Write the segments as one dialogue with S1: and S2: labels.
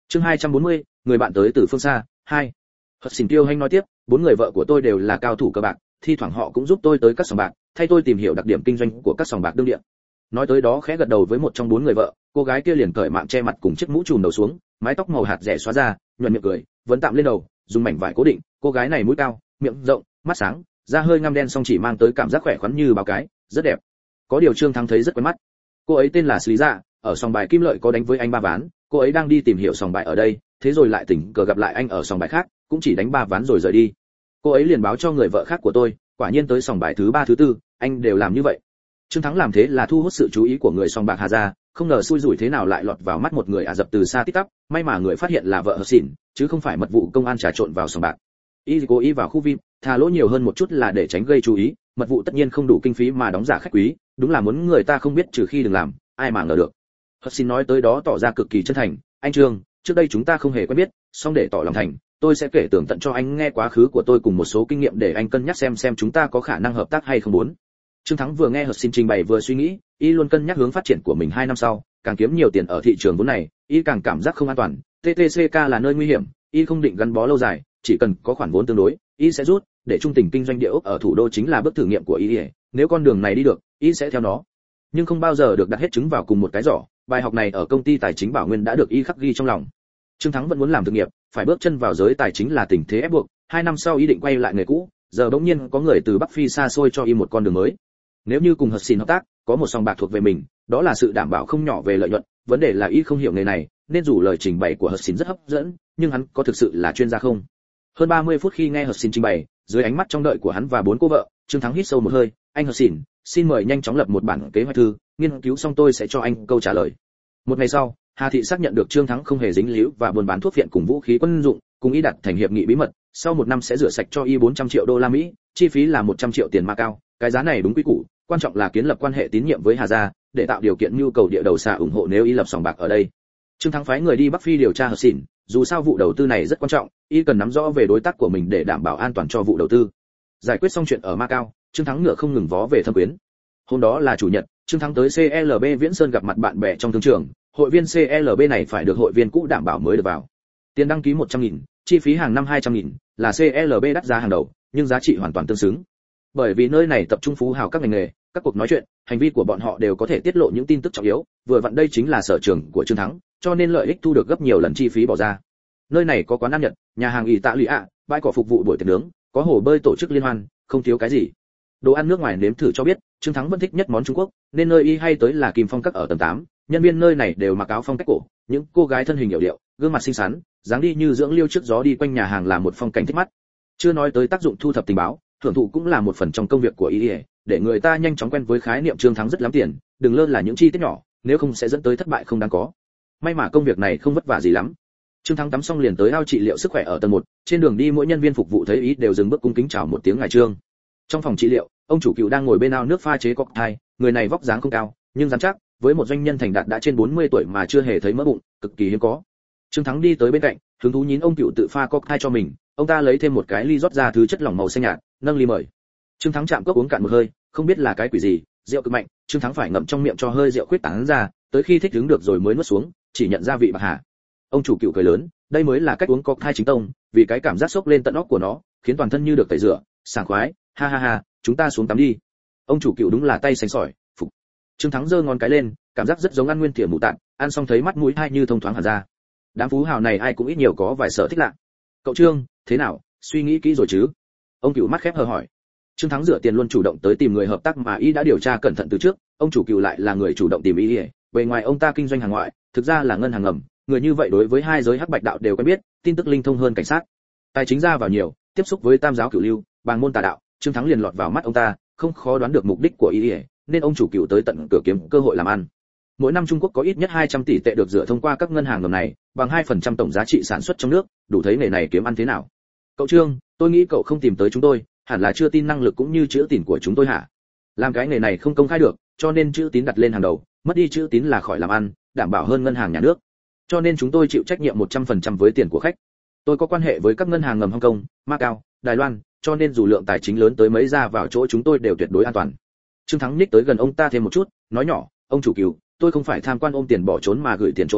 S1: Chương 240, người bạn tới từ phương xa, 2. Hật Xỉn Tiêu Hanh nói tiếp, 4 người vợ của tôi đều là cao thủ cờ bạc, thi thoảng họ cũng giúp tôi tới các sòng bạc, thay tôi tìm hiểu đặc điểm kinh doanh của các sòng bạc đương địa. Nói tới đó khẽ gật đầu với một trong 4 người vợ, cô gái kia liền cởi mạng che mặt cùng chiếc mũ trùm đầu xuống, mái tóc màu hạt rẻ xóa ra, nhuận miệng cười, vấn tạm lên đầu, dùng mảnh vải cố định. Cô gái này mũi cao, miệng rộng, mắt sáng, da hơi ngăm đen song chỉ mang tới cảm giác khỏe khoắn như báo cái, rất đẹp. Có điều Trương Thắng thấy rất quen mắt. Cô ấy tên là Lý Dạ, ở sòng bài Kim Lợi có đánh với anh 3 ván, cô ấy đang đi tìm hiểu sòng bài ở đây, thế rồi lại tình cờ gặp lại anh ở sòng bài khác, cũng chỉ đánh 3 ván rồi rời đi. Cô ấy liền báo cho người vợ khác của tôi, quả nhiên tới sòng bài thứ 3 thứ 4, anh đều làm như vậy. Trương Thắng làm thế là thu hút sự chú ý của người sòng bạc Hà gia, không ngờ xui rủi thế nào lại lọt vào mắt một người Ả Rập từ xa tít tắp, may mà người phát hiện là vợ Hờ Xỉn, chứ không phải mật vụ công an trà trộn vào sòng bạc. Y cố ý vào khu VIP, thà lỗ nhiều hơn một chút là để tránh gây chú ý, mật vụ tất nhiên không đủ kinh phí mà đóng giả khách quý, đúng là muốn người ta không biết trừ khi đừng làm, ai mà ngờ được. Hờ Xỉn nói tới đó tỏ ra cực kỳ chân thành, anh Trương, trước đây chúng ta không hề quen biết, song để tỏ lòng thành, tôi sẽ kể tường tận cho anh nghe quá khứ của tôi cùng một số kinh nghiệm để anh cân nhắc xem chúng ta có khả năng hợp tác hay không muốn. Trương Thắng vừa nghe Hờ Xỉn trình bày vừa suy nghĩ, y luôn cân nhắc hướng phát triển của mình 2 năm sau, càng kiếm nhiều tiền ở thị trường vốn này, y càng cảm giác không an toàn, TTCK là nơi nguy hiểm, y không định gắn bó lâu dài, chỉ cần có khoản vốn tương đối, y sẽ rút, để trung tình kinh doanh địa ốc ở thủ đô chính là bước thử nghiệm của y, nếu con đường này đi được, y sẽ theo nó. Nhưng không bao giờ được đặt hết trứng vào cùng một cái giỏ, bài học này ở công ty tài chính Bảo Nguyên đã được y khắc ghi trong lòng. Trương Thắng vẫn muốn làm thực nghiệp, phải bước chân vào giới tài chính là tình thế ép buộc, 2 năm sau y định quay lại nghề cũ, giờ bỗng nhiên có người từ Bắc Phi xa xôi cho y một con đường mới. Nếu như cùng Hờ Xỉn hợp tác, có một sòng bạc thuộc về mình, đó là sự đảm bảo không nhỏ về lợi nhuận, vấn đề là y không hiểu nghề này, nên dù lời trình bày của Hờ Xỉn rất hấp dẫn, nhưng hắn có thực sự là chuyên gia không? Hơn 30 phút khi nghe Hờ Xỉn trình bày, dưới ánh mắt trong đợi của hắn và 4 cô vợ, Trương Thắng hít sâu một hơi, anh Hờ Xỉn, xin mời nhanh chóng lập một bản kế hoạch thư, nghiên cứu xong tôi sẽ cho anh câu trả lời. Một ngày sau, Hà Thị xác nhận được Trương Thắng không hề dính líu và buôn bán thuốc viện cùng vũ khí quân dụng, cùng y đặt thành hiệp nghị bí mật, sau 1 năm sẽ rửa sạch cho y 400 triệu đô la Mỹ, chi phí là 100 triệu tiền Macao, cái giá này đúng quy củ, quan trọng là kiến lập quan hệ tín nhiệm với Hà gia, để tạo điều kiện nhu cầu địa đầu xa ủng hộ nếu y lập sòng bạc ở đây. Trương Thắng phái người đi Bắc Phi điều tra Hờ Xỉn, dù sao vụ đầu tư này rất quan trọng, y cần nắm rõ về đối tác của mình để đảm bảo an toàn cho vụ đầu tư. Giải quyết xong chuyện ở Macao, Trương Thắng ngựa không ngừng vó về Thâm Quyến. Hôm đó là chủ nhật, Trương Thắng tới CLB Viễn Sơn gặp mặt bạn bè trong thương trường, hội viên CLB này phải được hội viên cũ đảm bảo mới được vào. Tiền đăng ký 100.000, chi phí hàng năm 200.000, là CLB đắt giá hàng đầu, nhưng giá trị hoàn toàn tương xứng. Bởi vì nơi này tập trung phú hào các ngành nghề, các cuộc nói chuyện, hành vi của bọn họ đều có thể tiết lộ những tin tức trọng yếu, vừa vặn đây chính là sở trường của Trương Thắng, cho nên lợi ích thu được gấp nhiều lần chi phí bỏ ra. Nơi này có quán ăn Nhật, nhà hàng ỷ tạ lụy ạ, bãi cỏ phục vụ buổi tiệc nướng, có hồ bơi tổ chức liên hoan, không thiếu cái gì. Đồ ăn nước ngoài nếm thử cho biết, Trương Thắng vẫn thích nhất món Trung Quốc, nên nơi y hay tới là Kim Phong Các ở tầng 8, nhân viên nơi này đều mặc áo phong cách cổ, những cô gái thân hình hiểu điệu, gương mặt xinh xắn, dáng đi như dưỡng liêu trước gió đi quanh nhà hàng là một phong cảnh thích mắt. Chưa nói tới tác dụng thu thập tình báo, thưởng thụ cũng là một phần trong công việc của y, để người ta nhanh chóng quen với khái niệm Trương Thắng rất lắm tiền, đừng lơ là những chi tiết nhỏ, nếu không sẽ dẫn tới thất bại không đáng có. May mà công việc này không vất vả gì lắm. Trương Thắng tắm xong liền tới ao trị liệu sức khỏe ở tầng 1, trên đường đi mỗi nhân viên phục vụ thấy ý đều dừng bước cung kính chào một tiếng ngài Trương. Trong phòng trị liệu, ông chủ cựu đang ngồi bên ao nước pha chế cocktail, người này vóc dáng không cao, nhưng rắn chắc, với một doanh nhân thành đạt đã trên 40 tuổi mà chưa hề thấy mỡ bụng, cực kỳ hiếm có. Trương Thắng đi tới bên cạnh, hứng thú nhín ông cựu tự pha cocktail cho mình, ông ta lấy thêm một cái ly rót ra thứ chất lỏng màu xanh nhạt, nâng ly mời. Trương Thắng chạm cốc uống cạn một hơi, không biết là cái quỷ gì, rượu cực mạnh, Trương Thắng phải ngậm trong miệng cho hơi rượu khuyết tán ra, tới khi thích đứng được rồi mới nuốt xuống, chỉ nhận ra vị bạc hà. Ông chủ cựu cười lớn, đây mới là cách uống cocktail chính tông, vì cái cảm giác sốc lên tận óc của nó, khiến toàn thân như được tẩy rửa, sảng khoái, ha ha ha, chúng ta xuống tắm đi. Ông chủ cựu đúng là tay sành sỏi, phục. Trương Thắng giơ ngón cái lên, cảm giác rất giống ăn nguyên thìa mù tạn, ăn xong thấy mắt mũi hai như thông thoáng hẳn ra. Đám phú hào này ai cũng ít nhiều có vài sở thích lạ. Cậu Trương, thế nào, suy nghĩ kỹ rồi chứ? Ông cựu mắt khép hờ hỏi. Trương Thắng dựa tiền luôn chủ động tới tìm người hợp tác mà y đã điều tra cẩn thận từ trước, ông chủ cựu lại là người chủ động tìm y. Bề ngoài ông ta kinh doanh hàng ngoại, thực ra là ngân hàng ngầm, người như vậy đối với hai giới hắc bạch đạo đều quen biết, tin tức linh thông hơn cảnh sát. Tài chính ra vào nhiều, tiếp xúc với tam giáo cửu lưu, bàng môn tà đạo, Trương Thắng liền lọt vào mắt ông ta, không khó đoán được mục đích của y, nên ông chủ cựu tới tận cửa kiếm cơ hội làm ăn. Mỗi năm Trung Quốc có ít nhất 200 tỷ tệ được dựa thông qua các ngân hàng ngầm này, bằng 2% tổng giá trị sản xuất trong nước, đủ thấy nghề này kiếm ăn thế nào. Cậu Trương, tôi nghĩ cậu không tìm tới chúng tôi, hẳn là chưa tin năng lực cũng như chữ tín của chúng tôi hả? Làm cái nghề này không công khai được, cho nên chữ tín đặt lên hàng đầu, mất đi chữ tín là khỏi làm ăn, đảm bảo hơn ngân hàng nhà nước. Cho nên chúng tôi chịu trách nhiệm 100% với tiền của khách. Tôi có quan hệ với các ngân hàng ngầm Hồng Kông, Macau, Đài Loan, cho nên dù lượng tài chính lớn tới mấy ra vào chỗ chúng tôi đều tuyệt đối an toàn. Trương Thắng nhích tới gần ông ta thêm một chút, nói nhỏ, ông chủ cừu, tôi không phải tham quan ôm tiền bỏ trốn mà gửi tiền cho anh,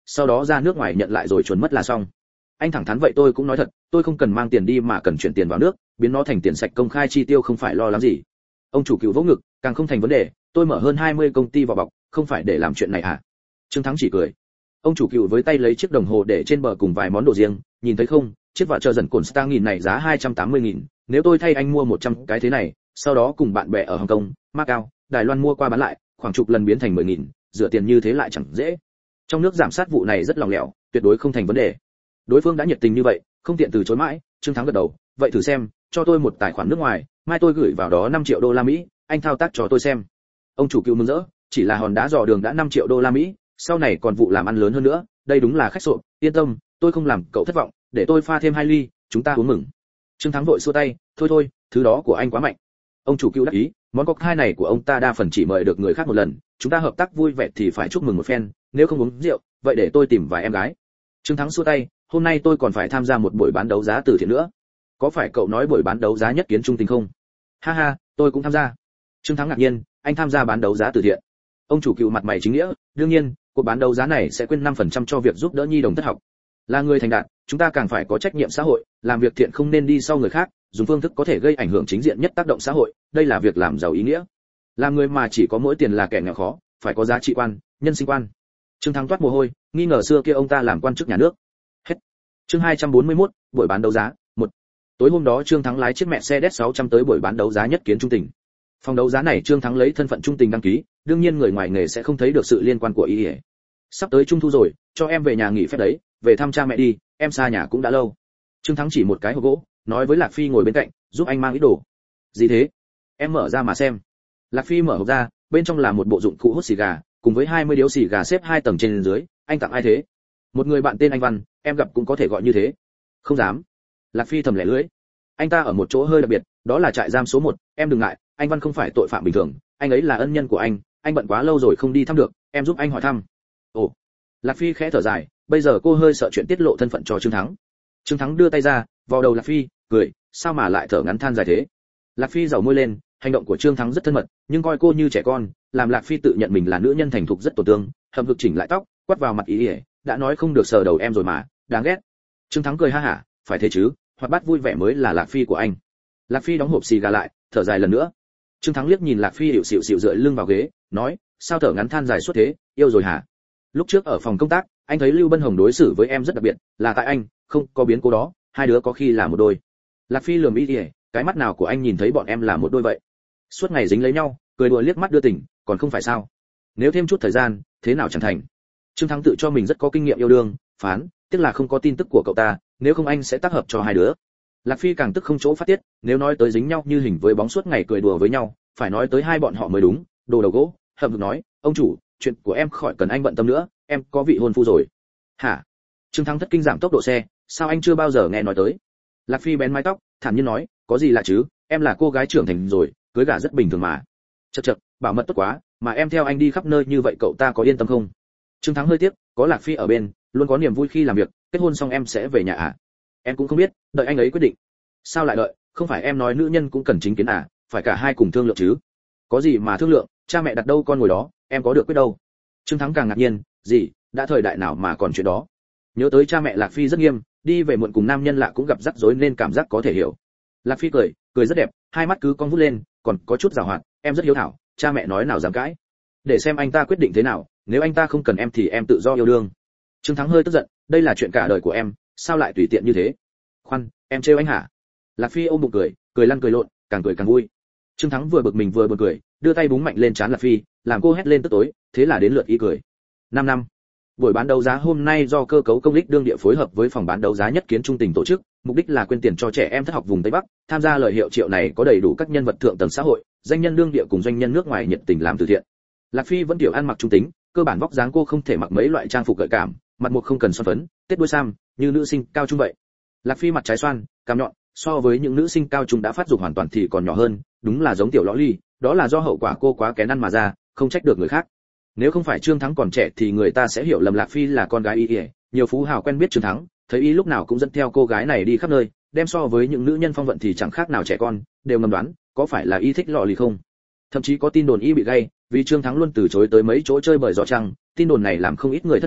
S1: sau đó ra nước ngoài nhận lại rồi chuẩn mất là xong. Anh thẳng thắn vậy tôi cũng nói thật, tôi không cần mang tiền đi mà cần chuyển tiền vào nước, biến nó thành tiền sạch công khai chi tiêu không phải lo lắng gì. Ông chủ Cựu vỗ ngực, càng không thành vấn đề, tôi mở hơn 20 công ty vỏ bọc, không phải để làm chuyện này à? Trương Thắng chỉ cười. Ông chủ Cựu với tay lấy chiếc đồng hồ để trên bờ cùng vài món đồ riêng, nhìn thấy không, chiếc vợ chờ dần cồn Star nghìn này giá 280.000, nếu tôi thay anh mua 100 cái thế này, sau đó cùng bạn bè ở Hồng Kông, Macau, Đài Loan mua qua bán lại, khoảng chục lần biến thành 10.000, rửa tiền như thế lại chẳng dễ. Trong nước giảm sát vụ này rất lòng lẻo, tuyệt đối không thành vấn đề. Đối phương đã nhiệt tình như vậy, không tiện từ chối mãi. Trương Thắng gật đầu, vậy thử xem, cho tôi một tài khoản nước ngoài, mai tôi gửi vào đó 5 triệu đô la Mỹ, anh thao tác cho tôi xem. Ông chủ Cựu mừng rỡ, chỉ là hòn đá dò đường đã 5 triệu đô la Mỹ, sau này còn vụ làm ăn lớn hơn nữa, đây đúng là khách sộp, yên tâm, tôi không làm cậu thất vọng, để tôi pha thêm 2 ly, chúng ta uống mừng. Trương Thắng vội xua tay, thôi thôi, thứ đó của anh quá mạnh. Ông chủ Cựu đắc ý, món cocktail này của ông ta đa phần chỉ mời được người khác một lần, chúng ta hợp tác vui vẻ thì phải chúc mừng một phen, nếu không uống rượu, vậy để tôi tìm vài em gái. Trương Thắng xua tay, hôm nay tôi còn phải tham gia một buổi bán đấu giá từ thiện nữa. Có phải cậu nói buổi bán đấu giá nhất kiến trung tình không? Ha ha, tôi cũng tham gia. Trương Thắng ngạc nhiên, anh tham gia bán đấu giá từ thiện? Ông chủ Cựu mặt mày chính nghĩa, đương nhiên, cuộc bán đấu giá này sẽ quyên 5% cho việc giúp đỡ nhi đồng thất học. Là người thành đạt, chúng ta càng phải có trách nhiệm xã hội, làm việc thiện không nên đi sau người khác, dùng phương thức có thể gây ảnh hưởng chính diện nhất tác động xã hội, đây là việc làm giàu ý nghĩa. Làm người mà chỉ có mỗi tiền là kẻ nghèo khó, phải có giá trị quan, nhân sinh quan. Trương Thắng toát mồ hôi, nghi ngờ xưa kia ông ta làm quan chức nhà nước. Hết. Chương 241, buổi bán đấu giá 1. Tối hôm đó Trương Thắng lái chiếc Mercedes 600 tới buổi bán đấu giá nhất kiến trung tình. Phòng đấu giá này Trương Thắng lấy thân phận trung tình đăng ký, đương nhiên người ngoài nghề sẽ không thấy được sự liên quan của ý. Sắp tới trung thu rồi, cho em về nhà nghỉ phép đấy, về thăm cha mẹ đi, em xa nhà cũng đã lâu. Trương Thắng chỉ một cái hộp gỗ, nói với Lạc Phi ngồi bên cạnh, giúp anh mang ít đồ. Gì thế? Em mở ra mà xem. Lạc Phi mở hộp ra, bên trong là một bộ dụng cụ hút xì gà, cùng với 20 điếu xì gà xếp 2 tầng trên dưới. Anh tặng ai thế? Một người bạn tên anh Văn, em gặp cũng có thể gọi như thế. Không dám. Lạc Phi thầm lẻ lưỡi. Anh ta ở một chỗ hơi đặc biệt, đó là trại giam số 1, em đừng ngại, anh Văn không phải tội phạm bình thường, anh ấy là ân nhân của anh bận quá lâu rồi không đi thăm được, em giúp anh hỏi thăm. Ồ. Lạc Phi khẽ thở dài, bây giờ cô hơi sợ chuyện tiết lộ thân phận cho Trương Thắng. Trương Thắng đưa tay ra, vào đầu Lạc Phi, cười, sao mà lại thở ngắn than dài thế? Lạc Phi giở môi lên, hành động của Trương Thắng rất thân mật, nhưng coi cô như trẻ con, làm Lạc Phi tự nhận mình là nữ nhân thành thục rất tổn thương, hậm hực chỉnh lại tóc, quát vào mặt ý, đã nói không được sờ đầu em rồi mà, đáng ghét. Trương Thắng cười ha hả, phải thế chứ, hoạt bát vui vẻ mới là Lạc Phi của anh. Lạc Phi đóng hộp xì gà lại, thở dài lần nữa. Trương Thắng liếc nhìn Lạc Phi hiệu xịu dựa lưng vào ghế, nói, sao thở ngắn than dài suốt thế, yêu rồi hả? Lúc trước ở phòng công tác, anh thấy Lưu Bân Hồng đối xử với em rất đặc biệt, là tại anh, không có biến cố đó, hai đứa có khi là một đôi. Lạc Phi lườm ý, cái mắt nào của anh nhìn thấy bọn em là một đôi vậy? Suốt ngày dính lấy nhau, cười đùa liếc mắt đưa tình, còn không phải sao? Nếu thêm chút thời gian, thế nào chẳng thành. Trương Thắng tự cho mình rất có kinh nghiệm yêu đương, phán, tiếc là không có tin tức của cậu ta, nếu không anh sẽ tác hợp cho hai đứa. Lạc Phi càng tức không chỗ phát tiết, nếu nói tới dính nhau như hình với bóng suốt ngày cười đùa với nhau, phải nói tới hai bọn họ mới đúng. Đồ đầu gỗ, hậm hực nói, ông chủ, chuyện của em khỏi cần anh bận tâm nữa, em có vị hôn phu rồi. Hả? Trương Thắng thất kinh giảm tốc độ xe, sao anh chưa bao giờ nghe nói tới? Lạc Phi bén mái tóc, thản nhiên nói, có gì lạ chứ, em là cô gái trưởng thành rồi, cưới gả rất bình thường mà. Chậc chậc, bảo mật tốt quá, mà em theo anh đi khắp nơi như vậy cậu ta có yên tâm không? Trương Thắng hơi tiếc, có Lạc Phi ở bên, luôn có niềm vui khi làm việc, kết hôn xong em sẽ về nhà à? Em cũng không biết, đợi anh ấy quyết định. Sao lại đợi, không phải em nói nữ nhân cũng cần chính kiến à, phải cả hai cùng thương lượng chứ? Có gì mà thương lượng, cha mẹ đặt đâu con ngồi đó, em có được quyết đâu. Trương Thắng càng ngạc nhiên, gì, đã thời đại nào mà còn chuyện đó? Nhớ tới cha mẹ Lạc Phi rất nghiêm, đi về muộn cùng nam nhân lạ cũng gặp rắc rối nên cảm giác có thể hiểu. Lạc Phi cười, cười rất đẹp, hai mắt cứ cong vút lên, còn có chút giảo hoạt, em rất hiếu thảo, cha mẹ nói nào dám cãi. Để xem anh ta quyết định thế nào, nếu anh ta không cần em thì em tự do yêu đương. Trương Thắng hơi tức giận, đây là chuyện cả đời của em, sao lại tùy tiện như thế? Khoan, em trêu anh hả? Lạc Phi ôm bụng cười, cười lăn cười lộn, càng cười càng vui. Trương Thắng vừa bực mình vừa buồn cười, đưa tay búng mạnh lên trán Lạc Phi, làm cô hét lên tức tối, thế là đến lượt ý cười. 5 năm. Buổi bán đấu giá hôm nay do cơ cấu công ích đương địa phối hợp với phòng bán đấu giá nhất kiến trung tình tổ chức, mục đích là quyên tiền cho trẻ em thất học vùng Tây Bắc. Tham gia lời hiệu triệu này có đầy đủ các nhân vật thượng tầng xã hội, danh nhân đương địa cùng doanh nhân nước ngoài nhiệt tình làm từ thiện. Lạc Phi vẫn tiểu ăn mặc trung tính, cơ bản vóc dáng cô không thể mặc mấy loại trang phục gợi cảm, mặt mục không cần son phấn, tết đuôi sam, như nữ sinh cao trung vậy. Lạc Phi mặt trái xoan, cằm nhọn, so với những nữ sinh cao trung đã phát dục hoàn toàn thì còn nhỏ hơn, đúng là giống tiểu lõ ly, đó là do hậu quả cô quá kén ăn mà ra, không trách được người khác. Nếu không phải Trương Thắng còn trẻ thì người ta sẽ hiểu lầm Lạc Phi là con gái y. Nhiều phú hào quen biết Trương Thắng, thấy y lúc nào cũng dẫn theo cô gái này đi khắp nơi, đem so với những nữ nhân phong vận thì chẳng khác nào trẻ con, đều ngầm đoán, có phải là y thích lọ lì không? Thậm chí có tin đồn y bị gay, vì Trương Thắng luôn từ chối tới mấy chỗ chơi bời gió trăng, tin đồn này làm không ít người thất vọng,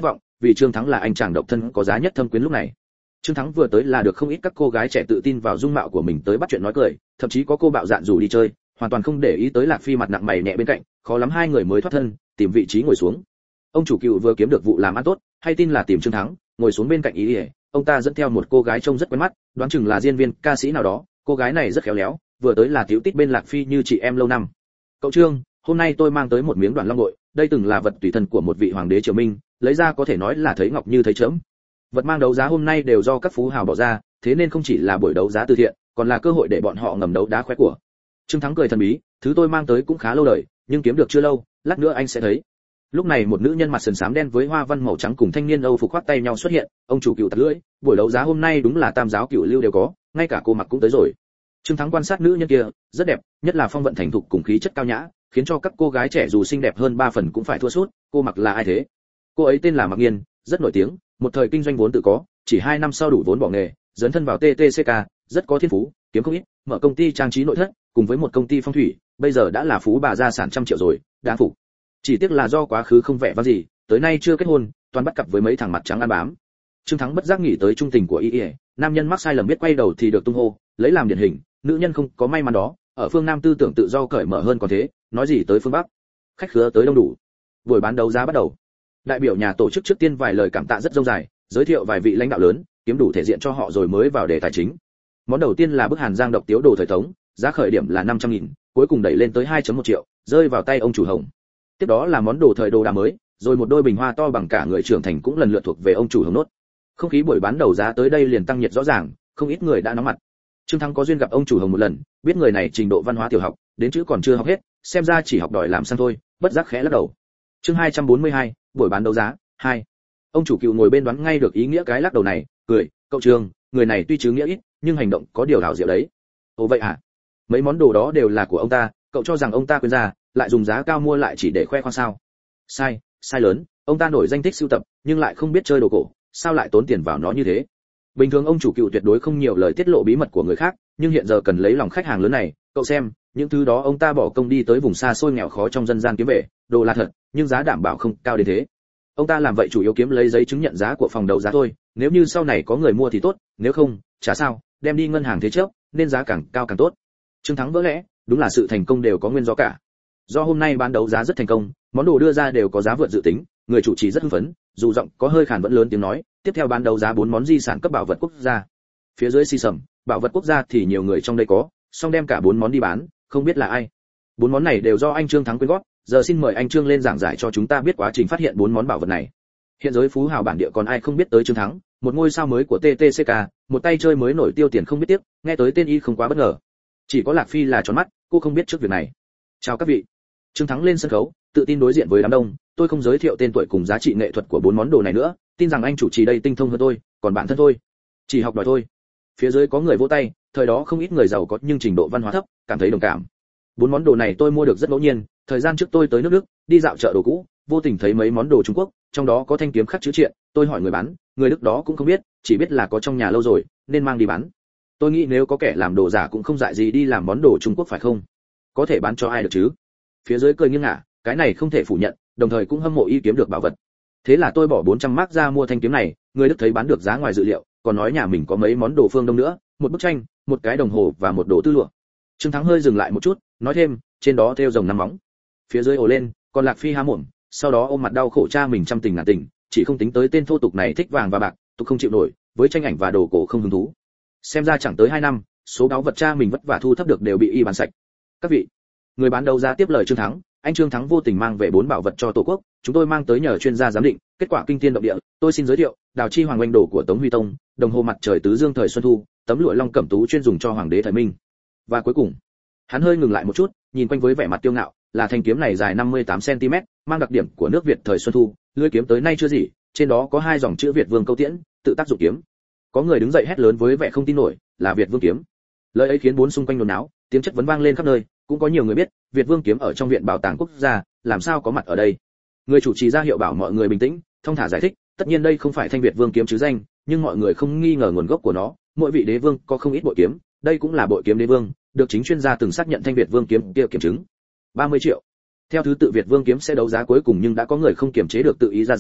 S1: vì Trương Thắng là anh chàng độc thân có giá nhất thâm quyến lúc này. Trương Thắng vừa tới là được không ít các cô gái trẻ tự tin vào dung mạo của mình tới bắt chuyện nói cười, thậm chí có cô bạo dạn rủ đi chơi, hoàn toàn không để ý tới Lạc Phi mặt nặng mày nhẹ bên cạnh, khó lắm hai người mới thoát thân, tìm vị trí ngồi xuống. Ông chủ cựu vừa kiếm được vụ làm ăn tốt, hay tin là tìm Trương Thắng, ngồi xuống bên cạnh ý. Ông ta dẫn theo một cô gái trông rất quen mắt, đoán chừng là diễn viên ca sĩ nào đó, cô gái này rất khéo léo, vừa tới là tiểu tít bên Lạc Phi như chị em lâu năm. Cậu Trương, hôm nay tôi mang tới một miếng Đoàn Long Bội, đây từng là vật tùy thân của một vị hoàng đế triều Minh, lấy ra có thể nói là thấy ngọc như thấy chớm. Vật mang đấu giá hôm nay đều do các phú hào bỏ ra, thế nên không chỉ là buổi đấu giá từ thiện, còn là cơ hội để bọn họ ngầm đấu đá khoe của. Trương Thắng cười thần bí, thứ tôi mang tới cũng khá lâu đời, nhưng kiếm được chưa lâu, lát nữa anh sẽ thấy. Lúc này một nữ nhân mặt sườn xám đen với hoa văn màu trắng cùng thanh niên Âu phục khoác tay nhau xuất hiện, ông chủ cựu tặc lưỡi, buổi đấu giá hôm nay đúng là tam giáo cựu lưu đều có, ngay cả cô mặc cũng tới rồi. Trương Thắng quan sát nữ nhân kia, rất đẹp, nhất là phong vận thành thục cùng khí chất cao nhã, khiến cho các cô gái trẻ dù xinh đẹp hơn 3 phần cũng phải thua sút. Cô mặc là ai thế? Cô ấy tên là Mạc Nghiên, rất nổi tiếng, một thời kinh doanh vốn tự có, chỉ 2 năm sau đủ vốn bỏ nghề, dấn thân vào TTCK, rất có thiên phú, kiếm không ít, mở công ty trang trí nội thất, cùng với một công ty phong thủy, bây giờ đã là phú bà gia sản trăm triệu rồi, đáng phục. Chỉ tiếc là do quá khứ không vẻ vang gì, tới nay chưa kết hôn, toàn bắt cặp với mấy thằng mặt trắng ăn bám. Trương Thắng bất giác nghĩ tới trung tình của y, nam nhân mắc sai lầm biết quay đầu thì được tung hô, lấy làm điển hình, nữ nhân không có may mắn đó, ở phương Nam tư tưởng tự do cởi mở hơn còn thế, nói gì tới phương Bắc. Khách khứa tới đông đủ. Buổi bán đấu giá bắt đầu. Đại biểu nhà tổ chức trước tiên vài lời cảm tạ rất dông dài, giới thiệu vài vị lãnh đạo lớn, kiếm đủ thể diện cho họ rồi mới vào đề tài chính. Món đầu tiên là bức Hàn Giang độc tiếu đồ thời Tống, giá khởi điểm là 500.000, cuối cùng đẩy lên tới 2.1 triệu, rơi vào tay ông chủ Hồng. Tiếp đó là món đồ thời đồ đá mới, rồi một đôi bình hoa to bằng cả người trưởng thành cũng lần lượt thuộc về ông chủ Hồng nốt. Không khí buổi bán đấu giá tới đây liền tăng nhiệt rõ ràng, không ít người đã nóng mặt. Trương Thắng có duyên gặp ông chủ Hồng một lần, biết người này trình độ văn hóa tiểu học, đến chữ còn chưa học hết, xem ra chỉ học đòi làm sang thôi, bất giác khẽ lắc đầu. Chương 242, buổi bán đấu giá 2. Ông chủ cựu ngồi bên đoán ngay được ý nghĩa cái lắc đầu này, cười, cậu Trương, người này tuy chứ nghĩa ít, nhưng hành động có điều hảo diệu đấy. Ồ vậy à? Mấy món đồ đó đều là của ông ta, cậu cho rằng ông ta quên ra, lại dùng giá cao mua lại chỉ để khoe khoang sao? Sai, sai lớn, ông ta nổi danh thích sưu tập, nhưng lại không biết chơi đồ cổ, sao lại tốn tiền vào nó như thế? Bình thường ông chủ cựu tuyệt đối không nhiều lời tiết lộ bí mật của người khác, nhưng hiện giờ cần lấy lòng khách hàng lớn này, cậu xem, những thứ đó ông ta bỏ công đi tới vùng xa xôi nghèo khó trong dân gian kiếm về, đồ là thật, nhưng giá đảm bảo không cao đến thế. Ông ta làm vậy chủ yếu kiếm lấy giấy chứng nhận giá của phòng đấu giá thôi, nếu như sau này có người mua thì tốt, nếu không, chả sao, đem đi ngân hàng thế trước, nên giá càng cao càng tốt. Trương Thắng vỡ lẽ, đúng là sự thành công đều có nguyên do cả. Do hôm nay bán đấu giá rất thành công, món đồ đưa ra đều có giá vượt dự tính, người chủ trì rất hưng phấn, dù giọng có hơi khàn vẫn lớn tiếng nói, tiếp theo bán đấu giá 4 món di sản cấp bảo vật quốc gia. Phía dưới xì xầm, bảo vật quốc gia thì nhiều người trong đây có, xong đem cả 4 món đi bán, không biết là ai. 4 món này đều do anh Trương Thắng quyên góp, giờ xin mời anh Trương lên giảng giải cho chúng ta biết quá trình phát hiện 4 món bảo vật này. Hiện giới phú hào bản địa còn ai không biết tới Trương Thắng, một ngôi sao mới của TTCK, một tay chơi mới nổi tiêu tiền không biết tiếc, nghe tới tên y không quá bất ngờ. Chỉ có Lạc Phi là tròn mắt, cô không biết trước việc này. Chào các vị. Trương Thắng lên sân khấu, tự tin đối diện với đám đông, tôi không giới thiệu tên tuổi cùng giá trị nghệ thuật của 4 món đồ này nữa, tin rằng anh chủ trì đây tinh thông hơn tôi, còn bản thân tôi chỉ học đòi thôi. Phía dưới có người vỗ tay, thời đó không ít người giàu có nhưng trình độ văn hóa thấp, cảm thấy đồng cảm. 4 món đồ này tôi mua được rất ngẫu nhiên, thời gian trước tôi tới nước Đức, đi dạo chợ đồ cũ, vô tình thấy mấy món đồ Trung Quốc, trong đó có thanh kiếm khắc chữ triện, tôi hỏi người bán, người Đức đó cũng không biết, chỉ biết là có trong nhà lâu rồi, nên mang đi bán. Tôi nghĩ nếu có kẻ làm đồ giả cũng không dại gì đi làm món đồ Trung Quốc phải không? Có thể bán cho ai được chứ? Phía dưới cười nghiêng ngả, cái này không thể phủ nhận, đồng thời cũng hâm mộ y kiếm được bảo vật. Thế là tôi bỏ 400 mark ra mua thanh kiếm này, người Đức thấy bán được giá ngoài dự liệu, còn nói nhà mình có mấy món đồ phương Đông nữa, một bức tranh, một cái đồng hồ và một đồ tư lụa. Trương Thắng hơi dừng lại một chút, nói thêm, trên đó thêu rồng 5 móng. Phía dưới ồ lên, còn Lạc Phi há mồm, sau đó ôm mặt đau khổ cha mình trăm tình ngàn tình, chỉ không tính tới tên thô tục này thích vàng và bạc, tục không chịu nổi, với tranh ảnh và đồ cổ không hứng thú. Xem ra chẳng tới 2 năm, số báu vật cha mình vất vả thu thập được đều bị y bán sạch. Các vị, người bán đấu giá tiếp lời Trương Thắng, anh Trương Thắng vô tình mang về 4 bảo vật cho tổ quốc, chúng tôi mang tới nhờ chuyên gia giám định, kết quả kinh thiên động địa, tôi xin giới thiệu, đào chi hoàng oanh đồ của Tống Huy Tông, đồng hồ mặt trời tứ dương thời xuân thu, tấm lụa long cẩm tú chuyên dùng cho hoàng đế thời Minh. Và cuối cùng, hắn hơi ngừng lại một chút, nhìn quanh với vẻ mặt tiêu ngạo, là thanh kiếm này dài 58 cm, mang đặc điểm của nước Việt thời xuân thu, lưỡi kiếm tới nay chưa gì, trên đó có 2 dòng chữ Việt Vương câu tiễn, tự tác dụng kiếm. Có người đứng dậy hét lớn với vẻ không tin nổi, là Việt Vương kiếm. Lời ấy khiến bốn xung quanh nôn náo, tiếng chất vấn vang lên khắp nơi, cũng có nhiều người biết, Việt Vương kiếm ở trong viện bảo tàng quốc gia, làm sao có mặt ở đây. Người chủ trì ra hiệu bảo mọi người bình tĩnh, thông thả giải thích, tất nhiên đây không phải thanh Việt Vương kiếm chứ danh, nhưng mọi người không nghi ngờ nguồn gốc của nó, mỗi vị đế vương có không ít bội kiếm, đây cũng là bội kiếm đế vương, được chính chuyên gia từng xác nhận thanh Việt Vương kiếm kia kiểm chứng. 30 triệu. Theo thứ tự Việt Vương kiếm sẽ đấu giá cuối cùng nhưng đã có người không kiềm chế được tự ý ra giá,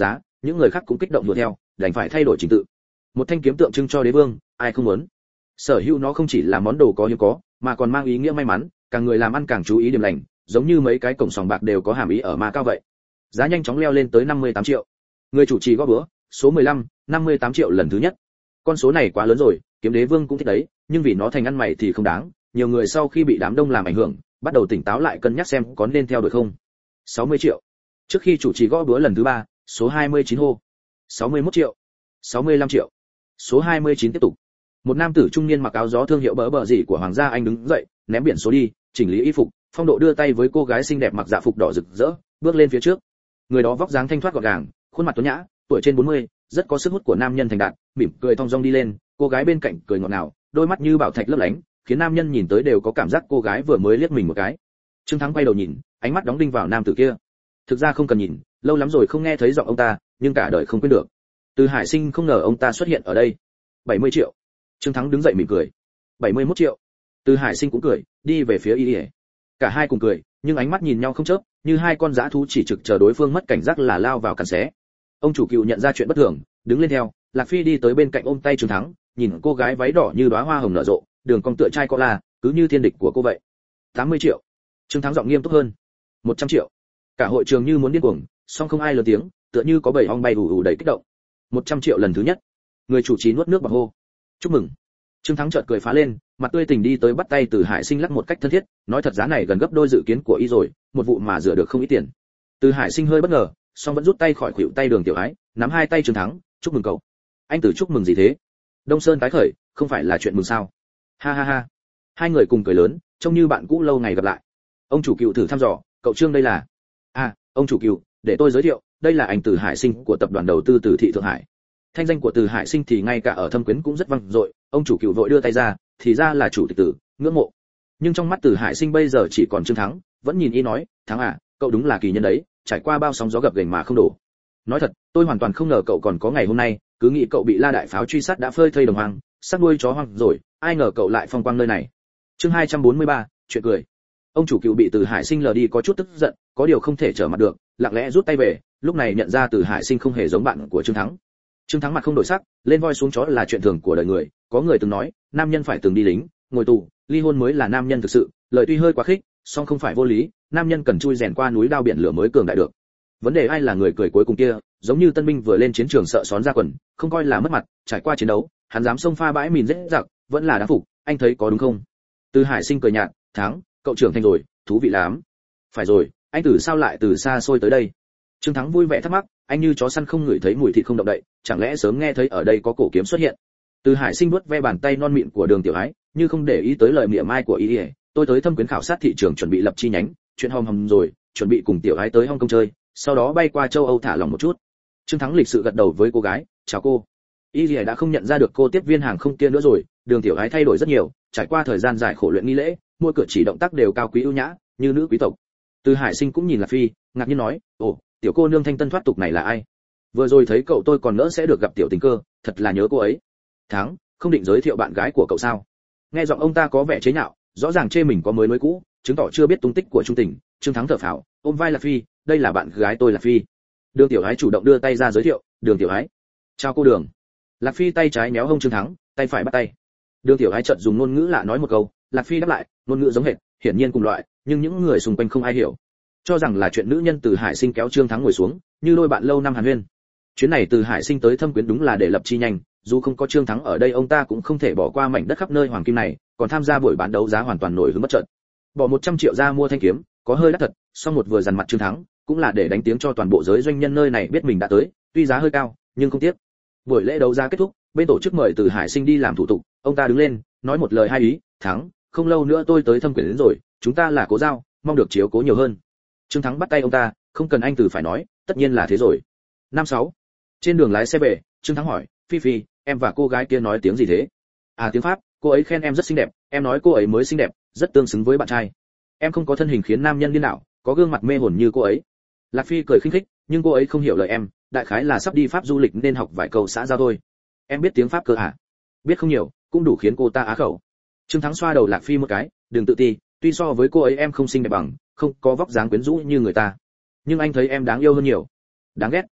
S1: những người khác cũng kích động đuổi theo, đành phải thay đổi trình tự. Một thanh kiếm tượng trưng cho đế vương, ai không muốn. Sở hữu nó không chỉ là món đồ có hiếm có, mà còn mang ý nghĩa may mắn, càng người làm ăn càng chú ý điểm lành, giống như mấy cái cổng sòng bạc đều có hàm ý ở ma cao vậy. Giá nhanh chóng leo lên tới 58 triệu. Người chủ trì gõ bữa, số 15, 58 triệu lần thứ nhất. Con số này quá lớn rồi, kiếm đế vương cũng thích đấy, nhưng vì nó thành ăn mày thì không đáng. Nhiều người sau khi bị đám đông làm ảnh hưởng, bắt đầu tỉnh táo lại cân nhắc xem có nên theo đuổi không. 60 triệu. Trước khi chủ trì gõ bữa lần thứ 3, số 29 hô. 61 triệu. 65 triệu. Số 29 tiếp tục. Một nam tử trung niên mặc áo gió thương hiệu bỡ gì của Hoàng gia Anh đứng dậy, ném biển số đi, chỉnh lý y phục, phong độ đưa tay với cô gái xinh đẹp mặc dạ phục đỏ rực rỡ, bước lên phía trước. Người đó vóc dáng thanh thoát gọn gàng, khuôn mặt tuấn nhã, tuổi trên 40, rất có sức hút của nam nhân thành đạt, mỉm cười thong dong đi lên, cô gái bên cạnh cười ngọt ngào, đôi mắt như bảo thạch lấp lánh, khiến nam nhân nhìn tới đều có cảm giác cô gái vừa mới liếc mình một cái. Trương Thắng quay đầu nhìn, ánh mắt đóng đinh vào nam tử kia. Thực ra không cần nhìn, lâu lắm rồi không nghe thấy giọng ông ta, nhưng cả đời không quên được. Từ Hải Sinh không ngờ ông ta xuất hiện ở đây. 70 triệu. Trương Thắng đứng dậy mỉm cười. 71 triệu. Từ Hải Sinh cũng cười, đi về phía y. Cả hai cùng cười, nhưng ánh mắt nhìn nhau không chớp, như hai con dã thú chỉ trực chờ đối phương mất cảnh giác là lao vào cắn xé. Ông chủ Cựu nhận ra chuyện bất thường, đứng lên theo, Lạc Phi đi tới bên cạnh ôm tay Trương Thắng, nhìn cô gái váy đỏ như đóa hoa hồng nở rộ, đường cong tựa trai cola, cứ như thiên địch của cô vậy. 80 triệu. Trương Thắng giọng nghiêm túc hơn. 100 triệu. Cả hội trường như muốn điên cuồng, song không ai lớn tiếng, tựa như có bầy ong bay ù ù đầy kích động. 100 triệu lần thứ nhất. Người chủ trì nuốt nước bọt hô. Chúc mừng. Trương Thắng chợt cười phá lên, mặt tươi tỉnh đi tới bắt tay Từ Hải Sinh lắc một cách thân thiết, nói thật giá này gần gấp đôi dự kiến của y rồi, một vụ mà rửa được không ít tiền. Từ Hải Sinh hơi bất ngờ, song vẫn rút tay khỏi khuỷu tay Đường Tiểu Ái, nắm hai tay Trương Thắng, chúc mừng cậu. Anh Từ chúc mừng gì thế? Đông Sơn tái khởi, không phải là chuyện mừng sao? Ha ha ha. Hai người cùng cười lớn, trông như bạn cũ lâu ngày gặp lại. Ông chủ Cựu thử thăm dò, cậu Trương đây là? À, ông chủ Cựu, để tôi giới thiệu, đây là anh Từ Hải Sinh của tập đoàn đầu tư Từ thị Thượng Hải. Thanh danh của Từ Hải Sinh thì ngay cả ở Thâm Quyến cũng rất vang dội, ông chủ Cựu vội đưa tay ra, thì ra là chủ tịch Từ, ngưỡng mộ. Nhưng trong mắt Từ Hải Sinh bây giờ chỉ còn Trương Thắng, vẫn nhìn y nói, Thắng à, cậu đúng là kỳ nhân đấy, trải qua bao sóng gió gập ghềnh mà không đổ. Nói thật, tôi hoàn toàn không ngờ cậu còn có ngày hôm nay, cứ nghĩ cậu bị La Đại Pháo truy sát đã phơi thây đồng hoang, sắp nuôi chó hoang rồi, ai ngờ cậu lại phong quang nơi này. Chương 243, chuyện cười. Ông chủ Cựu bị Từ Hải Sinh lờ đi có chút tức giận, có điều không thể trở mặt được, lặng lẽ rút tay về, lúc này nhận ra Từ Hải Sinh không hề giống bạn của Trương Thắng. Trương Thắng mặt không đổi sắc, lên voi xuống chó là chuyện thường của đời người, có người từng nói, nam nhân phải từng đi lính, ngồi tù, ly hôn mới là nam nhân thực sự, lời tuy hơi quá khích, song không phải vô lý, nam nhân cần chui rèn qua núi đao biển lửa mới cường đại được. Vấn đề ai là người cười cuối cùng kia, giống như tân binh vừa lên chiến trường sợ xón ra quần, không coi là mất mặt, trải qua chiến đấu, hắn dám xông pha bãi mìn giết giặc, vẫn là đáng phục, anh thấy có đúng không? Từ Hải Sinh cười nhạt, Thắng, cậu trưởng thành rồi, thú vị lắm. Phải rồi, anh Từ sao lại từ xa xôi tới đây? Trương Thắng vui vẻ thắc mắc, anh như chó săn không ngửi thấy mùi thịt không động đậy, chẳng lẽ sớm nghe thấy ở đây có cổ kiếm xuất hiện? Từ Hải Sinh vuốt ve bàn tay non mịn của Đường Tiểu Ái, như không để ý tới lời mỉa mai của y. Tôi tới Thâm Quyến khảo sát thị trường chuẩn bị lập chi nhánh, chuyện hòm rồi, chuẩn bị cùng Tiểu Ái tới Hong Kong chơi, sau đó bay qua châu Âu thả lòng một chút. Trương Thắng lịch sự gật đầu với cô gái, chào cô. Y đã không nhận ra được cô tiếp viên hàng không kia nữa rồi, Đường Tiểu Ái thay đổi rất nhiều, trải qua thời gian dài khổ luyện nghi lễ, mỗi cử chỉ động tác đều cao quý ưu nhã, như nữ quý tộc. Từ Hải Sinh cũng nhìn Lạc Phi, ngạc nhiên nói, ồ, tiểu cô nương thanh tân thoát tục này là ai? Vừa rồi thấy cậu tôi còn nỡ sẽ được gặp tiểu tình cơ, thật là nhớ cô ấy. Thắng, không định giới thiệu bạn gái của cậu sao? Nghe giọng ông ta có vẻ chế nhạo, rõ ràng chê mình có mới nối cũ, chứng tỏ chưa biết tung tích của trung tình. Trương Thắng thở phào, ôm vai Lạc Phi, đây là bạn gái tôi Lạc Phi. Đường Tiểu Ái chủ động đưa tay ra giới thiệu, Đường Tiểu Ái. Chào cô Đường. Lạc Phi tay trái méo hông Trương Thắng, tay phải bắt tay. Đường Tiểu Ái chợt dùng ngôn ngữ lạ nói một câu, Lạc Phi đáp lại, ngôn ngữ giống hệt, hiển nhiên cùng loại, nhưng những người xung quanh không ai hiểu. Cho rằng là chuyện nữ nhân Từ Hải Sinh kéo Trương Thắng ngồi xuống, như đôi bạn lâu năm hàn huyên. Chuyến này Từ Hải Sinh tới Thâm Quyến đúng là để lập chi nhanh, dù không có Trương Thắng ở đây ông ta cũng không thể bỏ qua mảnh đất khắp nơi hoàng kim này, còn tham gia buổi bán đấu giá hoàn toàn nổi hứng bất chợt. Bỏ 100 triệu ra mua thanh kiếm, có hơi đắt thật, song một vừa dằn mặt Trương Thắng, cũng là để đánh tiếng cho toàn bộ giới doanh nhân nơi này biết mình đã tới, tuy giá hơi cao, nhưng không tiếc. Buổi lễ đấu giá kết thúc, bên tổ chức mời Từ Hải Sinh đi làm thủ tục, ông ta đứng lên, nói một lời hai ý, Thắng, không lâu nữa tôi tới Thâm Quyến đến rồi, chúng ta là cố giao, mong được chiếu cố nhiều hơn. Trương Thắng bắt tay ông ta, không cần anh Từ phải nói, tất nhiên là thế rồi. Năm 6. Trên đường lái xe về, Trương Thắng hỏi, Phi Phi, em và cô gái kia nói tiếng gì thế? À, tiếng Pháp, cô ấy khen em rất xinh đẹp, em nói cô ấy mới xinh đẹp, rất tương xứng với bạn trai. Em không có thân hình khiến nam nhân điên đảo, có gương mặt mê hồn như cô ấy. Lạc Phi cười khinh khích, nhưng cô ấy không hiểu lời em, đại khái là sắp đi Pháp du lịch nên học vài câu xã giao thôi. Em biết tiếng Pháp cơ à? Biết không nhiều, cũng đủ khiến cô ta á khẩu. Trương Thắng xoa đầu Lạc Phi một cái, đừng tự ti, tuy so với cô ấy em không xinh đẹp bằng, không có vóc dáng quyến rũ như người ta, nhưng anh thấy em đáng yêu hơn nhiều. Đáng ghét.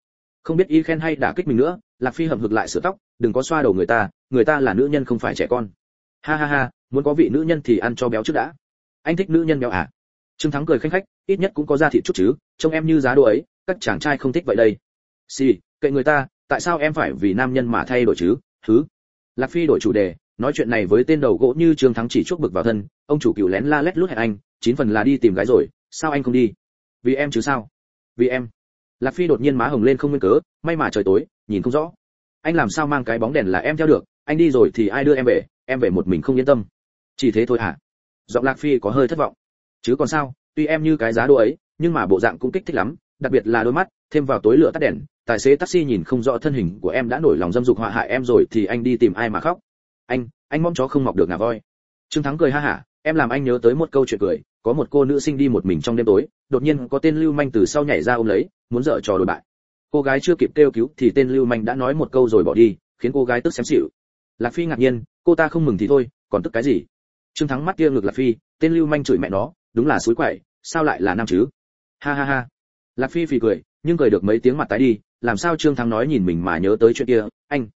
S1: Không biết y khen hay đả kích mình nữa, Lạc Phi hậm hực lại sửa tóc, đừng có xoa đầu người ta là nữ nhân không phải trẻ con. Ha ha ha, muốn có vị nữ nhân thì ăn cho béo trước đã. Anh thích nữ nhân béo à? Trương Thắng cười khanh khách, ít nhất cũng có da thịt chút chứ, trông em như giá đỗ ấy, các chàng trai không thích vậy đây. Xì, kệ người ta, tại sao em phải vì nam nhân mà thay đổi chứ? Thứ. Lạc Phi đổi chủ đề, nói chuyện này với tên đầu gỗ như Trương Thắng chỉ chuốc bực vào thân, ông chủ cựu lén la lét lút hẹn anh, 9 phần là đi tìm gái rồi, sao anh không đi? Vì em chứ sao? Vì em. Lạc Phi đột nhiên má hồng lên không nguyên cớ, may mà trời tối, nhìn không rõ. Anh làm sao mang cái bóng đèn là em theo được, anh đi rồi thì ai đưa em về một mình không yên tâm. Chỉ thế thôi hả? Giọng Lạc Phi có hơi thất vọng. Chứ còn sao, tuy em như cái giá đỗ ấy, nhưng mà bộ dạng cũng kích thích lắm, đặc biệt là đôi mắt, thêm vào tối lửa tắt đèn, tài xế taxi nhìn không rõ thân hình của em đã nổi lòng dâm dục họa hại em rồi thì anh đi tìm ai mà khóc. Anh mõm chó không mọc được ngà voi. Trương Thắng cười ha hả, em làm anh nhớ tới một câu chuyện cười, có một cô nữ sinh đi một mình trong đêm tối, đột nhiên có tên lưu manh từ sau nhảy ra ôm lấy, muốn dở trò đồi bại. Cô gái chưa kịp kêu cứu thì tên lưu manh đã nói một câu rồi bỏ đi, khiến cô gái tức xém xỉu. Lạc Phi ngạc nhiên, cô ta không mừng thì thôi, còn tức cái gì? Trương Thắng mắt kia ngược Lạc Phi, tên lưu manh chửi mẹ nó, đúng là suối quậy, sao lại là nam chứ? Ha ha ha. Lạc Phi phì cười, nhưng cười được mấy tiếng mặt tái đi, làm sao Trương Thắng nói nhìn mình mà nhớ tới chuyện kia,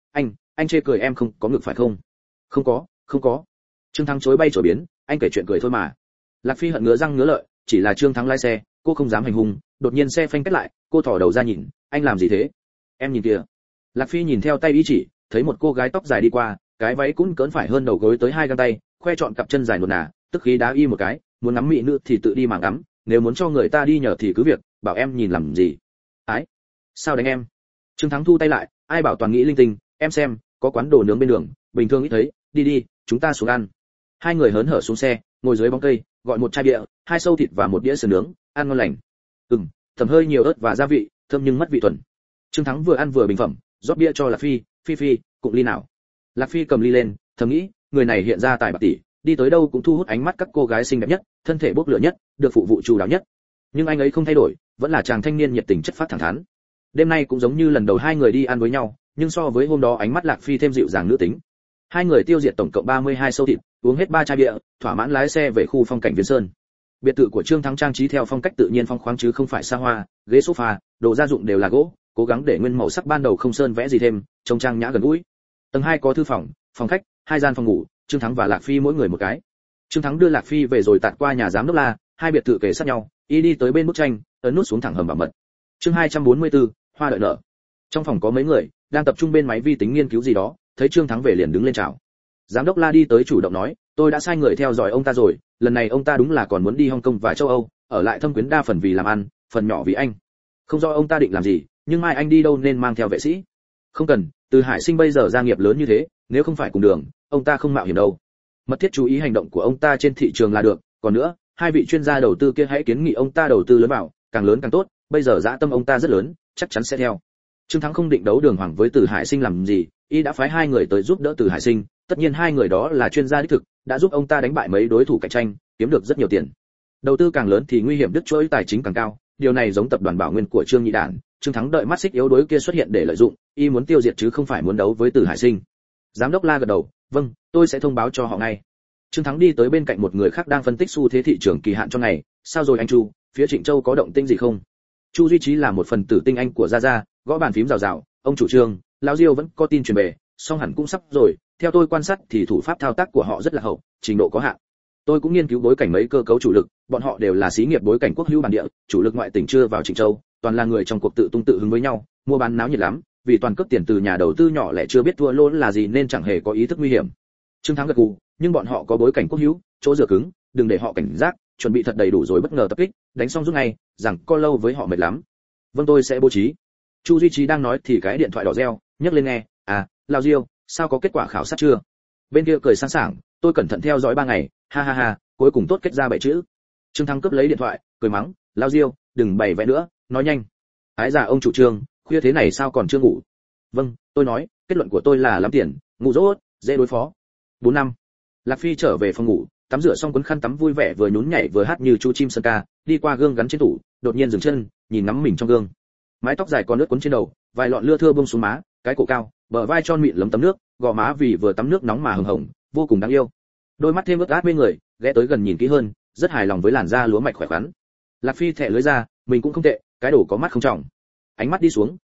S1: anh chê cười em không có ngực phải không? Không có. Trương Thắng chối bay chối biến, anh kể chuyện cười thôi mà. Lạc Phi hận ngứa răng ngứa lợi, chỉ là Trương Thắng lái xe, cô không dám hành hung, đột nhiên xe phanh cách lại, cô thò đầu ra nhìn, anh làm gì thế? Em nhìn kìa. Lạc Phi nhìn theo tay ý chỉ, thấy một cô gái tóc dài đi qua, cái váy cũng cỡn phải hơn đầu gối tới 2 găng tay, khoe trọn cặp chân dài nuột nà, tức khí đá y một cái, muốn ngắm mỹ nữ thì tự đi mà ngắm, nếu muốn cho người ta đi nhờ thì cứ việc, bảo em nhìn làm gì? Ái, sao đánh em? Trương Thắng thu tay lại, ai bảo toàn nghĩ linh tinh, em xem, có quán đồ nướng bên đường, bình thường ít thấy, đi, chúng ta xuống ăn. Hai người hớn hở xuống xe, ngồi dưới bóng cây, gọi một chai bia, 2 sâu thịt và một đĩa sườn nướng, ăn ngon lành. Thầm hơi nhiều ớt và gia vị, thơm nhưng mất vị thuần. Trương Thắng vừa ăn vừa bình phẩm, rót bia cho Lạc Phi, Phi, cụng ly nào. Lạc Phi cầm ly lên, thầm nghĩ, người này hiện ra tài bạc tỷ, đi tới đâu cũng thu hút ánh mắt các cô gái xinh đẹp nhất, thân thể bốc lửa nhất, được phụ vụ chu đáo nhất. Nhưng anh ấy không thay đổi, vẫn là chàng thanh niên nhiệt tình chất phát thẳng thắn. Đêm nay cũng giống như lần đầu hai người đi ăn với nhau, nhưng so với hôm đó ánh mắt Lạc Phi thêm dịu dàng nữ tính. Hai người tiêu diệt tổng cộng 32 sâu thịt, uống hết 3 chai bia, thỏa mãn lái xe về khu phong cảnh Viên Sơn. Biệt thự của Trương Thắng trang trí theo phong cách tự nhiên phong khoáng chứ không phải xa hoa, ghế sofa, đồ gia dụng đều là gỗ, cố gắng để nguyên màu sắc ban đầu không sơn vẽ gì thêm, trông trang nhã gần gũi. Tầng 2 có thư phòng, phòng khách, 2 gian phòng ngủ, Trương Thắng và Lạc Phi mỗi người một cái. Trương Thắng đưa Lạc Phi về rồi tạt qua nhà giám đốc La, hai biệt thự kề sát nhau, y đi tới bên bức tranh, ấn nút xuống thẳng hầm bảo mật. Chương 244, hoa đợi nợ. Trong phòng có mấy người đang tập trung bên máy vi tính nghiên cứu gì đó, thấy Trương Thắng về liền đứng lên chào. Giám đốc La đi tới chủ động nói, tôi đã sai người theo dõi ông ta rồi, lần này ông ta đúng là còn muốn đi Hong Kong và châu Âu, ở lại Thâm Quyến đa phần vì làm ăn, phần nhỏ vì anh. Không rõ ông ta định làm gì, nhưng mai anh đi đâu nên mang theo vệ sĩ. Không cần, Từ Hải Sinh bây giờ gia nghiệp lớn như thế, nếu không phải cùng đường, ông ta không mạo hiểm đâu. Mật thiết chú ý hành động của ông ta trên thị trường là được, còn nữa, hai vị chuyên gia đầu tư kia hãy kiến nghị ông ta đầu tư lớn vào, càng lớn càng tốt, bây giờ dã tâm ông ta rất lớn, chắc chắn sẽ theo. Trương Thắng không định đấu đường hoàng với Từ Hải Sinh làm gì, y đã phái 2 người tới giúp đỡ Từ Hải Sinh, tất nhiên 2 người đó là chuyên gia đích thực, đã giúp ông ta đánh bại mấy đối thủ cạnh tranh, kiếm được rất nhiều tiền. Đầu tư càng lớn thì nguy hiểm đứt chuỗi tài chính càng cao, điều này giống tập đoàn Bảo Nguyên của Trương Nhị Đản, Trương Thắng đợi mắt xích yếu đuối kia xuất hiện để lợi dụng, y muốn tiêu diệt chứ không phải muốn đấu với Từ Hải Sinh. Giám đốc La gật đầu, vâng, tôi sẽ thông báo cho họ ngay. Trương Thắng đi tới bên cạnh một người khác đang phân tích xu thế thị trường kỳ hạn cho ngày, sao rồi anh Chu, phía Trịnh Châu có động tĩnh gì không? Chu Duy Trí là một phần tử tinh anh của Gia Gia, gõ bàn phím rào rào, ông chủ trương, lão Diêu vẫn có tin truyền về, song hẳn cũng sắp rồi, theo tôi quan sát thì thủ pháp thao tác của họ rất là hậu, trình độ có hạn. Tôi cũng nghiên cứu bối cảnh mấy cơ cấu chủ lực, bọn họ đều là xí nghiệp bối cảnh quốc hữu bản địa, chủ lực ngoại tỉnh chưa vào Trịnh Châu, toàn là người trong cuộc tự tung tự hứng với nhau, mua bán náo nhiệt lắm, vì toàn cấp tiền từ nhà đầu tư nhỏ lẻ chưa biết thua lỗ là gì nên chẳng hề có ý thức nguy hiểm. Trương Thắng gật gù, nhưng bọn họ có bối cảnh quốc hữu, chỗ dựa cứng, đừng để họ cảnh giác, chuẩn bị thật đầy đủ rồi bất ngờ tập kích, đánh xong rút ngay, rằng co lâu với họ mệt lắm. Vâng, tôi sẽ bố trí. Chu Duy Trí đang nói thì cái điện thoại đỏ reo, nhấc lên nghe, Lao Diêu, sao có kết quả khảo sát chưa? Bên kia cười sẵn sàng, tôi cẩn thận theo dõi 3 ngày, ha ha ha, cuối cùng tốt kết ra 7 chữ. Trương Thắng cướp lấy điện thoại, cười mắng, Lao Diêu, đừng bày vẽ nữa, nói nhanh. Ái già ông chủ Trương, khuya thế này sao còn chưa ngủ? Vâng, tôi nói, kết luận của tôi là lắm tiền, ngủ dốt, dễ đối phó. 4 năm. Lạc Phi trở về phòng ngủ, tắm rửa xong quấn khăn tắm vui vẻ vừa nhún nhảy vừa hát như chú chim sơn ca, đi qua gương gắn trên tủ, đột nhiên dừng chân, nhìn ngắm mình trong gương. Mái tóc dài còn ướt quấn trên đầu, vài lọn lưa thưa buông xuống má, cái cổ cao, bờ vai tròn mịn lấm tấm nước, gò má vì vừa tắm nước nóng mà hừng hồng, vô cùng đáng yêu. Đôi mắt thêm ướt át mê người, ghé tới gần nhìn kỹ hơn, rất hài lòng với làn da lúa mạch khỏe khoắn. Lạc Phi thẻ lưới ra, mình cũng không tệ, cái đồ có mắt không trọng. Ánh mắt đi xuống,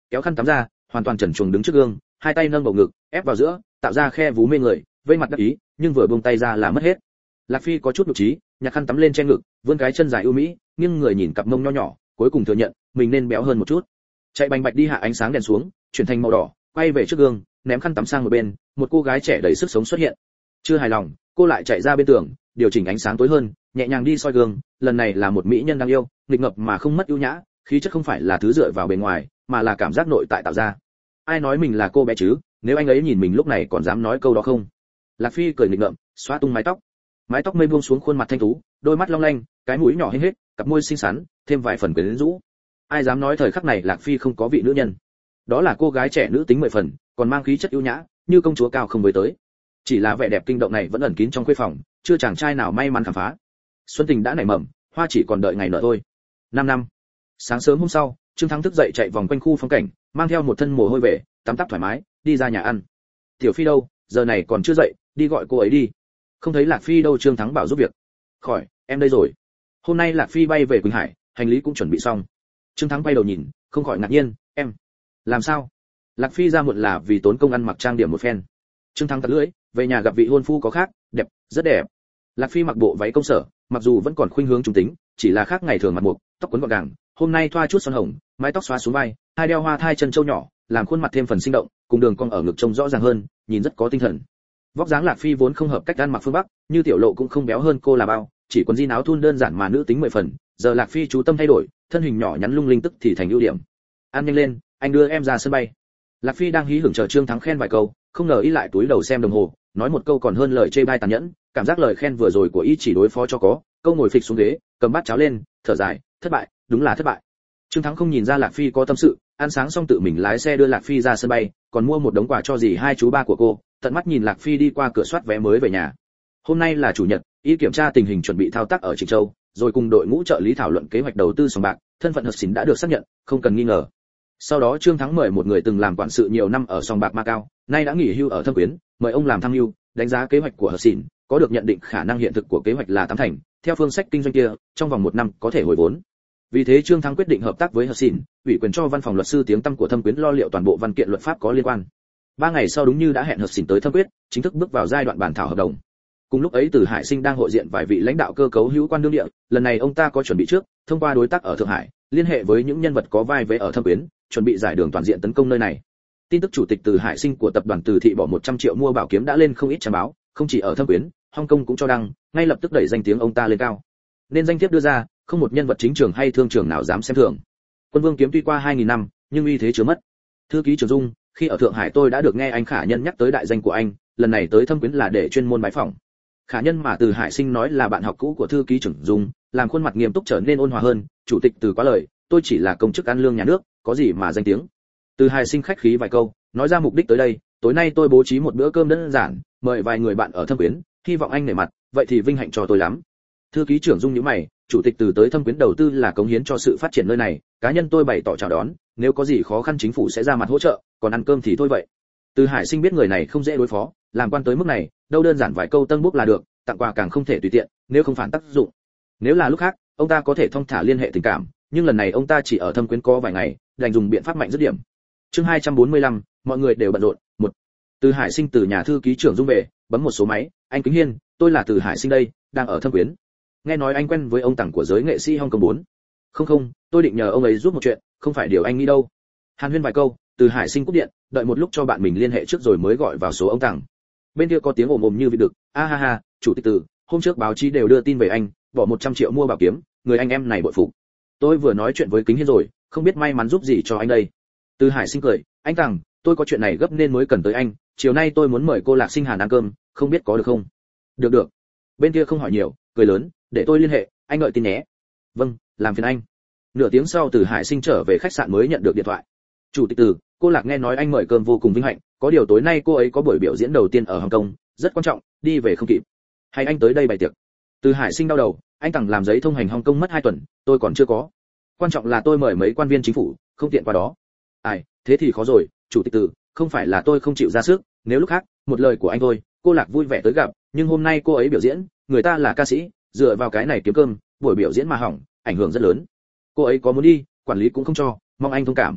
S1: kéo khăn tắm ra, hoàn toàn trần truồng đứng trước gương, hai tay nâng bầu ngực, ép vào giữa, tạo ra khe vú mê người, vây mặt đắc ý, nhưng vừa buông tay ra là mất hết. Lạc Phi có chút nhục trí, nhặt khăn tắm lên che ngực, vươn cái chân dài ưu mỹ, nghiêng người nhìn cặp mông nho nhỏ, cuối cùng thừa nhận, mình nên béo hơn một chút. Chạy bành bạch đi hạ ánh sáng đèn xuống, chuyển thành màu đỏ, quay về trước gương, ném khăn tắm sang một bên, một cô gái trẻ đầy sức sống xuất hiện. Chưa hài lòng, cô lại chạy ra bên tường, điều chỉnh ánh sáng tối hơn, nhẹ nhàng đi soi gương, lần này là một mỹ nhân đang yêu, nghịch ngợp mà không mất ưu nhã, khí chất không phải là thứ dựa vào bề ngoài, mà là cảm giác nội tại tạo ra. Ai nói mình là cô bé chứ, nếu anh ấy nhìn mình lúc này còn dám nói câu đó không? Lạc Phi cười nghịch ngợm, xóa tung mái tóc mây buông xuống khuôn mặt thanh tú, đôi mắt long lanh, cái mũi nhỏ hênh hết, cặp môi xinh xắn, thêm vài phần quyến rũ. Ai dám nói thời khắc này Lạc Phi không có vị nữ nhân? Đó là cô gái trẻ nữ tính 10 phần, còn mang khí chất ưu nhã, như công chúa cao không với tới. Chỉ là vẻ đẹp kinh động này vẫn ẩn kín trong khuê phòng, chưa chàng trai nào may mắn khám phá. Xuân tình đã nảy mầm, hoa chỉ còn đợi ngày nở thôi. 5 năm. Sáng sớm hôm sau, Trương Thắng thức dậy chạy vòng quanh khu phong cảnh, mang theo một thân mồ hôi về, tắm tắp thoải mái, đi ra nhà ăn. Tiểu Phi đâu, giờ này còn chưa dậy, đi gọi cô ấy đi. Không thấy Lạc Phi đâu, Trương Thắng bảo giúp việc. Khỏi, em đây rồi. Hôm nay Lạc Phi bay về Quỳnh Hải, hành lý cũng chuẩn bị xong. Trương Thắng quay đầu nhìn, không khỏi ngạc nhiên, em làm sao? Lạc Phi ra muộn là vì tốn công ăn mặc trang điểm một phen. Trương Thắng tặc lưỡi, về nhà gặp vị hôn phu có khác, đẹp, rất đẹp. Lạc Phi mặc bộ váy công sở, mặc dù vẫn còn khuynh hướng trung tính, chỉ là khác ngày thường mặt mộc, tóc quấn gọn gàng, hôm nay thoa chút son hồng, mái tóc xóa xuống vai, hai đeo hoa thai chân châu nhỏ, làm khuôn mặt thêm phần sinh động, cùng đường cong ở ngực trông rõ ràng hơn, nhìn rất có tinh thần. Vóc dáng Lạc Phi vốn không hợp cách ăn mặc phương Bắc, như tiểu lộ cũng không béo hơn cô là bao, chỉ quần jean áo thun đơn giản mà nữ tính 10 phần, giờ Lạc Phi chú tâm thay đổi, thân hình nhỏ nhắn lung linh tức thì thành ưu điểm. Ăn nhanh lên, anh đưa em ra sân bay. Lạc Phi đang hí hưởng chờ Trương Thắng khen vài câu, không ngờ y lại túi đầu xem đồng hồ, nói một câu còn hơn lời chê bai tàn nhẫn, cảm giác lời khen vừa rồi của y chỉ đối phó cho có, câu ngồi phịch xuống ghế, cầm bát cháo lên, thở dài, thất bại, đúng là thất bại. Trương Thắng không nhìn ra Lạc Phi có tâm sự, ăn sáng xong tự mình lái xe đưa Lạc Phi ra sân bay, còn mua một đống quà cho dì hai chú ba của cô, tận mắt nhìn Lạc Phi đi qua cửa soát vé mới về nhà. Hôm nay là chủ nhật, y kiểm tra tình hình chuẩn bị thao tác ở Trịnh Châu, rồi cùng đội ngũ trợ lý thảo luận kế hoạch đầu tư sòng bạc, thân phận hợp xín đã được xác nhận, không cần nghi ngờ. Sau đó Trương Thắng mời một người từng làm quản sự nhiều năm ở sòng bạc Macau, nay đã nghỉ hưu ở Thâm Quyến, mời ông làm tham mưu, đánh giá kế hoạch của hợp xín, có được nhận định khả năng hiện thực của kế hoạch là 8 thành, theo phương sách kinh doanh kia, trong vòng 1 năm có thể hồi vốn. Vì thế Trương Thắng quyết định hợp tác với hợp xín, ủy quyền cho văn phòng luật sư tiếng tăm của Thâm Quyến lo liệu toàn bộ văn kiện luật pháp có liên quan. 3 ngày sau đúng như đã hẹn hợp xín tới Thâm Quyến, chính thức bước vào giai đoạn bàn thảo hợp đồng. Cùng lúc ấy Từ Hải Sinh đang hội diện vài vị lãnh đạo cơ cấu hữu quan đương địa, lần này ông ta có chuẩn bị trước, thông qua đối tác ở Thượng Hải, liên hệ với những nhân vật có vai vế ở Thâm Quyến, chuẩn bị giải đường toàn diện tấn công nơi này. Tin tức chủ tịch Từ Hải Sinh của tập đoàn Từ Thị bỏ 100 triệu mua bảo kiếm đã lên không ít trang báo, không chỉ ở Thâm Quyến, Hong Kong cũng cho đăng, ngay lập tức đẩy danh tiếng ông ta lên cao. Nên danh thiếp đưa ra, không một nhân vật chính trường hay thương trường nào dám xem thường. Quân Vương kiếm tuy qua 2000 năm, nhưng uy thế chưa mất. Thư ký Trường Dung, khi ở Thượng Hải tôi đã được nghe anh Khả Nhân nhắc tới đại danh của anh, lần này tới Thâm Quyến là để chuyên môn bái phỏng. Khả Nhân mà Từ Hải Sinh nói là bạn học cũ của thư ký Trường Dung, làm khuôn mặt nghiêm túc trở nên ôn hòa hơn, chủ tịch Từ quá lời, tôi chỉ là công chức ăn lương nhà nước, có gì mà danh tiếng. Từ Hải Sinh khách khí vài câu, nói ra mục đích tới đây, tối nay tôi bố trí một bữa cơm đơn giản, mời vài người bạn ở Thâm Quyến, hy vọng anh nể mặt, vậy thì vinh hạnh cho tôi lắm. Thư ký Trưởng Dung nhíu mày, chủ tịch Từ tới Thâm Quyến đầu tư là cống hiến cho sự phát triển nơi này, cá nhân tôi bày tỏ chào đón, nếu có gì khó khăn chính phủ sẽ ra mặt hỗ trợ, còn ăn cơm thì thôi vậy. Từ Hải Sinh biết người này không dễ đối phó, làm quan tới mức này, đâu đơn giản vài câu tân bốc là được, tặng quà càng không thể tùy tiện, nếu không phản tác dụng. Nếu là lúc khác, ông ta có thể thong thả liên hệ tình cảm, nhưng lần này ông ta chỉ ở Thâm Quyến có vài ngày, đành dùng biện pháp mạnh dứt điểm. Chương 245, mọi người đều bận rộn. 1. Từ Hải Sinh từ nhà thư ký Trưởng Dung về, bấm một số máy, anh Kính Hiên, tôi là Từ Hải Sinh đây, đang ở Thâm Quyến. Nghe nói anh quen với ông tặng của giới nghệ sĩ Hong Kong 4. Không, tôi định nhờ ông ấy giúp một chuyện, không phải điều anh nghĩ đâu. Hàn huyên vài câu, Từ Hải Sinh cúp điện, đợi một lúc cho bạn mình liên hệ trước rồi mới gọi vào số ông tặng. Bên kia có tiếng ồm ồm như vịt đực, a ha ha, chủ tịch Từ, hôm trước báo chí đều đưa tin về anh, bỏ 100 triệu mua bảo kiếm, người anh em này bội phục. Tôi vừa nói chuyện với Kính Hiên rồi, không biết may mắn giúp gì cho anh đây. Từ Hải Sinh cười, anh Tằng, tôi có chuyện này gấp nên mới cần tới anh, chiều nay tôi muốn mời cô Lạc Sinh Hàn ăn cơm, không biết có được không? Được. Bên kia không hỏi nhiều, cười lớn, để tôi liên hệ, anh đợi tin nhé. Vâng, làm phiền anh. Nửa tiếng sau Từ Hải Sinh trở về khách sạn mới nhận được điện thoại. Chủ tịch Từ, cô Lạc nghe nói anh mời cơm vô cùng vinh hạnh, có điều tối nay cô ấy có buổi biểu diễn đầu tiên ở Hồng Kông, rất quan trọng, đi về không kịp. Hay anh tới đây bày tiệc? Từ Hải Sinh đau đầu, anh Tằng làm giấy thông hành Hồng Kông mất 2 tuần, tôi còn chưa có. Quan trọng là tôi mời mấy quan viên chính phủ, không tiện qua đó. Ai, thế thì khó rồi, chủ tịch Từ, không phải là tôi không chịu ra sức, nếu lúc khác, một lời của anh thôi, cô Lạc vui vẻ tới gặp, nhưng hôm nay cô ấy biểu diễn, người ta là ca sĩ, dựa vào cái này kiếm cơm, buổi biểu diễn mà hỏng, ảnh hưởng rất lớn. Cô ấy có muốn đi, quản lý cũng không cho, mong anh thông cảm.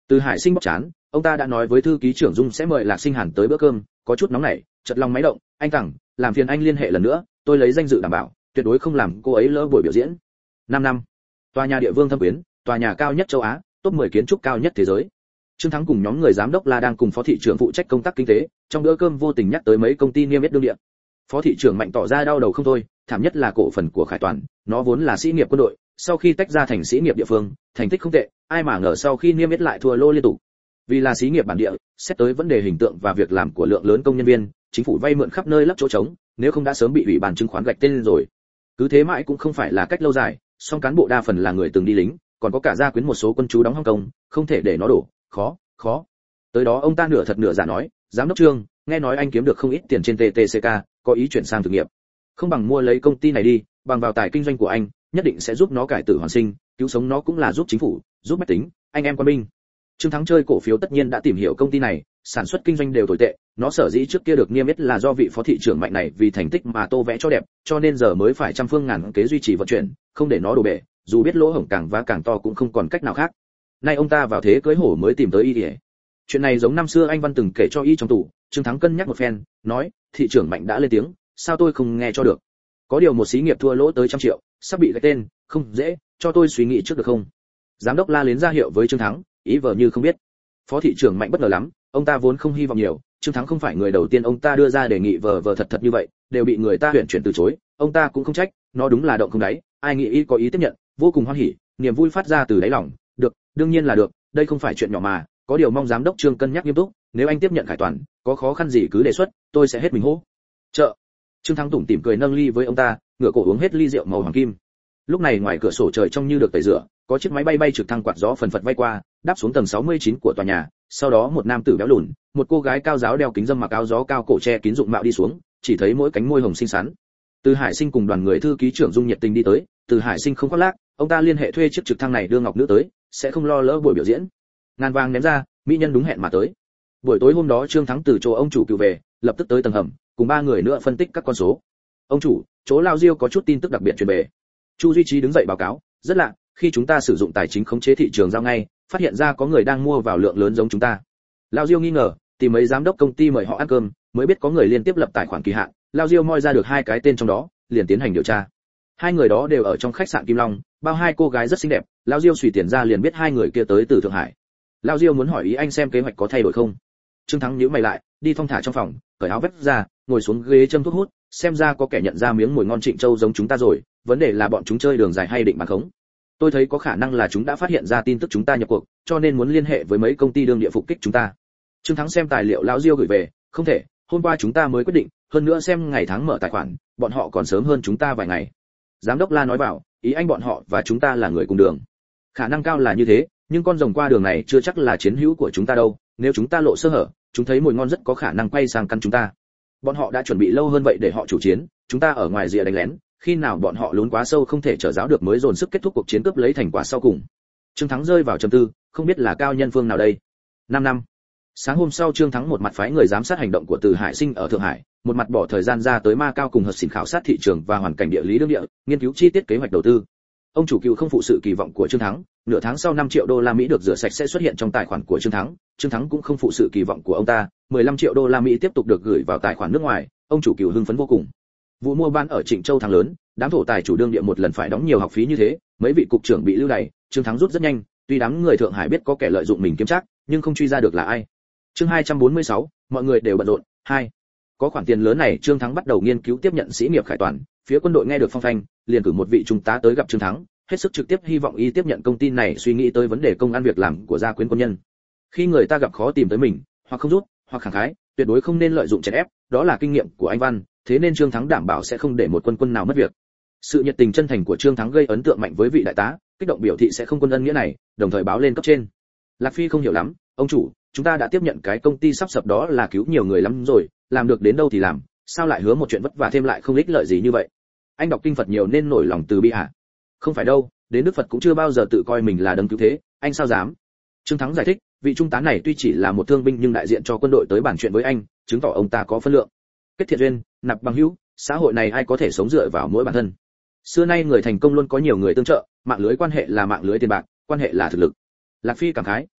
S1: Từ Hải Sinh bóc chán, ông ta đã nói với thư ký trưởng Dung sẽ mời Lạc Sinh Hàn tới bữa cơm, có chút nóng nảy, chợt lòng máy động, anh Tằng, làm phiền anh liên hệ lần nữa, tôi lấy danh dự đảm bảo, tuyệt đối không làm cô ấy lỡ buổi biểu diễn. 5 năm. Tòa nhà Địa Vương Thâm Quyến, tòa nhà cao nhất châu Á, top 10 kiến trúc cao nhất thế giới. Trương Thắng cùng nhóm người giám đốc La đang cùng phó thị trưởng phụ trách công tác kinh tế, trong bữa cơm vô tình nhắc tới mấy công ty niêm yết đương địa. Phó thị trưởng Mạnh tỏ ra đau đầu không thôi, thảm nhất là cổ phần của Khải Toàn, nó vốn là sĩ nghiệp quân đội, sau khi tách ra thành sĩ nghiệp địa phương, thành tích không tệ, ai mà ngờ sau khi niêm yết lại thua lô liên tục. Vì là sĩ nghiệp bản địa, xét tới vấn đề hình tượng và việc làm của lượng lớn công nhân viên, chính phủ vay mượn khắp nơi lấp chỗ trống, nếu không đã sớm bị ủy ban chứng khoán gạch tên rồi. Cứ thế mãi cũng không phải là cách lâu dài, song cán bộ đa phần là người từng đi lính, còn có cả gia quyến một số quân chú đóng Hong Kong, không thể để nó đổ, khó. Tới đó ông ta nửa thật nửa giả nói, giám đốc Trương, nghe nói anh kiếm được không ít tiền trên TTCK, có ý chuyển sang thực nghiệp. Không bằng mua lấy công ty này đi, bằng vào tài kinh doanh của anh, nhất định sẽ giúp nó cải tử hoàn sinh, cứu sống nó cũng là giúp chính phủ, giúp bách tính, anh em quân binh. Trương Thắng chơi cổ phiếu tất nhiên đã tìm hiểu công ty này, sản xuất kinh doanh đều tồi tệ, nó sở dĩ trước kia được niêm yết là do vị phó thị trưởng Mạnh này vì thành tích mà tô vẽ cho đẹp, cho nên giờ mới phải trăm phương ngàn kế duy trì vận chuyển, không để nó đổ bể, dù biết lỗ hổng càng vá càng to cũng không còn cách nào khác. Nay ông ta vào thế cưới hổ mới tìm tới y ỉa. Chuyện này giống năm xưa anh Văn từng kể cho y trong tủ. Trương Thắng cân nhắc một phen, nói, thị trưởng Mạnh đã lên tiếng, sao tôi không nghe cho được? Có điều một xí nghiệp thua lỗ tới 100 triệu, sắp bị gạch tên, không dễ, cho tôi suy nghĩ trước được không? Giám đốc La Liến ra hiệu với Trương Thắng, ý vờ như không biết. Phó thị trưởng Mạnh bất ngờ lắm, ông ta vốn không hy vọng nhiều, Trương Thắng không phải người đầu tiên ông ta đưa ra đề nghị vờ thật như vậy, đều bị người ta huyền chuyển từ chối, ông ta cũng không trách, nó đúng là động không đáy, ai nghĩ y có ý tiếp nhận, vô cùng hoan hỉ, niềm vui phát ra từ đáy lòng, được, đương nhiên là được, đây không phải chuyện nhỏ mà, có điều mong giám đốc Trương cân nhắc nghiêm túc, nếu anh tiếp nhận Khải Toàn, có khó khăn gì cứ đề xuất, tôi sẽ hết mình hô. Trợ. Trương Thắng tủm tỉm cười nâng ly với ông ta, ngửa cổ uống hết ly rượu màu hoàng kim. Lúc này ngoài cửa sổ trời trông như được tẩy rửa, có chiếc máy bay bay trực thăng quạt gió phần phật bay qua, đáp xuống tầng 69 của tòa nhà, sau đó một nam tử béo lùn, một cô gái cao giáo đeo kính râm mặc áo gió cao cổ che kín dụng mạo đi xuống, chỉ thấy mỗi cánh môi hồng xinh xắn. Từ Hải Sinh cùng đoàn người thư ký trưởng Dung nhiệt tình đi tới, Từ Hải Sinh không khoác lác, ông ta liên hệ thuê chiếc trực thăng này đưa Ngọc Nữ tới, sẽ không lo lỡ buổi biểu diễn. Ngàn vàng ném ra, mỹ nhân đúng hẹn mà tới. Buổi tối hôm đó Trương Thắng từ chỗ ông chủ cựu về, lập tức tới tầng hầm, cùng 3 người nữa phân tích các con số. Ông chủ, chỗ Lao Diêu có chút tin tức đặc biệt truyền về. Chu Duy Trí đứng dậy báo cáo, rất lạ, khi chúng ta sử dụng tài chính khống chế thị trường giao ngay, phát hiện ra có người đang mua vào lượng lớn giống chúng ta. Lao Diêu nghi ngờ, tìm mấy giám đốc công ty mời họ ăn cơm, mới biết có người liên tiếp lập tài khoản kỳ hạn. Lao Diêu moi ra được 2 cái tên trong đó, liền tiến hành điều tra. 2 người đó đều ở trong khách sạn Kim Long, bao 2 cô gái rất xinh đẹp. Lao Diêu xùy tiền ra liền biết 2 người kia tới từ Thượng Hải. Lao Diêu muốn hỏi ý anh xem kế hoạch có thay đổi không. Trương Thắng nhíu mày lại, đi thong thả trong phòng, cởi áo vest ra, ngồi xuống ghế châm thuốc hút, xem ra có kẻ nhận ra miếng mồi ngon Trịnh Châu giống chúng ta rồi, vấn đề là bọn chúng chơi đường dài hay định bàn khống. Tôi thấy có khả năng là chúng đã phát hiện ra tin tức chúng ta nhập cuộc, cho nên muốn liên hệ với mấy công ty đương địa phục kích chúng ta. Trương Thắng xem tài liệu lão Diêu gửi về, không thể, hôm qua chúng ta mới quyết định, hơn nữa xem ngày tháng mở tài khoản, bọn họ còn sớm hơn chúng ta vài ngày. Giám đốc La nói bảo, ý anh bọn họ và chúng ta là người cùng đường. Khả năng cao là như thế, nhưng con rồng qua đường này chưa chắc là chiến hữu của chúng ta đâu, nếu chúng ta lộ sơ hở, chúng thấy mồi ngon rất có khả năng quay sang căn chúng ta. Bọn họ đã chuẩn bị lâu hơn vậy để họ chủ chiến, chúng ta ở ngoài rìa đánh lén, khi nào bọn họ lún quá sâu không thể trở giáo được mới dồn sức kết thúc cuộc chiến cướp lấy thành quả sau cùng. Trương Thắng rơi vào trầm tư, không biết là cao nhân phương nào đây. 5 năm. Sáng hôm sau Trương Thắng một mặt phái người giám sát hành động của Từ Hải Sinh ở Thượng Hải, một mặt bỏ thời gian ra tới Macau cùng hợp xỉn khảo sát thị trường và hoàn cảnh địa lý đương địa, nghiên cứu chi tiết kế hoạch đầu tư. Ông chủ cựu không phụ sự kỳ vọng của Trương Thắng, nửa tháng sau 5 triệu đô la Mỹ được rửa sạch sẽ xuất hiện trong tài khoản của Trương Thắng. Trương Thắng cũng không phụ sự kỳ vọng của ông ta, 15 triệu đô la Mỹ tiếp tục được gửi vào tài khoản nước ngoài, ông chủ cựu hưng phấn vô cùng. Vụ mua bán ở Trịnh Châu thắng lớn, đám thổ tài chủ đương địa một lần phải đóng nhiều học phí như thế, mấy vị cục trưởng bị lưu đày, Trương Thắng rút rất nhanh, tuy đám người Thượng Hải biết có kẻ lợi dụng mình kiếm trác, nhưng không truy ra được là ai. Chương 246, mọi người đều bận rộn. 2. Có khoản tiền lớn này, Trương Thắng bắt đầu nghiên cứu tiếp nhận sĩ nghiệp Khải Toàn, phía quân đội nghe được phong phanh, liền cử một vị trung tá tới gặp Trương Thắng, hết sức trực tiếp hy vọng y tiếp nhận công ty này, suy nghĩ tới vấn đề công ăn việc làm của gia quyến quân nhân. Khi người ta gặp khó tìm tới mình, hoặc không rút, hoặc khẳng khái, tuyệt đối không nên lợi dụng chèn ép, đó là kinh nghiệm của anh Văn, thế nên Trương Thắng đảm bảo sẽ không để một quân nào mất việc. Sự nhiệt tình chân thành của Trương Thắng gây ấn tượng mạnh với vị đại tá, kích động biểu thị sẽ không quân ân nghĩa này, đồng thời báo lên cấp trên. Lạc Phi không hiểu lắm, ông chủ, chúng ta đã tiếp nhận cái công ty sắp sập đó là cứu nhiều người lắm rồi, làm được đến đâu thì làm, sao lại hứa một chuyện vất vả thêm lại không ích lợi gì như vậy? Anh đọc kinh Phật nhiều nên nổi lòng từ bi hả? Không phải đâu, đến Đức Phật cũng chưa bao giờ tự coi mình là đấng cứu thế, anh sao dám? Trương Thắng giải thích, vị trung tá này tuy chỉ là một thương binh nhưng đại diện cho quân đội tới bàn chuyện với anh, chứng tỏ ông ta có phân lượng. Kết thiện duyên, nạp bằng hữu, xã hội này ai có thể sống dựa vào mỗi bản thân. Xưa nay người thành công luôn có nhiều người tương trợ, mạng lưới quan hệ là mạng lưới tiền bạc, quan hệ là thực lực. Lạc Phi cảm khái, ôi,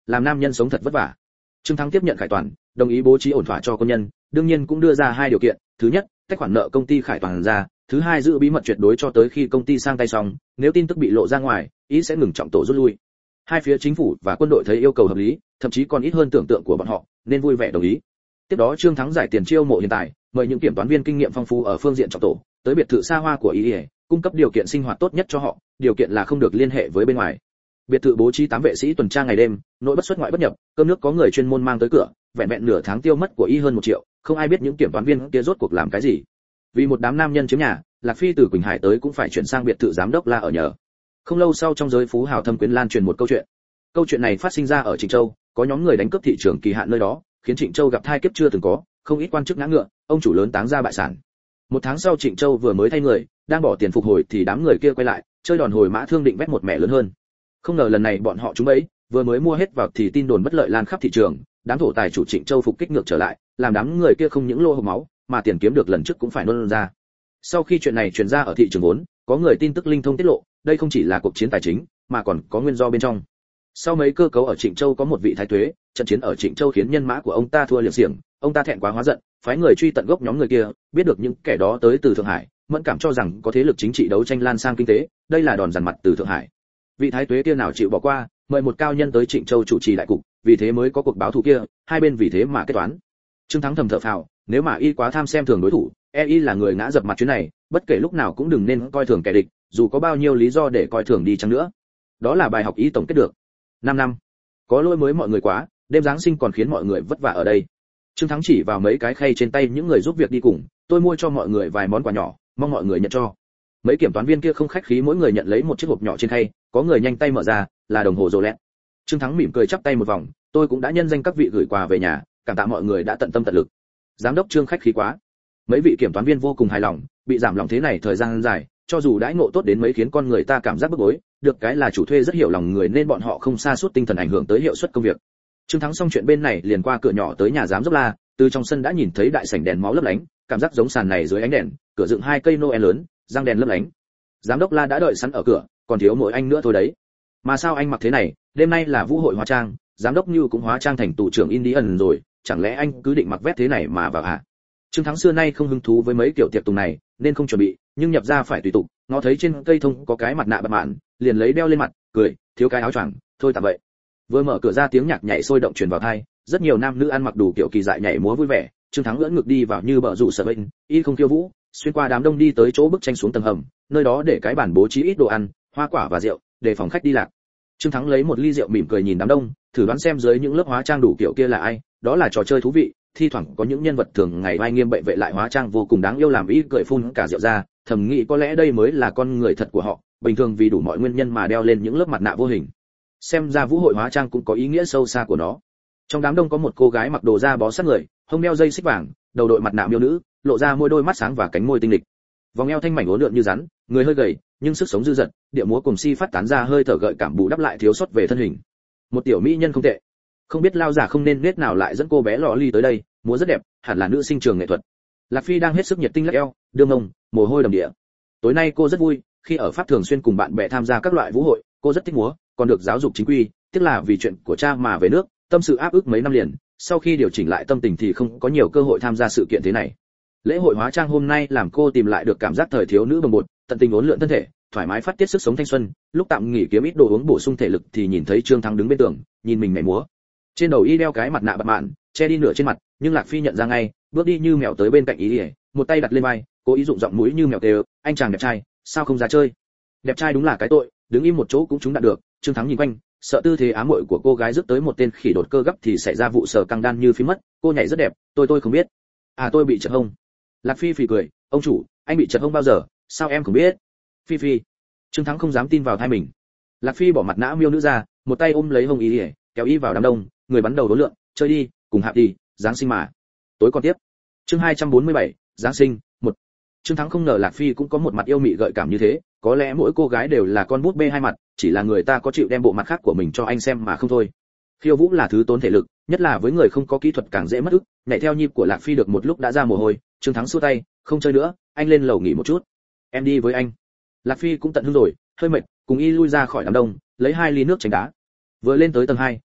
S1: làm nam nhân sống thật vất vả. Trương Thắng tiếp nhận Khải Toàn, đồng ý bố trí ổn thỏa cho công nhân, đương nhiên cũng đưa ra hai điều kiện, thứ nhất, tách khoản nợ công ty Khải Toàn ra, thứ hai giữ bí mật tuyệt đối cho tới khi công ty sang tay xong, nếu tin tức bị lộ ra ngoài, ý sẽ ngừng trọng tổ rút lui. Hai phía chính phủ và quân đội thấy yêu cầu hợp lý, thậm chí còn ít hơn tưởng tượng của bọn họ, nên vui vẻ đồng ý. Tiếp đó Trương Thắng giải tiền chiêu mộ hiện tại, mời những kiểm toán viên kinh nghiệm phong phú ở phương diện trọng tổ, tới biệt thự xa hoa của ý, cung cấp điều kiện sinh hoạt tốt nhất cho họ, điều kiện là không được liên hệ với bên ngoài. Biệt thự bố trí 8 vệ sĩ tuần tra ngày đêm, nội bất xuất ngoại bất nhập, cơm nước có người chuyên môn mang tới cửa, vẹn vẹn nửa tháng tiêu mất của y hơn 1 triệu, không ai biết những kiểm toán viên kia rốt cuộc làm cái gì. Vì một đám nam nhân chiếm nhà, Lạc Phi từ Quỳnh Hải tới cũng phải chuyển sang biệt thự giám đốc La ở nhờ. Không lâu sau trong giới phú hào thâm quyến lan truyền một câu chuyện. Câu chuyện này phát sinh ra ở Trịnh Châu, có nhóm người đánh cướp thị trường kỳ hạn nơi đó, khiến Trịnh Châu gặp thai kiếp chưa từng có, không ít quan chức ngã ngựa, ông chủ lớn táng ra bại sản. 1 tháng sau Trịnh Châu vừa mới thay người, đang bỏ tiền phục hồi thì đám người kia quay lại, chơi đòn hồi mã thương định vét một mẻ lớn hơn. Không ngờ lần này bọn họ trúng bẫy, vừa mới mua hết vào thì tin đồn bất lợi lan khắp thị trường, đám thổ tài chủ Trịnh Châu phục kích ngược trở lại, làm đám người kia không những lô hộc máu, mà tiền kiếm được lần trước cũng phải nôn ra. Sau khi chuyện này truyền ra ở thị trường vốn, có người tin tức linh thông tiết lộ, đây không chỉ là cuộc chiến tài chính, mà còn có nguyên do bên trong. Sau mấy cơ cấu ở Trịnh Châu có một vị thái tuế, trận chiến ở Trịnh Châu khiến nhân mã của ông ta thua liệt xiềng, ông ta thẹn quá hóa giận, phái người truy tận gốc nhóm người kia, biết được những kẻ đó tới từ Thượng Hải, mẫn cảm cho rằng có thế lực chính trị đấu tranh lan sang kinh tế, đây là đòn dằn mặt từ Thượng Hải. Vị thái tuế kia nào chịu bỏ qua, mời một cao nhân tới Trịnh Châu chủ trì đại cục, vì thế mới có cuộc báo thù kia, hai bên vì thế mà kết toán. Trương Thắng thầm thở phào, nếu mà y quá tham xem thường đối thủ, y là người ngã dập mặt chuyến này, bất kể lúc nào cũng đừng nên coi thường kẻ địch, dù có bao nhiêu lý do để coi thường đi chăng nữa. Đó là bài học y tổng kết được. 5 năm, có lỗi mới mọi người quá, đêm giáng sinh còn khiến mọi người vất vả ở đây. Trương Thắng chỉ vào mấy cái khay trên tay những người giúp việc đi cùng, tôi mua cho mọi người vài món quà nhỏ, mong mọi người nhận cho. Mấy kiểm toán viên kia không khách khí, mỗi người nhận lấy một chiếc hộp nhỏ trên khay, có người nhanh tay mở ra, là đồng hồ Rolex. Trương Thắng mỉm cười chắp tay một vòng, tôi cũng đã nhân danh các vị gửi quà về nhà, cảm tạ mọi người đã tận tâm tận lực. Giám đốc Trương khách khí quá. Mấy vị kiểm toán viên vô cùng hài lòng, bị giảm lòng thế này thời gian dài, cho dù đãi ngộ tốt đến mấy khiến con người ta cảm giác bức bối, được cái là chủ thuê rất hiểu lòng người nên bọn họ không sa sút tinh thần ảnh hưởng tới hiệu suất công việc. Trương Thắng xong chuyện bên này liền qua cửa nhỏ tới nhà giám đốc La, từ trong sân đã nhìn thấy đại sảnh đèn máu lấp lánh, cảm giác giống sàn này dưới ánh đèn, cửa dựng 2 cây Noel lớn, răng đèn lấp lánh. Giám đốc La đã đợi sẵn ở cửa, còn thiếu mỗi anh nữa thôi đấy. Mà sao anh mặc thế này, đêm nay là vũ hội hóa trang, giám đốc Như cũng hóa trang thành tù trưởng Indian rồi, chẳng lẽ anh cứ định mặc vest thế này mà vào hả? Trương Thắng xưa nay không hứng thú với mấy kiểu tiệc tùng này, nên không chuẩn bị, nhưng nhập ra phải tùy tục, ngó thấy trên cây thông có cái mặt nạ bạc mạn, liền lấy đeo lên mặt, cười, thiếu cái áo choàng, thôi tạm vậy. Vừa mở cửa ra tiếng nhạc nhảy sôi động truyền vào tai, rất nhiều nam nữ ăn mặc đủ kiểu kỳ dại nhảy múa vui vẻ, Trương Thắng ưỡn ngực đi vào như bờ rủ sợ bệnh, y không khiêu vũ, xuyên qua đám đông đi tới chỗ bức tranh xuống tầng hầm, nơi đó để cái bàn bố trí ít đồ ăn, hoa quả và rượu, để phòng khách đi lạc. Trương Thắng lấy một ly rượu mỉm cười nhìn đám đông, thử đoán xem dưới những lớp hóa trang đủ kiểu kia là ai, đó là trò chơi thú vị, thi thoảng có những nhân vật thường ngày vai nghiêm bệnh vệ lại hóa trang vô cùng đáng yêu làm y cười phun cả rượu ra, thầm nghĩ có lẽ đây mới là con người thật của họ, bình thường vì đủ mọi nguyên nhân mà đeo lên những lớp mặt nạ vô hình. Xem ra vũ hội hóa trang cũng có ý nghĩa sâu xa của nó. Trong đám đông có một cô gái mặc đồ da bó sát người, hông đeo dây xích vàng, đầu đội mặt nạ miêu nữ, lộ ra môi đôi mắt sáng và cánh môi tinh lịch. Vòng eo thanh mảnh uốn lượn như rắn, người hơi gầy, nhưng sức sống dư dật, điệu múa cùng si phát tán ra hơi thở gợi cảm bù đắp lại thiếu sót về thân hình. Một tiểu mỹ nhân không tệ. Không biết lao giả không nên nết nào lại dẫn cô bé lọ ly tới đây, múa rất đẹp, hẳn là nữ sinh trường nghệ thuật. Lạc Phi đang hết sức nhiệt tinh lắc eo, đương ngông, mồ hôi đầm đìa. Tối nay cô rất vui, khi ở Pháp thường xuyên cùng bạn bè tham gia các loại vũ hội, cô rất thích múa, còn được giáo dục chính quy, tiếc là vì chuyện của cha mà về nước, tâm sự áp ức mấy năm liền, sau khi điều chỉnh lại tâm tình thì không có nhiều cơ hội tham gia sự kiện thế này. Lễ hội hóa trang hôm nay làm cô tìm lại được cảm giác thời thiếu nữ bồng bột, tận tình uốn lượn thân thể, thoải mái phát tiết sức sống thanh xuân, lúc tạm nghỉ kiếm ít đồ uống bổ sung thể lực thì nhìn thấy Trương Thắng đứng bên tường, nhìn mình nhảy múa. Trên đầu y đeo cái mặt nạ bạc mạn, che đi nửa trên mặt, nhưng Lạc Phi nhận ra ngay, bước đi như mèo tới bên cạnh y, một tay đặt lên vai, cố ý dụng giọng mũi như mèo tê, anh chàng đẹp trai, sao không ra chơi? Đẹp trai đúng là cái tội, đứng im một chỗ cũng trúng đạn được. Trương Thắng nhìn quanh, sợ tư thế ám muội của cô gái rước tới một tên khỉ đột cơ gấp thì xảy ra vụ sờ căng đan như phím mất. Cô nhảy rất đẹp, tôi không biết. À tôi bị chật hông. Lạc Phi phì cười, ông chủ, anh bị chật hông bao giờ, sao em không biết? Phi Phi. Trương Thắng không dám tin vào tai mình. Lạc Phi bỏ mặt nã miêu nữ ra, một tay ôm lấy hông y, kéo y vào đám đông, người bắn đầu đối lượng, chơi đi, cùng hạp đi, giáng sinh mà. Tối còn tiếp. Chương 247, giáng sinh 1. Trương Thắng không ngờ Lạc Phi cũng có một mặt yêu mị gợi cảm như thế, có lẽ mỗi cô gái đều là con búp bê hai mặt, chỉ là người ta có chịu đem bộ mặt khác của mình cho anh xem mà không thôi. Khiêu vũ là thứ tốn thể lực, nhất là với người không có kỹ thuật càng dễ mất ức, nhảy theo nhịp của Lạc Phi được một lúc đã ra mồ hôi. Trương Thắng xua tay, không chơi nữa, anh lên lầu nghỉ một chút. Em đi với anh. Lạc Phi cũng tận hứng rồi, hơi mệt, cùng y lui ra khỏi đám đông, lấy 2 ly nước tránh đá. Vừa lên tới tầng 2,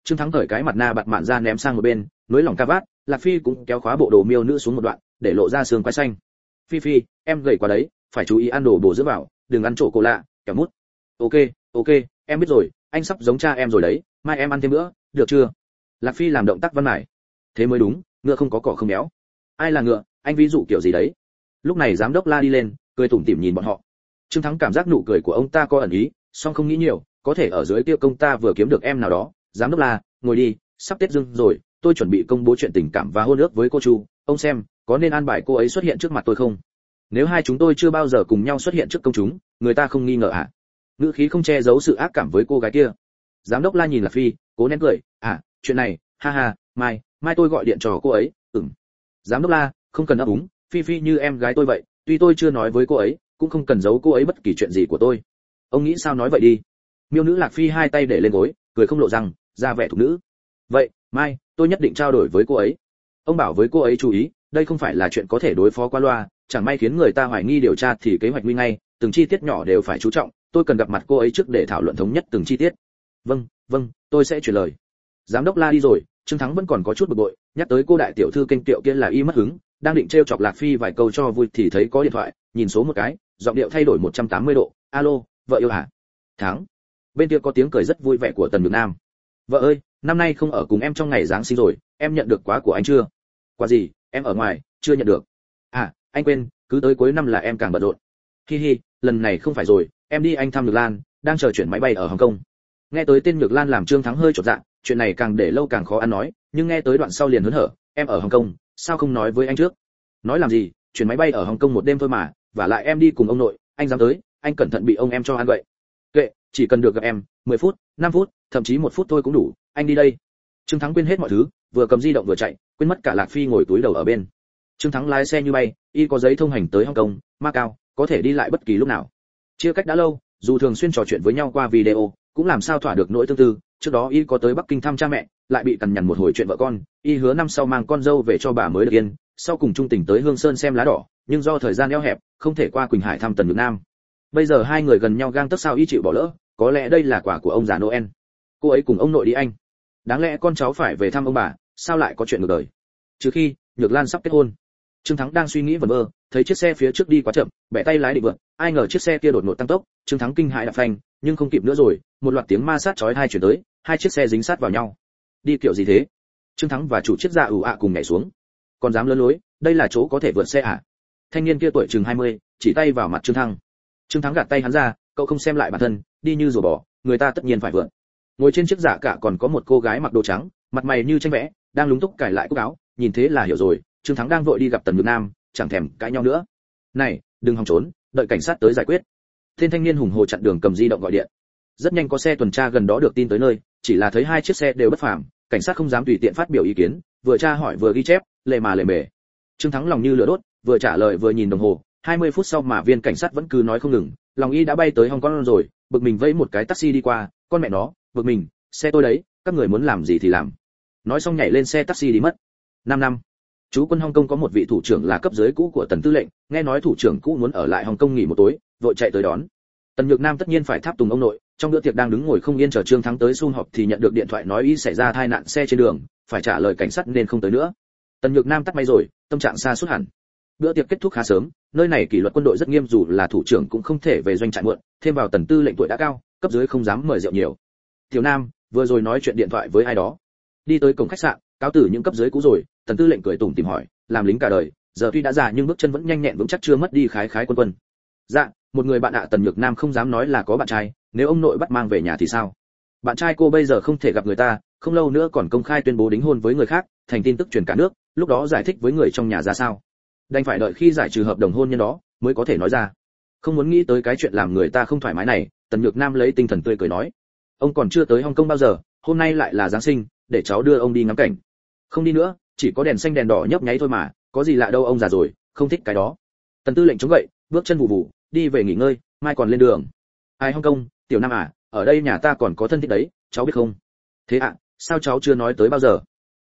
S1: Trương Thắng cởi cái mặt nạ bạt mạn ra ném sang một bên, nối lỏng ca vát, Lạc Phi cũng kéo khóa bộ đồ miêu nữ xuống một đoạn, để lộ ra xương quai xanh. Phi Phi, em gầy quá đấy, phải chú ý ăn đồ bổ dưỡng vào, đừng ăn trộn cổ lạ, kẻo mút. Ok, ok, em biết rồi, anh sắp giống cha em rồi đấy, mai em ăn thêm nữa, được chưa? Lạc Phi làm động tác văn mải. Thế mới đúng, ngựa không có cỏ không béo. Ai là ngựa, anh ví dụ kiểu gì đấy? Lúc này giám đốc La đi lên, cười tủm tỉm nhìn bọn họ. Trương Thắng cảm giác nụ cười của ông ta có ẩn ý, song không nghĩ nhiều, có thể ở dưới kia công ta vừa kiếm được em nào đó. Giám đốc La, ngồi đi, sắp Tết Dương rồi, tôi chuẩn bị công bố chuyện tình cảm và hôn ước với cô Chu, ông xem, có nên an bài cô ấy xuất hiện trước mặt tôi không? Nếu hai chúng tôi chưa bao giờ cùng nhau xuất hiện trước công chúng, người ta không nghi ngờ à? Ngữ khí không che giấu sự ác cảm với cô gái kia. Giám đốc La nhìn Lạc Phi, cố nén cười, chuyện này, ha ha, mai tôi gọi điện cho cô ấy. Giám đốc La, không cần ấp úng, Phi Phi như em gái tôi vậy, tuy tôi chưa nói với cô ấy, cũng không cần giấu cô ấy bất kỳ chuyện gì của tôi. Ông nghĩ sao nói vậy đi. Miêu nữ Lạc Phi hai tay để lên gối, cười không lộ răng, ra vẻ thục nữ. Vậy, mai, tôi nhất định trao đổi với cô ấy. Ông bảo với cô ấy chú ý, đây không phải là chuyện có thể đối phó qua loa, chẳng may khiến người ta hoài nghi điều tra thì kế hoạch nguy ngay, từng chi tiết nhỏ đều phải chú trọng, tôi cần gặp mặt cô ấy trước để thảo luận thống nhất từng chi tiết. Vâng, tôi sẽ chuyển lời. Giám đốc La đi rồi, Trương Thắng vẫn còn có chút bực bội, nhắc tới cô đại tiểu thư kênh tiệu kia là y mất hứng, đang định trêu chọc Lạc Phi vài câu cho vui thì thấy có điện thoại, nhìn số một cái, giọng điệu thay đổi 180 độ, alo, vợ yêu hả? Thắng. Bên kia có tiếng cười rất vui vẻ của Tần Nhược Nam. Vợ ơi, năm nay không ở cùng em trong ngày Giáng sinh rồi, em nhận được quà của anh chưa? Quà gì? Em ở ngoài, chưa nhận được. Anh quên, cứ tới cuối năm là em càng bận rộn. Hi, lần này không phải rồi, em đi anh thăm Nhược Lan, đang chờ chuyển máy bay ở Hồng Kông. Nghe tới tên Nhược Lan làm Trương Thắng hơi chột dạ, chuyện này càng để lâu càng khó ăn nói, nhưng nghe tới đoạn sau liền hớn hở, em ở Hồng Kông, sao không nói với anh trước? Nói làm gì, chuyển máy bay ở Hồng Kông một đêm thôi mà, và lại em đi cùng ông nội, anh dám tới, anh cẩn thận bị ông em cho ăn vậy. Kệ, chỉ cần được gặp em, 10 phút, 5 phút, thậm chí 1 phút thôi cũng đủ, anh đi đây. Trương Thắng quên hết mọi thứ, vừa cầm di động vừa chạy, quên mất cả Lạc Phi ngồi túi đầu ở bên. Trương Thắng lái xe như bay, y có giấy thông hành tới Hồng Kông, Macau, có thể đi lại bất kỳ lúc nào. Chia cách đã lâu, dù thường xuyên trò chuyện với nhau qua video, cũng làm sao thỏa được nỗi tương tư. Trước đó y có tới Bắc Kinh thăm cha mẹ, lại bị cằn nhằn một hồi chuyện vợ con, y hứa năm sau mang con dâu về cho bà mới được yên, sau cùng trung tình tới Hương Sơn xem lá đỏ, nhưng do thời gian eo hẹp, không thể qua Quỳnh Hải thăm Tần Nhược Nam. Bây giờ hai người gần nhau gang tấc, sao y chịu bỏ lỡ, có lẽ đây là quả của ông già Noel. Cô ấy cùng ông nội đi Anh, đáng lẽ con cháu phải về thăm ông bà, sao lại có chuyện ngược đời? Trừ khi Nhược Lan sắp kết hôn. Trương Thắng đang suy nghĩ vẩn vơ, thấy chiếc xe phía trước đi quá chậm, bẻ tay lái định vượt, ai ngờ chiếc xe kia đột ngột tăng tốc, Trương Thắng kinh hãi đạp phanh, nhưng không kịp nữa rồi, một loạt tiếng ma sát chói tai truyền tới, hai chiếc xe dính sát vào nhau. Đi kiểu gì thế? Trương Thắng và chủ chiếc dạ cùng nhảy xuống. Còn dám lớn lối, đây là chỗ có thể vượt xe à? Thanh niên kia tuổi chừng 20, chỉ tay vào mặt Trương Thắng. Trương Thắng gạt tay hắn ra, cậu không xem lại bản thân, đi như rùa bò, người ta tất nhiên phải vượt. Ngồi trên chiếc dạ cả còn có một cô gái mặc đồ trắng, mặt mày như tranh vẽ, đang lúng túc cài lại cúc áo, nhìn thế là hiểu rồi, Trương Thắng đang vội đi gặp Tần Nhược Nam, chẳng thèm cãi nhau nữa. Này, đừng hòng trốn, đợi cảnh sát tới giải quyết. Tên thanh niên hùng hồ chặn đường cầm di động gọi điện. Rất nhanh có xe tuần tra gần đó được tin tới nơi, chỉ là thấy hai chiếc xe đều bất phàm, cảnh sát không dám tùy tiện phát biểu ý kiến, vừa tra hỏi vừa ghi chép, lề mề. Trương Thắng lòng như lửa đốt, vừa trả lời vừa nhìn đồng hồ, 20 phút sau mà viên cảnh sát vẫn cứ nói không ngừng, lòng y đã bay tới Hồng Kông rồi, bực mình vẫy một cái taxi đi qua, con mẹ nó, bực mình, xe tôi đấy, các người muốn làm gì thì làm. Nói xong nhảy lên xe taxi đi mất. 5 năm. Chú quân Hồng Kông có một vị thủ trưởng là cấp dưới cũ của Tần tư lệnh, nghe nói thủ trưởng cũ muốn ở lại Hồng Kông nghỉ một tối, vội chạy tới đón. Tần Nhược Nam tất nhiên phải tháp tùng ông nội, trong bữa tiệc đang đứng ngồi không yên chờ Trương Thắng tới sum họp thì nhận được điện thoại nói y xảy ra tai nạn xe trên đường, phải trả lời cảnh sát nên không tới nữa. Tần Nhược Nam tắt máy rồi, tâm trạng xa sút hẳn. Bữa tiệc kết thúc khá sớm, nơi này kỷ luật quân đội rất nghiêm, dù là thủ trưởng cũng không thể về doanh trại muộn, thêm vào Tần tư lệnh tuổi đã cao, cấp dưới không dám mời rượu nhiều. Tiểu Nam vừa rồi nói chuyện điện thoại với ai đó. Đi tới cổng khách sạn, cáo tử những cấp dưới cũ rồi, Tần tư lệnh cười tủm tỉm hỏi, làm lính cả đời, giờ tuy đã già nhưng bước chân vẫn nhanh nhẹn vững chắc, chưa mất đi khái quân. Dạ, một người bạn ạ. Tần Nhược Nam không dám nói là có bạn trai, nếu ông nội bắt mang về nhà thì sao? Bạn trai cô bây giờ không thể gặp người ta, không lâu nữa còn công khai tuyên bố đính hôn với người khác, thành tin tức truyền cả nước, lúc đó giải thích với người trong nhà ra sao? Đành phải đợi khi giải trừ hợp đồng hôn nhân đó mới có thể nói ra. Không muốn nghĩ tới cái chuyện làm người ta không thoải mái này, Tần Nhược Nam lấy tinh thần tươi cười nói, ông còn chưa tới Hồng Kông bao giờ, hôm nay lại là Giáng sinh, để cháu đưa ông đi ngắm cảnh. Không đi nữa, chỉ có đèn xanh đèn đỏ nhấp nháy thôi mà, có gì lạ đâu, ông già rồi, không thích cái đó. Tần tư lệnh chống gậy, bước chân vụ vụ, đi về nghỉ ngơi, mai còn lên đường. Ai Hồng Kông, Tiểu Nam à, ở đây nhà ta còn có thân thích đấy, cháu biết không? Thế ạ, sao cháu chưa nói tới bao giờ?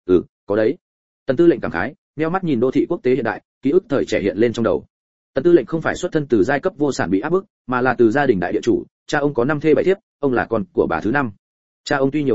S1: Có đấy. Tần tư lệnh cảm khái, nheo mắt nhìn đô thị quốc tế hiện đại, ký ức thời trẻ hiện lên trong đầu. Tần tư lệnh không phải xuất thân từ giai cấp vô sản bị áp bức, mà là từ gia đình đại địa chủ, cha ông có 5 thê 7 thiếp, ông là con của bà thứ 5. Cha ông tuy nhiều vợ,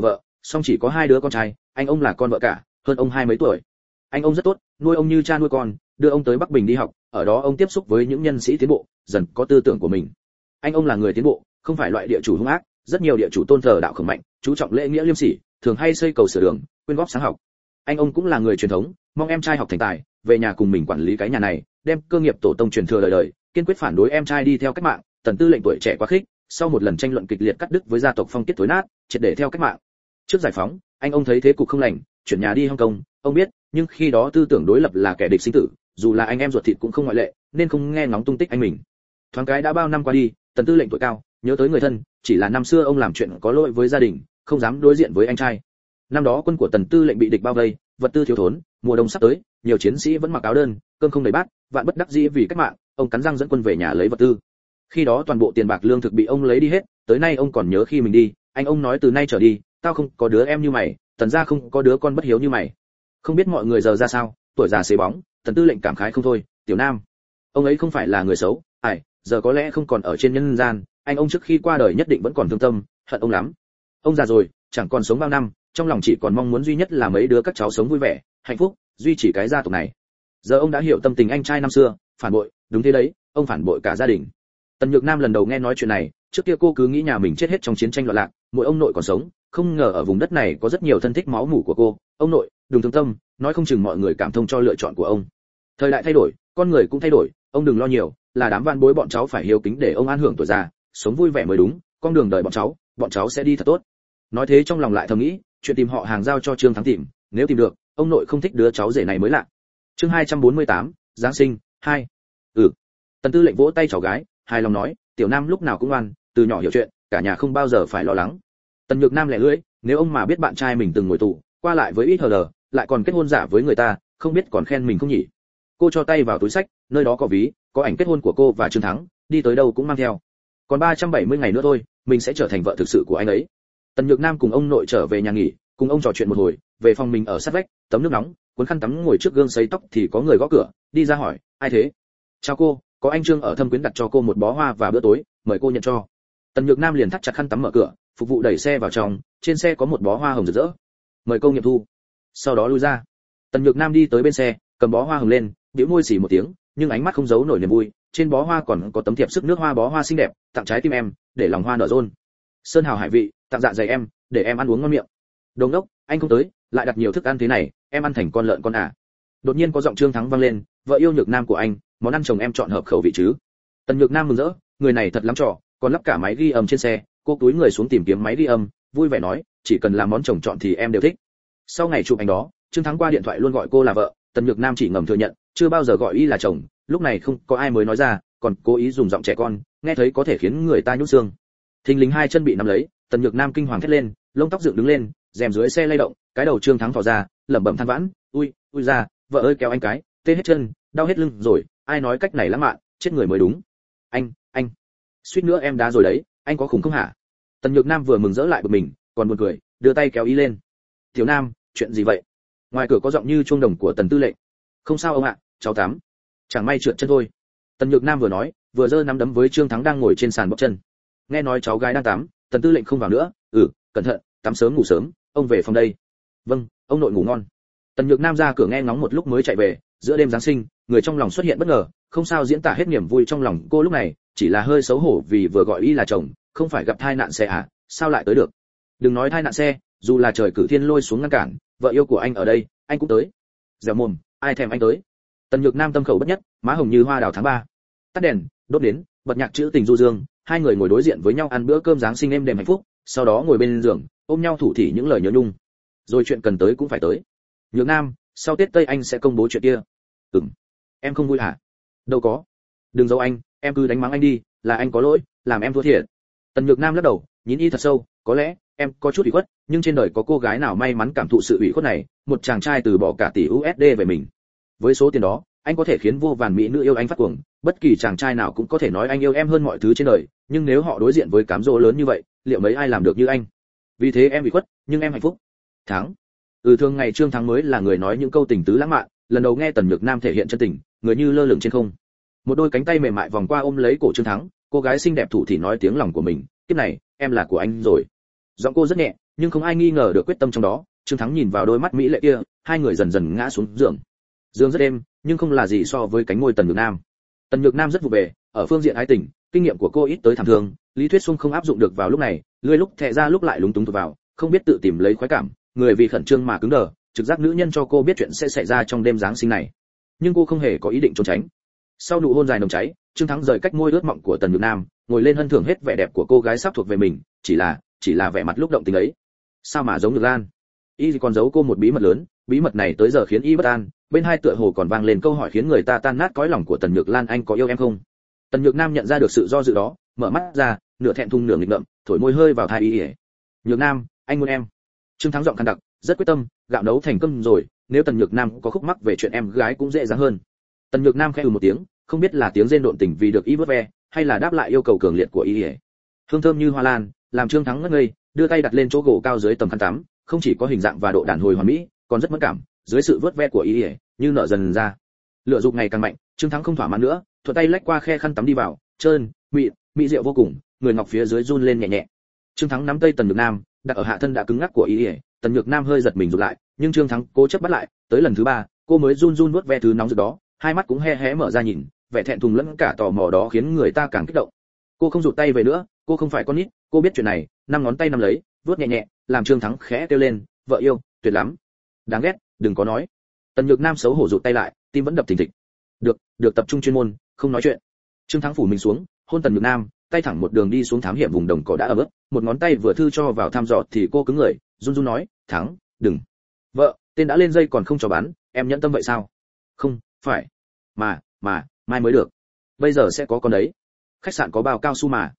S1: song chỉ có 2 đứa con trai, anh ông là con vợ cả, hơn ông 20 mấy tuổi. Anh ông rất tốt, nuôi ông như cha nuôi con, đưa ông tới Bắc Bình đi học, ở đó ông tiếp xúc với những nhân sĩ tiến bộ, dần có tư tưởng của mình. Anh ông là người tiến bộ, không phải loại địa chủ hung ác, rất nhiều địa chủ tôn thờ đạo khổng mạnh, chú trọng lễ nghĩa liêm sỉ, thường hay xây cầu sửa đường, quyên góp sáng học. Anh ông cũng là người truyền thống, mong em trai học thành tài, về nhà cùng mình quản lý cái nhà này, đem cơ nghiệp tổ tông truyền thừa đời đời, kiên quyết phản đối em trai đi theo cách mạng. Tần Tư lệnh tuổi trẻ quá khích, sau một lần tranh luận kịch liệt cắt đứt với gia tộc phong kiến tối nát, triệt để theo cách mạng. Trước giải phóng, anh ông thấy thế cục không lành, chuyển nhà đi Hồng Kông, ông biết, nhưng khi đó tư tưởng đối lập là kẻ địch sinh tử, dù là anh em ruột thịt cũng không ngoại lệ, nên không nghe ngóng tung tích anh mình. Thoáng cái đã bao năm qua đi, Tần Tư lệnh tuổi cao, nhớ tới người thân, chỉ là năm xưa ông làm chuyện có lỗi với gia đình, không dám đối diện với anh trai. Năm đó quân của Tần Tư lệnh bị địch bao vây, vật tư thiếu thốn, mùa đông sắp tới, nhiều chiến sĩ vẫn mặc áo đơn, cơm không đầy bát, vạn bất đắc dĩ vì cách mạng, ông cắn răng dẫn quân về nhà lấy vật tư. Khi đó toàn bộ tiền bạc lương thực bị ông lấy đi hết, tới nay ông còn nhớ khi mình đi, anh ông nói từ nay trở đi, tao không có đứa em như mày, Tần gia không có đứa con bất hiếu như mày. Không biết mọi người giờ ra sao, tuổi già xế bóng, Tần Tư lệnh cảm khái không thôi, Tiểu Nam, ông ấy không phải là người xấu, giờ có lẽ không còn ở trên nhân gian, anh ông trước khi qua đời nhất định vẫn còn thương tâm, hận ông lắm. Ông già rồi, chẳng còn sống bao năm, trong lòng chỉ còn mong muốn duy nhất là mấy đứa các cháu sống vui vẻ, hạnh phúc, duy trì cái gia tộc này. Giờ ông đã hiểu tâm tình anh trai năm xưa, phản bội, đúng thế đấy, ông phản bội cả gia đình. Tần Nhược Nam lần đầu nghe nói chuyện này, trước kia cô cứ nghĩ nhà mình chết hết trong chiến tranh loạn lạc, mỗi ông nội còn sống, không ngờ ở vùng đất này có rất nhiều thân thích máu mủ của cô. Ông nội, đừng thương tâm, nói không chừng mọi người cảm thông cho lựa chọn của ông. Thời đại thay đổi, con người cũng thay đổi, ông đừng lo nhiều, là đám van bối bọn cháu phải hiếu kính để ông an hưởng tuổi già, sống vui vẻ mới đúng, con đường đời bọn cháu sẽ đi thật tốt. Nói thế trong lòng lại thầm nghĩ, chuyện tìm họ hàng giao cho Trương Thắng tìm, nếu tìm được, ông nội không thích đứa cháu rể này mới lạ. Chương 248, Giáng sinh 2. Tần Tư lệnh vỗ tay cháu gái, hài lòng nói, Tiểu Nam lúc nào cũng ngoan, từ nhỏ hiểu chuyện, cả nhà không bao giờ phải lo lắng. Tần Nhược Nam lẻ lưỡi, nếu ông mà biết bạn trai mình từng ngồi tù, qua lại với ít hờ đờ, lại còn kết hôn giả với người ta, không biết còn khen mình không nhỉ? Cô cho tay vào túi sách, nơi đó có ví, có ảnh kết hôn của cô và Trương Thắng, đi tới đâu cũng mang theo. Còn 370 ngày nữa thôi, mình sẽ trở thành vợ thực sự của anh ấy. Tần Nhược Nam cùng ông nội trở về nhà nghỉ, cùng ông trò chuyện một hồi, về phòng mình ở sát vách, tấm nước nóng, cuốn khăn tắm ngồi trước gương sấy tóc thì có người gõ cửa, đi ra hỏi, ai thế? Chào cô, có anh Trương ở Thâm Quyến đặt cho cô một bó hoa và bữa tối, mời cô nhận cho. Tần Nhược Nam liền thắt chặt khăn tắm mở cửa, phục vụ đẩy xe vào trong, trên xe có một bó hoa hồng rực rỡ. Mời cô nghiệm thu. Sau đó lui ra. Tần Nhược Nam đi tới bên xe, cầm bó hoa hồng lên, bĩu môi xì một tiếng, nhưng ánh mắt không giấu nổi niềm vui, trên bó hoa còn có tấm thiệp sức nước hoa bó hoa xinh đẹp, tặng trái tim em, để lòng hoa nở rôn. Sơn hào hải vị, tặng dạ dày em, để em ăn uống ngon miệng. Đồng đốc, anh không tới, lại đặt nhiều thức ăn thế này, em ăn thành con lợn con à. Đột nhiên có giọng Trương Thắng vang lên, vợ yêu Nhược Nam của anh, món ăn chồng em chọn hợp khẩu vị chứ. Tần Nhược Nam mừng rỡ, người này thật lắm trò, còn lắp cả máy ghi âm trên xe. Cô túi người xuống tìm kiếm máy ghi âm, vui vẻ nói, chỉ cần làm món chồng chọn thì em đều thích. Sau ngày chụp ảnh đó, Trương Thắng qua điện thoại luôn gọi cô là vợ, Tần Nhược Nam chỉ ngầm thừa nhận, chưa bao giờ gọi y là chồng. Lúc này không có ai mới nói ra, còn cố ý dùng giọng trẻ con, nghe thấy có thể khiến người ta nhũn xương. Thình lình hai chân bị nắm lấy, Tần Nhược Nam kinh hoàng thét lên, lông tóc dựng đứng lên, rèm dưới xe lay động, cái đầu Trương Thắng thò ra, lẩm bẩm than vãn, ui ra, vợ ơi kéo anh cái, tê hết chân, đau hết lưng rồi, ai nói cách này lãng mạn, chết người mới đúng. Anh, suýt nữa em đá rồi đấy, anh có khủng không hả? Tần Nhược Nam vừa mừng rỡ lại bực mình, còn buồn cười, đưa tay kéo y lên. Tiểu Nam, chuyện gì vậy? Ngoài cửa có giọng như chuông đồng của Tần Tư lệnh. Không sao ông ạ, cháu tắm, chẳng may trượt chân thôi. Tần Nhược Nam vừa nói, vừa giơ nắm đấm với Trương Thắng đang ngồi trên sàn bóc chân. Nghe nói cháu gái đang tắm, Tần Tư lệnh không vào nữa, cẩn thận, tắm sớm ngủ sớm, ông về phòng đây. Vâng, ông nội ngủ ngon. Tần Nhược Nam ra cửa nghe ngóng một lúc mới chạy về, giữa đêm Giáng sinh, người trong lòng xuất hiện bất ngờ, không sao diễn tả hết niềm vui trong lòng cô lúc này, chỉ là hơi xấu hổ vì vừa gọi y là chồng, không phải gặp tai nạn xe à, sao lại tới được? Đừng nói tai nạn xe, dù là trời cử thiên lôi xuống ngăn cản, vợ yêu của anh ở đây, anh cũng tới. Dẻo mồm, ai thèm anh tới. Tần Nhược Nam tâm khẩu bất nhất, má hồng như hoa đào tháng 3. Tắt đèn, đốt nến, bật nhạc trữ tình du dương, hai người ngồi đối diện với nhau ăn bữa cơm Giáng sinh êm đềm hạnh phúc, sau đó ngồi bên giường, ôm nhau thủ thỉ những lời nhớ nhung. Rồi chuyện cần tới cũng phải tới. Nhược Nam, sau Tết Tây anh sẽ công bố chuyện kia. Em không vui hả? Đâu có. Đừng giấu anh, em cứ đánh mắng anh đi, là anh có lỗi, làm em thua thiệt. Tần Nhược Nam lắc đầu, nhín y thật sâu, có lẽ em có chút ủy khuất, nhưng trên đời có cô gái nào may mắn cảm thụ sự ủy khuất này, một chàng trai từ bỏ cả tỷ USD về mình. Với số tiền đó, anh có thể khiến vô vàn mỹ nữ yêu anh phát cuồng, bất kỳ chàng trai nào cũng có thể nói anh yêu em hơn mọi thứ trên đời, nhưng nếu họ đối diện với cám dỗ lớn như vậy, liệu mấy ai làm được như anh? Vì thế em ủy khuất, nhưng em hạnh phúc. Thắng. Thường ngày Trương Thắng mới là người nói những câu tình tứ lãng mạn, lần đầu nghe Tần Nhược Nam thể hiện chân tình, người như lơ lửng trên không. Một đôi cánh tay mềm mại vòng qua ôm lấy cổ Trương Thắng, cô gái xinh đẹp thủ thì nói tiếng lòng của mình, kiếp này em là của anh rồi. Giọng cô rất nhẹ, nhưng không ai nghi ngờ được quyết tâm trong đó. Trương Thắng nhìn vào đôi mắt mỹ lệ kia, hai người dần dần ngã xuống giường. Giường rất êm, nhưng không là gì so với cánh môi Tần Nhược Nam. Tần Nhược Nam rất vụ về, ở phương diện ái tình, kinh nghiệm của cô ít tới thảm thương, lý thuyết xung không áp dụng được vào lúc này, lưỡi lúc thẹ ra lúc lại lúng túng tụt vào, không biết tự tìm lấy khoái cảm, người vì khẩn trương mà cứng đờ, trực giác nữ nhân cho cô biết chuyện sẽ xảy ra trong đêm giáng sinh này. Nhưng cô không hề có ý định trốn tránh. Sau nụ hôn dài nồng cháy, Trương Thắng rời cách môi ướt mọng của Tần Nhược Nam, ngồi lên hân thưởng hết vẻ đẹp của cô gái sắp thuộc về mình, chỉ là vẻ mặt lúc động tình ấy. Sao mà giống Nhược Lan? Y còn giấu cô một bí mật lớn, bí mật này tới giờ khiến Y bất an, bên hai tựa hồ còn vang lên câu hỏi khiến người ta tan nát cõi lòng của Tần Nhược Lan, anh có yêu em không? Tần Nhược Nam nhận ra được sự do dự đó, mở mắt ra, nửa thẹn thùng nửa nghịch ngợm, thổi môi hơi vào tai Y. Nhược Nam, anh muốn em. Trương Thắng giọng khàn đặc, rất quyết tâm, gạo nấu thành cơm rồi, nếu Tần Nhược Nam có khúc mắc về chuyện em gái cũng dễ dàng hơn. Tần Nhược Nam khẽ một tiếng, không biết là tiếng rên độn tình vì được Y vớt ve, hay là đáp lại yêu cầu cường liệt của Y. Hương thơm như hoa lan, làm Trương Thắng ngất ngây, đưa tay đặt lên chỗ gỗ cao dưới tầm khăn tắm, không chỉ có hình dạng và độ đàn hồi hoàn mỹ, còn rất mất cảm, dưới sự vớt ve của Y, như nở dần ra. Lửa dục ngày càng mạnh, Trương Thắng không thỏa mãn nữa, thuận tay lách qua khe khăn tắm đi vào, trơn, mỹ diệu vô cùng, người ngọc phía dưới run lên nhẹ nhẹ. Trương Thắng nắm tay Tần Nhược Nam, đặt ở hạ thân đã cứng ngắc của Y. Tần Nhược Nam hơi giật mình rụt lại, nhưng Trương Thắng cố chấp bắt lại, tới lần thứ ba, cô mới run run vuốt ve thứ nóng rực đó, hai mắt cũng hé hé mở ra nhìn, vẻ thẹn thùng lẫn cả tò mò đó khiến người ta càng kích động. Cô không rụt tay về nữa, cô không phải con nít, cô biết chuyện này, năm ngón tay nắm lấy, vuốt nhẹ nhẹ, làm Trương Thắng khẽ kêu lên, vợ yêu, tuyệt lắm. Đáng ghét, đừng có nói. Tần Nhược Nam xấu hổ rụt tay lại, tim vẫn đập thình thịch. Được tập trung chuyên môn, không nói chuyện. Trương Thắng phủ mình xuống, hôn Tần Nhược Nam, tay thẳng một đường đi xuống thám hiểm vùng đồng cỏ đã ẩm ướt, một ngón tay vừa thư cho vào thăm dò thì cô cứng người, run run nói, Thắng, đừng. Vợ, tên đã lên dây còn không cho bán, em nhẫn tâm vậy sao? Không, phải. Mà, mai mới được. Bây giờ sẽ có con đấy. Khách sạn có bao cao su mà.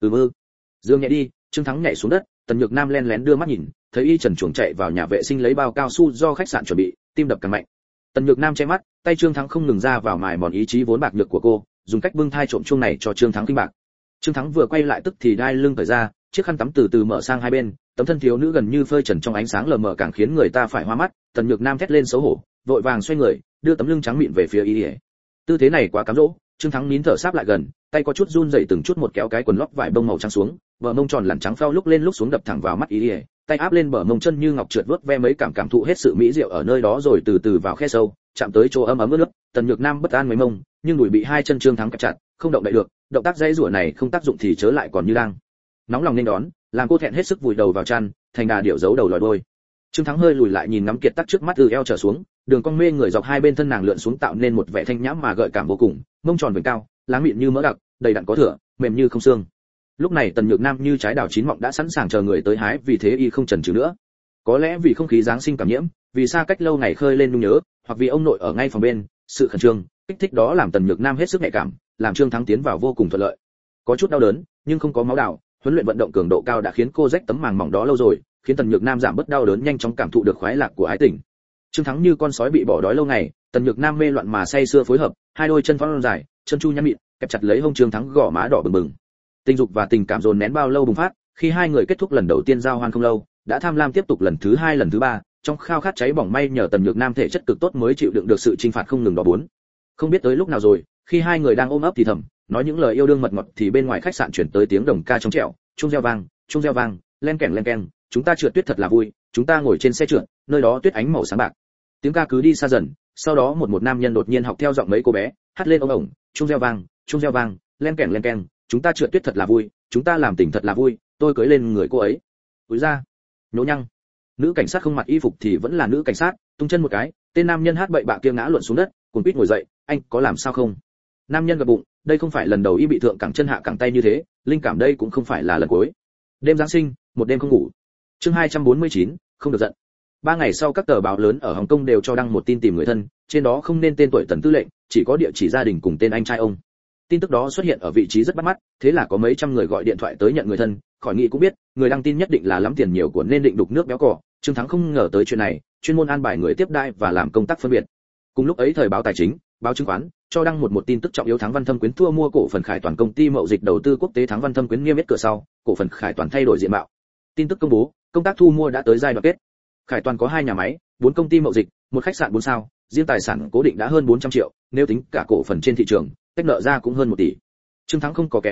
S1: Dương nhẹ đi, Trương Thắng nhảy xuống đất, Tần Nhược Nam len lén đưa mắt nhìn, thấy Y Trần chuồng chạy vào nhà vệ sinh lấy bao cao su do khách sạn chuẩn bị, tim đập càng mạnh. Tần Nhược Nam che mắt, tay Trương Thắng không ngừng ra vào mài mòn ý chí vốn bạc nhược của cô, dùng cách bưng thai trộm chuông này cho Trương Thắng kinh bạc. Trương Thắng vừa quay lại tức thì đai lưng cởi ra, chiếc khăn tắm từ từ mở sang hai bên, tấm thân thiếu nữ gần như phơi trần trong ánh sáng lờ mờ càng khiến người ta phải hoa mắt. Tần Nhược Nam thét lên xấu hổ, vội vàng xoay người, đưa tấm lưng trắng mịn về phía Y. Tư thế này quá cám dỗ, Trương Thắng nín thở sáp lại gần, tay có chút run rẩy từng chút một kéo cái quần lót vải bông màu trắng xuống, bờ mông tròn lẳn trắng phao lúc lên lúc xuống đập thẳng vào mắt Y. Tay áp lên bờ mông chân như ngọc trượt vuốt ve mấy cảm thụ hết sự mỹ diệu ở nơi đó rồi từ từ vào khe sâu, chạm tới chỗ ấm ấm ướt nước. Tần Nhược Nam bất an mấy mông, nhưng đùi bị hai chân Trương Thắng kẹp chặt, không động đậy được, động tác dây rủa này không tác dụng thì chớ lại còn như đang nóng lòng nên đón, làm cô thẹn hết sức vùi đầu vào chăn, thành đà điệu giấu đầu lòi đuôi. Trương Thắng hơi lùi lại nhìn ngắm kiệt tác trước mắt từ eo trở xuống, đường cong mê người dọc hai bên thân nàng lượn xuống tạo nên một vẻ thanh nhãm mà gợi cảm vô cùng, mông tròn vành cao, láng mịn như mỡ đặc, đầy đặn có thửa, mềm như không xương. Lúc này Tần Nhược Nam như trái đào chín mọng đã sẵn sàng chờ người tới hái, vì thế Y không chần chừ nữa. Có lẽ vì không khí giáng sinh cảm nhiễm, vì xa cách lâu ngày khơi lên nhung nhớ, hoặc vì ông nội ở ngay phòng bên, sự khẩn trương, kích thích đó làm Tần Nhược Nam hết sức nhạy cảm, làm Trương Thắng tiến vào vô cùng thuận lợi. Có chút đau đớn, nhưng không có máu đào, huấn luyện vận động cường độ cao đã khiến cô rách tấm màng mỏng đó lâu rồi, khiến Tần Nhược Nam giảm bớt đau đớn, nhanh chóng cảm thụ được khoái lạc của ái tình. Trương Thắng như con sói bị bỏ đói lâu ngày, Tần Nhược Nam mê loạn mà say sưa phối hợp, hai đôi chân thon dài, chân chu nhăn mịn, kẹp chặt lấy hông Trương Thắng, gò má đỏ bừng bừng. Tình dục và tình cảm dồn nén bao lâu bùng phát, khi hai người kết thúc lần đầu tiên giao hoan không lâu, đã tham lam tiếp tục lần thứ hai, lần thứ ba, trong khao khát cháy bỏng may nhờ Tần Nhược Nam thể chất cực tốt mới chịu đựng được sự chinh phạt không ngừng đó bốn. Không biết tới lúc nào rồi, khi hai người đang ôm ấp thì thầm, nói những lời yêu đương mật ngọt thì bên ngoài khách sạn chuyển tới tiếng đồng ca trong trẻo, chuông reo vang, len keng, chúng ta trượt tuyết thật là vui, chúng ta ngồi trên xe trượt, nơi đó tuyết ánh màu sáng bạc. Tiếng ca cứ đi xa dần, sau đó một nam nhân đột nhiên học theo giọng mấy cô bé, hát lên ống ổng, chuông reo vang, len keng, chúng ta trượt tuyết thật là vui, chúng ta làm tình thật là vui, tôi cưỡi lên người cô ấy. Úi ra, nhố nhăng. Nữ cảnh sát không mặc y phục thì vẫn là nữ cảnh sát, tung chân một cái, tên nam nhân hát bậy bạ kia ngã luận xuống đất, cuống quýt ngồi dậy, anh có làm sao không? Nam nhân gật bụng, đây không phải lần đầu y bị thượng cẳng chân hạ cẳng tay như thế, linh cảm đây cũng không phải là lần cuối. Đêm Giáng sinh, một đêm không ngủ. Chương 249, không được giận. 3 ngày sau các tờ báo lớn ở Hồng Kông đều cho đăng một tin tìm người thân, trên đó không nên tên tuổi Tần tư lệnh, chỉ có địa chỉ gia đình cùng tên anh trai ông. Tin tức đó xuất hiện ở vị trí rất bắt mắt, thế là có mấy trăm người gọi điện thoại tới nhận người thân, khỏi nghĩ cũng biết, người đăng tin nhất định là lắm tiền nhiều của nên định đục nước béo cỏ. Trương Thắng không ngờ tới chuyện này, chuyên môn an bài người tiếp đãi và làm công tác phân biệt. Cùng lúc ấy thời báo tài chính, báo chứng khoán cho đăng một tin tức trọng yếu, Thắng Văn Thâm Quyến thua mua cổ phần Khải Toàn công ty mậu dịch đầu tư quốc tế Thắng Văn Thâm Quyến niêm yết cửa sau, cổ phần Khải Toàn thay đổi diện mạo. Tin tức công bố, công tác thu mua đã tới giai đoạn kết. Khải Toàn có 2 nhà máy, 4 công ty mậu dịch, 1 khách sạn 4 sao, riêng tài sản cố định đã hơn 400 triệu, nếu tính cả cổ phần trên thị trường, tách nợ ra cũng hơn 1 tỷ. Trương Thắng không có kẻ mặc cả,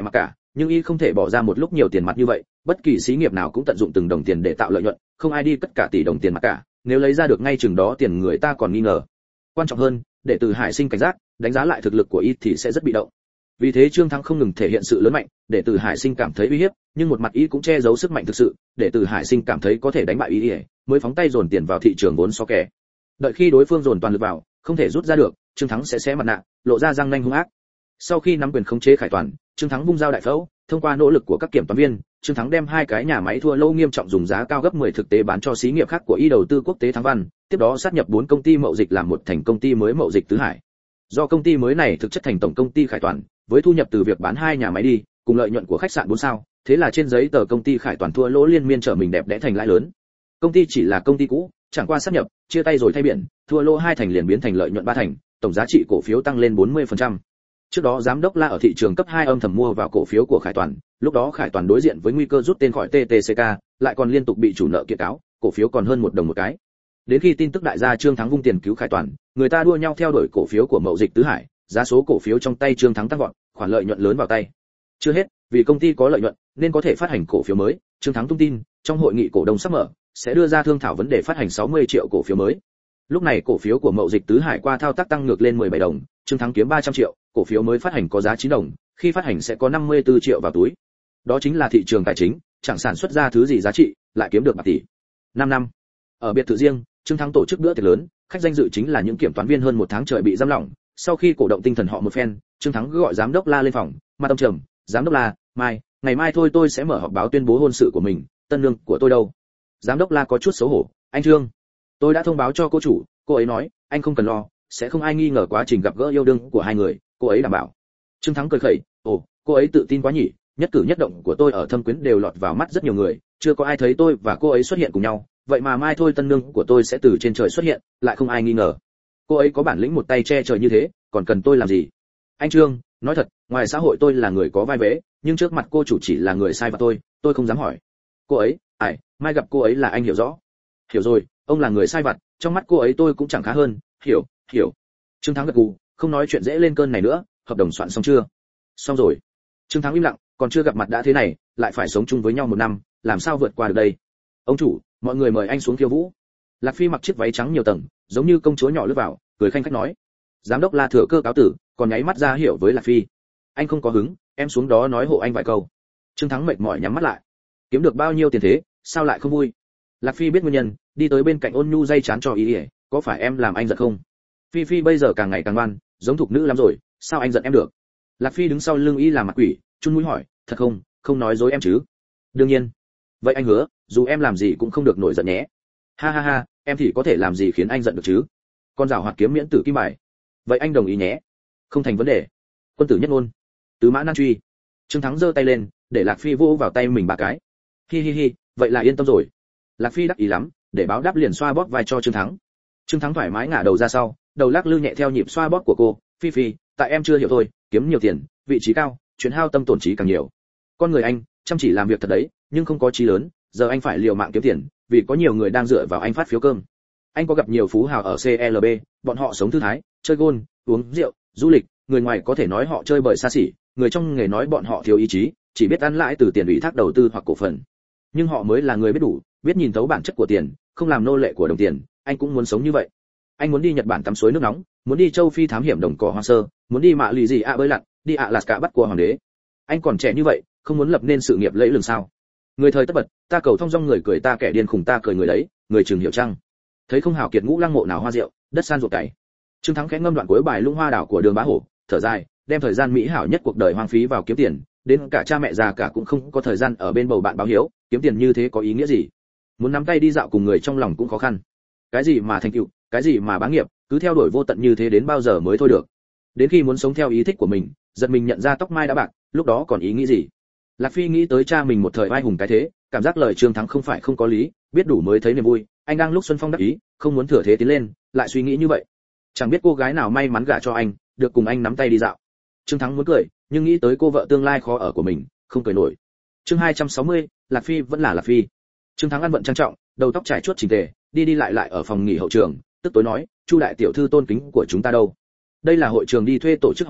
S1: nhưng y không thể bỏ ra một lúc nhiều tiền mặt như vậy, bất kỳ xí nghiệp nào cũng tận dụng từng đồng tiền để tạo lợi nhuận, không ai đi cất cả tỷ đồng tiền mặt cả, nếu lấy ra được ngay chừng đó tiền người ta còn nghi ngờ. Quan trọng hơn, để Từ Hải Sinh cảnh giác, đánh giá lại thực lực của y thì sẽ rất bị động. Vì thế Trương Thắng không ngừng thể hiện sự lớn mạnh, để Từ Hải Sinh cảm thấy uy hiếp, nhưng một mặt y cũng che giấu sức mạnh thực sự, để Từ Hải Sinh cảm thấy có thể đánh bại y, mới phóng tay dồn tiền vào thị trường vốn so kè. Đợi khi đối phương dồn toàn lực vào, không thể rút ra được, Trương Thắng sẽ xé mặt nạ, lộ ra răng nanh hung ác. Sau khi nắm quyền khống chế Khải Toàn, Trương Thắng vung dao đại phẫu, thông qua nỗ lực của các kiểm toán viên, Trương Thắng đem hai cái nhà máy thua lỗ nghiêm trọng dùng giá cao gấp 10 thực tế bán cho xí nghiệp khác của y đầu tư quốc tế Thắng Văn, tiếp đó sát nhập 4 công ty mậu dịch làm một thành công ty mới mậu dịch Tứ Hải. Do công ty mới này thực chất thành tổng công ty Khải Toàn, với thu nhập từ việc bán hai nhà máy đi, cùng lợi nhuận của khách sạn 4 sao, thế là trên giấy tờ công ty Khải Toàn thua lỗ liên miên trở mình đẹp đẽ thành lãi lớn. Công ty chỉ là công ty cũ, chẳng qua sát nhập, chia tay rồi thay biển, thua lỗ 2 thành liền biến thành lợi nhuận 3 thành, tổng giá trị cổ phiếu tăng lên 40%. Trước đó giám đốc La ở thị trường cấp 2 âm thầm mua vào cổ phiếu của Khải Toàn, lúc đó Khải Toàn đối diện với nguy cơ rút tên khỏi TTCK, lại còn liên tục bị chủ nợ kiện cáo, cổ phiếu còn hơn 1 đồng một cái. Đến khi tin tức đại gia Trương Thắng vung tiền cứu Khải Toàn, người ta đua nhau theo đuổi cổ phiếu của mậu dịch Tứ Hải, giá số cổ phiếu trong tay Trương Thắng tăng vọt, khoản lợi nhuận lớn vào tay. Chưa hết, vì công ty có lợi nhuận nên có thể phát hành cổ phiếu mới, Trương Thắng tung tin, trong hội nghị cổ đông sắp mở, sẽ đưa ra thương thảo vấn đề phát hành 60 triệu cổ phiếu mới. Lúc này cổ phiếu của mậu dịch Tứ Hải qua thao tác tăng ngược lên 17 đồng, Trương Thắng kiếm 300 triệu, cổ phiếu mới phát hành có giá 9 đồng, khi phát hành sẽ có 54 triệu vào túi. Đó chính là thị trường tài chính, chẳng sản xuất ra thứ gì giá trị, lại kiếm được bạc tỷ. 5 năm. Ở biệt thự riêng, Trương Thắng tổ chức bữa tiệc lớn, khách danh dự chính là những kiểm toán viên hơn 1 tháng trời bị giam lỏng. Sau khi cổ động tinh thần họ một phen, Trương Thắng gọi giám đốc La lên phòng, mặt tâm trầm, "Giám đốc La, ngày mai thôi tôi sẽ mở họp báo tuyên bố hôn sự của mình, tân nương của tôi đâu?" Giám đốc La có chút xấu hổ, "Anh Trương, tôi đã thông báo cho cô chủ, cô ấy nói, anh không cần lo, sẽ không ai nghi ngờ quá trình gặp gỡ yêu đương của hai người, cô ấy đảm bảo." Trương Thắng cười khẩy, "Ồ, cô ấy tự tin quá nhỉ, nhất cử nhất động của tôi ở Thâm Quyến đều lọt vào mắt rất nhiều người, chưa có ai thấy tôi và cô ấy xuất hiện cùng nhau, vậy mà mai thôi tân nương của tôi sẽ từ trên trời xuất hiện, lại không ai nghi ngờ. Cô ấy có bản lĩnh một tay che trời như thế, còn cần tôi làm gì?" "Anh Trương, nói thật, ngoài xã hội tôi là người có vai vế, nhưng trước mặt cô chủ chỉ là người sai và tôi không dám hỏi. Cô ấy, mai gặp cô ấy là anh hiểu rõ." "Hiểu rồi, ông là người sai vặt, trong mắt cô ấy tôi cũng chẳng khá hơn, hiểu." Trương Thắng gật gù, không nói chuyện dễ lên cơn này nữa, "Hợp đồng soạn xong chưa?" "Xong rồi." Trương Thắng im lặng, còn chưa gặp mặt đã thế này, lại phải sống chung với nhau 1 năm, làm sao vượt qua được đây? "Ông chủ, mọi người mời anh xuống khiêu vũ." Lạc Phi mặc chiếc váy trắng nhiều tầng, giống như công chúa nhỏ lướt vào, cười khanh khách nói. Giám đốc La thừa cơ cáo tử, còn nháy mắt ra hiệu với Lạc Phi. "Anh không có hứng, em xuống đó nói hộ anh vài câu." Trương Thắng mệt mỏi nhắm mắt lại. Kiếm được bao nhiêu tiền thế, sao lại không vui? Lạc Phi biết nguyên nhân, đi tới bên cạnh Ôn Nhu dây chán cho ý, "Có phải em làm anh giận không? Phi bây giờ càng ngày càng ngoan, giống thục nữ lắm rồi, sao anh giận em được?" Lạc Phi đứng sau lưng y làm mặt quỷ, chun mũi hỏi, "Thật không nói dối em chứ?" "Đương nhiên." "Vậy anh hứa, dù em làm gì cũng không được nổi giận nhé." Ha ha ha, em thì có thể làm gì khiến anh giận được chứ? Con rào hoạt kiếm miễn tử kim bài." "Vậy anh đồng ý nhé." "Không thành vấn đề." Quân tử nhất ngôn, tứ mã nan truy. Trương Thắng giơ tay lên, để Lạc Phi vỗ vào tay mình 3 cái. Hi, vậy là yên tâm rồi." Lạc Phi đắc ý lắm, để báo đáp liền xoa bóp vai cho Trương Thắng. Trương Thắng thoải mái ngả đầu ra sau, đầu lắc lư nhẹ theo nhịp xoa bóp của cô. Phi, tại em chưa hiểu thôi, kiếm nhiều tiền, vị trí cao, chuyện hao tâm tổn trí càng nhiều. Con người anh, chăm chỉ làm việc thật đấy, nhưng không có chí lớn, giờ anh phải liều mạng kiếm tiền, vì có nhiều người đang dựa vào anh phát phiếu cơm. Anh có gặp nhiều phú hào ở CLB, bọn họ sống thư thái, chơi golf, uống rượu, du lịch, người ngoài có thể nói họ chơi bời xa xỉ, người trong nghề nói bọn họ thiếu ý chí, chỉ biết ăn lãi từ tiền ủy thác đầu tư hoặc cổ phần. Nhưng họ mới là người biết đủ, biết nhìn thấu bản chất của tiền, không làm nô lệ của đồng tiền. Anh cũng muốn sống như vậy. Anh muốn đi Nhật Bản tắm suối nước nóng, muốn đi châu Phi thám hiểm đồng cỏ hoang sơ, muốn đi mạ lì gì bơi lặn, đi Alaska bắt cua hoàng đế. Anh còn trẻ như vậy, không muốn lập nên sự nghiệp lẫy lừng sao? Người thời tất bật, ta cầu thông dong người cười ta kẻ điên khùng ta cười người đấy, người chừng hiểu chăng? Thấy không hào kiệt ngũ lăng mộ nào hoa rượu, đất san ruộng cày. Trương Thắng khẽ ngâm đoạn cuối bài Lung Hoa Đảo của Đường Bá Hổ, thở dài, đem thời gian mỹ hảo nhất cuộc đời hoang phí vào kiếm tiền, đến cả cha mẹ già cả cũng không có thời gian ở bên bầu bạn báo hiếu, kiếm tiền như thế có ý nghĩa gì? Muốn nắm tay đi dạo cùng người trong lòng cũng khó khăn. Cái gì mà thành tựu, cái gì mà bá nghiệp, cứ theo đuổi vô tận như thế đến bao giờ mới thôi được? Đến khi muốn sống theo ý thích của mình, giật mình nhận ra tóc mai đã bạc, lúc đó còn ý nghĩ gì? Lạc Phi nghĩ tới cha mình một thời vai hùng cái thế, cảm giác lời Trương Thắng không phải không có lý, biết đủ mới thấy niềm vui. Anh đang lúc xuân phong đắc ý, không muốn thừa thế tiến lên, lại suy nghĩ như vậy. Chẳng biết cô gái nào may mắn gả cho anh, được cùng anh nắm tay đi dạo. Trương Thắng muốn cười, nhưng nghĩ tới cô vợ tương lai khó ở của mình, không cười nổi. Chương 260, Lạc Phi vẫn là Lạc Phi. Trương Thắng ăn vận trang trọng, đầu tóc trải chuốt chỉnh tề, đi lại ở phòng nghỉ hậu trường, tức tối nói, "Chu đại tiểu thư tôn kính của chúng ta đâu?" Đây là hội trường đi thuê tổ chức họp báo,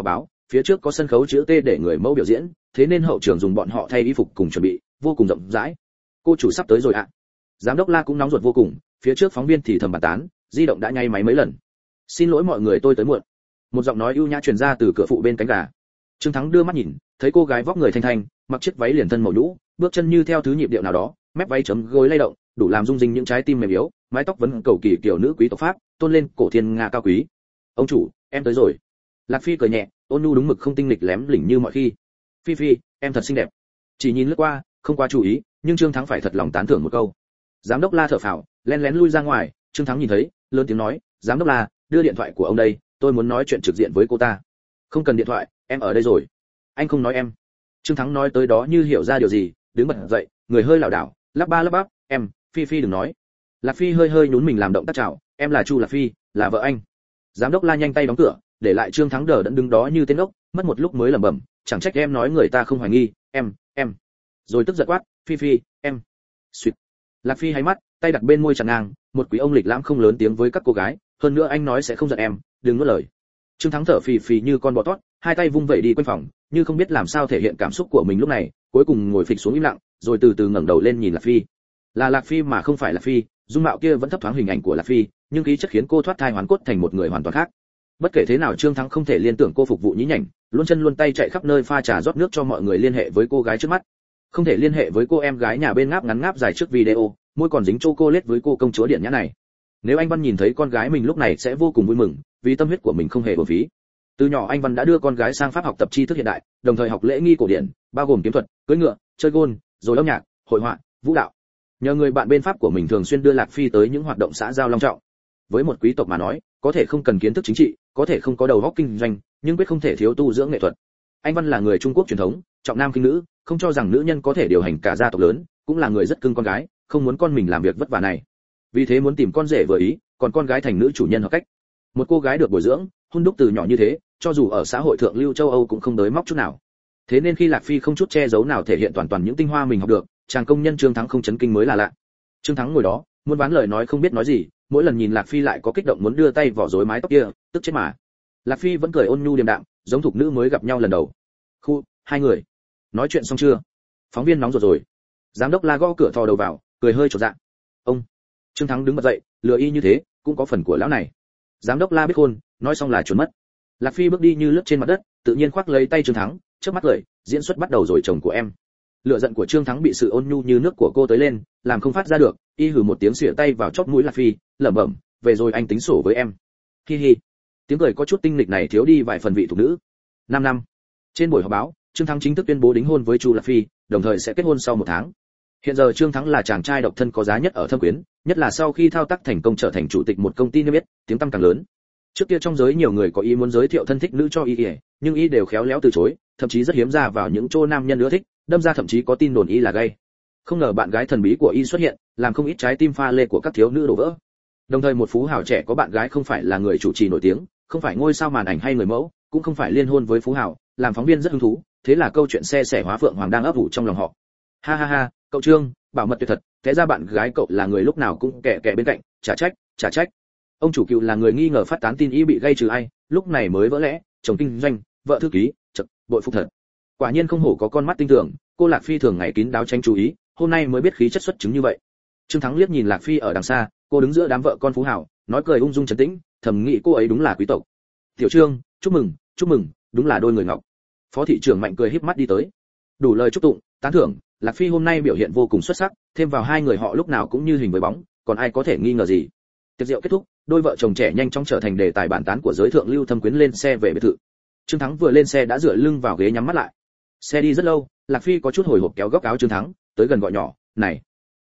S1: phía trước có sân khấu chữ T để người mẫu biểu diễn, thế nên hậu trường dùng bọn họ thay y phục cùng chuẩn bị, vô cùng rộng rãi. Cô chủ sắp tới rồi ạ. Giám đốc La cũng nóng ruột vô cùng, phía trước phóng viên thì thầm bàn tán, di động đã nháy máy mấy lần. Xin lỗi mọi người, tôi tới muộn. Một giọng nói ưu nhã truyền ra từ cửa phụ bên cánh gà. Trương Thắng đưa mắt nhìn, thấy cô gái vóc người thanh thanh, mặc chiếc váy liền thân màu nhũ, bước chân như theo thứ nhịp điệu nào đó, mép váy chấm gối lay động, đủ làm rung rinh những trái tim mềm yếu, mái tóc vẫn cầu kỳ kiểu nữ quý tộc Pháp, tôn lên cổ thiên nga cao quý. Ông chủ, em tới rồi. Lạc Phi cười nhẹ, ôn nhu đúng mực không tinh nghịch lém lỉnh như mọi khi. Phi Phi, em thật xinh đẹp. Chỉ nhìn lướt qua, không quá chú ý, nhưng Trương Thắng phải thật lòng tán thưởng một câu. Giám đốc La thở phào, lén lén lui ra ngoài, Trương Thắng nhìn thấy, lớn tiếng nói, giám đốc La, đưa điện thoại của ông đây, tôi muốn nói chuyện trực diện với cô ta. Không cần điện thoại, em ở đây rồi. Anh không nói em. Trương Thắng nói tới đó như hiểu ra điều gì, đứng bật dậy, người hơi lảo đảo, lắp ba lắp bắp, em, Phi Phi đừng nói. Lạc Phi hơi hơi nhún mình làm động tác chào, em là Chu Lạc Phi, là vợ anh. Giám đốc La nhanh tay đóng cửa, để lại Trương Thắng đờ đẫn đứng đó như tên ốc, mất một lúc mới lẩm bẩm, chẳng trách em nói người ta không hoài nghi, em. Rồi tức giận quát, Phi Phi, em. Xuyệt. Lạc Phi hay mắt, tay đặt bên môi chặn ngang, một quý ông lịch lãm không lớn tiếng với các cô gái, hơn nữa anh nói sẽ không giận em, đừng nuốt lời. Trương Thắng thở phì phì như con bò tót, hai tay vung vẩy đi quanh phòng, như không biết làm sao thể hiện cảm xúc của mình lúc này, cuối cùng ngồi phịch xuống im lặng, rồi từ từ ngẩng đầu lên nhìn Lạc Phi. Là Lạc Phi mà không phải Lạc Phi, dung mạo kia vẫn thấp thoáng hình ảnh của Lạc Phi, nhưng khí chất khiến cô thoát thai hoàn cốt thành một người hoàn toàn khác. Bất kể thế nào Trương Thắng không thể liên tưởng cô phục vụ nhí nhảnh, luôn chân luôn tay chạy khắp nơi pha trà rót nước cho mọi người liên hệ với cô gái trước mắt. Không thể liên hệ với cô em gái nhà bên ngáp ngắn ngáp dài trước video, môi còn dính chocolate với cô công chúa điện nhã này. Nếu anh Văn nhìn thấy con gái mình lúc này sẽ vô cùng vui mừng, vì tâm huyết của mình không hề uổng phí. Từ nhỏ anh Văn đã đưa con gái sang Pháp học tập tri thức hiện đại, đồng thời học lễ nghi cổ điển, bao gồm kiếm thuật, cưỡi ngựa, chơi gôn, rồi âm nhạc, hội họa, vũ đạo. Nhờ người bạn bên Pháp của mình thường xuyên đưa Lạc Phi tới những hoạt động xã giao long trọng. Với một quý tộc mà nói, có thể không cần kiến thức chính trị, có thể không có đầu óc kinh doanh, nhưng quyết không thể thiếu tu dưỡng nghệ thuật. Anh Văn là người Trung Quốc truyền thống, trọng nam khinh nữ, không cho rằng nữ nhân có thể điều hành cả gia tộc lớn, cũng là người rất cưng con gái, không muốn con mình làm việc vất vả này. Vì thế muốn tìm con rể vừa ý, còn con gái thành nữ chủ nhân hợp cách. Một cô gái được bồi dưỡng, hun đúc từ nhỏ như thế, cho dù ở xã hội thượng lưu châu Âu cũng không đới móc chút nào. Thế nên khi Lạc Phi không chút che giấu nào thể hiện toàn toàn những tinh hoa mình học được, chàng công nhân Trương Thắng không chấn kinh mới là lạ. Trương Thắng ngồi đó, muốn bán lời nói không biết nói gì, mỗi lần nhìn Lạc Phi lại có kích động muốn đưa tay vỏ rối mái tóc kia, tức chết mà. Lạc Phi vẫn cười ôn nhu điềm đạm, giống thục nữ mới gặp nhau lần đầu. Khu, hai người nói chuyện xong chưa? Phóng viên nóng ruột rồi. Giám đốc La gõ cửa thò đầu vào, cười hơi chột dạ. Ông. Trương Thắng đứng bật dậy, lừa y như thế, cũng có phần của lão này. Giám đốc La biết khôn, nói xong là chuẩn mất. Lạc Phi bước đi như lướt trên mặt đất, tự nhiên khoác lấy tay Trương Thắng, trước mắt cười, diễn xuất bắt đầu rồi chồng của em. Lửa giận của Trương Thắng bị sự ôn nhu như nước của cô tới lên, làm không phát ra được, y hừ một tiếng xỉa tay vào chóp mũi Lạc Phi, lẩm bẩm, về rồi anh tính sổ với em. Hi hi. Tiếng cười có chút tinh lịch này thiếu đi vài phần vị thuộc nữ. 5 năm. Trên buổi họp báo, Trương Thắng chính thức tuyên bố đính hôn với Chu Lạc Phi, đồng thời sẽ kết hôn sau 1 tháng. Hiện giờ Trương Thắng là chàng trai độc thân có giá nhất ở Thâm Quyến, nhất là sau khi thao tác thành công trở thành chủ tịch một công ty niêm yết, tiếng tăm càng lớn. Trước kia trong giới nhiều người có ý muốn giới thiệu thân thích nữ cho y, nhưng y đều khéo léo từ chối, thậm chí rất hiếm ra vào những chỗ nam nhân ưa thích, đâm ra thậm chí có tin đồn y là gay. Không ngờ bạn gái thần bí của y xuất hiện, làm không ít trái tim pha lê của các thiếu nữ đổ vỡ. Đồng thời một phú hào trẻ có bạn gái không phải là người chủ trì nổi tiếng, không phải ngôi sao màn ảnh hay người mẫu, cũng không phải liên hôn với phú hào, làm phóng viên rất hứng thú, thế là câu chuyện xe sẻ hóa phượng hoàng đang ấp ủ trong lòng họ. Ha ha ha, cậu Trương, bảo mật tuyệt thật, thế ra bạn gái cậu là người lúc nào cũng kẻ bên cạnh, chả trách. Ông chủ cựu là người nghi ngờ phát tán tin y bị gây trừ ai, lúc này mới vỡ lẽ, chồng kinh doanh, vợ thư ký, chật, bội phục thật. Quả nhiên không hổ có con mắt tinh tường, cô Lạc Phi thường ngày kín đáo tránh chú ý, hôm nay mới biết khí chất xuất chứng như vậy. Trương Thắng liếc nhìn Lạc Phi ở đằng xa, cô đứng giữa đám vợ con phú hào, nói cười ung dung trấn tĩnh, thầm nghĩ cô ấy đúng là quý tộc. Tiểu Trương, chúc mừng, đúng là đôi người ngọc. Phó thị trưởng Mạnh cười híp mắt đi tới, đủ lời chúc tụng, tán thưởng. Lạc Phi hôm nay biểu hiện vô cùng xuất sắc, thêm vào hai người họ lúc nào cũng như hình với bóng, còn ai có thể nghi ngờ gì. Tiệc rượu kết thúc, đôi vợ chồng trẻ nhanh chóng trở thành đề tài bàn tán của giới thượng lưu Thâm Quyến, lên xe về biệt thự. Trương Thắng vừa lên xe đã dựa lưng vào ghế nhắm mắt lại. Xe đi rất lâu, Lạc Phi có chút hồi hộp kéo góc áo Trương Thắng, tới gần gọi nhỏ, "Này."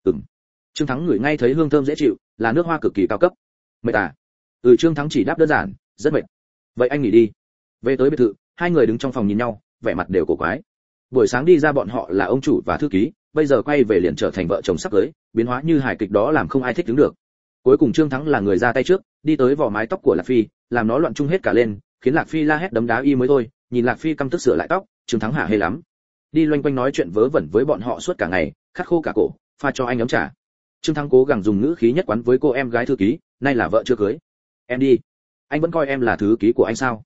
S1: Trương Thắng ngửi ngay thấy hương thơm dễ chịu, là nước hoa cực kỳ cao cấp. "Mệt à?" Trương Thắng chỉ đáp đơn giản, "Rất mệt." "Vậy anh nghỉ đi." Về tới biệt thự, hai người đứng trong phòng nhìn nhau, vẻ mặt đều cổ quái. Buổi sáng đi ra bọn họ là ông chủ và thư ký, bây giờ quay về liền trở thành vợ chồng sắp cưới, biến hóa như hài kịch đó làm không ai thích đứng được. Cuối cùng Trương Thắng là người ra tay trước, đi tới vò mái tóc của Lạc Phi, làm nó loạn chung hết cả lên, khiến Lạc Phi la hét đấm đá y mới thôi. Nhìn Lạc Phi căm tức sửa lại tóc, Trương Thắng hả hê lắm. Đi loanh quanh nói chuyện vớ vẩn với bọn họ suốt cả ngày, khát khô cả cổ, pha cho anh ấm trà. Trương Thắng cố gắng dùng ngữ khí nhất quán với cô em gái thư ký, nay là vợ chưa cưới. "Em đi. Anh vẫn coi em là thư ký của anh sao?"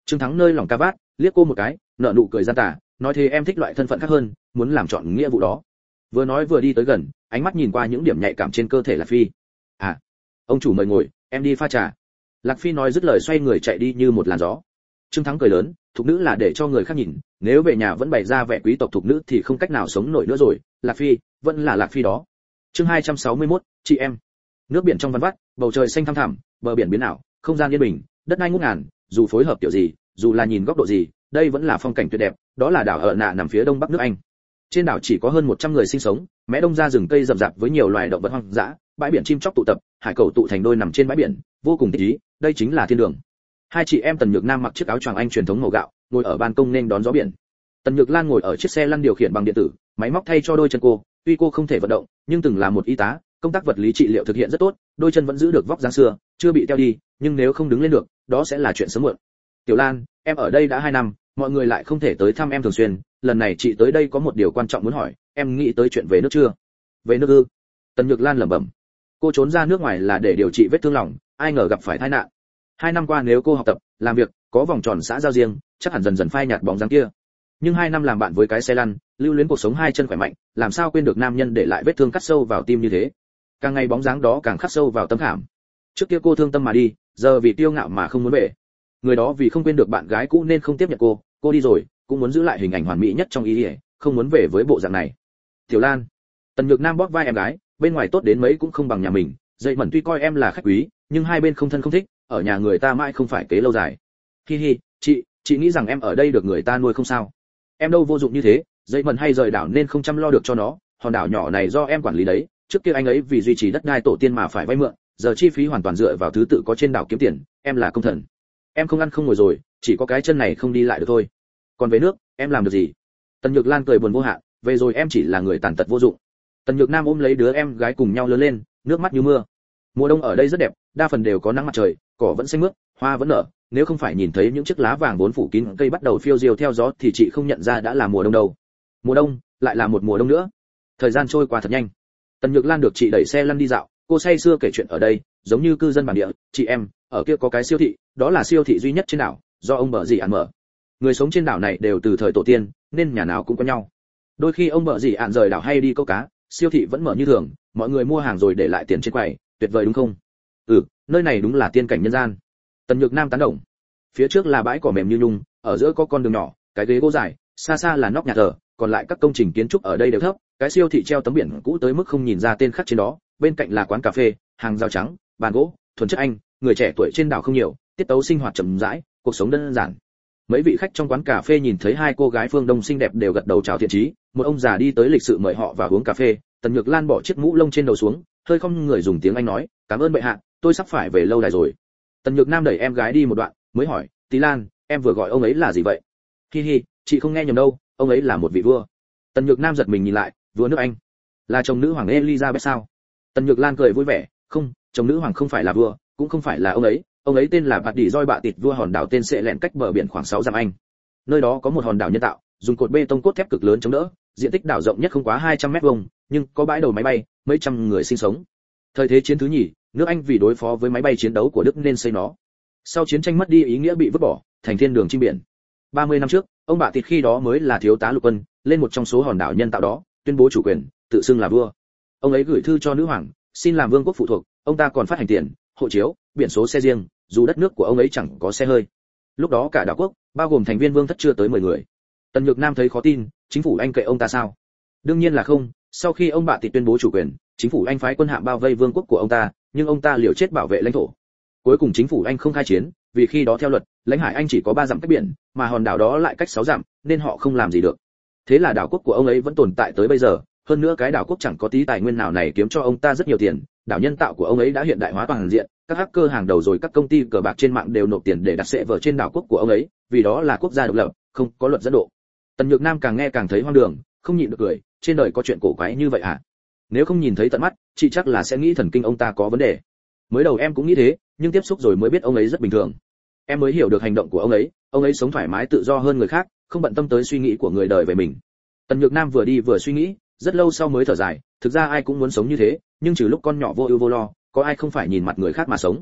S1: Trương Thắng nơi lòng ca vát, liếc cô một cái, nở nụ cười gian tà, nói thế em thích loại thân phận khác hơn, muốn làm chọn nghĩa vụ đó. Vừa nói vừa đi tới gần, ánh mắt nhìn qua những điểm nhạy cảm trên cơ thể Lạc Phi. À, ông chủ mời ngồi, em đi pha trà. Lạc Phi nói dứt lời xoay người chạy đi như một làn gió. Trương Thắng cười lớn, thục nữ là để cho người khác nhìn, nếu về nhà vẫn bày ra vẻ quý tộc thục nữ thì không cách nào sống nổi nữa rồi. Lạc Phi vẫn là Lạc Phi đó. Chương 261, chị em. Nước biển trong vắt vắt, bầu trời xanh thăm thẳm, bờ biển biến ảo, không gian yên bình, đất đai ngút ngàn, dù phối hợp kiểu gì, dù là nhìn góc độ gì, đây vẫn là phong cảnh tuyệt đẹp. Đó là đảo ở nạ nằm phía đông bắc nước Anh. Trên đảo chỉ có hơn 100 người sinh sống, mé đông ra rừng cây rậm rạp với nhiều loài động vật hoang dã, bãi biển chim chóc tụ tập, hải cầu tụ thành đôi nằm trên bãi biển, vô cùng thích ý, đây chính là thiên đường. Hai chị em Tần Nhược Nam mặc chiếc áo choàng Anh truyền thống màu gạo, ngồi ở ban công nên đón gió biển. Tần Nhược Lan ngồi ở chiếc xe lăn điều khiển bằng điện tử, máy móc thay cho đôi chân cô, tuy cô không thể vận động, nhưng từng là một y tá, công tác vật lý trị liệu thực hiện rất tốt, đôi chân vẫn giữ được vóc dáng xưa, chưa bị teo đi, nhưng nếu không đứng lên được, đó sẽ là chuyện sớm muộn. Tiểu Lan, em ở đây đã 2 năm, mọi người lại không thể tới thăm em thường xuyên, lần này chị tới đây có một điều quan trọng muốn hỏi, em nghĩ tới chuyện về nước chưa? Về nước ư? Tần Nhược Lan lẩm bẩm. Cô trốn ra nước ngoài là để điều trị vết thương lòng, ai ngờ gặp phải tai nạn. 2 năm qua nếu cô học tập, làm việc, có vòng tròn xã giao riêng, chắc hẳn dần dần phai nhạt bóng dáng kia. Nhưng 2 năm làm bạn với cái xe lăn, lưu luyến cuộc sống hai chân khỏe mạnh, làm sao quên được nam nhân để lại vết thương cắt sâu vào tim như thế. Càng ngày bóng dáng đó càng khắc sâu vào tâm khảm. Trước kia cô thương tâm mà đi, giờ vì kiêu ngạo mà không muốn về. Người đó vì không quên được bạn gái cũ nên không tiếp nhận cô đi rồi, cũng muốn giữ lại hình ảnh hoàn mỹ nhất trong ý nghĩa, không muốn về với bộ dạng này. Tiểu Lan. Tần Nhược Nam bóp vai em gái, bên ngoài tốt đến mấy cũng không bằng nhà mình, dậy mẩn tuy coi em là khách quý, nhưng hai bên không thân không thích, ở nhà người ta mãi không phải kế lâu dài. Hi hi, chị nghĩ rằng em ở đây được người ta nuôi không sao? Em đâu vô dụng như thế, dậy mẩn hay rời đảo nên không chăm lo được cho nó, hòn đảo nhỏ này do em quản lý đấy, trước kia anh ấy vì duy trì đất đai tổ tiên mà phải vay mượn, giờ chi phí hoàn toàn dựa vào thứ tự có trên đảo kiếm tiền, em là công thần. Em không ăn không ngồi rồi, chỉ có cái chân này không đi lại được thôi. Còn về nước, em làm được gì? Tần Nhược Lan cười buồn vô hạn, về rồi em chỉ là người tàn tật vô dụng. Tần Nhược Nam ôm lấy đứa em gái cùng nhau lớn lên, nước mắt như mưa. Mùa đông ở đây rất đẹp, đa phần đều có nắng mặt trời, cỏ vẫn xanh mướt, hoa vẫn nở, nếu không phải nhìn thấy những chiếc lá vàng vốn phủ kín cây bắt đầu phiêu diêu theo gió thì chị không nhận ra đã là mùa đông đâu. Mùa đông, lại là một mùa đông nữa. Thời gian trôi qua thật nhanh. Tần Nhược Lan được chị đẩy xe lăn đi dạo, cô say sưa kể chuyện ở đây, giống như cư dân bản địa. Chị em, ở kia có cái siêu thị, đó là siêu thị duy nhất trên đảo, do ông Bợ Dị Ản mở. Người sống trên đảo này đều từ thời tổ tiên, nên nhà nào cũng có nhau. Đôi khi ông Bợ Dị Ản rời đảo hay đi câu cá, siêu thị vẫn mở như thường, mọi người mua hàng rồi để lại tiền trên quầy, tuyệt vời đúng không? Ừ, nơi này đúng là tiên cảnh nhân gian. Tần Nhược Nam tán đồng. Phía trước là bãi cỏ mềm như nhung, ở giữa có con đường nhỏ, cái ghế gỗ dài, xa xa là nóc nhà thờ, còn lại các công trình kiến trúc ở đây đều thấp, cái siêu thị treo tấm biển cũ tới mức không nhìn ra tên khắc trên đó, bên cạnh là quán cà phê, hàng rào trắng, bàn gỗ, thuần chất Anh, người trẻ tuổi trên đảo không nhiều, tiết tấu sinh hoạt chậm rãi, cuộc sống đơn giản. Mấy vị khách trong quán cà phê nhìn thấy hai cô gái phương Đông xinh đẹp đều gật đầu chào thiện chí, một ông già đi tới lịch sự mời họ vào uống cà phê. Tần Nhược Lan bỏ chiếc mũ lông trên đầu xuống, hơi không người dùng tiếng Anh nói, cảm ơn bệ hạ, tôi sắp phải về lâu đài rồi. Tần Nhược Nam đẩy em gái đi một đoạn, mới hỏi, Tí Lan, em vừa gọi ông ấy là gì vậy? Hi hi, chị không nghe nhầm đâu, ông ấy là một vị vua. Tần Nhược Nam giật mình nhìn lại, vua nước Anh, là chồng nữ hoàng Elizabeth sao? Tần Nhược Lan cười vui vẻ, không, chồng nữ hoàng không phải là vua, cũng không phải là ông ấy tên là Bạt Đỉ Roi Bạ Tịt, vua hòn đảo tên sẽ lẹn cách bờ biển khoảng 6 dặm Anh. Nơi đó có một hòn đảo nhân tạo, dùng cột bê tông cốt thép cực lớn chống đỡ, diện tích đảo rộng nhất không quá 200 mét vuông, nhưng có bãi đầu máy bay, mấy trăm người sinh sống. Thời thế chiến thứ nhì, nước Anh vì đối phó với máy bay chiến đấu của Đức nên xây nó. Sau chiến tranh mất đi ý nghĩa bị vứt bỏ, thành thiên đường chim biển. 30 năm trước, ông Bạ Tịt khi đó mới là thiếu tá lục quân, lên một trong số hòn đảo nhân tạo đó, tuyên bố chủ quyền, tự xưng là vua. Ông ấy gửi thư cho nữ hoàng, xin làm vương quốc phụ thuộc, ông ta còn phát hành tiền, hộ chiếu, biển số xe riêng, dù đất nước của ông ấy chẳng có xe hơi. Lúc đó cả đảo quốc, bao gồm thành viên vương thất chưa tới 10 người. Tần Nhược Nam thấy khó tin, chính phủ Anh kệ ông ta sao? Đương nhiên là không, sau khi ông Bạ Tịt tuyên bố chủ quyền, chính phủ Anh phái quân hạm bao vây vương quốc của ông ta, nhưng ông ta liều chết bảo vệ lãnh thổ. Cuối cùng chính phủ Anh không khai chiến, vì khi đó theo luật, lãnh hải Anh chỉ có 3 dặm cách biển, mà hòn đảo đó lại cách 6 dặm, nên họ không làm gì được. Thế là đảo quốc của ông ấy vẫn tồn tại tới bây giờ, hơn nữa cái đảo quốc chẳng có tí tài nguyên nào này kiếm cho ông ta rất nhiều tiền, đảo nhân tạo của ông ấy đã hiện đại hóa toàn diện, các hacker hàng đầu rồi các công ty cờ bạc trên mạng đều nộp tiền để đặt server trên đảo quốc của ông ấy, vì đó là quốc gia độc lập, không có luật dẫn độ. Tần Nhược Nam càng nghe càng thấy hoang đường, không nhịn được cười, trên đời có chuyện cổ quái như vậy hả? Nếu không nhìn thấy tận mắt, chị chắc là sẽ nghĩ thần kinh ông ta có vấn đề. Mới đầu em cũng nghĩ thế, nhưng tiếp xúc rồi mới biết ông ấy rất bình thường. Em mới hiểu được hành động của ông ấy sống thoải mái tự do hơn người khác, không bận tâm tới suy nghĩ của người đời về mình. Tần Nhược Nam vừa đi vừa suy nghĩ, rất lâu sau mới thở dài, thực ra ai cũng muốn sống như thế, nhưng trừ lúc con nhỏ vô ưu vô lo, có ai không phải nhìn mặt người khác mà sống.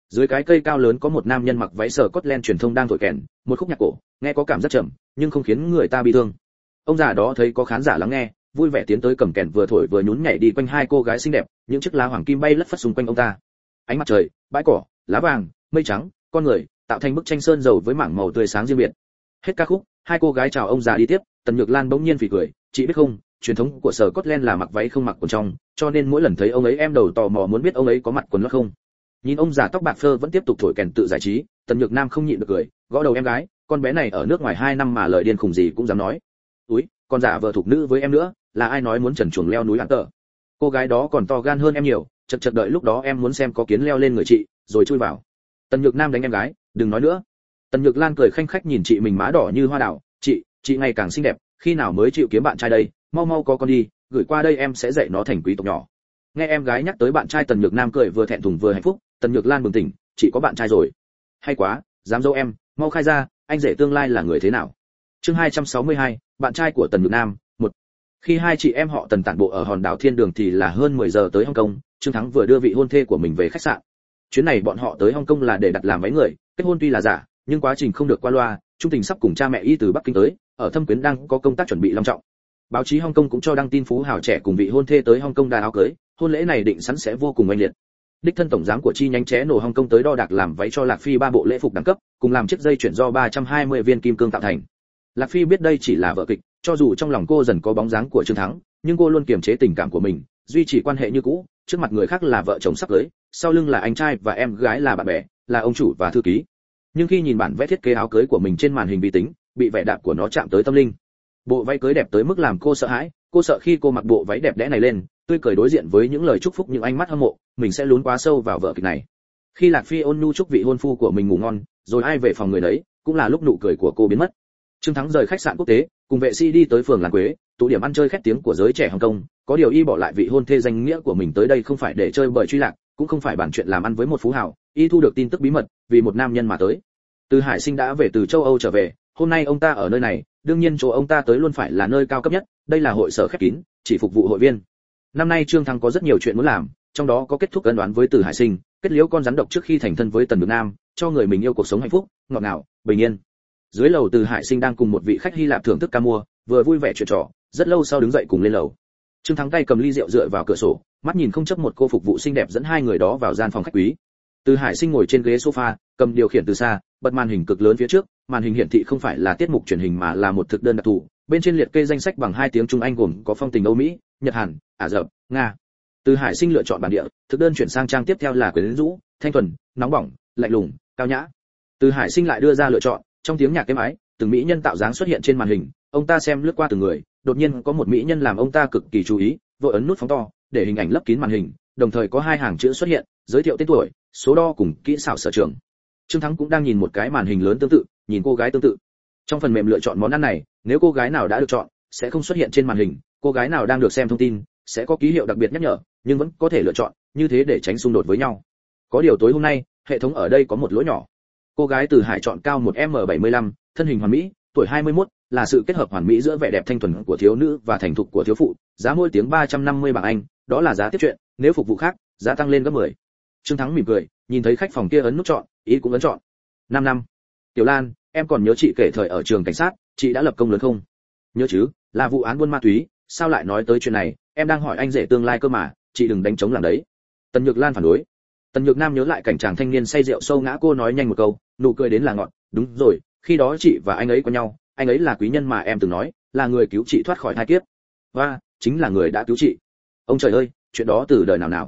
S1: Dưới cái cây cao lớn có một nam nhân mặc váy Scotland truyền thông đang thổi kèn, một khúc nhạc cổ, nghe có cảm giác chậm, nhưng không khiến người ta bị thương. Ông già đó thấy có khán giả lắng nghe, vui vẻ tiến tới cầm kèn vừa thổi vừa nhún nhảy đi quanh hai cô gái xinh đẹp, những chiếc lá hoàng kim bay lất phất xung quanh ông ta. Ánh mặt trời, bãi cỏ, lá vàng, mây trắng, con người, tạo thành bức tranh sơn dầu với mảng màu tươi sáng riêng biệt. Hết ca khúc, hai cô gái chào ông già đi tiếp, Tần Nhược Lan bỗng nhiên phì cười, chị biết không, truyền thống của sở Scotland là mặc váy không mặc quần trong, cho nên mỗi lần thấy ông ấy em đầu tò mò muốn biết ông ấy có mặc quần lót không. Nhìn ông già tóc bạc phơ vẫn tiếp tục thổi kèn tự giải trí, Tần Nhược Nam không nhịn được cười, gõ đầu em gái, con bé này ở nước ngoài 2 năm mà lời điên khùng gì cũng dám nói. Úi, con giả vờ thục nữ với em nữa, là ai nói muốn trần chuồng leo núi ăn tợ. Cô gái đó còn to gan hơn em nhiều, chật chật đợi lúc đó em muốn xem có kiến leo lên người chị, rồi chui vào. Tần Nhược Nam đánh em gái, đừng nói nữa. Tần Nhược Lan cười khanh khách nhìn chị mình má đỏ như hoa đào, chị ngày càng xinh đẹp, khi nào mới chịu kiếm bạn trai đây, mau mau có con đi, gửi qua đây em sẽ dạy nó thành quý tộc nhỏ. Nghe em gái nhắc tới bạn trai, Tần Nhược Nam cười vừa thẹn thùng vừa hạnh phúc. Tần Nhược Lan bừng tỉnh, chị có bạn trai rồi. Hay quá, dám dâu em, mau khai ra, anh rể tương lai là người thế nào. Chương 262, bạn trai của Tần Nhược Nam, 1. Khi hai chị em họ Tần tản bộ ở hòn đảo Thiên Đường thì là hơn 10 giờ tới Hồng Kông, Trương Thắng vừa đưa vị hôn thê của mình về khách sạn. Chuyến này bọn họ tới Hồng Kông là để đặt làm váy người, kết hôn tuy là giả, nhưng quá trình không được qua loa, Trung Tình sắp cùng cha mẹ y từ Bắc Kinh tới, ở Thâm Quyến đang có công tác chuẩn bị long trọng. Báo chí Hồng Kông cũng cho đăng tin phú hào trẻ cùng vị hôn thê tới Hồng Kông đa áo cưới, hôn lễ này định sẵn sẽ vô cùng oanh liệt. Đích thân tổng giám của chi nhánh ché nổ Hồng Kông tới đo đạc làm váy cho Lạc Phi 3 bộ lễ phục đẳng cấp, cùng làm chiếc dây chuyền do 320 viên kim cương tạo thành. Lạc Phi biết đây chỉ là vở kịch, cho dù trong lòng cô dần có bóng dáng của Trương Thắng, nhưng cô luôn kiềm chế tình cảm của mình, duy trì quan hệ như cũ, trước mặt người khác là vợ chồng sắp cưới, sau lưng là anh trai và em gái là bạn bè, là ông chủ và thư ký. Nhưng khi nhìn bản vẽ thiết kế áo cưới của mình trên màn hình vi tính, bị vẻ đạp của nó chạm tới tâm linh. Bộ váy cưới đẹp tới mức làm cô sợ hãi, cô sợ khi cô mặc bộ váy đẹp đẽ này lên, tươi cười đối diện với những lời chúc phúc, những ánh mắt hâm mộ, mình sẽ lún quá sâu vào vở kịch này. Khi Lạc Phi ôn nhu chúc vị hôn phu của mình ngủ ngon, rồi ai về phòng người đấy, cũng là lúc nụ cười của cô biến mất. Trương Thắng rời khách sạn quốc tế, cùng vệ sĩ đi tới phường Làng Quế, tụ điểm ăn chơi khét tiếng của giới trẻ Hồng Kông. Có điều y bỏ lại vị hôn thê danh nghĩa của mình tới đây không phải để chơi bời truy lạc, cũng không phải bàn chuyện làm ăn với một phú hào, y thu được tin tức bí mật, vì một nam nhân mà tới. Từ Hải Sinh đã về từ châu Âu trở về, hôm nay ông ta ở nơi này, đương nhiên chỗ ông ta tới luôn phải là nơi cao cấp nhất, đây là hội sở khép kín, chỉ phục vụ hội viên. Năm nay Trương Thắng có rất nhiều chuyện muốn làm, trong đó có kết thúc ân oán với Từ Hải Sinh, kết liễu con rắn độc trước khi thành thân với Tần Nhược Nam, cho người mình yêu cuộc sống hạnh phúc, ngọt ngào, bình yên. Dưới lầu Từ Hải Sinh đang cùng một vị khách Hy Lạp thưởng thức ca mua, vừa vui vẻ chuyện trò, rất lâu sau đứng dậy cùng lên lầu. Trương Thắng tay cầm ly rượu dựa vào cửa sổ, mắt nhìn không chớp một cô phục vụ xinh đẹp dẫn hai người đó vào gian phòng khách quý. Từ Hải Sinh ngồi trên ghế sofa, cầm điều khiển từ xa, bật màn hình cực lớn phía trước, màn hình hiển thị không phải là tiết mục truyền hình mà là một thực đơn đặc thù, bên trên liệt kê danh sách bằng 2 tiếng Trung Anh gồm có phong tình Âu Mỹ, Nhật Hàn, Ả Rập, Nga. Từ Hải Sinh lựa chọn bản địa, thực đơn chuyển sang trang tiếp theo là quyến rũ, thanh thuần, nóng bỏng, lạnh lùng, cao nhã. Từ Hải Sinh lại đưa ra lựa chọn, trong tiếng nhạc êm ái, từng mỹ nhân tạo dáng xuất hiện trên màn hình, ông ta xem lướt qua từng người, đột nhiên có một mỹ nhân làm ông ta cực kỳ chú ý, vội ấn nút phóng to, để hình ảnh lấp kín màn hình, đồng thời có 2 hàng chữ xuất hiện, giới thiệu tên tuổi, số đo cùng kỹ xảo sở trường. Trương Thắng cũng đang nhìn một cái màn hình lớn tương tự, nhìn cô gái tương tự. Trong phần mềm lựa chọn món ăn này, nếu cô gái nào đã được chọn, sẽ không xuất hiện trên màn hình, cô gái nào đang được xem thông tin, sẽ có ký hiệu đặc biệt nhắc nhở, nhưng vẫn có thể lựa chọn, như thế để tránh xung đột với nhau. Có điều tối hôm nay, hệ thống ở đây có một lỗi nhỏ. Cô gái Từ Hải chọn cao 1m75, thân hình hoàn mỹ, tuổi 21, là sự kết hợp hoàn mỹ giữa vẻ đẹp thanh thuần của thiếu nữ và thành thục của thiếu phụ, giá mỗi tiếng 350 bảng Anh, đó là giá tiếp chuyện, nếu phục vụ khác, giá tăng lên gấp 10. Trương Thắng mỉm cười, nhìn thấy khách phòng kia ấn nút chọn, ý cũng ấn chọn. 5 năm. Tiểu Lan, em còn nhớ chị kể thời ở trường cảnh sát, chị đã lập công lớn không? Nhớ chứ, là vụ án buôn ma túy, sao lại nói tới chuyện này, em đang hỏi anh rể tương lai cơ mà, chị đừng đánh trống làng đấy. Tần Nhược Lan phản đối. Tần Nhược Nam nhớ lại cảnh chàng thanh niên say rượu sâu ngã, cô nói nhanh một câu, nụ cười đến là ngọn, đúng rồi, khi đó chị và anh ấy có nhau, anh ấy là quý nhân mà em từng nói, là người cứu chị thoát khỏi thai kiếp. Và, chính là người đã cứu chị. Ông trời ơi, chuyện đó từ đời nào nào.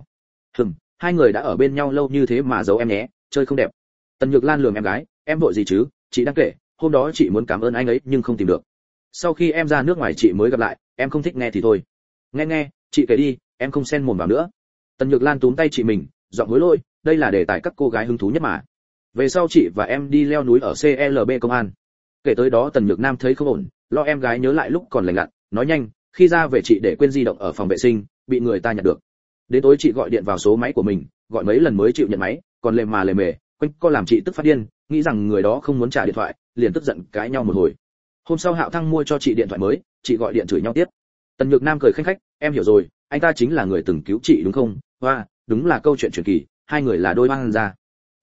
S1: Hai người đã ở bên nhau lâu như thế mà giấu em nhé, chơi không đẹp. Tần Nhược Lan lườm em gái, em vội gì chứ, chị đang kể, hôm đó chị muốn cảm ơn anh ấy nhưng không tìm được. Sau khi em ra nước ngoài chị mới gặp lại, em không thích nghe thì thôi. Nghe, chị kể đi, em không xen mồm vào nữa. Tần Nhược Lan túm tay chị mình, giọng hối lỗi, đây là đề tài các cô gái hứng thú nhất mà. Về sau chị và em đi leo núi ở CLB công an. Kể tới đó Tần Nhược Nam thấy không ổn, lo em gái nhớ lại lúc còn lành lặn, nói nhanh, khi ra về chị để quên di động ở phòng vệ sinh, bị người ta nhặt được. Đến tối chị gọi điện vào số máy của mình, gọi mấy lần mới chịu nhận máy, còn lề mề, quanh co làm chị tức phát điên, nghĩ rằng người đó không muốn trả điện thoại, liền tức giận cãi nhau một hồi. Hôm sau Hạo Thăng mua cho chị điện thoại mới, chị gọi điện chửi nhau tiếp. Tần Nhược Nam cười khanh khách, em hiểu rồi, anh ta chính là người từng cứu chị đúng không? Hoa, đúng là câu chuyện truyền kỳ, hai người là đôi oan gia.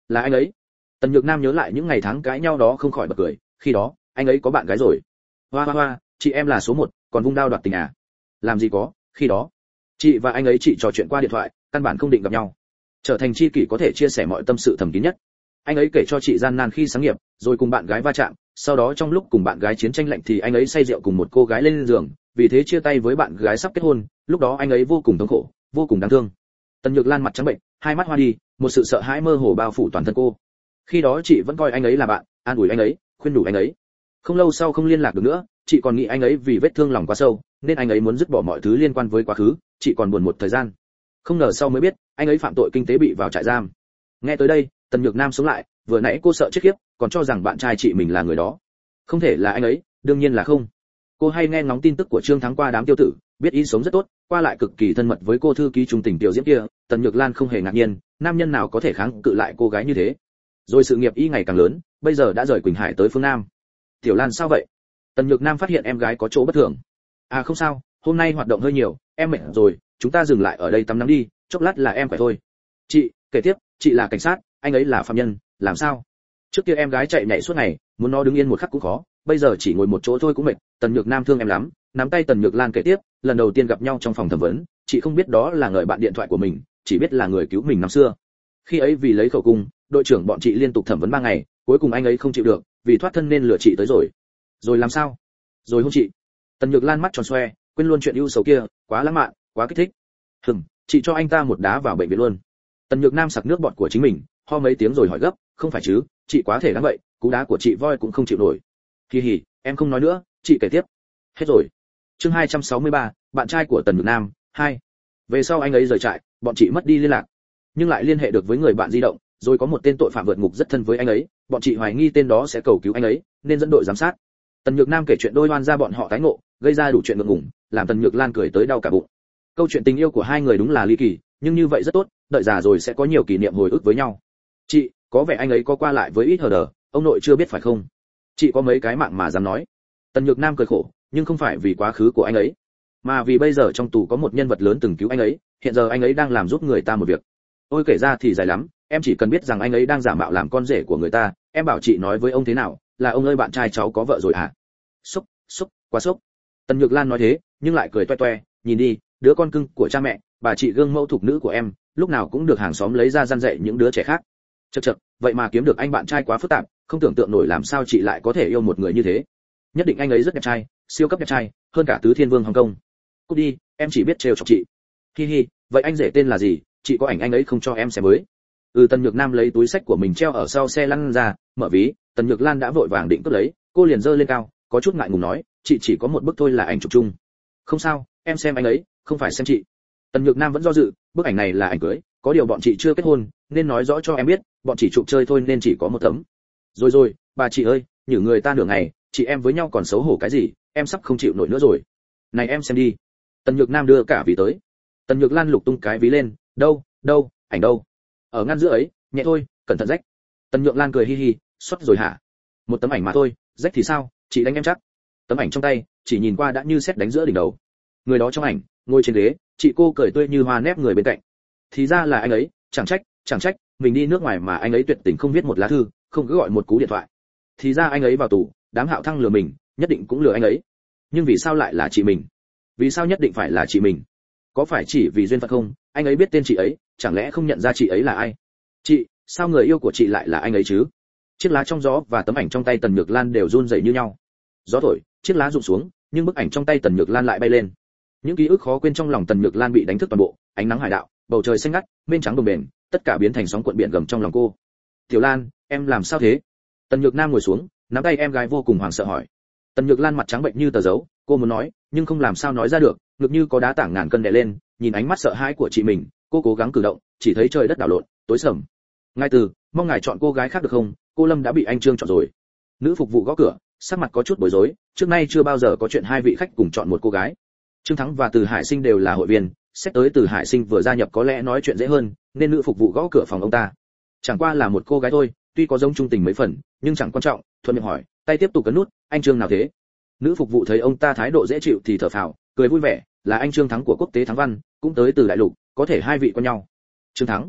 S1: Là anh ấy. Tần Nhược Nam nhớ lại những ngày tháng cãi nhau đó không khỏi bật cười, khi đó anh ấy có bạn gái rồi. Hoa hoa hoa, chị em là số 1, còn vung đao đoạt tình à? Làm gì có, khi đó chị và anh ấy chỉ trò chuyện qua điện thoại, căn bản không định gặp nhau. Trở thành tri kỷ có thể chia sẻ mọi tâm sự thầm kín nhất. Anh ấy kể cho chị gian nan khi sáng nghiệp, rồi cùng bạn gái va chạm, sau đó trong lúc cùng bạn gái chiến tranh lạnh thì anh ấy say rượu cùng một cô gái lên giường, vì thế chia tay với bạn gái sắp kết hôn, lúc đó anh ấy vô cùng thống khổ, vô cùng đáng thương. Tần Nhược Lan mặt trắng bệnh, hai mắt hoa đi, một sự sợ hãi mơ hồ bao phủ toàn thân cô. Khi đó chị vẫn coi anh ấy là bạn, an ủi anh ấy, khuyên nhủ anh ấy. Không lâu sau không liên lạc được nữa, chị còn nghĩ anh ấy vì vết thương lòng quá sâu, nên anh ấy muốn dứt bỏ mọi thứ liên quan với quá khứ, chị còn buồn một thời gian. Không ngờ sau mới biết, anh ấy phạm tội kinh tế bị vào trại giam. Nghe tới đây, Tần Nhược Nam sống lại, vừa nãy cô sợ chết khiếp, còn cho rằng bạn trai chị mình là người đó. Không thể là anh ấy, đương nhiên là không. Cô hay nghe ngóng tin tức của Trương Thắng qua đám tiêu tử, biết ý sống rất tốt, qua lại cực kỳ thân mật với cô thư ký trung tình tiểu diễm kia. Tần Nhược Lan không hề ngạc nhiên, nam nhân nào có thể kháng cự lại cô gái như thế. Rồi sự nghiệp y ngày càng lớn, bây giờ đã rời Quỳnh Hải tới phương Nam. Tiểu Lan sao vậy? Tần Nhược Nam phát hiện em gái có chỗ bất thường. À không sao, hôm nay hoạt động hơi nhiều, em mệt rồi, chúng ta dừng lại ở đây tắm nắng đi, chốc lát là em khỏe thôi. Chị, kể tiếp, chị là cảnh sát, anh ấy là phạm nhân, làm sao? Trước kia em gái chạy nhảy suốt ngày, muốn nó đứng yên một khắc cũng khó, bây giờ chỉ ngồi một chỗ thôi cũng mệt. Tần Nhược Nam thương em lắm, nắm tay Tần Nhược Lan kể tiếp, lần đầu tiên gặp nhau trong phòng thẩm vấn, chị không biết đó là người bạn điện thoại của mình, chỉ biết là người cứu mình năm xưa. Khi ấy vì lấy khẩu cung, đội trưởng bọn chị liên tục thẩm vấn 3 ngày, cuối cùng anh ấy không chịu được, vì thoát thân nên lừa chị tới rồi. Rồi làm sao? Rồi hôn chị. Tần Nhược Lan mắt tròn xoe, quên luôn chuyện ưu xấu kia, quá lãng mạn, quá kích thích. Chị cho anh ta một đá vào bệnh viện luôn. Tần Nhược Nam sặc nước bọt của chính mình, ho mấy tiếng rồi hỏi gấp, không phải chứ, chị quá thể đáng vậy, cú đá của chị voi cũng không chịu nổi. Kỳ hỉ, em không nói nữa, chị kể tiếp. Hết rồi. Chương 263, bạn trai của Tần Nhược Nam 2. Về sau anh ấy rời trại, bọn chị mất đi liên lạc, nhưng lại liên hệ được với người bạn di động, rồi có một tên tội phạm vượt ngục rất thân với anh ấy, bọn chị hoài nghi tên đó sẽ cầu cứu anh ấy, nên dẫn đội giám sát. Tần Nhược Nam kể chuyện đôi oan ra bọn họ tái ngộ, gây ra đủ chuyện ngượng ngùng, làm Tần Nhược Lan cười tới đau cả bụng. Câu chuyện tình yêu của hai người đúng là ly kỳ, nhưng như vậy rất tốt, đợi già rồi sẽ có nhiều kỷ niệm hồi ức với nhau. Chị, có vẻ anh ấy có qua lại với ít hờ đờ, ông nội chưa biết phải không? Chị có mấy cái mạng mà dám nói. Tần Nhược Nam cười khổ, nhưng không phải vì quá khứ của anh ấy, mà vì bây giờ trong tù có một nhân vật lớn từng cứu anh ấy, hiện giờ anh ấy đang làm giúp người ta một việc. Ôi kể ra thì dài lắm, em chỉ cần biết rằng anh ấy đang giả mạo làm con rể của người ta, em bảo chị nói với ông thế nào, là ông ơi bạn trai cháu có vợ rồi à? Sốc, quá sốc. Tần Nhược Lan nói thế, nhưng lại cười toe toe, nhìn đi, đứa con cưng của cha mẹ, bà chị gương mẫu thục nữ của em, lúc nào cũng được hàng xóm lấy ra răn dạy những đứa trẻ khác. Chậc, vậy mà kiếm được anh bạn trai quá phức tạp, không tưởng tượng nổi làm sao chị lại có thể yêu một người như thế. Nhất định anh ấy rất đẹp trai, siêu cấp đẹp trai, hơn cả tứ thiên vương Hồng Kông. Cút đi, em chỉ biết trêu chọc chị. Hi hi, vậy anh rể tên là gì, chị có ảnh anh ấy không cho em xem với? Tần Nhược Nam lấy túi sách của mình treo ở sau xe lăn ra, mở ví, Tần Nhược Lan đã vội vàng định cướp lấy, cô liền giơ lên cao, có chút ngại ngùng nói, chị chỉ có một bức thôi là ảnh chụp chung. Không sao, em xem anh ấy, không phải xem chị. Tần Nhược Nam vẫn do dự, bức ảnh này là ảnh cưới, có điều bọn chị chưa kết hôn, nên nói rõ cho em biết, bọn chị chụp chơi thôi nên chỉ có một tấm. Rồi, bà chị ơi, nhử người ta nửa ngày, chị em với nhau còn xấu hổ cái gì, em sắp không chịu nổi nữa rồi. Này em xem đi. Tần Nhược Nam đưa cả ví tới. Tần Nhược Lan lục tung cái ví lên, đâu, ảnh đâu? Ở ngăn giữa ấy, nhẹ thôi, cẩn thận rách. Tần Nhược Lan cười hi hi, xuất rồi hả? Một tấm ảnh mà thôi, rách thì sao, chị đánh em chắc. Tấm ảnh trong tay, chỉ nhìn qua đã như sét đánh giữa đỉnh đầu. Người đó trong ảnh, ngồi trên ghế, chị cô cười tươi như hoa nép người bên cạnh. Thì ra là anh ấy, chẳng trách, mình đi nước ngoài mà anh ấy tuyệt tình không viết một lá thư, không cứ gọi một cú điện thoại. Thì ra anh ấy vào tù, đám Hạo Thăng lừa mình, nhất định cũng lừa anh ấy. Nhưng vì sao lại là chị mình? Vì sao nhất định phải là chị mình? Có phải chỉ vì duyên phận không? Anh ấy biết tên chị ấy, chẳng lẽ không nhận ra chị ấy là ai? Chị, sao người yêu của chị lại là anh ấy chứ? Chiếc lá trong gió và tấm ảnh trong tay Tần Nhược Lan đều run rẩy như nhau. Gió thổi, chiếc lá rụng xuống, nhưng bức ảnh trong tay Tần Nhược Lan lại bay lên. Những ký ức khó quên trong lòng Tần Nhược Lan bị đánh thức toàn bộ, ánh nắng hải đạo, bầu trời xanh ngắt, mênh trắng đồng bền, tất cả biến thành sóng cuộn biển gầm trong lòng cô. Tiểu Lan, em làm sao thế? Tần Nhược Nam ngồi xuống, nắm tay em gái vô cùng hoảng sợ hỏi. Tần Nhược Lan mặt trắng bệnh như tờ dấu, cô muốn nói, nhưng không làm sao nói ra được, ngực như có đá tảng ngàn cân đè lên, nhìn ánh mắt sợ hãi của chị mình, cô cố gắng cử động, chỉ thấy trời đất đảo lộn, tối sầm. Ngài Từ, mong ngài chọn cô gái khác được không? Cô Lâm đã bị anh Trương chọn rồi. Nữ phục vụ gõ cửa, sắc mặt có chút bối rối, trước nay chưa bao giờ có chuyện hai vị khách cùng chọn một cô gái. Trương Thắng và Từ Hải Sinh đều là hội viên, xét tới Từ Hải Sinh vừa gia nhập có lẽ nói chuyện dễ hơn, nên nữ phục vụ gõ cửa phòng ông ta. Chẳng qua là một cô gái thôi, tuy có giống trung tình mấy phần, nhưng chẳng quan trọng, thuận miệng hỏi, tay tiếp tục cấn nút, anh Trương nào thế? Nữ phục vụ thấy ông ta thái độ dễ chịu thì thở phào, cười vui vẻ, là anh Trương Thắng của Quốc tế Thắng Văn, cũng tới từ đại lục, có thể hai vị quen nhau. Trương Thắng,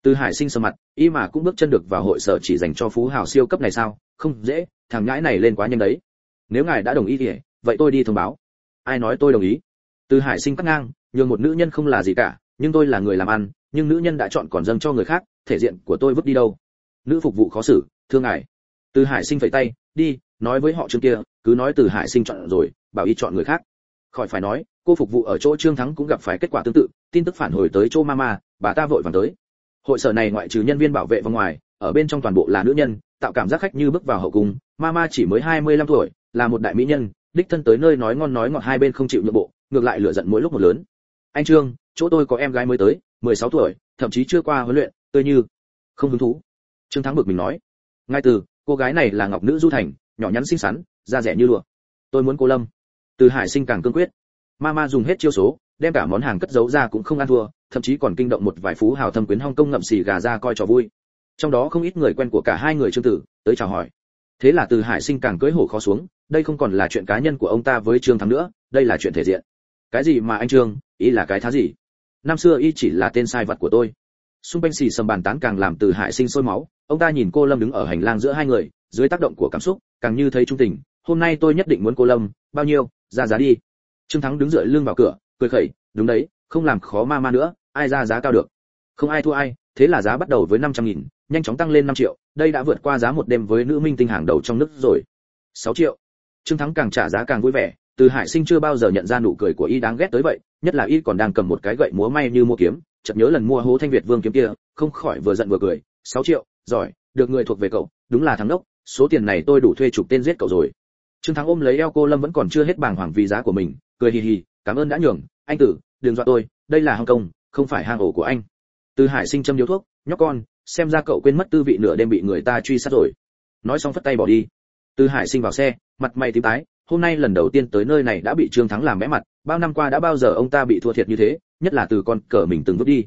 S1: Từ Hải Sinh sờ mặt, y mà cũng bước chân được vào hội sở chỉ dành cho phú hào siêu cấp này sao? Không dễ, thằng nhãi này lên quá nhanh đấy. Nếu ngài đã đồng ý thì vậy tôi đi thông báo. Ai nói tôi đồng ý? Từ Hải Sinh cắt ngang, nhường một nữ nhân không là gì cả, nhưng tôi là người làm ăn, nhưng nữ nhân đã chọn còn dâng cho người khác, thể diện của tôi vứt đi đâu? Nữ phục vụ khó xử, thưa ngài. Từ Hải Sinh phẩy tay, đi, nói với họ Trương kia, cứ nói Từ Hải Sinh chọn rồi, bảo y chọn người khác. Khỏi phải nói, cô phục vụ ở chỗ Trương Thắng cũng gặp phải kết quả tương tự, tin tức phản hồi tới chỗ mama, bà ta vội vàng tới. Hội sở này ngoại trừ nhân viên bảo vệ và ngoài, ở bên trong toàn bộ là nữ nhân, tạo cảm giác khách như bước vào hậu cung. Mama chỉ mới 25 tuổi, là một đại mỹ nhân, đích thân tới nơi nói ngon nói ngọt, hai bên không chịu nhượng bộ, ngược lại lửa giận mỗi lúc một lớn. Anh Trương, chỗ tôi có em gái mới tới, 16 tuổi, thậm chí chưa qua huấn luyện, tôi như không hứng thú. Trương Thắng bực mình nói. Ngay từ, cô gái này là ngọc nữ du thành, nhỏ nhắn xinh xắn, da rẻ như lụa. Tôi muốn cô Lâm. Từ Hải Sinh càng cương quyết. Mama dùng hết chiêu số, đem cả món hàng cất giấu ra cũng không ăn thua, thậm chí còn kinh động một vài phú hào thâm quyến Hong Kong ngậm xì gà ra coi trò vui. Trong đó không ít người quen của cả hai người Trương Tử tới chào hỏi. Thế là Từ Hải Sinh càng cưỡi hổ khó xuống, đây không còn là chuyện cá nhân của ông ta với Trương Thắng nữa, đây là chuyện thể diện. Cái gì mà anh Trương, ý là cái thá gì? Năm xưa y chỉ là tên sai vặt của tôi. Xung quanh xì xầm bàn tán càng làm Từ Hải Sinh sôi máu, ông ta nhìn cô Lâm đứng ở hành lang giữa hai người, dưới tác động của cảm xúc, càng như thấy trung tình. Hôm nay tôi nhất định muốn cô Lâm, bao nhiêu, ra giá đi. Trương Thắng đứng dựa lưng vào cửa, cười khẩy, đúng đấy, không làm khó mama nữa, ai ra giá cao được. Không ai thua ai, thế là giá bắt đầu với 500.000, nhanh chóng tăng lên 5 triệu, đây đã vượt qua giá một đêm với nữ minh tinh hàng đầu trong nước rồi. 6 triệu. Trương Thắng càng trả giá càng vui vẻ, Từ Hải Sinh chưa bao giờ nhận ra nụ cười của y đáng ghét tới vậy, nhất là y còn đang cầm một cái gậy múa may như mua kiếm, chợt nhớ lần mua hố Thanh Việt Vương kiếm kia, không khỏi vừa giận vừa cười. 6 triệu, giỏi, được người thuộc về cậu, đúng là thằng đốc, số tiền này tôi đủ thuê chục tên giết cậu rồi. Trương Thắng ôm lấy eo cô Lâm vẫn còn chưa hết bàng hoàng vì giá của mình, cười hì hì, cảm ơn đã nhường, anh Tử, đừng dọa tôi, đây là Hồng Kông, không phải hang ổ của anh. Từ Hải Sinh châm điếu thuốc, nhóc con, xem ra cậu quên mất tư vị nửa đêm bị người ta truy sát rồi. Nói xong phất tay bỏ đi. Từ Hải Sinh vào xe, mặt mày tím tái, hôm nay lần đầu tiên tới nơi này đã bị Trương Thắng làm bẽ mặt, bao năm qua đã bao giờ ông ta bị thua thiệt như thế, nhất là từ con cờ mình từng vứt đi.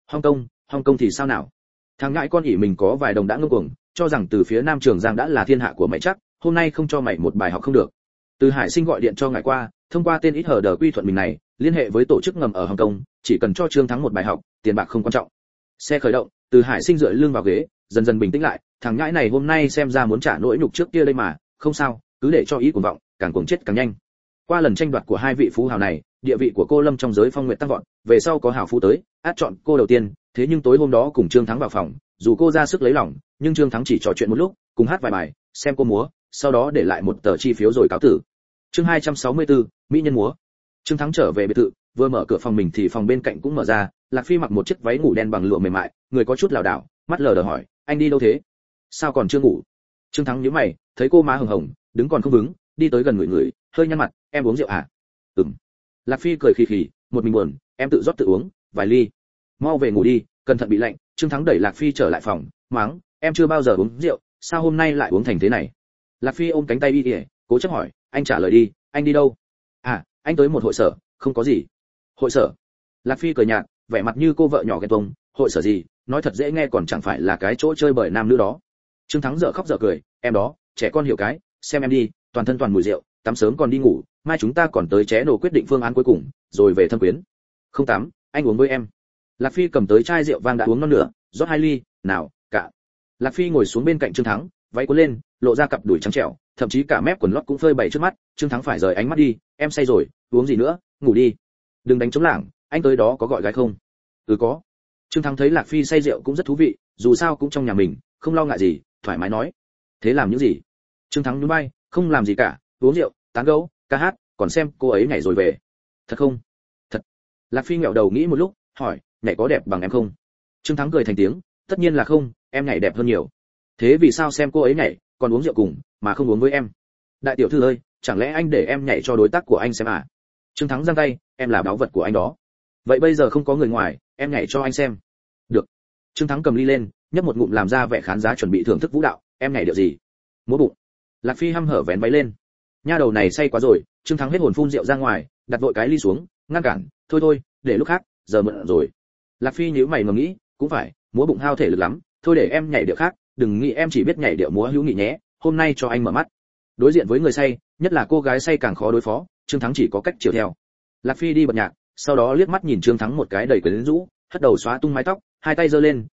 S1: Hong Kong thì sao nào? Thằng ngại con ỉ mình có vài đồng đã ngông cuồng, cho rằng từ phía Nam Trường Giang đã là thiên hạ của mày chắc, hôm nay không cho mày một bài học không được. Từ Hải Sinh gọi điện cho ngài qua, thông qua tên ít hở đờ quy thuận mình này, liên hệ với tổ chức ngầm ở Hồng Kông, chỉ cần cho Trương Thắng một bài học, tiền bạc không quan trọng. Xe khởi động, Từ Hải Sinh dựa lưng vào ghế, dần dần bình tĩnh lại, thằng nhãi này hôm nay xem ra muốn trả nỗi nhục trước kia đây mà, không sao, cứ để cho ý cuồng vọng, càng cuồng chết càng nhanh. Qua lần tranh đoạt của hai vị phú hào này, địa vị của cô Lâm trong giới phong nguyện tăng vọt, về sau có hào phú tới, át chọn cô đầu tiên, thế nhưng tối hôm đó cùng Trương Thắng vào phòng, dù cô ra sức lấy lòng, nhưng Trương Thắng chỉ trò chuyện một lúc, cùng hát vài bài, xem cô múa, sau đó để lại một tờ chi phiếu rồi cáo tử. Chương 264, mỹ nhân múa. Trương Thắng trở về biệt thự, vừa mở cửa phòng mình thì phòng bên cạnh cũng mở ra, Lạc Phi mặc một chiếc váy ngủ đen bằng lụa mềm mại, người có chút lảo đảo, mắt lờ đờ hỏi, anh đi đâu thế? Sao còn chưa ngủ? Trương Thắng nhíu mày, thấy cô má hồng hồng, đứng còn không vững, đi tới gần người người, hơi nhăn mặt, em uống rượu à? Ừm. Lạc Phi cười khì khì, một mình buồn, em tự rót tự uống, vài ly. Mau về ngủ đi, cẩn thận bị lạnh. Trương Thắng đẩy Lạc Phi trở lại phòng, mắng, em chưa bao giờ uống rượu, sao hôm nay lại uống thành thế này? Lạc Phi ôm cánh tay y, cố chấp hỏi, anh trả lời đi, anh đi đâu? À, anh tới một hội sở, không có gì. Hội sở? Lạc Phi cười nhạt, vẻ mặt như cô vợ nhỏ ghen tuông, hội sở gì, nói thật dễ nghe còn chẳng phải là cái chỗ chơi bời nam nữ đó. Trương Thắng dở khóc dở cười, em đó, trẻ con hiểu cái, xem em đi, toàn thân toàn mùi rượu, tắm sớm còn đi ngủ, mai chúng ta còn tới ché nổ quyết định phương án cuối cùng, rồi về thâm quyến. Không tắm, anh uống với em. Lạc Phi cầm tới chai rượu vang đã uống non nửa, rót 2 ly, nào, cả. Lạc Phi ngồi xuống bên cạnh Trương Thắng, váy cuốn lên, lộ ra cặp đùi trắng trẻo, thậm chí cả mép quần lót cũng phơi bày trước mắt. Trương Thắng phải rời ánh mắt đi, em say rồi, uống gì nữa, ngủ đi. Đừng đánh trống lảng, anh tới đó có gọi gái không? Ừ có. Trương Thắng thấy Lạc Phi say rượu cũng rất thú vị, dù sao cũng trong nhà mình, không lo ngại gì, thoải mái nói. Thế làm những gì? Trương Thắng nhún vai, không làm gì cả, uống rượu, tán gẫu, ca hát, còn xem cô ấy nhảy rồi về. Thật không? Thật. Lạc Phi ngẹo đầu nghĩ một lúc, hỏi, nhảy có đẹp bằng em không? Trương Thắng cười thành tiếng, tất nhiên là không, em nhảy đẹp hơn nhiều. Thế vì sao xem cô ấy nhảy, còn uống rượu cùng, mà không uống với em? Đại tiểu thư ơi, chẳng lẽ anh để em nhảy cho đối tác của anh xem à? Trương Thắng giang tay, em là báu vật của anh đó. Vậy bây giờ không có người ngoài, em nhảy cho anh xem. Được. Trương Thắng cầm ly lên, nhấp một ngụm làm ra vẻ khán giá chuẩn bị thưởng thức vũ đạo, em nhảy điệu gì? Múa bụng. Lạc Phi hăm hở vén váy lên. Nha đầu này say quá rồi, Trương Thắng hết hồn phun rượu ra ngoài, đặt vội cái ly xuống, ngăn cản, thôi thôi, để lúc khác, giờ mượn rồi. Lạc Phi nhíu mày ngẫm nghĩ, cũng phải, múa bụng hao thể lực lắm, thôi để em nhảy điệu khác, đừng nghĩ em chỉ biết nhảy điệu múa hữu nghị nhé, hôm nay cho anh mở mắt. Đối diện với người say, nhất là cô gái say càng khó đối phó, Trương Thắng chỉ có cách chiều theo. Lạc Phi đi bật nhạc, sau đó liếc mắt nhìn Trương Thắng một cái đầy quyến rũ, hất đầu xóa tung mái tóc, hai tay giơ lên,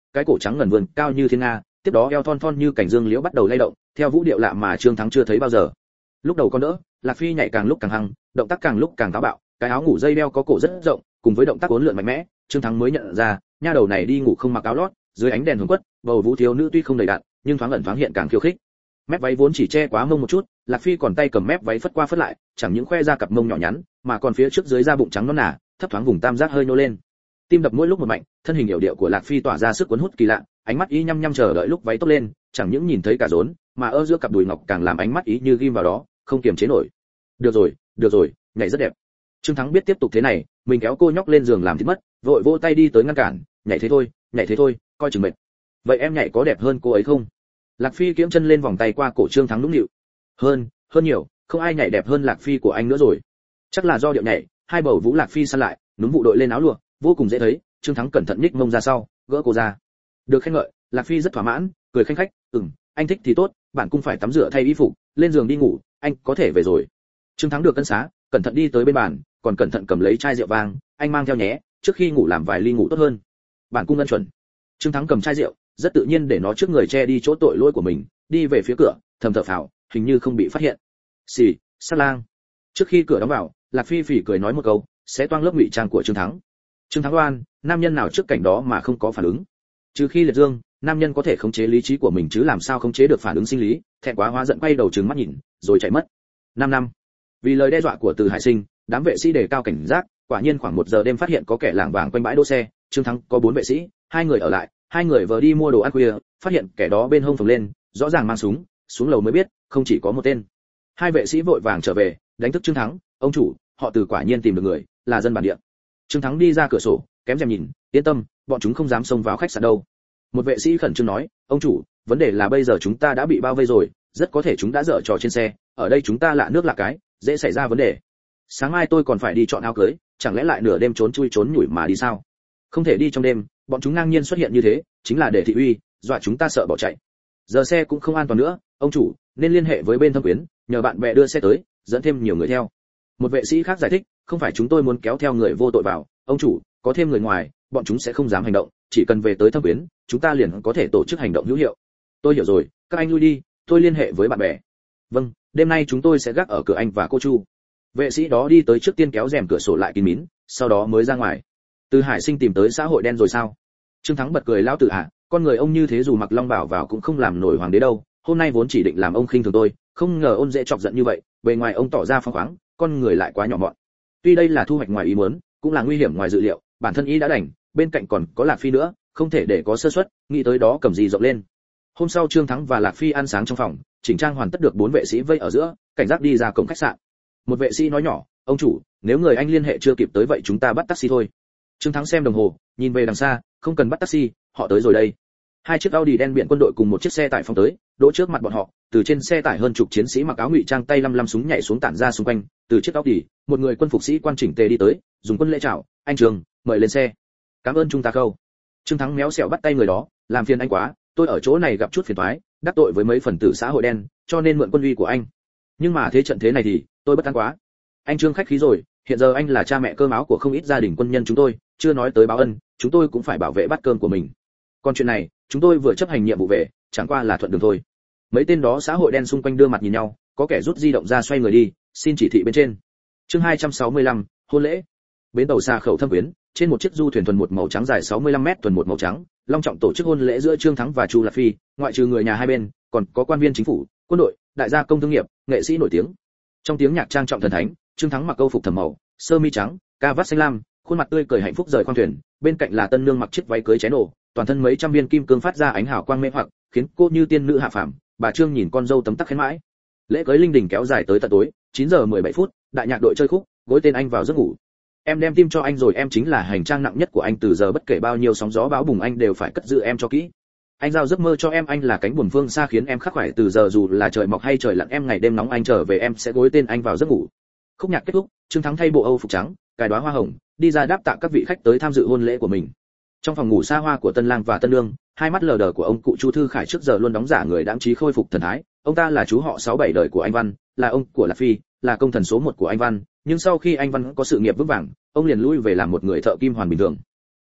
S1: cái cổ trắng ngần vươn cao như thiên nga, tiếp đó eo thon thon như cảnh dương liễu bắt đầu lay động, theo vũ điệu lạ mà Trương Thắng chưa thấy bao giờ. Lúc đầu con đỡ, Lạc Phi nhảy càng lúc càng hăng, động tác càng lúc càng táo bạo, cái áo ngủ dây đeo có cổ rất rộng, cùng với động tác uốn lượn mạnh mẽ, Trương Thắng mới nhận ra, nha đầu này đi ngủ không mặc áo lót, dưới ánh đèn hồng quất, bầu vũ thiếu nữ tuy không đầy đặn, nhưng thoáng ẩn thoáng hiện càng khiêu khích. Mép váy vốn chỉ che quá mông một chút, Lạc Phi còn tay cầm mép váy phất qua phất lại, chẳng những khoe ra cặp mông nhỏ nhắn, mà còn phía trước dưới da bụng trắng nõn nà, thấp thoáng vùng tam giác hơi nô lên. Tim đập mỗi lúc một mạnh, thân hình yểu điệu của Lạc Phi tỏa ra sức cuốn hút kỳ lạ, ánh mắt ý nhăm nhăm chờ đợi lúc váy tốt lên, chẳng những nhìn thấy cả rốn, mà ở giữa cặp đùi ngọc càng làm ánh mắt ý như ghim vào đó, không kiềm chế nổi. Được rồi, nhảy rất đẹp. Trương Thắng biết tiếp tục thế này, mình kéo cô nhóc lên giường làm thịt mất, vội vỗ tay đi tới ngăn cản, nhảy thế thôi, coi chừng mệt. Vậy em nhảy có đẹp hơn cô ấy không? Lạc Phi kiễng chân lên vòng tay qua cổ Trương Thắng nũng nịu. Hơn nhiều, không ai nhảy đẹp hơn Lạc Phi của anh nữa rồi. Chắc là do điệu nhảy, hai bầu vũ Lạc Phi săn lại, núm vụ đội lên áo lụa, vô cùng dễ thấy. Trương Thắng cẩn thận nhích mông ra sau, gỡ cô ra. Được khen ngợi, Lạc Phi rất thỏa mãn, cười khanh khách, anh thích thì tốt, bạn cũng phải tắm rửa thay y phục, lên giường đi ngủ, anh có thể về rồi. Trương Thắng được cân xá, cẩn thận đi tới bên bàn, còn cẩn thận cầm lấy chai rượu vang, anh mang theo nhé, trước khi ngủ làm vài ly ngủ tốt hơn. Bản cung ân chuẩn. Trương Thắng cầm chai rượu, rất tự nhiên để nó trước người che đi chỗ tội lỗi của mình, đi về phía cửa, thầm thở phào, hình như không bị phát hiện. Xì, sát lang. Trước khi cửa đóng vào, Lạc Phi phỉ cười nói một câu, sẽ toang lớp ngụy trang của Trương Thắng. Trương Thắng oan, nam nhân nào trước cảnh đó mà không có phản ứng? Trừ khi liệt dương, nam nhân có thể khống chế lý trí của mình chứ làm sao khống chế được phản ứng sinh lý, thẹn quá hóa giận quay đầu trừng mắt nhìn, rồi chạy mất. 5 năm. Vì lời đe dọa của Từ Hải Sinh, đám vệ sĩ đề cao cảnh giác, quả nhiên khoảng 1 giờ đêm phát hiện có kẻ lảng vảng quanh bãi đỗ xe, Trương Thắng có 4 vệ sĩ, 2 người ở lại, 2 người vừa đi mua đồ ăn khuya, phát hiện kẻ đó bên hông phồng lên, rõ ràng mang súng, xuống lầu mới biết, không chỉ có một tên. 2 vệ sĩ vội vàng trở về, đánh thức Trương Thắng, ông chủ, họ Từ quả nhiên tìm được người, là dân bản địa. Trương Thắng đi ra cửa sổ, kém rèm nhìn, yên tâm, bọn chúng không dám xông vào khách sạn đâu. Một vệ sĩ khẩn trương nói, ông chủ, vấn đề là bây giờ chúng ta đã bị bao vây rồi, rất có thể chúng đã dở trò trên xe, ở đây chúng ta lạ nước lạ cái, dễ xảy ra vấn đề. Sáng mai tôi còn phải đi chọn áo cưới, chẳng lẽ lại nửa đêm trốn chui trốn nhủi mà đi sao? Không thể đi trong đêm, bọn chúng ngang nhiên xuất hiện như thế, chính là để thị uy, dọa chúng ta sợ bỏ chạy. Giờ xe cũng không an toàn nữa, ông chủ, nên liên hệ với bên thâm quyến, nhờ bạn bè đưa xe tới, dẫn thêm nhiều người theo. Một vệ sĩ khác giải thích, không phải chúng tôi muốn kéo theo người vô tội vào, ông chủ, có thêm người ngoài, bọn chúng sẽ không dám hành động, chỉ cần về tới thâm quyến, chúng ta liền có thể tổ chức hành động hữu hiệu. Tôi hiểu rồi, các anh lui đi, tôi liên hệ với bạn bè. Vâng, đêm nay chúng tôi sẽ gác ở cửa anh và cô Chu. Vệ sĩ đó đi tới trước tiên kéo rèm cửa sổ lại kín mít, sau đó mới ra ngoài. Từ Hải Sinh tìm tới xã hội đen rồi sao? Trương Thắng bật cười lão tử à, con người ông như thế dù mặc long bảo vào cũng không làm nổi hoàng đế đâu, hôm nay vốn chỉ định làm ông khinh thường tôi, không ngờ ôn dễ chọc giận như vậy, bề ngoài ông tỏ ra phóng khoáng, con người lại quá nhỏ mọn. Tuy đây là thu hoạch ngoài ý muốn, cũng là nguy hiểm ngoài dự liệu, bản thân ý đã đành, bên cạnh còn có Lạc Phi nữa, không thể để có sơ suất, nghĩ tới đó cầm gì rộng lên. Hôm sau Trương Thắng và Lạc Phi ăn sáng trong phòng, chỉnh trang hoàn tất được 4 vệ sĩ vây ở giữa, cảnh giác đi ra cổng khách sạn. Một vệ sĩ nói nhỏ, ông chủ, nếu người anh liên hệ chưa kịp tới vậy chúng ta bắt taxi thôi. Trương Thắng xem đồng hồ, nhìn về đằng xa, không cần bắt taxi, họ tới rồi đây. 2 chiếc Audi đen biển quân đội cùng một chiếc xe tải phóng tới, đỗ trước mặt bọn họ, từ trên xe tải hơn chục chiến sĩ mặc áo ngụy trang tay lăm súng nhảy xuống tản ra xung quanh, từ chiếc Audi, một người quân phục sĩ quan chỉnh tề đi tới, dùng quân lễ chào, anh Trường, mời lên xe. Cảm ơn chúng ta khâu. Trương Thắng méo xẹo bắt tay người đó, làm phiền anh quá, tôi ở chỗ này gặp chút phiền toái, đắc tội với mấy phần tử xã hội đen, cho nên mượn quân uy của anh. Nhưng mà thế trận thế này thì, tôi bất an quá. Anh Trương khách khí rồi, hiện giờ anh là cha mẹ cơm áo của không ít gia đình quân nhân chúng tôi, chưa nói tới báo ân, chúng tôi cũng phải bảo vệ bát cơm của mình. Còn chuyện này, chúng tôi vừa chấp hành nhiệm vụ về, chẳng qua là thuận đường thôi. Mấy tên đó xã hội đen xung quanh đưa mặt nhìn nhau, có kẻ rút di động ra xoay người đi, xin chỉ thị bên trên. Chương 265, hôn lễ. Bến tàu xa khẩu Thâm Quyến, trên một chiếc du thuyền thuần một màu trắng dài 65 mét thuần một màu trắng, long trọng tổ chức hôn lễ giữa Trương Thắng và Chu Lạc Phi, ngoại trừ người nhà hai bên, còn có quan viên chính phủ, quân đội, đại gia công thương nghiệp, nghệ sĩ nổi tiếng. Trong tiếng nhạc trang trọng thần thánh, Trương Thắng mặc câu phục thẩm màu, sơ mi trắng, ca vắt xanh lam, khuôn mặt tươi cười hạnh phúc rời khoang thuyền, bên cạnh là tân nương mặc chiếc váy cưới cháy nổ, toàn thân mấy trăm viên kim cương phát ra ánh hào quang mê hoặc, khiến cô như tiên nữ hạ phàm. Bà Trương nhìn con dâu tấm tắc khen mãi. Lễ cưới linh đình kéo dài tới tận tối, 9 giờ 17 phút, đại nhạc đội chơi khúc, gối tên anh vào giấc ngủ. Em đem tim cho anh rồi, em chính là hành trang nặng nhất của anh, từ giờ bất kể bao nhiêu sóng gió bão bùng anh đều phải cất giữ em cho kỹ. Anh giao giấc mơ cho em, anh là cánh buồm phương xa khiến em khắc khoải, từ giờ dù là trời mọc hay trời lặn, em ngày đêm nóng anh trở về em sẽ gối tên anh vào giấc ngủ. Khúc nhạc kết thúc, Trương Thắng thay bộ Âu phục trắng, cài đóa hoa hồng, đi ra đáp tạ các vị khách tới tham dự hôn lễ của mình. Trong phòng ngủ xa hoa của tân lang và tân nương, hai mắt lờ đờ của ông cụ Chu Thư Khải trước giờ luôn đóng giả người đãng trí khôi phục thần thái. Ông ta là chú họ 6-7 đời của anh Văn, là ông của Lạc Phi, là công thần số 1 của anh Văn, nhưng sau khi anh Văn có sự nghiệp vững vàng, ông liền lui về làm một người thợ kim hoàn bình thường.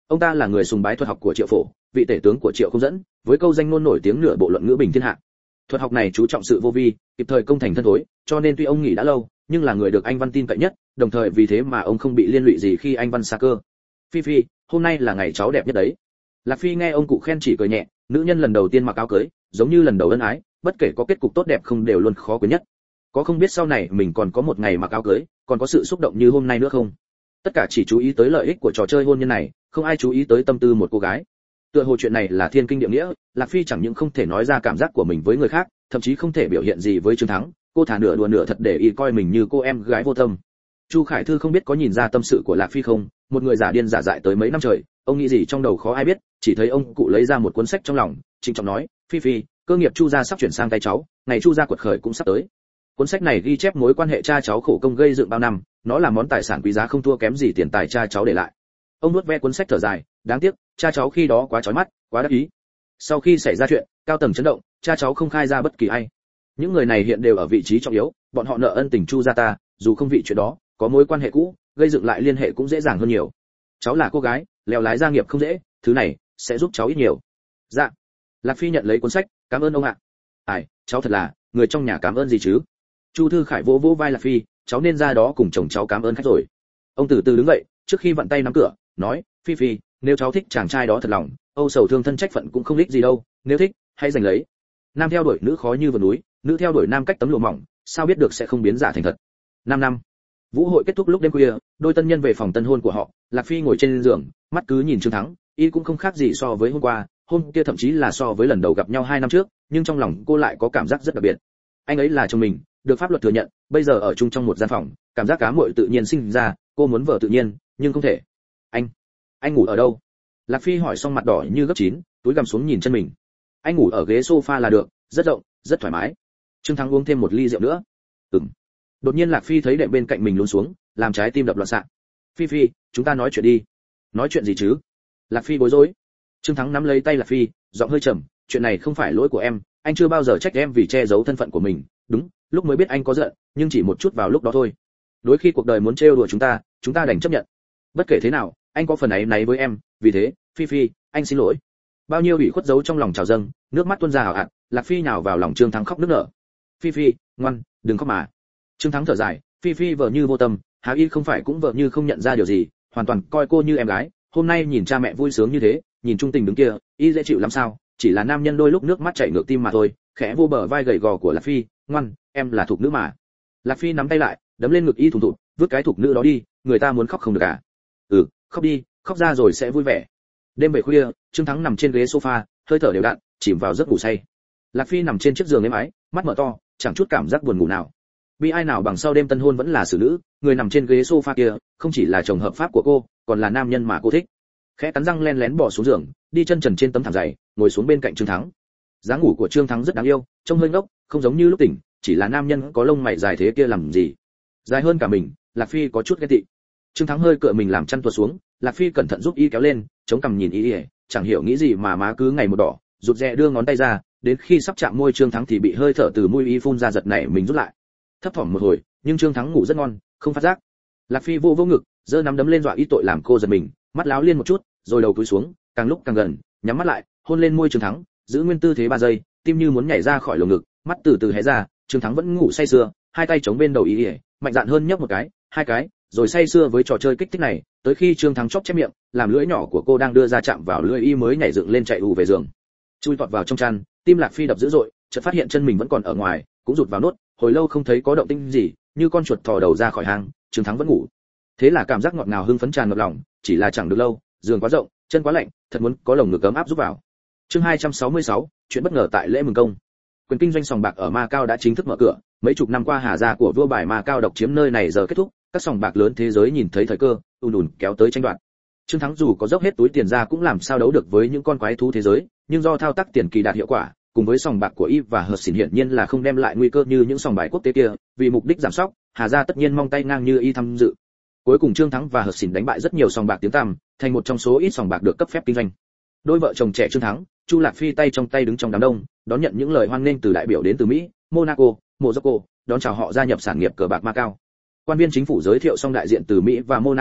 S1: Ông ta là người sùng bái thuật học của Triệu Phổ, vị tể tướng của Triệu Không Dẫn, với câu danh ngôn nổi tiếng nửa bộ luận ngữ bình thiên hạ. Thuật học này chú trọng sự vô vi, kịp thời công thành thân thối, cho nên tuy ông nghỉ đã lâu, nhưng là người được anh Văn tin cậy nhất, đồng thời vì thế mà ông không bị liên lụy gì khi anh Văn xa cơ. Phi Phi, hôm nay là ngày cháu đẹp nhất đấy. Lạc Phi nghe ông cụ khen chỉ cười nhẹ, nữ nhân lần đầu tiên mặc áo cưới, giống như lần đầu ân ái, bất kể có kết cục tốt đẹp không đều luôn khó quên nhất. Có không biết sau này mình còn có một ngày mặc áo cưới, còn có sự xúc động như hôm nay nữa không? Tất cả chỉ chú ý tới lợi ích của trò chơi hôn nhân này, không ai chú ý tới tâm tư một cô gái. Tựa hồ chuyện này là thiên kinh địa nghĩa, Lạc Phi chẳng những không thể nói ra cảm giác của mình với người khác, thậm chí không thể biểu hiện gì với Trương Thắng, cô thả nửa đùa nửa thật để y coi mình như cô em gái vô tâm. Chu Khải Thư không biết có nhìn ra tâm sự của Lạc Phi không, một người giả điên giả dại tới mấy năm trời, ông nghĩ gì trong đầu khó ai biết, chỉ thấy ông cụ lấy ra một cuốn sách trong lòng, trịnh trọng nói, Phi Phi, cơ nghiệp Chu gia sắp chuyển sang tay cháu, ngày Chu gia quật khởi cũng sắp tới. Cuốn sách này ghi chép mối quan hệ cha cháu khổ công gây dựng bao năm, nó là món tài sản quý giá không thua kém gì tiền tài cha cháu để lại. Ông nuốt ve cuốn sách thở dài, đáng tiếc, cha cháu khi đó quá chói mắt, quá đắc ý. Sau khi xảy ra chuyện, cao tầng chấn động, cha cháu không khai ra bất kỳ ai. Những người này hiện đều ở vị trí trọng yếu, bọn họ nợ ân tình Chu gia ta, dù không vị chuyện đó, có mối quan hệ cũ, gây dựng lại liên hệ cũng dễ dàng hơn nhiều. Cháu là cô gái, leo lái gia nghiệp không dễ, thứ này sẽ giúp cháu ít nhiều. Dạ. Lạc Phi nhận lấy cuốn sách, cảm ơn ông ạ. Ai, cháu thật là, người trong nhà cảm ơn gì chứ? Chu Thư Khải vỗ vỗ vai Lạc Phi, cháu nên ra đó cùng chồng cháu cảm ơn khách rồi. Ông từ từ đứng dậy, trước khi vặn tay nắm cửa, nói, Phi Phi, nếu cháu thích chàng trai đó thật lòng, âu sầu thương thân trách phận cũng không ích gì đâu, nếu thích, hãy giành lấy. Nam theo đuổi nữ khó như vườn núi, nữ theo đuổi nam cách tấm lụa mỏng, sao biết được sẽ không biến giả thành thật. 5 năm. Vũ hội kết thúc lúc đêm khuya, đôi tân nhân về phòng tân hôn của họ, Lạc Phi ngồi trên giường, mắt cứ nhìn Trương Thắng, y cũng không khác gì so với hôm qua, hôm kia thậm chí là so với lần đầu gặp nhau 2 năm trước, nhưng trong lòng cô lại có cảm giác rất đặc biệt. Anh ấy là chồng mình, được pháp luật thừa nhận, bây giờ ở chung trong một gian phòng, cảm giác cá muội tự nhiên sinh ra, cô muốn vợ tự nhiên, nhưng không thể. Anh ngủ ở đâu? Lạc Phi hỏi xong mặt đỏ như gấp 9, túi gằm xuống nhìn chân mình. Anh ngủ ở ghế sofa là được, rất rộng, rất thoải mái. Trương Thắng uống thêm một ly rượu nữa. Đột nhiên Lạc Phi thấy đệm bên cạnh mình lún xuống, làm trái tim đập loạn xạ. Phi Phi, chúng ta nói chuyện đi. Nói chuyện gì chứ? Lạc Phi bối rối. Trương Thắng nắm lấy tay Lạc Phi, giọng hơi trầm, chuyện này không phải lỗi của em, anh chưa bao giờ trách em vì che giấu thân phận của mình. Đúng, lúc mới biết anh có giận, nhưng chỉ một chút vào lúc đó thôi. Đôi khi cuộc đời muốn trêu đùa chúng ta đành chấp nhận. Bất kể thế nào, anh có phần áy náy với em, vì thế, Phi Phi, anh xin lỗi. Bao nhiêu ủy khuất giấu trong lòng trào dâng, nước mắt tuôn ra ảo ạt, Lạc Phi nhào vào lòng Trương Thắng khóc nức nở. Phi Phi, ngoan, đừng khóc mà. Trương Thắng thở dài, Phi Phi vợ như vô tâm, Hà Y không phải cũng vợ như không nhận ra điều gì, hoàn toàn coi cô như em gái. Hôm nay nhìn cha mẹ vui sướng như thế, nhìn trung tình đứng kia, y dễ chịu lắm sao? Chỉ là nam nhân đôi lúc nước mắt chảy ngược tim mà thôi. Khẽ vô bờ vai gầy gò của Lạc Phi, ngoan, em là thục nữ mà. Lạc Phi nắm tay lại, đấm lên ngực y thùng thụt, vứt cái thục nữ đó đi, người ta muốn khóc không được à? Khóc đi, khóc ra rồi sẽ vui vẻ. Đêm về khuya, Trương Thắng nằm trên ghế sofa, hơi thở đều đặn, chìm vào giấc ngủ say. Lạc Phi nằm trên chiếc giường êm ái, mắt mở to, chẳng chút cảm giác buồn ngủ nào. Bi ai nào bằng sau đêm tân hôn vẫn là xử nữ, người nằm trên ghế sofa kia, không chỉ là chồng hợp pháp của cô, còn là nam nhân mà cô thích. Khẽ cắn răng len lén bò xuống giường, đi chân trần trên tấm thảm dày, ngồi xuống bên cạnh Trương Thắng. Dáng ngủ của Trương Thắng rất đáng yêu, trông hơi ngốc, không giống như lúc tỉnh, chỉ là nam nhân có lông mày dài thế kia làm gì? Dài hơn cả mình, Lạc Phi có chút ghét tị. Trương Thắng hơi cựa mình làm chăn tuột xuống, Lạc Phi cẩn thận giúp y kéo lên, chống cằm nhìn y, chẳng hiểu nghĩ gì mà má cứ ngày một đỏ, rụt rè đưa ngón tay ra, đến khi sắp chạm môi Trương Thắng thì bị hơi thở từ môi y phun ra giật nảy mình rút lại. Thấp thỏm một hồi, nhưng Trương Thắng ngủ rất ngon, không phát giác. Lạc Phi vô ngực, giơ nắm đấm lên dọa y tội làm cô giật mình, mắt láo liên một chút, rồi đầu cúi xuống, càng lúc càng gần, nhắm mắt lại, hôn lên môi Trương Thắng, giữ nguyên tư thế 3 giây, tim như muốn nhảy ra khỏi lồng ngực, mắt từ từ hé ra, Trương Thắng vẫn ngủ say sưa, hai tay chống bên đầu y, mạnh dạn hơn nhấc một cái, 2 cái, rồi say sưa với trò chơi kích thích này, tới khi Trương Thắng chóp chép miệng, làm lưỡi nhỏ của cô đang đưa ra chạm vào lưỡi y mới nhảy dựng lên chạy ù về giường. Chui tọt vào trong chăn, tim Lạc Phi đập dữ dội, chợt phát hiện chân mình vẫn còn ở ngoài, cũng rụt vào nốt, hồi lâu không thấy có động tĩnh gì, như con chuột thò đầu ra khỏi hang, Trương Thắng vẫn ngủ. Thế là cảm giác ngọt ngào hưng phấn tràn ngập lòng, chỉ là chẳng được lâu, giường quá rộng, chân quá lạnh, thật muốn có lồng ngực ấm áp giúp vào. Chương 266, chuyện bất ngờ tại lễ mừng công. Quyền kinh doanh sòng bạc ở Ma Cao đã chính thức mở cửa, mấy chục năm qua Hà gia của vua bài Ma Cao độc chiếm nơi này giờ kết thúc, các sòng bạc lớn thế giới nhìn thấy thời cơ, ùn kéo tới tranh đoạt. Trương Thắng dù có dốc hết túi tiền ra cũng làm sao đấu được với những con quái thú thế giới, nhưng do thao tác tiền kỳ đạt hiệu quả, cùng với sòng bạc của y và Hợp Xỉn hiển nhiên là không đem lại nguy cơ như những sòng bài quốc tế kia, vì mục đích giảm sóc, Hà gia tất nhiên mong tay ngang như y tham dự. Cuối cùng Trương Thắng và Hợp Xỉn đánh bại rất nhiều sòng bạc tiếng tăm, thành một trong số ít sòng bạc được cấp phép kinh doanh. Đôi vợ chồng trẻ Trương Thắng, Chu Lạc Phi tay trong tay đứng trong đám đông, đón nhận những lời hoan nghênh từ đại biểu đến từ Mỹ, Monaco, Morocco, đón chào họ gia nhập sản nghiệp cờ bạc Ma Cao. Quan viên chính phủ giới thiệu xong đại diện từ Mỹ và Monaco,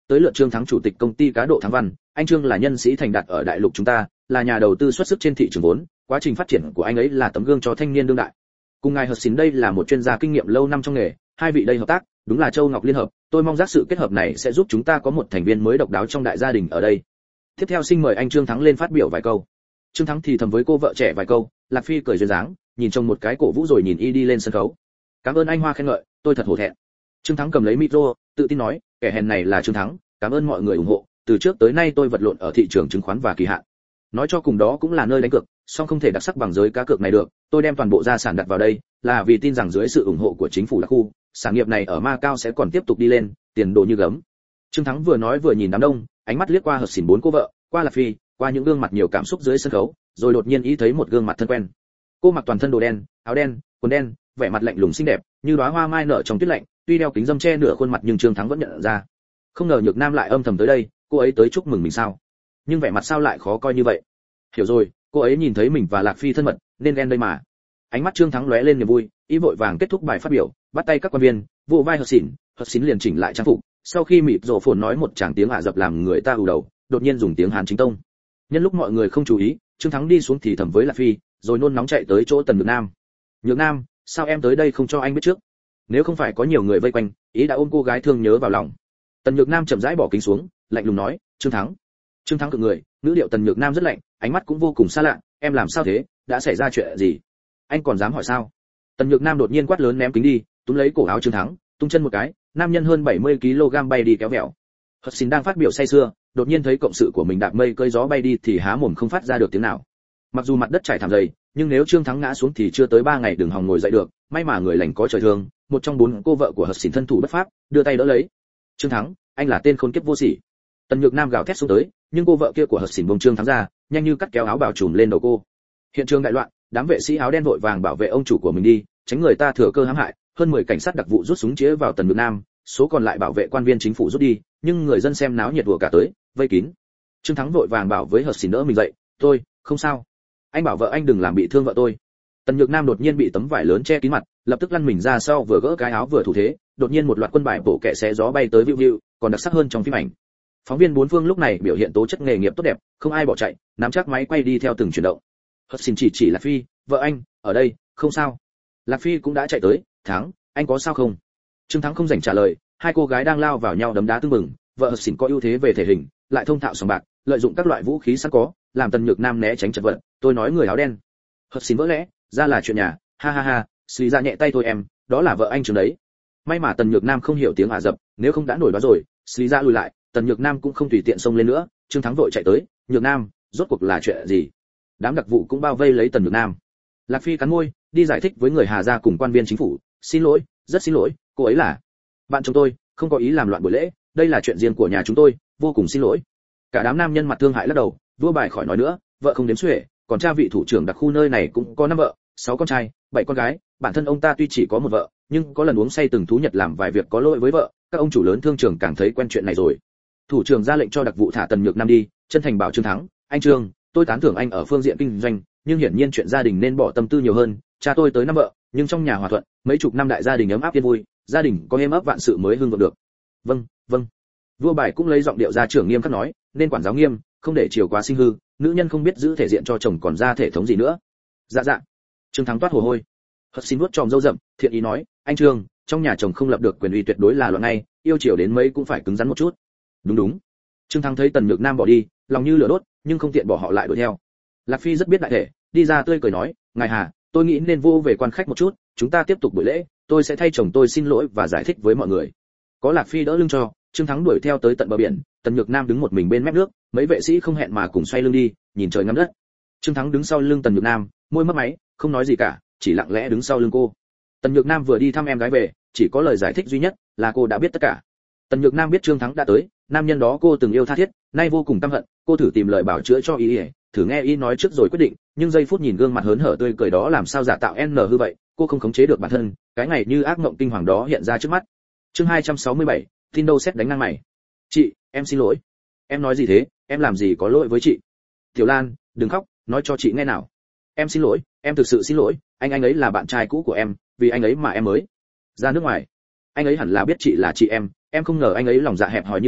S1: tới lượt Trương Thắng chủ tịch công ty cá độ Thắng Văn. Anh Trương là nhân sĩ thành đạt ở đại lục chúng ta, là nhà đầu tư xuất sắc trên thị trường vốn, quá trình phát triển của anh ấy là tấm gương cho thanh niên đương đại. Cùng ngài Hudson đây là một chuyên gia kinh nghiệm lâu năm trong nghề, hai vị đây hợp tác, đúng là Châu Ngọc liên hợp, tôi mong giác sự kết hợp này sẽ giúp chúng ta có một thành viên mới độc đáo trong đại gia đình ở đây. Tiếp theo xin mời anh Trương Thắng lên phát biểu vài câu. Trương Thắng thì thầm với cô vợ trẻ vài câu, Lạc Phi cười duyên dáng, nhìn trông một cái cổ vũ rồi nhìn y đi lên sân khấu. Cảm ơn anh Hoa khen ngợi, tôi thật hổ thẹn. Trương Thắng cầm lấy micro, tự tin nói, kẻ hèn này là Trương Thắng, cảm ơn mọi người ủng hộ, từ trước tới nay tôi vật lộn ở thị trường chứng khoán và kỳ hạn. Nói cho cùng đó cũng là nơi đánh cược, song không thể đặc sắc bằng giới cá cược này được, tôi đem toàn bộ gia sản đặt vào đây, là vì tin rằng dưới sự ủng hộ của chính phủ đặc khu, sản nghiệp này ở Macau sẽ còn tiếp tục đi lên, tiền đồ như gấm. Trương Thắng vừa nói vừa nhìn đám đông, ánh mắt liếc qua Hudson bốn cô vợ, qua Lạc Phi, qua những gương mặt nhiều cảm xúc dưới sân khấu, rồi đột nhiên ý thấy một gương mặt thân quen. Cô mặc toàn thân đồ đen, áo đen, quần đen, vẻ mặt lạnh lùng xinh đẹp, như đóa hoa mai nở trong tuyết lạnh, tuy đeo kính râm che nửa khuôn mặt nhưng Trương Thắng vẫn nhận ra. Không ngờ Nhược Nam lại âm thầm tới đây, cô ấy tới chúc mừng mình sao? Nhưng vẻ mặt sao lại khó coi như vậy? Hiểu rồi, cô ấy nhìn thấy mình và Lạc Phi thân mật, nên ghen đây mà. Ánh mắt Trương Thắng lóe lên niềm vui, ý vội vàng kết thúc bài phát biểu, bắt tay các quan viên, vỗ vai Hudson liền chỉnh lại trang phục. Sau khi mịt rổ phồn nói một tràng tiếng Ả Rập làm người ta ù đầu, đột nhiên dùng tiếng Hán chính tông. Nhân lúc mọi người không chú ý, Trương Thắng đi xuống thì thầm với Lạc Phi, rồi nôn nóng chạy tới chỗ Tần Nhược Nam. Nhược Nam, sao em tới đây không cho anh biết trước? Nếu không phải có nhiều người vây quanh, ý đã ôm cô gái thương nhớ vào lòng. Tần Nhược Nam chậm rãi bỏ kính xuống, lạnh lùng nói, Trương Thắng. Trương Thắng cự người, ngữ điệu Tần Nhược Nam rất lạnh, ánh mắt cũng vô cùng xa lạ, em làm sao thế, đã xảy ra chuyện gì? Anh còn dám hỏi sao? Tần Nhược Nam đột nhiên quát lớn ném kính đi, túm lấy cổ áo Trương Thắng, tung chân một cái, nam nhân hơn 70 kg bay đi kéo vẹo. Hudson đang phát biểu say sưa, đột nhiên thấy cộng sự của mình đạp mây cơi gió bay đi thì há mồm không phát ra được tiếng nào. Mặc dù mặt đất trải thảm dày, nhưng nếu Trương Thắng ngã xuống thì chưa tới 3 ngày đừng hòng ngồi dậy được, may mà người lành có trời thương, một trong 4 cô vợ của Hudson thân thủ bất pháp, đưa tay đỡ lấy. Trương Thắng, anh là tên khốn kiếp vô sỉ. Tần Nhược Nam gào thét xuống tới, nhưng cô vợ kia của Hudson buông Trương Thắng ra, nhanh như cắt kéo áo bào trùm lên đầu cô. Hiện trường đại loạn, đám vệ sĩ áo đen vội vàng bảo vệ ông chủ của mình đi, tránh người ta thừa cơ hãm hại, hơn 10 cảnh sát đặc vụ rút súng chĩa vào Tần Nhược Nam, số còn lại bảo vệ quan viên chính phủ rút đi, nhưng người dân xem náo nhiệt đùa cả tới, vây kín. Trương Thắng vội vàng bảo với Hudson đỡ mình dậy, "Tôi, không sao. Anh bảo vợ anh đừng làm bị thương vợ tôi." Tần Nhược Nam đột nhiên bị tấm vải lớn che kín mặt, lập tức lăn mình ra sau vừa gỡ cái áo vừa thủ thế, đột nhiên một loạt quân bài bổ kẹ xé gió bay tới vịu vịu, còn đặc sắc hơn trong phim ảnh. Phóng viên bốn phương lúc này biểu hiện tố chất nghề nghiệp tốt đẹp, không ai bỏ chạy, nắm chắc máy quay đi theo từng chuyển động. Hudson chỉ Lạc Phi, "Vợ anh, ở đây, không sao." Lạc Phi cũng đã chạy tới, "Thắng, anh có sao không?" Trương Thắng không rảnh trả lời, hai cô gái đang lao vào nhau đấm đá tưng bừng, vợ Hudson có ưu thế về thể hình, lại thông thạo sòng bạc, lợi dụng các loại vũ khí sẵn có, làm Tần Nhược Nam né tránh chật vật. "Tôi nói người áo đen." Hudson vỡ lẽ, "Ra là chuyện nhà, ha ha ha, xì ra nhẹ tay thôi em, đó là vợ anh Trương đấy." May mà Tần Nhược Nam không hiểu tiếng Ả Rập, nếu không đã nổi đó rồi. Xì ra lùi lại, Tần Nhược Nam cũng không tùy tiện xông lên nữa. Trương Thắng vội chạy tới, "Nhược Nam, rốt cuộc là chuyện gì?" Đám đặc vụ cũng bao vây lấy Tần Nhược Nam. Lạc Phi cắn môi, đi giải thích với người Hà gia cùng quan viên chính phủ, "Xin lỗi, rất xin lỗi, cô ấy là bạn chồng tôi, không có ý làm loạn buổi lễ, đây là chuyện riêng của nhà chúng tôi, vô cùng xin lỗi." Cả đám nam nhân mặt thương hại lắc đầu, vua bài khỏi nói nữa, vợ không đếm xuể, còn cha vị thủ trưởng đặc khu nơi này cũng có 5 vợ, 6 con trai, 7 con gái, bản thân ông ta tuy chỉ có một vợ, nhưng có lần uống say từng thú nhật làm vài việc có lỗi với vợ, các ông chủ lớn thương trường càng thấy quen chuyện này rồi. Thủ trưởng ra lệnh cho đặc vụ thả Tần Nhược Nam đi, chân thành bảo Trương Thắng, "Anh Trương, tôi tán thưởng anh ở phương diện kinh doanh, nhưng hiển nhiên chuyện gia đình nên bỏ tâm tư nhiều hơn, cha tôi tới 5 vợ, nhưng trong nhà hòa thuận, mấy chục năm đại gia đình ấm áp yên vui, gia đình có êm ấp vạn sự mới hưng vượng được." "Vâng, vâng." Vua bài cũng lấy giọng điệu gia trưởng nghiêm khắc nói, "Nên quản giáo nghiêm, không để chiều quá sinh hư, nữ nhân không biết giữ thể diện cho chồng còn ra thể thống gì nữa." "Dạ dạ." Trương Thắng toát mồ hôi. Hudson vuốt tròm râu rậm, thiện ý nói, "Anh Trương, trong nhà chồng không lập được quyền uy tuyệt đối là loạn ngay, yêu chiều đến mấy cũng phải cứng rắn một chút." "Đúng đúng." Trương Thắng thấy Tần Nhược Nam bỏ đi, lòng như lửa đốt, nhưng không tiện bỏ họ lại đuổi theo. Lạc Phi rất biết đại thể, đi ra tươi cười nói, "Ngài Hà, tôi nghĩ nên vô về quan khách một chút, chúng ta tiếp tục buổi lễ, tôi sẽ thay chồng tôi xin lỗi và giải thích với mọi người." Có Lạc Phi đỡ lưng cho, Trương Thắng đuổi theo tới tận bờ biển, Tần Nhược Nam đứng một mình bên mép nước, mấy vệ sĩ không hẹn mà cùng xoay lưng đi, nhìn trời ngắm đất. Trương Thắng đứng sau lưng Tần Nhược Nam, môi mấp máy, không nói gì cả, chỉ lặng lẽ đứng sau lưng cô. Tần Nhược Nam vừa đi thăm em gái về, chỉ có lời giải thích duy nhất là cô đã biết tất cả. Tần Nhược Nam biết Trương Thắng đã tới, nam nhân đó cô từng yêu tha thiết, nay vô cùng căm hận, cô thử tìm lời bảo chữa cho y, thử nghe y nói trước rồi quyết định, nhưng giây phút nhìn gương mặt hớn hở tươi cười đó làm sao giả tạo n hư vậy, cô không khống chế được bản thân, cái ngày như ác mộng kinh hoàng đó hiện ra trước mắt. Chương 267, tin đâu xét đánh ngang mày. "Chị, em xin lỗi." "Em nói gì thế, em làm gì có lỗi với chị?" "Tiểu Lan, đừng khóc, nói cho chị nghe nào." "Em xin lỗi, em thực sự xin lỗi, anh ấy là bạn trai cũ của em, vì anh ấy mà em mới ra nước ngoài. Anh ấy hẳn là biết chị là chị em không ngờ anh ấy lòng dạ hẹp hòi như thế,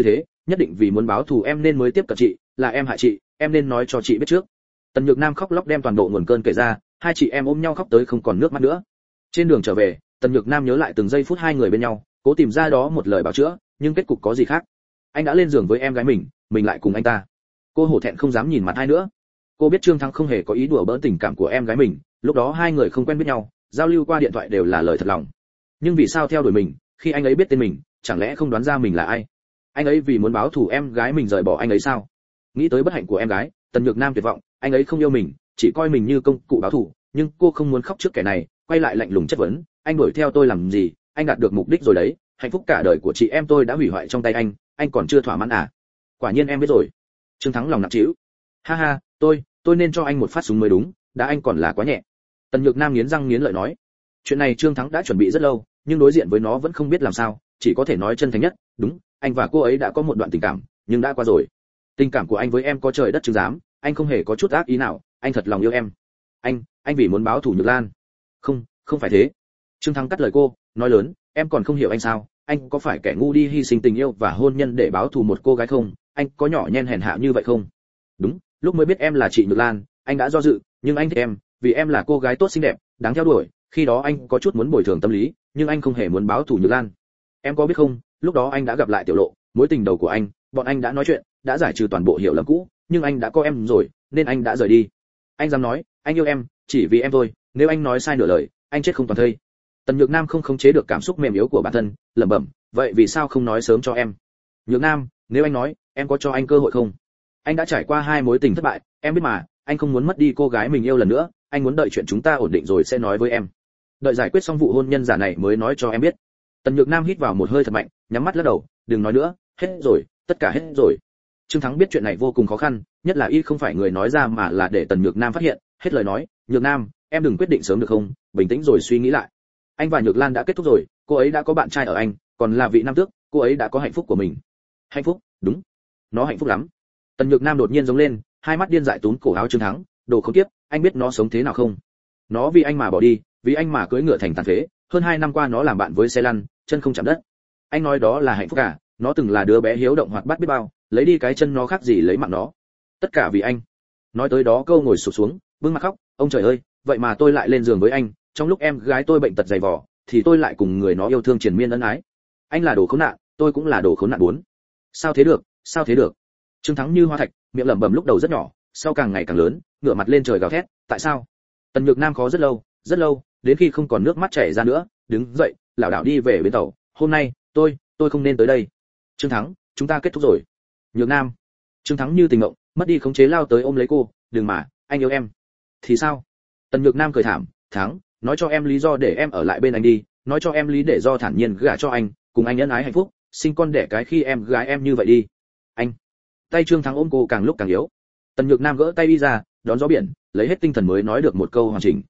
S1: nhất định vì muốn báo thù em nên mới tiếp cận chị, là em hại chị, em nên nói cho chị biết trước. Tần Nhược Nam khóc lóc đem toàn bộ nguồn cơn kể ra, hai chị em ôm nhau khóc tới không còn nước mắt nữa. Trên đường trở về, Tần Nhược Nam nhớ lại từng giây phút hai người bên nhau, cố tìm ra đó một lời bảo chữa, nhưng kết cục có gì khác. Anh đã lên giường với em gái mình lại cùng anh ta. Cô hổ thẹn không dám nhìn mặt hai nữa. Cô biết Trương Thắng không hề có ý đùa bỡn tình cảm của em gái mình, lúc đó hai người không quen biết nhau, giao lưu qua điện thoại đều là lời thật lòng. Nhưng vì sao theo đuổi mình, khi anh ấy biết tên mình, chẳng lẽ không đoán ra mình là ai? Anh ấy vì muốn báo thù em gái mình rời bỏ anh ấy sao? Nghĩ tới bất hạnh của em gái, Tần Nhược Nam tuyệt vọng, anh ấy không yêu mình, chỉ coi mình như công cụ báo thù, nhưng cô không muốn khóc trước kẻ này, quay lại lạnh lùng chất vấn, anh đuổi theo tôi làm gì? Anh đạt được mục đích rồi đấy, hạnh phúc cả đời của chị em tôi đã hủy hoại trong tay anh còn chưa thỏa mãn à? Quả nhiên em biết rồi. Trương Thắng lòng nặng trĩu. Ha ha, tôi nên cho anh một phát súng mới đúng, đã anh còn là quá nhẹ. Tần Nhược Nam nghiến răng nghiến lợi nói. Chuyện này Trương Thắng đã chuẩn bị rất lâu, nhưng đối diện với nó vẫn không biết làm sao, chỉ có thể nói chân thành nhất, đúng, anh và cô ấy đã có một đoạn tình cảm, nhưng đã qua rồi. Tình cảm của anh với em có trời đất chứng giám, anh không hề có chút ác ý nào, anh thật lòng yêu em. Anh vì muốn báo thù Nhược Lan. Không phải thế. Trương Thắng cắt lời cô, nói lớn, em còn không hiểu anh sao? Anh có phải kẻ ngu đi hy sinh tình yêu và hôn nhân để báo thù một cô gái không? Anh có nhỏ nhen hèn hạ như vậy không? Đúng, lúc mới biết em là chị Nhược Lan, anh đã do dự, nhưng anh thích em, vì em là cô gái tốt xinh đẹp, đáng theo đuổi. Khi đó anh có chút muốn bồi thường tâm lý, nhưng anh không hề muốn báo thù Nhược Lan. Em có biết không, lúc đó anh đã gặp lại Tiểu Lộ, mối tình đầu của anh, bọn anh đã nói chuyện, đã giải trừ toàn bộ hiểu lầm cũ, nhưng anh đã có em rồi, nên anh đã rời đi. Anh dám nói, anh yêu em, chỉ vì em thôi, nếu anh nói sai nửa lời, anh chết không toàn thây. Tần Nhược Nam không khống chế được cảm xúc mềm yếu của bản thân, lẩm bẩm, vậy vì sao không nói sớm cho em? Nhược Nam, nếu anh nói, em có cho anh cơ hội không? Anh đã trải qua hai mối tình thất bại, em biết mà, anh không muốn mất đi cô gái mình yêu lần nữa, anh muốn đợi chuyện chúng ta ổn định rồi sẽ nói với em. Đợi giải quyết xong vụ hôn nhân giả này mới nói cho em biết. Tần Nhược Nam hít vào một hơi thật mạnh, nhắm mắt lắc đầu, đừng nói nữa, hết rồi, tất cả hết rồi. Trương Thắng biết chuyện này vô cùng khó khăn, nhất là y không phải người nói ra mà là để Tần Nhược Nam phát hiện, hết lời nói, Nhược Nam, em đừng quyết định sớm được không, bình tĩnh rồi suy nghĩ lại. Anh và Nhược Lan đã kết thúc rồi, cô ấy đã có bạn trai ở anh, còn là vị nam tước, cô ấy đã có hạnh phúc của mình. Hạnh phúc? Đúng, nó hạnh phúc lắm. Tần Nhược Nam đột nhiên giống lên, hai mắt điên dại túm cổ áo Trương Thắng, đồ khốn kiếp, anh biết nó sống thế nào không? Nó vì anh mà bỏ đi, vì anh mà cưỡi ngựa thành tàn phế, hơn 2 năm qua nó làm bạn với xe lăn, chân không chạm đất. Anh nói đó là hạnh phúc à? Nó từng là đứa bé hiếu động hoạt bát biết bao, lấy đi cái chân nó khác gì lấy mạng nó. Tất cả vì anh. Nói tới đó câu ngồi sụp xuống, bưng mặt khóc, ông trời ơi, vậy mà tôi lại lên giường với anh, trong lúc em gái tôi bệnh tật dày vò, thì tôi lại cùng người nó yêu thương triền miên ân ái. Anh là đồ khốn nạn, tôi cũng là đồ khốn nạn bốn. Sao thế được, sao thế được? Trương Thắng như hoa thạch, miệng lẩm bẩm lúc đầu rất nhỏ, sau càng ngày càng lớn, ngửa mặt lên trời gào thét, tại sao? Tần Nhược Nam khó rất lâu, đến khi không còn nước mắt chảy ra nữa, đứng dậy, lảo đảo đi về bến tàu. Hôm nay, tôi không nên tới đây. Trương Thắng, chúng ta kết thúc rồi. Nhược Nam. Trương Thắng như tình mộng, mất đi khống chế lao tới ôm lấy cô, đừng mà, anh yêu em. Thì sao? Tần Nhược Nam cười thảm, Thắng, nói cho em lý do để em ở lại bên anh đi, nói cho em lý để do thản nhiên gả cho anh, cùng anh ân ái hạnh phúc, sinh con đẻ cái khi em gái em như vậy đi. Anh. Tay Trương Thắng ôm cô càng lúc càng yếu. Tần Nhược Nam gỡ tay đi ra, đón gió biển, lấy hết tinh thần mới nói được một câu hoàn chỉnh,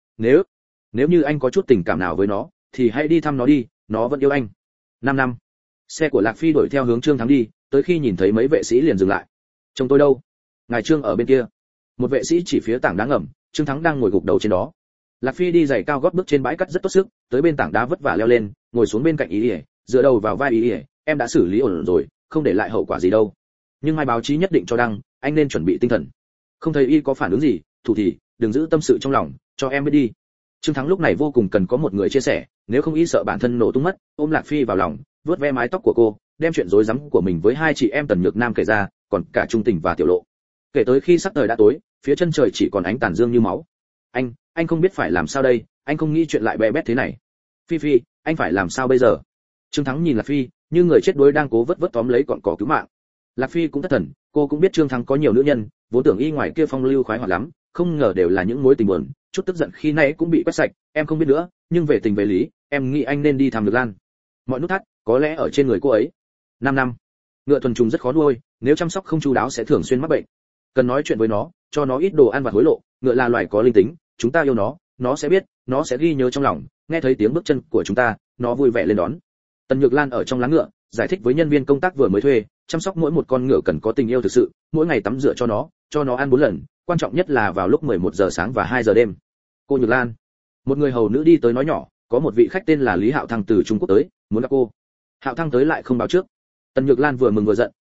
S1: nếu như anh có chút tình cảm nào với nó, thì hãy đi thăm nó đi, nó vẫn yêu anh. 5 năm. Xe của Lạc Phi đuổi theo hướng Trương Thắng đi, tới khi nhìn thấy mấy vệ sĩ liền dừng lại. Chồng tôi đâu? Ngài Trương ở bên kia. Một vệ sĩ chỉ phía tảng đá ngầm, Trương Thắng đang ngồi gục đầu trên đó. Lạc Phi đi giày cao gót bước trên bãi cắt rất tốt sức, tới bên tảng đá vất vả leo lên, ngồi xuống bên cạnh Ý Ỉa, dựa đầu vào vai Ý Ỉa, em đã xử lý ổn rồi, không để lại hậu quả gì đâu. Nhưng mai báo chí nhất định cho đăng, anh nên chuẩn bị tinh thần. Không thấy y có phản ứng gì, thủ thì đừng giữ tâm sự trong lòng, cho em biết đi. Trương Thắng lúc này vô cùng cần có một người chia sẻ, nếu không y sợ bản thân nổ tung mất, ôm Lạc Phi vào lòng, vuốt ve mái tóc của cô, đem chuyện rối rắm của mình với hai chị em Tần Nhược Nam kể ra, còn cả Trung Tình và Tiểu Lộ. Kể tới khi sắc trời đã tối, phía chân trời chỉ còn ánh tàn dương như máu. Anh không biết phải làm sao đây, anh không nghĩ chuyện lại bè bét thế này. Phi, anh phải làm sao bây giờ? Trương Thắng nhìn Lạc Phi, như người chết đuối đang cố vớt tóm lấy cọn cỏ cứu mạng. Lạc Phi cũng thất thần, cô cũng biết Trương Thắng có nhiều nữ nhân, vốn tưởng y ngoài kia phong lưu khoái hoạt lắm, không ngờ đều là những mối tình buồn, chút tức giận khi nãy cũng bị quét sạch, em không biết nữa, nhưng về tình về lý, em nghĩ anh nên đi thăm Nhược Lan. Mọi nút thắt có lẽ ở trên người cô ấy. 5 năm. Ngựa thuần trùng rất khó nuôi, nếu chăm sóc không chu đáo sẽ thường xuyên mắc bệnh. Cần nói chuyện với nó, cho nó ít đồ ăn vặt hối lộ, ngựa là loài có linh tính, chúng ta yêu nó sẽ biết, nó sẽ ghi nhớ trong lòng, nghe thấy tiếng bước chân của chúng ta, nó vui vẻ lên đón. Tần Nhược Lan ở trong láng ngựa, giải thích với nhân viên công tác vừa mới thuê, chăm sóc mỗi một con ngựa cần có tình yêu thực sự, mỗi ngày tắm rửa cho nó ăn 4 lần, quan trọng nhất là vào lúc 11 giờ sáng và 2 giờ đêm. Cô Nhược Lan. Một người hầu nữ đi tới nói nhỏ, có một vị khách tên là Lý Hạo Thăng từ Trung Quốc tới, muốn gặp cô. Hạo Thăng tới lại không báo trước. Tần Nhược Lan vừa mừng vừa giận,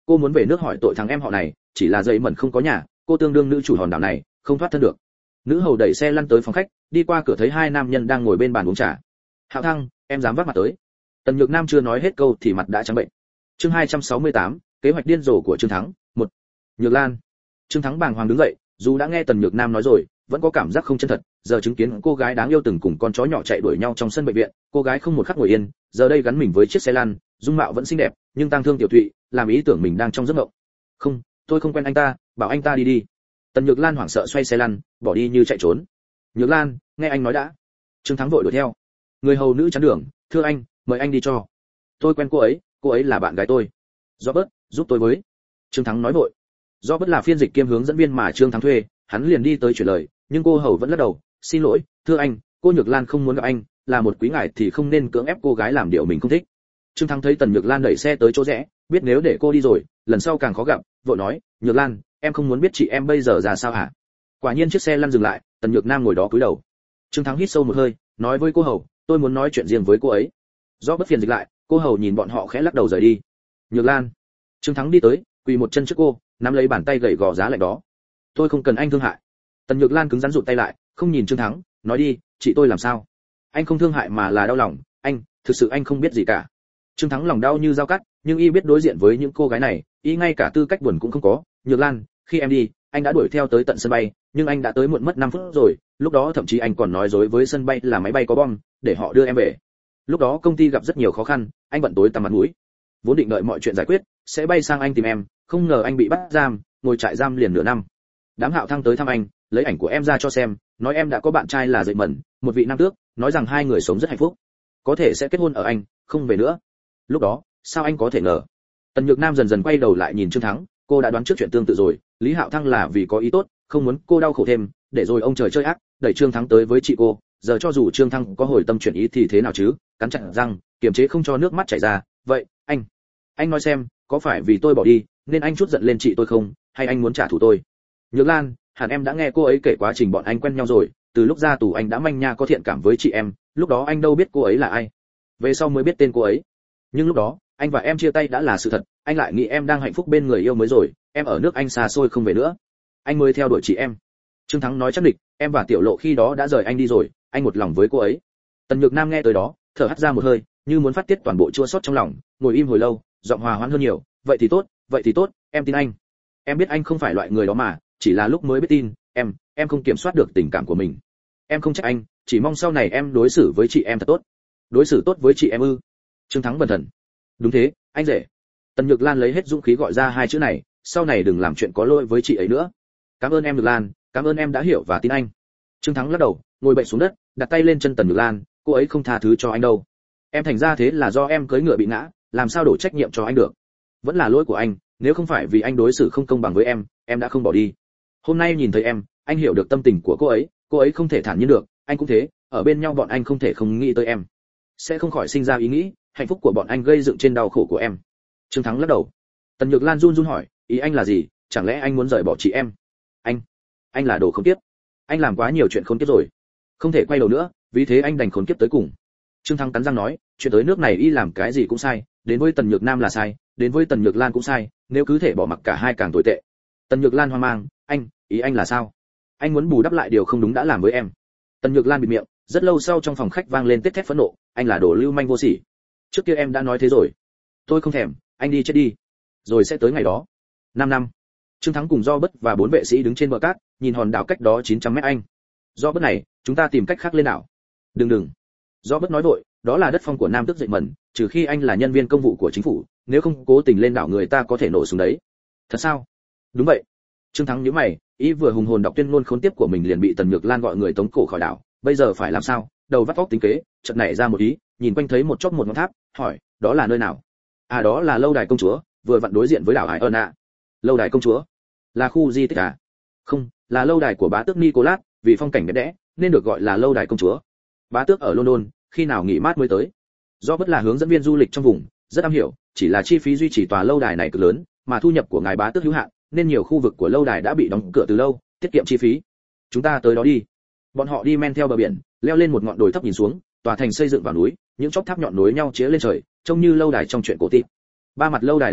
S1: cô muốn về nước hỏi tội thằng em họ này, chỉ là dậy mẩn không có nhà, cô tương đương nữ chủ hòn đảo này, không thoát thân được. Nữ hầu đẩy xe lăn tới phòng khách, đi qua cửa thấy hai nam nhân đang ngồi bên bàn uống trà. Hạo Thăng, em dám vác mặt tới. Tần Nhược Nam chưa nói hết câu thì mặt đã trắng bệnh. Chương 268, kế hoạch điên rồ của Trương Thắng. 1. Nhược Lan. Trương Thắng bàng hoàng đứng dậy, dù đã nghe Tần Nhược Nam nói rồi, vẫn có cảm giác không chân thật, giờ chứng kiến cô gái đáng yêu từng cùng con chó nhỏ chạy đuổi nhau trong sân bệnh viện, cô gái không một khắc ngồi yên, giờ đây gắn mình với chiếc xe lăn, dung mạo vẫn xinh đẹp, nhưng tang thương tiểu thụy, làm ý tưởng mình đang trong giấc mộng. Không, tôi không quen anh ta, bảo anh ta đi đi. Tần Nhược Lan hoảng sợ xoay xe lăn, bỏ đi như chạy trốn. Nhược Lan, nghe anh nói đã. Trương Thắng vội đuổi theo. Người hầu nữ chắn đường, thưa anh, mời anh đi cho. Tôi quen cô ấy là bạn gái tôi. Robert, giúp tôi với. Trương Thắng nói vội. Robert là phiên dịch kiêm hướng dẫn viên mà Trương Thắng thuê, hắn liền đi tới chuyển lời, nhưng cô hầu vẫn lắc đầu. Xin lỗi, thưa anh, cô Nhược Lan không muốn gặp anh, là một quý ngài thì không nên cưỡng ép cô gái làm điều mình không thích. Trương Thắng thấy Tần Nhược Lan đẩy xe tới chỗ rẽ, biết nếu để cô đi rồi, lần sau càng khó gặp, vội nói, Nhược Lan, em không muốn biết chị em bây giờ ra sao hả? Quả nhiên chiếc xe lăn dừng lại, Tần Nhược Nam ngồi đó cúi đầu. Trương Thắng hít sâu một hơi, nói với cô hầu, tôi muốn nói chuyện riêng với cô ấy. Do bất phiền dịch lại, cô hầu nhìn bọn họ khẽ lắc đầu rời đi. Nhược Lan. Trương Thắng đi tới, quỳ một chân trước cô, nắm lấy bàn tay gầy gò giá lạnh đó. Tôi không cần anh thương hại. Tần Nhược Lan cứng rắn rụt tay lại, không nhìn Trương Thắng, nói đi, chị tôi làm sao? Anh không thương hại mà là đau lòng, anh, thực sự anh không biết gì cả. Trương Thắng lòng đau như dao cắt, nhưng y biết đối diện với những cô gái này, y ngay cả tư cách buồn cũng không có. Nhược Lan, khi em đi, anh đã đuổi theo tới tận sân bay, nhưng anh đã tới muộn mất 5 phút rồi, lúc đó thậm chí anh còn nói dối với sân bay là máy bay có bom, để họ đưa em về. Lúc đó công ty gặp rất nhiều khó khăn, anh bận tối tăm mặt mũi. Vốn định đợi mọi chuyện giải quyết, sẽ bay sang anh tìm em, không ngờ anh bị bắt giam, ngồi trại giam liền nửa năm. Đám Hạo Thăng tới thăm anh, lấy ảnh của em ra cho xem, nói em đã có bạn trai là Dậy Mẩn, một vị nam tước, nói rằng hai người sống rất hạnh phúc, có thể sẽ kết hôn ở Anh, không về nữa. Lúc đó, sao anh có thể ngờ? Tần Nhược Nam dần dần quay đầu lại nhìn Trương Thắng, cô đã đoán trước chuyện tương tự rồi, Lý Hạo Thăng là vì có ý tốt, không muốn cô đau khổ thêm, để rồi ông trời chơi ác, đẩy Trương Thắng tới với chị cô, giờ cho dù Trương Thắng có hồi tâm chuyển ý thì thế nào chứ? Cắn chặt răng, kiềm chế không cho nước mắt chảy ra, vậy, anh nói xem, có phải vì tôi bỏ đi, nên anh chút giận lên chị tôi không, hay anh muốn trả thù tôi? Nhược Lan, hẳn em đã nghe cô ấy kể quá trình bọn anh quen nhau rồi, từ lúc ra tù anh đã manh nha có thiện cảm với chị em, lúc đó anh đâu biết cô ấy là ai, về sau mới biết tên cô ấy. Nhưng lúc đó, anh và em chia tay đã là sự thật, anh lại nghĩ em đang hạnh phúc bên người yêu mới rồi, em ở nước Anh xa xôi không về nữa, anh mới theo đuổi chị em. Trương Thắng nói chắc địch, em và Tiểu Lộ khi đó đã rời anh đi rồi, anh một lòng với cô ấy. Tần Nhược Nam nghe tới đó, thở hắt ra một hơi, như muốn phát tiết toàn bộ chua xót trong lòng, ngồi im hồi lâu, giọng hòa hoãn hơn nhiều, vậy thì tốt, em tin anh. Em biết anh không phải loại người đó mà, chỉ là lúc mới biết tin, em không kiểm soát được tình cảm của mình. Em không trách anh, chỉ mong sau này em đối xử với chị em thật tốt. Đối xử tốt với chị em ư? Trương Thắng bần thần. Đúng thế, anh rể. Tần Nhược Lan lấy hết dũng khí gọi ra hai chữ này, sau này đừng làm chuyện có lỗi với chị ấy nữa. Cảm ơn em Nhược Lan, cảm ơn em đã hiểu và tin anh. Trương Thắng lắc đầu, ngồi bệt xuống đất, đặt tay lên chân Tần Nhược Lan, cô ấy không tha thứ cho anh đâu. Em thành ra thế là do em cưỡi ngựa bị ngã, làm sao đổ trách nhiệm cho anh được? Vẫn là lỗi của anh, nếu không phải vì anh đối xử không công bằng với em đã không bỏ đi. Hôm nay nhìn thấy em, anh hiểu được tâm tình của cô ấy không thể thản nhiên được, anh cũng thế, ở bên nhau bọn anh không thể không nghĩ tới em. Sẽ không khỏi sinh ra ý nghĩ, hạnh phúc của bọn anh gây dựng trên đau khổ của em. Trương Thắng lắc đầu. Tần Nhược Lan run run hỏi, ý anh là gì, chẳng lẽ anh muốn rời bỏ chị em? Anh là đồ khốn kiếp. Anh làm quá nhiều chuyện khốn kiếp rồi, không thể quay đầu nữa, vì thế anh đành khốn kiếp tới cùng. Trương Thắng cắn răng nói, chuyện tới nước này y làm cái gì cũng sai, đến với Tần Nhược Nam là sai, đến với Tần Nhược Lan cũng sai, nếu cứ thể bỏ mặc cả hai càng tồi tệ. Tần Nhược Lan hoang mang, ý anh là sao? Anh muốn bù đắp lại điều không đúng đã làm với em. Tần Nhược Lan bịt miệng, rất lâu sau trong phòng khách vang lên tét thét phẫn nộ, anh là đồ lưu manh vô sỉ. Trước kia em đã nói thế rồi. Tôi không thèm, anh đi chết đi. Rồi sẽ tới ngày đó. 5 năm. Trương Thắng cùng Do Bất và 4 vệ sĩ đứng trên bờ cát, nhìn hòn đảo cách đó 900 mét anh. Do Bất này, chúng ta tìm cách khác lên đảo. Đừng. Do Bất nói vội, đó là đất phong của Nam Tước Dậy Mẩn, trừ khi anh là nhân viên công vụ của chính phủ, nếu không cố tình lên đảo người ta có thể nổ súng đấy. Thật sao? Đúng vậy. Trương Thắng nhíu mày, ý vừa hùng hồn đọc tuyên ngôn khốn tiếp của mình liền bị Tần Nhược Lan gọi người tống cổ khỏi đảo, bây giờ phải làm sao? Đầu vắt óc tính kế, chợt nảy ra một ý, nhìn quanh thấy một chóp một ngọn tháp, hỏi, đó là nơi nào? À, đó là lâu đài công chúa, vừa vặn đối diện với đảo Hải Ân ạ. Lâu đài công chúa? Là khu di tích à? Không, là lâu đài của bá tước Nicholas, vì phong cảnh đẹp đẽ nên được gọi là lâu đài công chúa. Bá tước ở London, khi nào nghỉ mát mới tới. Do Bất là hướng dẫn viên du lịch trong vùng, rất am hiểu, chỉ là chi phí duy trì tòa lâu đài này cực lớn, mà thu nhập của ngài bá tước hữu hạn, nên nhiều khu vực của lâu đài đã bị đóng cửa từ lâu, tiết kiệm chi phí. Chúng ta tới đó đi. Bọn họ đi men theo bờ biển, leo lên một ngọn đồi thấp nhìn xuống, tòa thành xây dựng vào núi, những chóp tháp nhọn nối nhau chĩa lên trời, trông như lâu đài trong truyện cổ tích. Ba mặt lâu đài là núi,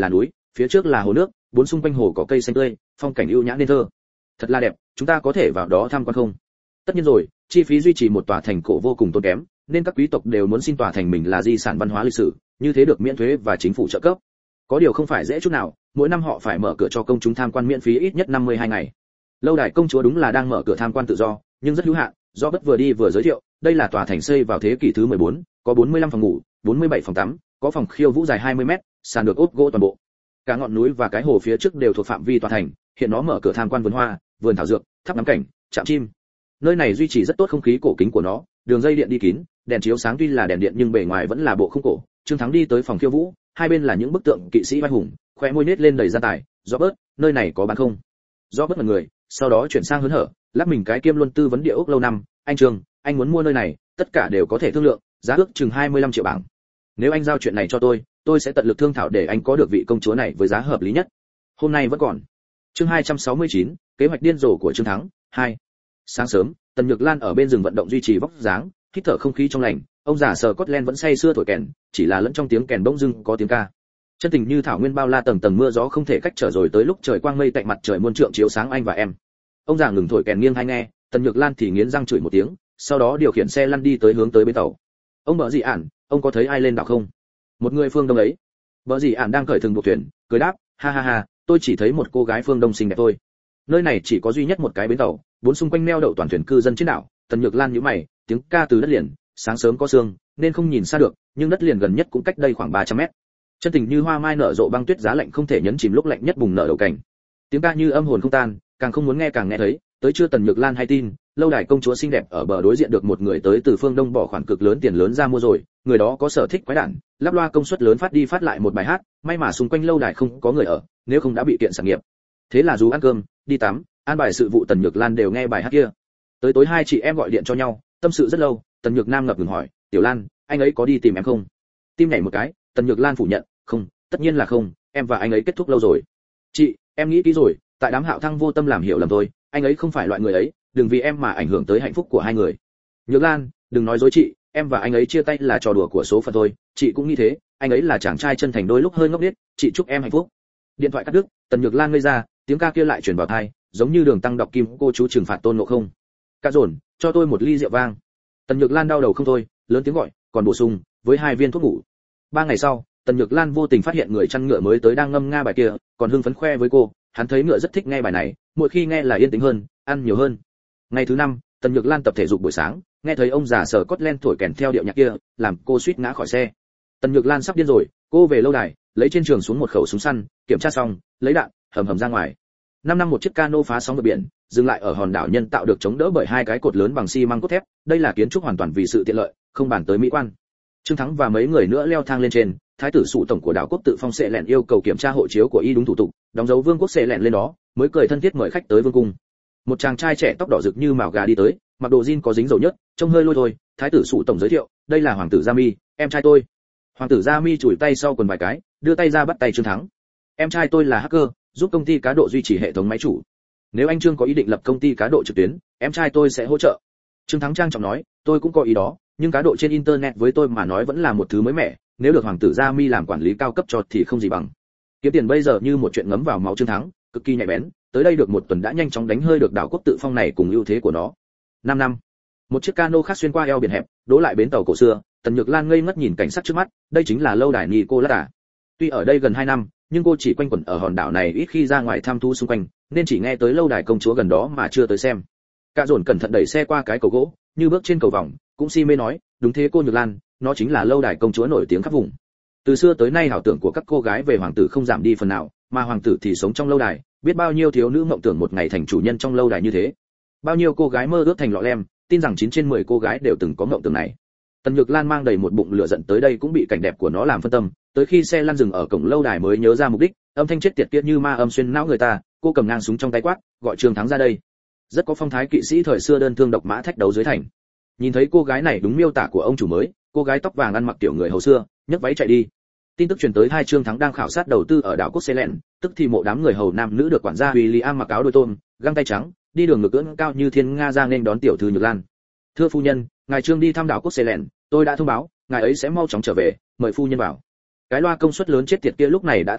S1: Phía trước là hồ nước, bốn xung quanh hồ có cây xanh tươi, phong cảnh ưu nhã nên thơ. Thật là đẹp, chúng ta có thể vào đó tham quan không? Tất nhiên rồi, chi phí duy trì một tòa thành cổ vô cùng tốn kém, nên các quý tộc đều muốn xin tòa thành mình là di sản văn hóa lịch sử, như thế được miễn thuế và chính phủ trợ cấp. Có điều không phải dễ chút nào, mỗi năm họ phải mở cửa cho công chúng tham quan miễn phí ít nhất 52 ngày. Lâu đài công chúa đúng là đang mở cửa tham quan tự do, nhưng rất hữu hạn. Do bất vừa đi vừa giới thiệu, đây là tòa thành xây vào thế kỷ thứ 14, có 45 phòng ngủ, 47 phòng tắm, có phòng khiêu vũ dài 20 mét, sàn được ốp gỗ toàn bộ. Cả ngọn núi và cái hồ phía trước đều thuộc phạm vi tòa thành, hiện nó mở cửa tham quan vườn hoa, vườn thảo dược, tháp ngắm cảnh, trạm chim. Nơi này duy trì rất tốt không khí cổ kính của nó, đường dây điện đi kín, đèn chiếu sáng tuy là đèn điện nhưng bề ngoài vẫn là bộ không cổ. Trương Thắng đi tới phòng khiêu vũ, hai bên là những bức tượng kỵ sĩ vai hùng, khóe môi nết lên đầy gia tài. Do bớt, nơi này có bán không? Do bớt là người, sau đó chuyển sang hớn hở, lắp mình cái kiêm luôn tư vấn địa ốc lâu năm. Anh Trương, anh muốn mua nơi này, tất cả đều có thể thương lượng, giá ước chừng 25 triệu bảng. Nếu anh giao chuyện này cho tôi sẽ tận lực thương thảo để anh có được vị công chúa này với giá hợp lý nhất. Hôm nay vẫn còn. Chương 269, kế hoạch điên rồ của Trương Thắng 2. Sáng sớm, Tần Nhược Lan ở bên rừng vận động duy trì vóc dáng, hít thở không khí trong lành, ông già Scotland vẫn say sưa thổi kèn, chỉ là lẫn trong tiếng kèn bỗng dưng có tiếng ca. Chân tình như thảo nguyên bao la tầng tầng mưa gió không thể cách trở rồi tới lúc trời quang mây tạnh mặt trời muôn trượng chiếu sáng anh và em. Ông già ngừng thổi kèn nghiêng hay nghe, Tần Nhược Lan thì nghiến răng chửi một tiếng, sau đó điều khiển xe lăn đi tới hướng tới bến tàu. Ông Bờ Dị Ản, ông có thấy ai lên đảo không? Một người phương Đông ấy. Bờ Dị Ản đang cởi thừng buộc thuyền, cười đáp, ha ha ha, tôi chỉ thấy một cô gái phương Đông xinh đẹp thôi. Nơi này chỉ có duy nhất một cái bến tàu, bốn xung quanh neo đậu toàn thuyền cư dân trên đảo. Tần Nhược Lan nhíu mày, tiếng ca từ đất liền, sáng sớm có sương, nên không nhìn xa được, nhưng đất liền gần nhất cũng cách đây khoảng 300 mét. Chân tình như hoa mai nở rộ băng tuyết giá lạnh không thể nhấn chìm lúc lạnh nhất bùng nở đầu cảnh. Tiếng ca như âm hồn không tan, càng không muốn nghe càng nghe thấy. Tới trưa Tần Nhược Lan hay tin, lâu đài công chúa xinh đẹp ở bờ đối diện được một người tới từ phương Đông bỏ khoản cực lớn tiền lớn ra mua rồi. Người đó có sở thích quái đản, lắp loa công suất lớn phát đi phát lại một bài hát, may mà xung quanh lâu đài không có người ở, nếu không đã bị kiện sản nghiệp. Thế là dù ăn cơm, đi tắm, an bài sự vụ Tần Nhược Lan đều nghe bài hát kia. Tới tối hai chị em gọi điện cho nhau, tâm sự rất lâu. Tần Nhược Nam ngập ngừng hỏi, Tiểu Lan, anh ấy có đi tìm em không? Tim nhảy một cái, Tần Nhược Lan phủ nhận, không, tất nhiên là không, em và anh ấy kết thúc lâu rồi. Chị, em nghĩ kỹ rồi, tại đám Hạo Thăng vô tâm làm hiểu lầm thôi, anh ấy không phải loại người ấy, đừng vì em mà ảnh hưởng tới hạnh phúc của hai người. Nhược Lan, đừng nói dối chị, em và anh ấy chia tay là trò đùa của số phận thôi, chị cũng nghĩ thế, anh ấy là chàng trai chân thành đôi lúc hơi ngốc nghếch, chị chúc em hạnh phúc. Điện thoại cắt đứt, Tần Nhược Lan ngây ra, tiếng ca kia lại truyền vào tai, giống như Đường Tăng đọc kim cô chú trừng phạt Tôn Ngộ Không. Cả dồn, cho tôi một ly rượu vang. Tần Nhược Lan đau đầu không thôi, lớn tiếng gọi, còn bổ sung, với 2 viên thuốc ngủ. 3 ngày sau, Tần Nhược Lan vô tình phát hiện người chăn ngựa mới tới đang ngâm nga bài kia, còn hưng phấn khoe với cô, hắn thấy ngựa rất thích nghe bài này, mỗi khi nghe là yên tĩnh hơn, ăn nhiều hơn. Ngày thứ 5, Tần Nhược Lan tập thể dục buổi sáng, nghe thấy ông già Scotland thổi kèn theo điệu nhạc kia, làm cô suýt ngã khỏi xe. Tần Nhược Lan sắp điên rồi, cô về lâu đài, lấy trên trường xuống một khẩu súng săn, kiểm tra xong, lấy đạn, hầm ra ngoài. 5 năm một chiếc cano phá sóng vượt biển, dừng lại ở hòn đảo nhân tạo được chống đỡ bởi 2 cái cột lớn bằng xi măng cốt thép, đây là kiến trúc hoàn toàn vì sự tiện lợi, không bàn tới mỹ quan. Trương Thắng và mấy người nữa leo thang lên trên, thái tử sụ tổng của đảo quốc tự phong Sệ Lẹn yêu cầu kiểm tra hộ chiếu của y đúng thủ tục, đóng dấu vương quốc Sệ Lẹn lên đó, mới cười thân thiết mời khách tới vương cung. Một chàng trai trẻ tóc đỏ rực như mào gà đi tới, mặc đồ jean có dính dầu nhất, trông hơi lôi thôi. Thái tử sụ tổng giới thiệu, đây là hoàng tử Gia Mi, em trai tôi. Hoàng tử Gia Mi chùi tay sau quần vài cái, đưa tay ra bắt tay Trương Thắng. Em trai tôi là hacker, giúp công ty cá độ duy trì hệ thống máy chủ. Nếu anh Trương có ý định lập công ty cá độ trực tuyến, em trai tôi sẽ hỗ trợ. Trương Thắng trang trọng nói, tôi cũng có ý đó, nhưng cá độ trên internet với tôi mà nói vẫn là một thứ mới mẻ, nếu được hoàng tử Gia Mi làm quản lý cao cấp cho thì không gì bằng. Kiếm tiền bây giờ như một chuyện ngấm vào máu Trương Thắng, cực kỳ nhạy bén, tới đây được một tuần đã nhanh chóng đánh hơi được đảo quốc tự phong này cùng ưu thế của nó. 5 năm. Một chiếc cano khác xuyên qua eo biển hẹp, đỗ lại bến tàu cổ xưa, Tần Nhược Lan ngây ngất nhìn cảnh sắc trước mắt, đây chính là lâu đài Nicolas. Tuy ở đây gần 2 năm, nhưng cô chỉ quanh quẩn ở hòn đảo này ít khi ra ngoài thăm thú xung quanh, nên chỉ nghe tới lâu đài công chúa gần đó mà chưa tới xem. Cả dồn cẩn thận đẩy xe qua cái cầu gỗ, như bước trên cầu vòng, cũng si mê nói, đúng thế cô Nhược Lan, nó chính là lâu đài công chúa nổi tiếng khắp vùng. Từ xưa tới nay ảo tưởng của các cô gái về hoàng tử không giảm đi phần nào, mà hoàng tử thì sống trong lâu đài, biết bao nhiêu thiếu nữ mộng tưởng một ngày thành chủ nhân trong lâu đài như thế. Bao nhiêu cô gái mơ ước thành lọ lem, tin rằng 9 trên 10 cô gái đều từng có mộng tưởng này. Tần Nhược Lan mang đầy một bụng lửa giận tới đây cũng bị cảnh đẹp của nó làm phân tâm, tới khi xe lăn dừng ở cổng lâu đài mới nhớ ra mục đích, âm thanh chết tiệt tiết như ma âm xuyên não người ta, cô cầm ngang súng trong tay quát, gọi Trương Thắng ra đây. Rất có phong thái kỵ sĩ thời xưa đơn thương độc mã thách đấu dưới thành. Nhìn thấy cô gái này đúng miêu tả của ông chủ mới, cô gái tóc vàng ăn mặc tiểu người hầu xưa, nhấc váy chạy đi. Tin tức truyền tới hai Trương Thắng đang khảo sát đầu tư ở đảo quốc Selen, tức thì mộ đám người hầu nam nữ được quản gia William mặc áo đôi tôm, găng tay trắng, đi đường ngực ưỡn cao như thiên nga ra nên đón tiểu thư Nhược Lan. Thưa phu nhân, ngài Trương đi thăm đảo quốc Selen, tôi đã thông báo, ngài ấy sẽ mau chóng trở về, mời phu nhân vào. Cái loa công suất lớn chết tiệt kia lúc này đã tắt đi,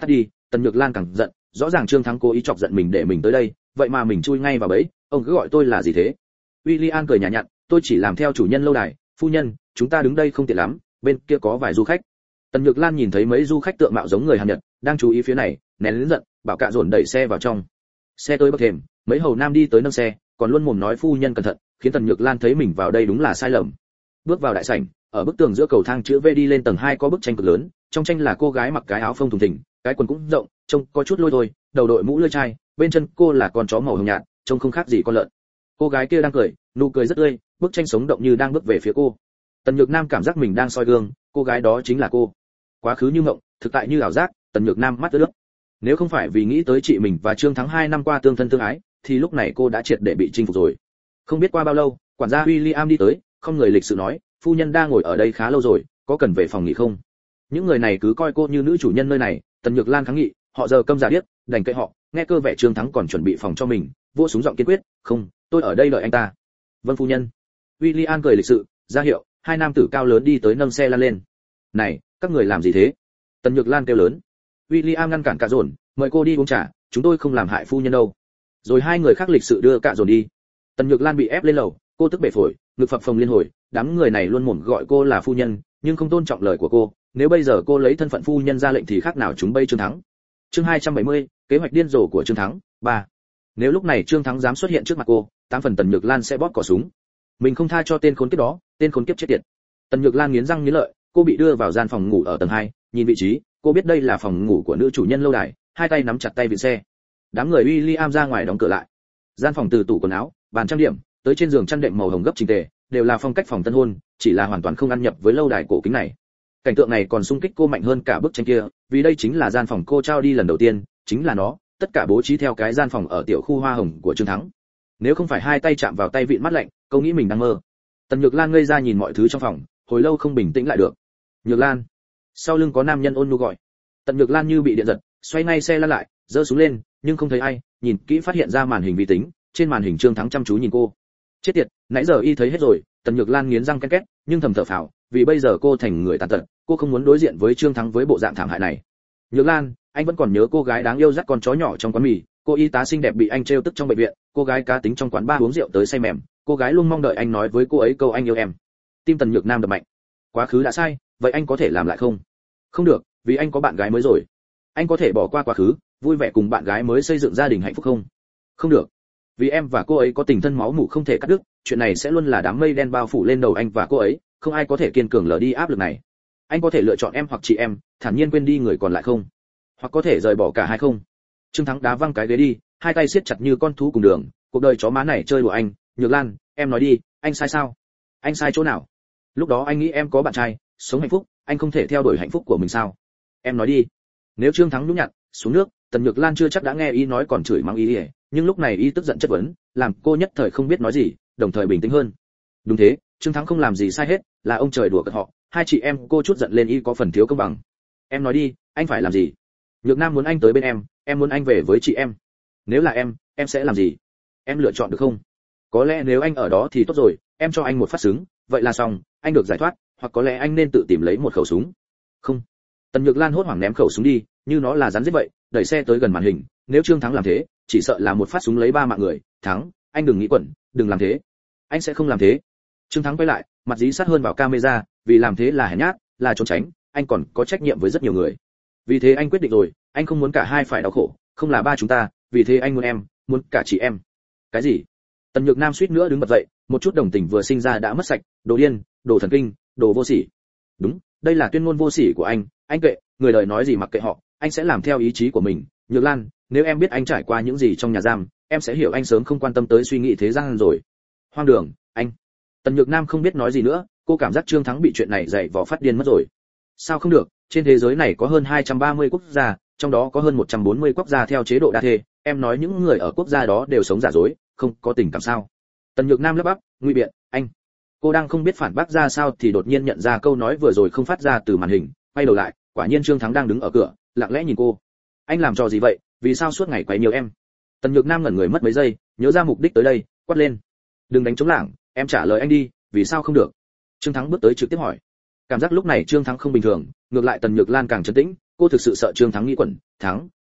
S1: Tần Nhược Lan càng giận, rõ ràng Trương Thắng cố ý chọc giận mình để mình tới đây, vậy mà mình chui ngay vào bẫy, ông cứ gọi tôi là gì thế? William cười nhã nhặn, tôi chỉ làm theo chủ nhân lâu đài, phu nhân, chúng ta đứng đây không tiện lắm, bên kia có vài du khách. Tần Nhược Lan nhìn thấy mấy du khách tượng mạo giống người Hàn Nhật, đang chú ý phía này, nén lớn giận, bảo Cạ Dồn đẩy xe vào trong. Xe tới bậc thềm, mấy hầu nam đi tới nâng xe, còn luôn mồm nói phu nhân cẩn thận, khiến Tần Nhược Lan thấy mình vào đây đúng là sai lầm. Bước vào đại sảnh, ở bức tường giữa cầu thang chữ V đi lên tầng 2 có bức tranh cực lớn, trong tranh là cô gái mặc cái áo phông thùng thình, cái quần cũng rộng, trông có chút lôi thôi, đầu đội mũ lưỡi chai, bên chân cô là con chó màu hồng nhạt, trông không khác gì con lợn. Cô gái kia đang cười, nụ cười rất tươi, bức tranh sống động như đang bước về phía cô. Tần Nhược Nam cảm giác mình đang soi gương, cô gái đó chính là cô. Quá khứ như mộng, thực tại như ảo giác, Tần Nhược Nam mắt ướt. Nếu không phải vì nghĩ tới chị mình và Trương Thắng 2 năm qua tương thân tương ái, thì lúc này cô đã triệt để bị chinh phục rồi. Không biết qua bao lâu, quản gia William đi tới, không người lịch sự nói, phu nhân đang ngồi ở đây khá lâu rồi, có cần về phòng nghỉ không? Những người này cứ coi cô như nữ chủ nhân nơi này. Tần Nhược Lan kháng nghị, họ giờ câm giả điếc, đành kệ họ. Nghe cơ vẻ Trương Thắng còn chuẩn bị phòng cho mình, vỗ súng giọng kiên quyết, không, tôi ở đây đợi anh ta. Vâng phu nhân. William cười lịch sự, ra hiệu, hai nam tử cao lớn đi tới nâng xe lăn lên. Này, các người làm gì thế? Tần Nhược Lan kêu lớn. William ngăn cản Cạ Dồn, mời cô đi uống trà, chúng tôi không làm hại phu nhân đâu. Rồi hai người khác lịch sự đưa Cạ Dồn đi. Tần Nhược Lan bị ép lên lầu, cô tức bể phổi, ngực phập phồng liên hồi, đám người này luôn mồm gọi cô là phu nhân, nhưng không tôn trọng lời của cô. Nếu bây giờ cô lấy thân phận phu nhân ra lệnh thì khác nào chúng bây Trương Thắng. Chương 270, kế hoạch điên rồ của Trương Thắng 3. Nếu lúc này Trương Thắng dám xuất hiện trước mặt cô, 8 phần Tần Nhược Lan sẽ bóp cò súng. Mình không tha cho tên khốn kiếp đó, tên khốn kiếp chết tiệt. Tần Nhược Lan nghiến răng nghiến lợi, cô bị đưa vào gian phòng ngủ ở tầng 2, nhìn vị trí, cô biết đây là phòng ngủ của nữ chủ nhân lâu đài, hai tay nắm chặt tay vịn xe. Đám người William ra ngoài đóng cửa lại. Gian phòng từ tủ quần áo, bàn trang điểm, tới trên giường chăn đệm màu hồng gấp chỉnh tề, đều là phong cách phòng tân hôn, chỉ là hoàn toàn không ăn nhập với lâu đài cổ kính này. Cảnh tượng này còn xung kích cô mạnh hơn cả bức tranh kia, vì đây chính là gian phòng cô trao đi lần đầu tiên, chính là nó, tất cả bố trí theo cái gian phòng ở tiểu khu hoa hồng của Trương Thắng. Nếu không phải hai tay chạm vào tay vịn mát lạnh, cô nghĩ mình đang mơ. Tần Nhược Lan ngây ra nhìn mọi thứ trong phòng, hồi lâu không bình tĩnh lại được. Nhược Lan. Sau lưng có nam nhân ôn nhu gọi. Tần Nhược Lan như bị điện giật, xoay ngay xe lăn lại, giơ súng lên, nhưng không thấy ai, nhìn kỹ phát hiện ra màn hình vi tính, trên màn hình Trương Thắng chăm chú nhìn cô. Chết tiệt, nãy giờ y thấy hết rồi. Tần Nhược Lan nghiến răng ken két, nhưng thầm thở phào, vì bây giờ cô thành người tàn tật, cô không muốn đối diện với Trương Thắng với bộ dạng thảm hại này. Nhược Lan, anh vẫn còn nhớ cô gái đáng yêu dắt con chó nhỏ trong quán mì, cô y tá xinh đẹp bị anh trêu tức trong bệnh viện, cô gái cá tính trong quán bar uống rượu tới say mềm, cô gái luôn mong đợi anh nói với cô ấy câu anh yêu em. Tim Tần Nhược Nam đập mạnh. Quá khứ đã sai, vậy anh có thể làm lại không? Không được, vì anh có bạn gái mới rồi. Anh có thể bỏ qua quá khứ, vui vẻ cùng bạn gái mới xây dựng gia đình hạnh phúc không? Không được, vì em và cô ấy có tình thân máu mủ không thể cắt đứt, chuyện này sẽ luôn là đám mây đen bao phủ lên đầu anh và cô ấy, không ai có thể kiên cường lờ đi áp lực này. Anh có thể lựa chọn em hoặc chị em, thản nhiên quên đi người còn lại không? Hoặc có thể rời bỏ cả hai không? Trương Thắng đá văng cái ghế đi, hai tay siết chặt như con thú cùng đường, cuộc đời chó má này chơi đùa anh. Nhược Lan, em nói đi, anh sai sao? Anh sai chỗ nào? Lúc đó anh nghĩ em có bạn trai, sống hạnh phúc, anh không thể theo đuổi hạnh phúc của mình sao? Em nói đi. Nếu Trương Thắng nhún nhặt xuống nước, Tần Nhược Lan chưa chắc đã nghe ý nói còn chửi mắng ý, nhưng lúc này ý tức giận chất vấn, làm cô nhất thời không biết nói gì, đồng thời bình tĩnh hơn. Đúng thế, Trương Thắng không làm gì sai hết, là ông trời đùa cợt họ, hai chị em cô chút giận lên y có phần thiếu công bằng. Em nói đi, anh phải làm gì? Nhược Nam muốn anh tới bên em muốn anh về với chị em. Nếu là em sẽ làm gì? Em lựa chọn được không? Có lẽ nếu anh ở đó thì tốt rồi, em cho anh một phát súng, vậy là xong, anh được giải thoát, hoặc có lẽ anh nên tự tìm lấy một khẩu súng. Không. Tần Nhược Lan hốt hoảng ném khẩu súng đi, như nó là rắn giết vậy, đẩy xe tới gần màn hình, nếu Trương Thắng làm thế, chỉ sợ là một phát súng lấy 3 mạng người. Thắng, anh đừng nghĩ quẩn, đừng làm thế. Anh sẽ không làm thế. Trương Thắng quay lại, mặt dí sát hơn vào camera, vì làm thế là hèn nhát, là trốn tránh, anh còn có trách nhiệm với rất nhiều người. Vì thế anh quyết định rồi, anh không muốn cả hai phải đau khổ, không là ba chúng ta, vì thế anh muốn em, muốn cả chị em. Cái gì? Tần Nhược Nam suýt nữa đứng bật dậy, một chút đồng tình vừa sinh ra đã mất sạch, đồ điên, đồ thần kinh, đồ vô sỉ. Đúng, đây là tuyên ngôn vô sỉ của anh kệ, người đời nói gì mặc kệ họ, anh sẽ làm theo ý chí của mình. Nhược Lan, nếu em biết anh trải qua những gì trong nhà giam, em sẽ hiểu anh sớm không quan tâm tới suy nghĩ thế gian rồi. Hoang đường, anh. Tần Nhược Nam không biết nói gì nữa, cô cảm giác Trương Thắng bị chuyện này dạy vò phát điên mất rồi. Sao không được, trên thế giới này có hơn 230 quốc gia, trong đó có hơn 140 quốc gia theo chế độ đa thê, em nói những người ở quốc gia đó đều sống giả dối, không có tình cảm sao? Tần Nhược Nam lắp bắp, ngụy biện, anh. Cô đang không biết phản bác ra sao thì đột nhiên nhận ra câu nói vừa rồi không phát ra từ màn hình, quay đầu lại, quả nhiên Trương Thắng đang đứng ở cửa, lặng lẽ nhìn cô. Anh làm trò gì vậy, vì sao suốt ngày quấy nhiều em? Tần Nhược Nam ngẩn người mất mấy giây, nhớ ra mục đích tới đây, quát lên. Đừng đánh trống lảng, em trả lời anh đi, vì sao không được? Trương Thắng bước tới trực tiếp hỏi. Cảm giác lúc này Trương Thắng không bình thường, ngược lại Tần Nhược Lan càng trấn tĩnh, cô thực sự sợ Trương Thắng nghĩ quẩn. Thắng,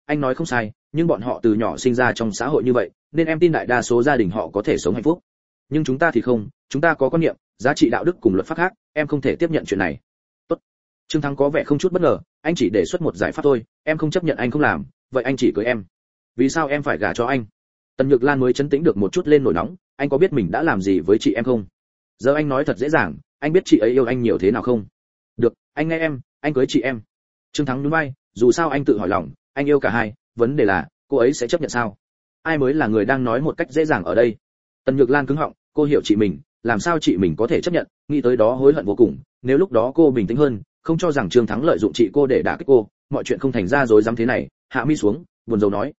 S1: anh nói không sai, nhưng bọn họ từ nhỏ sinh ra trong xã hội như vậy, nên em tin đại đa số gia đình họ có thể sống hạnh phúc. Nhưng chúng ta thì không, chúng ta có quan niệm, giá trị đạo đức cùng luật pháp khác, em không thể tiếp nhận chuyện này. Tốt. Trương Thắng có vẻ không chút bất ngờ, anh chỉ đề xuất một giải pháp thôi, em không chấp nhận anh không làm, vậy anh chỉ cưới em. Vì sao em phải gả cho anh? Tần Nhược Lan mới trấn tĩnh được một chút lên nổi nóng, anh có biết mình đã làm gì với chị em không? Giờ anh nói thật dễ dàng, anh biết chị ấy yêu anh nhiều thế nào không? Được, anh nghe em, anh cưới chị em. Trương Thắng nhún vai, dù sao anh tự hỏi lòng, anh yêu cả hai, vấn đề là cô ấy sẽ chấp nhận sao? Ai mới là người đang nói một cách dễ dàng ở đây? Tần Nhược Lan cứng họng, cô hiểu chị mình, làm sao chị mình có thể chấp nhận, nghĩ tới đó hối hận vô cùng, nếu lúc đó cô bình tĩnh hơn, không cho rằng Trương Thắng lợi dụng chị cô để đả kích cô, mọi chuyện không thành ra rối rắm thế này. Hạ mi xuống, buồn rầu nói,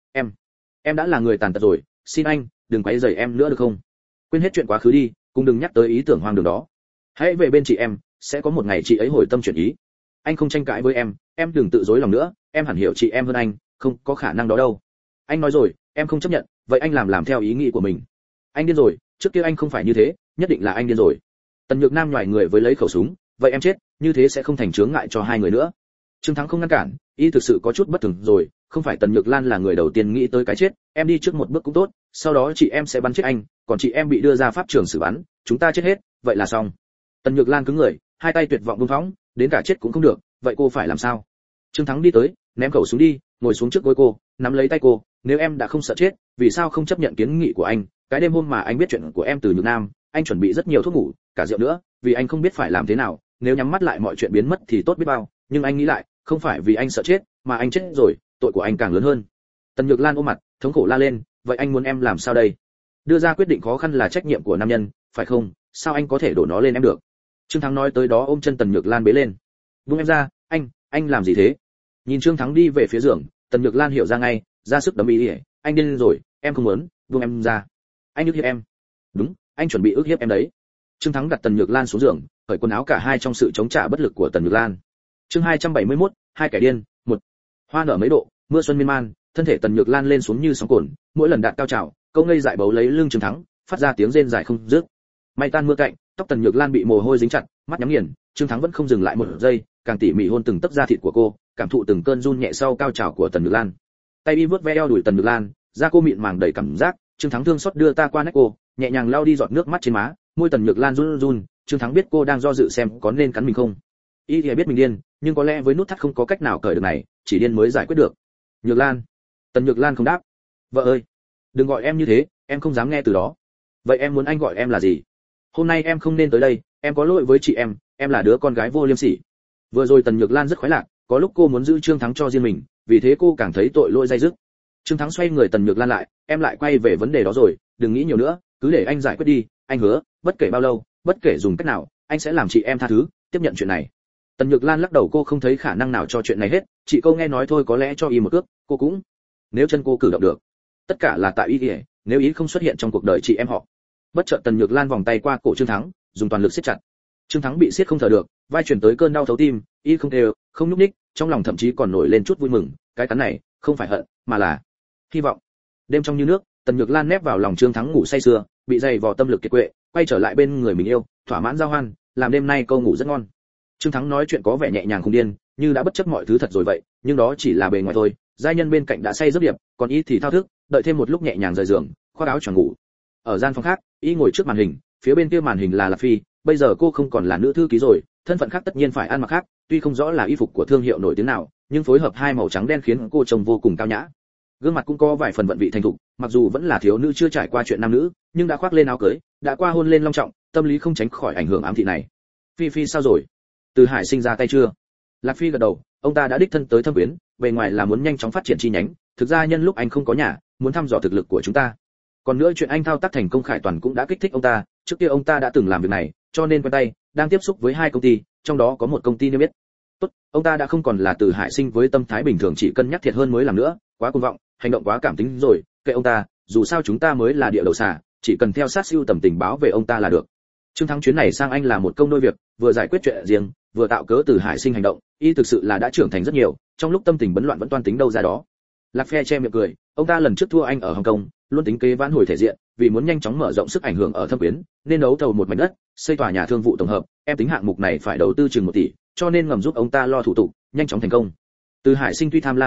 S1: em đã là người tàn tật rồi, xin anh đừng quấy rầy em nữa được không? Quên hết chuyện quá khứ đi, cũng đừng nhắc tới ý tưởng hoang đường đó. Hãy về bên chị em, sẽ có một ngày chị ấy hồi tâm chuyển ý. Anh không tranh cãi với em đừng tự dối lòng nữa, em hẳn hiểu chị em hơn anh, không có khả năng đó đâu. Anh nói rồi, em không chấp nhận, vậy anh làm theo ý nghĩ của mình. Anh điên rồi, trước kia anh không phải như thế, nhất định là anh điên rồi. Tần Nhược Nam nhòi người với lấy khẩu súng, vậy em chết, như thế sẽ không thành chướng ngại cho hai người nữa. Trương Thắng không ngăn cản, y thực sự có chút bất thường rồi, không phải Tần Nhược Lan là người đầu tiên nghĩ tới cái chết, em đi trước một bước cũng tốt, sau đó chị em sẽ bắn chết anh, còn chị em bị đưa ra pháp trường xử bắn, chúng ta chết hết, vậy là xong. Tần Nhược Lan cứng người, hai tay tuyệt vọng buông phóng, đến cả chết cũng không được, vậy cô phải làm sao? Trương Thắng đi tới, ném khẩu súng đi, ngồi xuống trước gối cô, nắm lấy tay cô, nếu em đã không sợ chết, vì sao không chấp nhận kiến nghị của anh? Cái đêm hôm mà anh biết chuyện của em từ Nhược Nam, anh chuẩn bị rất nhiều thuốc ngủ, cả rượu nữa, vì anh không biết phải làm thế nào, nếu nhắm mắt lại mọi chuyện biến mất thì tốt biết bao, nhưng anh nghĩ lại, không phải vì anh sợ chết, mà anh chết rồi, tội của anh càng lớn hơn. Tần Nhược Lan ôm mặt, thống khổ la lên, vậy anh muốn em làm sao đây? Đưa ra quyết định khó khăn là trách nhiệm của nam nhân, phải không? Sao anh có thể đổ nó lên em được? Trương Thắng nói tới đó ôm chân Tần Nhược Lan bế lên. Buông em ra, anh làm gì thế? Nhìn Trương Thắng đi về phía giường, Tần Nhược Lan hiểu ra ngay, ra sức đấm ý, anh điên rồi, em không muốn, buông em ra. Anh ức hiếp em. Đúng, anh chuẩn bị ức hiếp em đấy. Trương Thắng đặt Tần Nhược Lan xuống giường, cởi quần áo cả hai trong sự chống trả bất lực của Tần Nhược Lan. Chương 271, hai kẻ điên, 1. Hoa nở mấy độ, mưa xuân miên man, thân thể Tần Nhược Lan lên xuống như sóng cồn, mỗi lần đạt cao trào, câu ngây dại bấu lấy lưng Trương Thắng, phát ra tiếng rên dài không dứt. May tan mưa cạnh, tóc Tần Nhược Lan bị mồ hôi dính chặt, mắt nhắm nghiền, Trương Thắng vẫn không dừng lại một giây, càng tỉ mỉ hôn từng tấc da thịt của cô, cảm thụ từng cơn run nhẹ sau cao trào của Tần Nhược Lan. Tay y vuốt ve eo đùi Tần Nhược Lan, da cô mịn màng đầy cảm giác, Trương Thắng thương xót đưa ta qua nách cô, nhẹ nhàng lau đi giọt nước mắt trên má, môi Tần Nhược Lan run run, Trương Thắng biết cô đang do dự xem có nên cắn mình không. Y thì biết mình điên, nhưng có lẽ với nút thắt không có cách nào cởi được này, chỉ điên mới giải quyết được. Nhược Lan. Tần Nhược Lan không đáp. Vợ ơi, đừng gọi em như thế, em không dám nghe từ đó. Vậy em muốn anh gọi em là gì? Hôm nay em không nên tới đây, em có lỗi với chị em là đứa con gái vô liêm sỉ. Vừa rồi Tần Nhược Lan rất khoái lạc, có lúc cô muốn giữ Trương Thắng cho riêng mình, vì thế cô càng thấy tội lỗi day dứt. Trương Thắng xoay người Tần Nhược Lan lại, em lại quay về vấn đề đó rồi, đừng nghĩ nhiều nữa, cứ để anh giải quyết đi, anh hứa, bất kể bao lâu, bất kể dùng cách nào, anh sẽ làm chị em tha thứ, tiếp nhận chuyện này. Tần Nhược Lan lắc đầu, cô không thấy khả năng nào cho chuyện này hết, chị câu nghe nói thôi có lẽ cho y một cước, cô cũng. Nếu chân cô cử động được, tất cả là tại y kìa, nếu ý không xuất hiện trong cuộc đời chị em họ. Bất chợt Tần Nhược Lan vòng tay qua cổ Trương Thắng, dùng toàn lực siết chặt. Trương Thắng bị siết không thở được, vai chuyển tới cơn đau thấu tim, y không kêu, không nhúc nhích, trong lòng thậm chí còn nổi lên chút vui mừng, cái cắn này không phải hận, mà là hy vọng. Đêm trong như nước, Tần Nhược Lan nép vào lòng Trương Thắng ngủ say sưa, bị dày vò tâm lực kiệt quệ, quay trở lại bên người mình yêu, thỏa mãn giao hoan, làm đêm nay câu ngủ rất ngon. Trương Thắng nói chuyện có vẻ nhẹ nhàng không điên, như đã bất chấp mọi thứ thật rồi vậy, nhưng đó chỉ là bề ngoài thôi. Giai nhân bên cạnh đã say giấc điệp, còn y thì thao thức, đợi thêm một lúc nhẹ nhàng rời giường, khoác áo choàng ngủ. Ở gian phòng khác, y ngồi trước màn hình, phía bên kia màn hình là Lạc Phi, bây giờ cô không còn là nữ thư ký rồi, thân phận khác tất nhiên phải ăn mặc khác, tuy không rõ là y phục của thương hiệu nổi tiếng nào, nhưng phối hợp hai màu trắng đen khiến cô trông vô cùng cao nhã. Gương mặt cũng có vài phần vận vị thành thục, mặc dù vẫn là thiếu nữ chưa trải qua chuyện nam nữ, nhưng đã khoác lên áo cưới, đã qua hôn lên long trọng, tâm lý không tránh khỏi ảnh hưởng ám thị này. Phi sao rồi? Từ Hải Sinh ra tay chưa? Lạc Phi gật đầu, ông ta đã đích thân tới Thâm Quyến, bề ngoài là muốn nhanh chóng phát triển chi nhánh, thực ra nhân lúc anh không có nhà, muốn thăm dò thực lực của chúng ta. Còn nữa chuyện anh thao tác thành công Khải Toàn cũng đã kích thích ông ta, trước kia ông ta đã từng làm việc này, cho nên quen tay, đang tiếp xúc với hai công ty, trong đó có một công ty niêm yết. Tốt, ông ta đã không còn là Từ Hải Sinh với tâm thái bình thường chỉ cân nhắc thiệt hơn mới làm nữa, quá cuồng vọng, hành động quá cảm tính rồi, kệ ông ta, dù sao chúng ta mới là địa đầu xà, chỉ cần theo sát siêu tầm tình báo về ông ta là được. Trương Thắng chuyến này sang anh là một công đôi việc, vừa giải quyết chuyện riêng, vừa tạo cớ Từ Hải Sinh hành động, y thực sự là đã trưởng thành rất nhiều, trong lúc tâm tình bấn loạn vẫn toan tính đâu ra đó. Lạc Phe che miệng cười, ông ta lần trước thua anh ở Hồng Kông, luôn tính kế vãn hồi thể diện, vì muốn nhanh chóng mở rộng sức ảnh hưởng ở Thâm Quyến, nên đấu thầu một mảnh đất, xây tòa nhà thương vụ tổng hợp, em tính hạng mục này phải đầu tư chừng 1 tỷ, cho nên ngầm giúp ông ta lo thủ tục, nhanh chóng thành công. Từ Hải Sinh tuy tham lam cuồng vọng,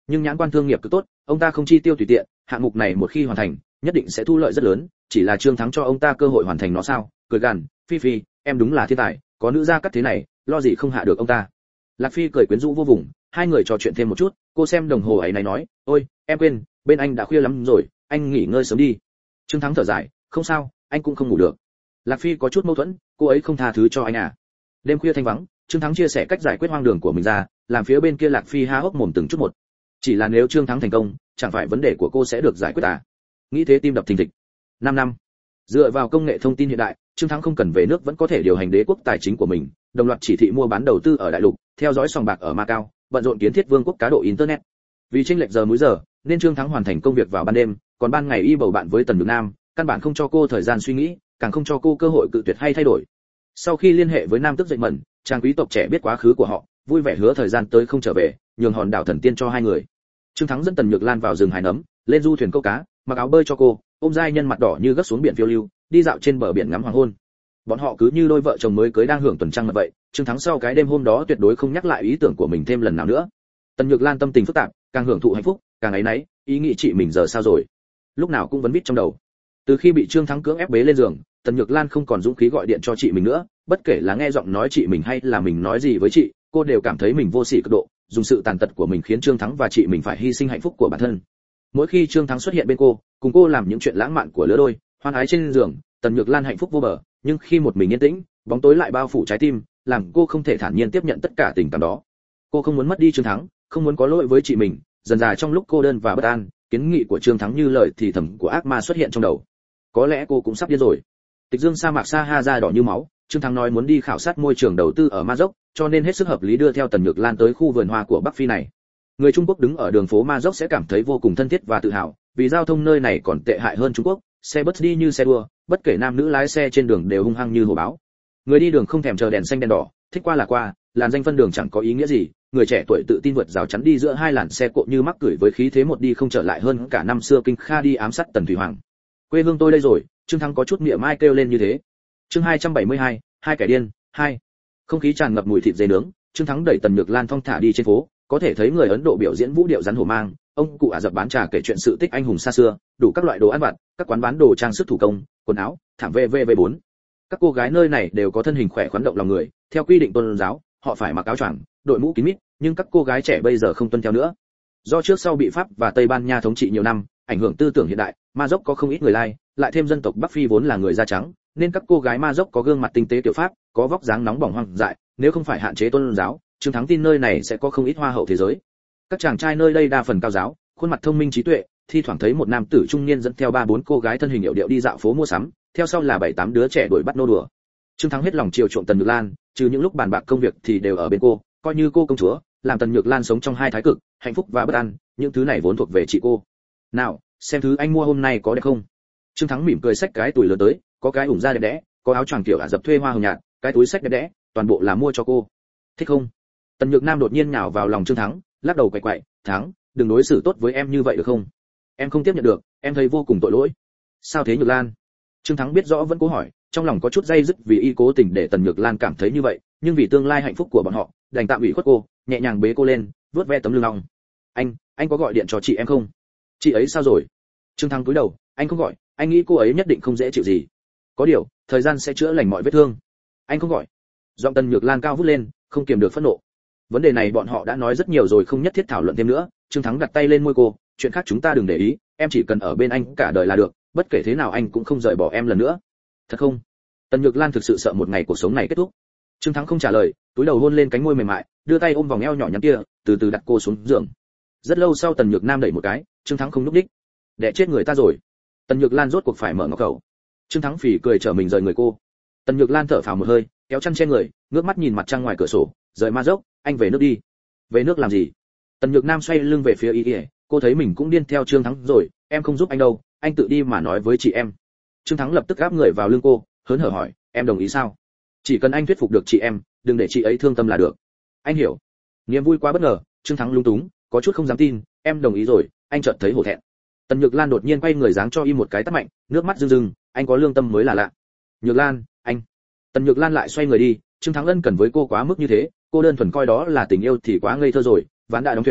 S1: nhưng nhãn quan thương nghiệp cực tốt, ông ta không chi tiêu tùy tiện, hạng mục này một khi hoàn thành nhất định sẽ thu lợi rất lớn, chỉ là Trương Thắng cho ông ta cơ hội hoàn thành nó sao? Cười gằn, Phi Phi, em đúng là thiên tài, có nữ gia cắt thế này, lo gì không hạ được ông ta. Lạc Phi cười quyến rũ vô cùng, hai người trò chuyện thêm một chút, cô xem đồng hồ ấy này nói, ôi, em quên, bên anh đã khuya lắm rồi, anh nghỉ ngơi sớm đi. Trương Thắng thở dài, không sao, anh cũng không ngủ được. Lạc Phi có chút mâu thuẫn, cô ấy không tha thứ cho anh à? Đêm khuya thanh vắng, Trương Thắng chia sẻ cách giải quyết hoang đường của mình ra, làm phía bên kia Lạc Phi há hốc mồm từng chút một. Chỉ là nếu Trương Thắng thành công, chẳng phải vấn đề của cô sẽ được giải quyết à? Nghĩ thế tim đập thình thịch. 5 năm. Dựa vào công nghệ thông tin hiện đại, Trương Thắng không cần về nước vẫn có thể điều hành đế quốc tài chính của mình, đồng loạt chỉ thị mua bán đầu tư ở đại lục, theo dõi sòng bạc ở Macau, bận rộn kiến thiết vương quốc cá độ internet. Vì chênh lệch giờ múi giờ, nên Trương Thắng hoàn thành công việc vào ban đêm, còn ban ngày y bầu bạn với Tần Nhược Nam, căn bản không cho cô thời gian suy nghĩ, càng không cho cô cơ hội cự tuyệt hay thay đổi. Sau khi liên hệ với Nam Tức Dậy Mẩn, chàng quý tộc trẻ biết quá khứ của họ, vui vẻ hứa thời gian tới không trở về, nhường hòn đảo thần tiên cho hai người. Trương Thắng dẫn Tần Nhược Lan vào rừng hải nấm, lên du thuyền câu cá, mặc áo bơi cho cô, ôm giai nhân mặt đỏ như gấc xuống biển phiêu lưu, đi dạo trên bờ biển ngắm hoàng hôn. Bọn họ cứ như đôi vợ chồng mới cưới đang hưởng tuần trăng mật vậy. Trương Thắng sau cái đêm hôm đó tuyệt đối không nhắc lại ý tưởng của mình thêm lần nào nữa. Tần Nhược Lan tâm tình phức tạp, càng hưởng thụ hạnh phúc, càng ấy nấy, ý nghĩ chị mình giờ sao rồi, lúc nào cũng vấn vít trong đầu. Từ khi bị Trương Thắng cưỡng ép bế lên giường, Tần Nhược Lan không còn dũng khí gọi điện cho chị mình nữa, bất kể là nghe giọng nói chị mình hay là mình nói gì với chị, cô đều cảm thấy mình vô sỉ cực độ, dùng sự tàn tật của mình khiến Trương Thắng và chị mình phải hy sinh hạnh phúc của bản thân. Mỗi khi Trương Thắng xuất hiện bên cô, cùng cô làm những chuyện lãng mạn của lứa đôi, hoan ái trên giường, Tần Nhược Lan hạnh phúc vô bờ, nhưng khi một mình yên tĩnh, bóng tối lại bao phủ trái tim, làm cô không thể thản nhiên tiếp nhận tất cả tình cảm đó. Cô không muốn mất đi Trương Thắng, không muốn có lỗi với chị mình, dần dà trong lúc cô đơn và bất an, kiến nghị của Trương Thắng như lời thì thầm của ác ma xuất hiện trong đầu. Có lẽ cô cũng sắp điên rồi. Tịch Dương sa mạc Sahara đỏ như máu, Trương Thắng nói muốn đi khảo sát môi trường đầu tư ở Maroc, cho nên hết sức hợp lý đưa theo Tần Nhược Lan tới khu vườn hoa của Bắc Phi này. Người Trung Quốc đứng ở đường phố Maroc sẽ cảm thấy vô cùng thân thiết và tự hào, vì giao thông nơi này còn tệ hại hơn Trung Quốc, xe bus đi như xe đua, bất kể nam nữ lái xe trên đường đều hung hăng như hổ báo. Người đi đường không thèm chờ đèn xanh đèn đỏ, thích qua là qua, làn danh phân đường chẳng có ý nghĩa gì, người trẻ tuổi tự tin vượt rào chắn đi giữa hai làn xe cộ như mắc cười với khí thế một đi không trở lại hơn cả năm xưa Kinh Kha đi ám sát Tần Thủy Hoàng. Quê hương tôi đây rồi, Trương Thắng có chút mỉa mai kêu lên như thế. Chương 272, hai kẻ điên, 2. Không khí tràn ngập mùi thịt dê nướng, Trương Thắng đẩy Tần Nhược Lan thong thả đi trên phố, có thể thấy người Ấn Độ biểu diễn vũ điệu rắn hổ mang, ông cụ Ả Rập bán trà kể chuyện sự tích anh hùng xa xưa, đủ các loại đồ ăn vặt, các quán bán đồ trang sức thủ công, quần áo, thảm VVV4. Các cô gái nơi này đều có thân hình khỏe khoắn động lòng người, theo quy định tôn giáo, họ phải mặc áo choàng, đội mũ kín mít, nhưng các cô gái trẻ bây giờ không tuân theo nữa. Do trước sau bị Pháp và Tây Ban Nha thống trị nhiều năm, ảnh hưởng tư tưởng hiện đại, Maroc có không ít người Lai, lại thêm dân tộc Bắc Phi vốn là người da trắng, nên các cô gái Maroc có gương mặt tinh tế kiểu Pháp, có vóc dáng nóng bỏng hoang dại, nếu không phải hạn chế tôn giáo, Trương Thắng tin nơi này sẽ có không ít hoa hậu thế giới. Các chàng trai nơi đây đa phần cao giáo, khuôn mặt thông minh trí tuệ, thi thoảng thấy một nam tử trung niên dẫn theo 3-4 cô gái thân hình điệu điệu đi dạo phố mua sắm, theo sau là 7-8 đứa trẻ đuổi bắt nô đùa. Trương Thắng hết lòng chiều chuộng Tần Nhược Lan, trừ những lúc bàn bạc công việc thì đều ở bên cô, coi như cô công chúa, làm Tần Nhược Lan sống trong hai thái cực, hạnh phúc và bất an, những thứ này vốn thuộc về chị cô. Nào, xem thứ anh mua hôm nay có đẹp không? Trương Thắng mỉm cười xách cái túi lớn tới, có cái ủng da đẹp đẽ, có áo choàng kiểu Ả Rập thuê hoa hồng nhạt, cái túi xách đẹp đẽ, toàn bộ là mua cho cô. Thích không? Tần Nhược Nam đột nhiên nhào vào lòng Trương Thắng, lắc đầu quậy quậy, "Thắng, đừng đối xử tốt với em như vậy được không? Em không tiếp nhận được, em thấy vô cùng tội lỗi." "Sao thế Nhược Lan?" Trương Thắng biết rõ vẫn cố hỏi, trong lòng có chút day dứt vì y cố tình để Tần Nhược Lan cảm thấy như vậy, nhưng vì tương lai hạnh phúc của bọn họ, đành tạm ủy khuất cô, nhẹ nhàng bế cô lên, vuốt ve tấm lưng lòng. Anh có gọi điện cho chị em không? Chị ấy sao rồi?" Trương Thắng cúi đầu, "Anh không gọi, anh nghĩ cô ấy nhất định không dễ chịu gì. Có điều, thời gian sẽ chữa lành mọi vết thương. Anh không gọi." Giọng Tần Nhược Lan cao vút lên, không kiềm được phẫn nộ. Vấn đề này bọn họ đã nói rất nhiều rồi, không nhất thiết thảo luận thêm nữa. Trương Thắng đặt tay lên môi cô, "Chuyện khác chúng ta đừng để ý, em chỉ cần ở bên anh cả đời là được, bất kể thế nào anh cũng không rời bỏ em lần nữa." "Thật không?" Tần Nhược Lan thực sự sợ một ngày cuộc sống này kết thúc. Trương Thắng không trả lời, túi đầu hôn lên cánh môi mềm mại, đưa tay ôm vòng eo nhỏ nhắn kia, từ từ đặt cô xuống giường. Rất lâu sau Tần Nhược Nam đẩy một cái, Trương Thắng không nhúc nhích. "Đẻ chết người ta rồi." Tần Nhược Lan rốt cuộc phải mở ngọc khẩu. Trương Thắng phì cười trở mình rời người cô. Tần Nhược Lan thở phào một hơi, kéo chăn che người, ngước mắt nhìn mặt trăng ngoài cửa sổ, "Rời Maroc, anh về nước đi." "Về nước làm gì?" Tần Nhược Nam xoay lưng về phía y, cô thấy mình cũng điên theo Trương Thắng rồi, "Em không giúp anh đâu, anh tự đi mà nói với chị em." Trương Thắng lập tức áp người vào lưng cô, hớn hở hỏi, "Em đồng ý sao?" "Chỉ cần anh thuyết phục được chị em, đừng để chị ấy thương tâm là được." "Anh hiểu." Niềm vui quá bất ngờ, Trương Thắng lung túng, có chút không dám tin, "Em đồng ý rồi." Anh chợt thấy hổ thẹn. Tần Nhược Lan đột nhiên quay người giáng cho y một cái tát mạnh, nước mắt rưng rưng, "Anh có lương tâm mới là lạ." "Nhược Lan, anh." Tần Nhược Lan lại xoay người đi, Trương Thắng ân cần với cô quá mức như thế, cô đơn thuần coi đó là tình yêu thì quá ngây thơ rồi, ván đã đóng thuyền,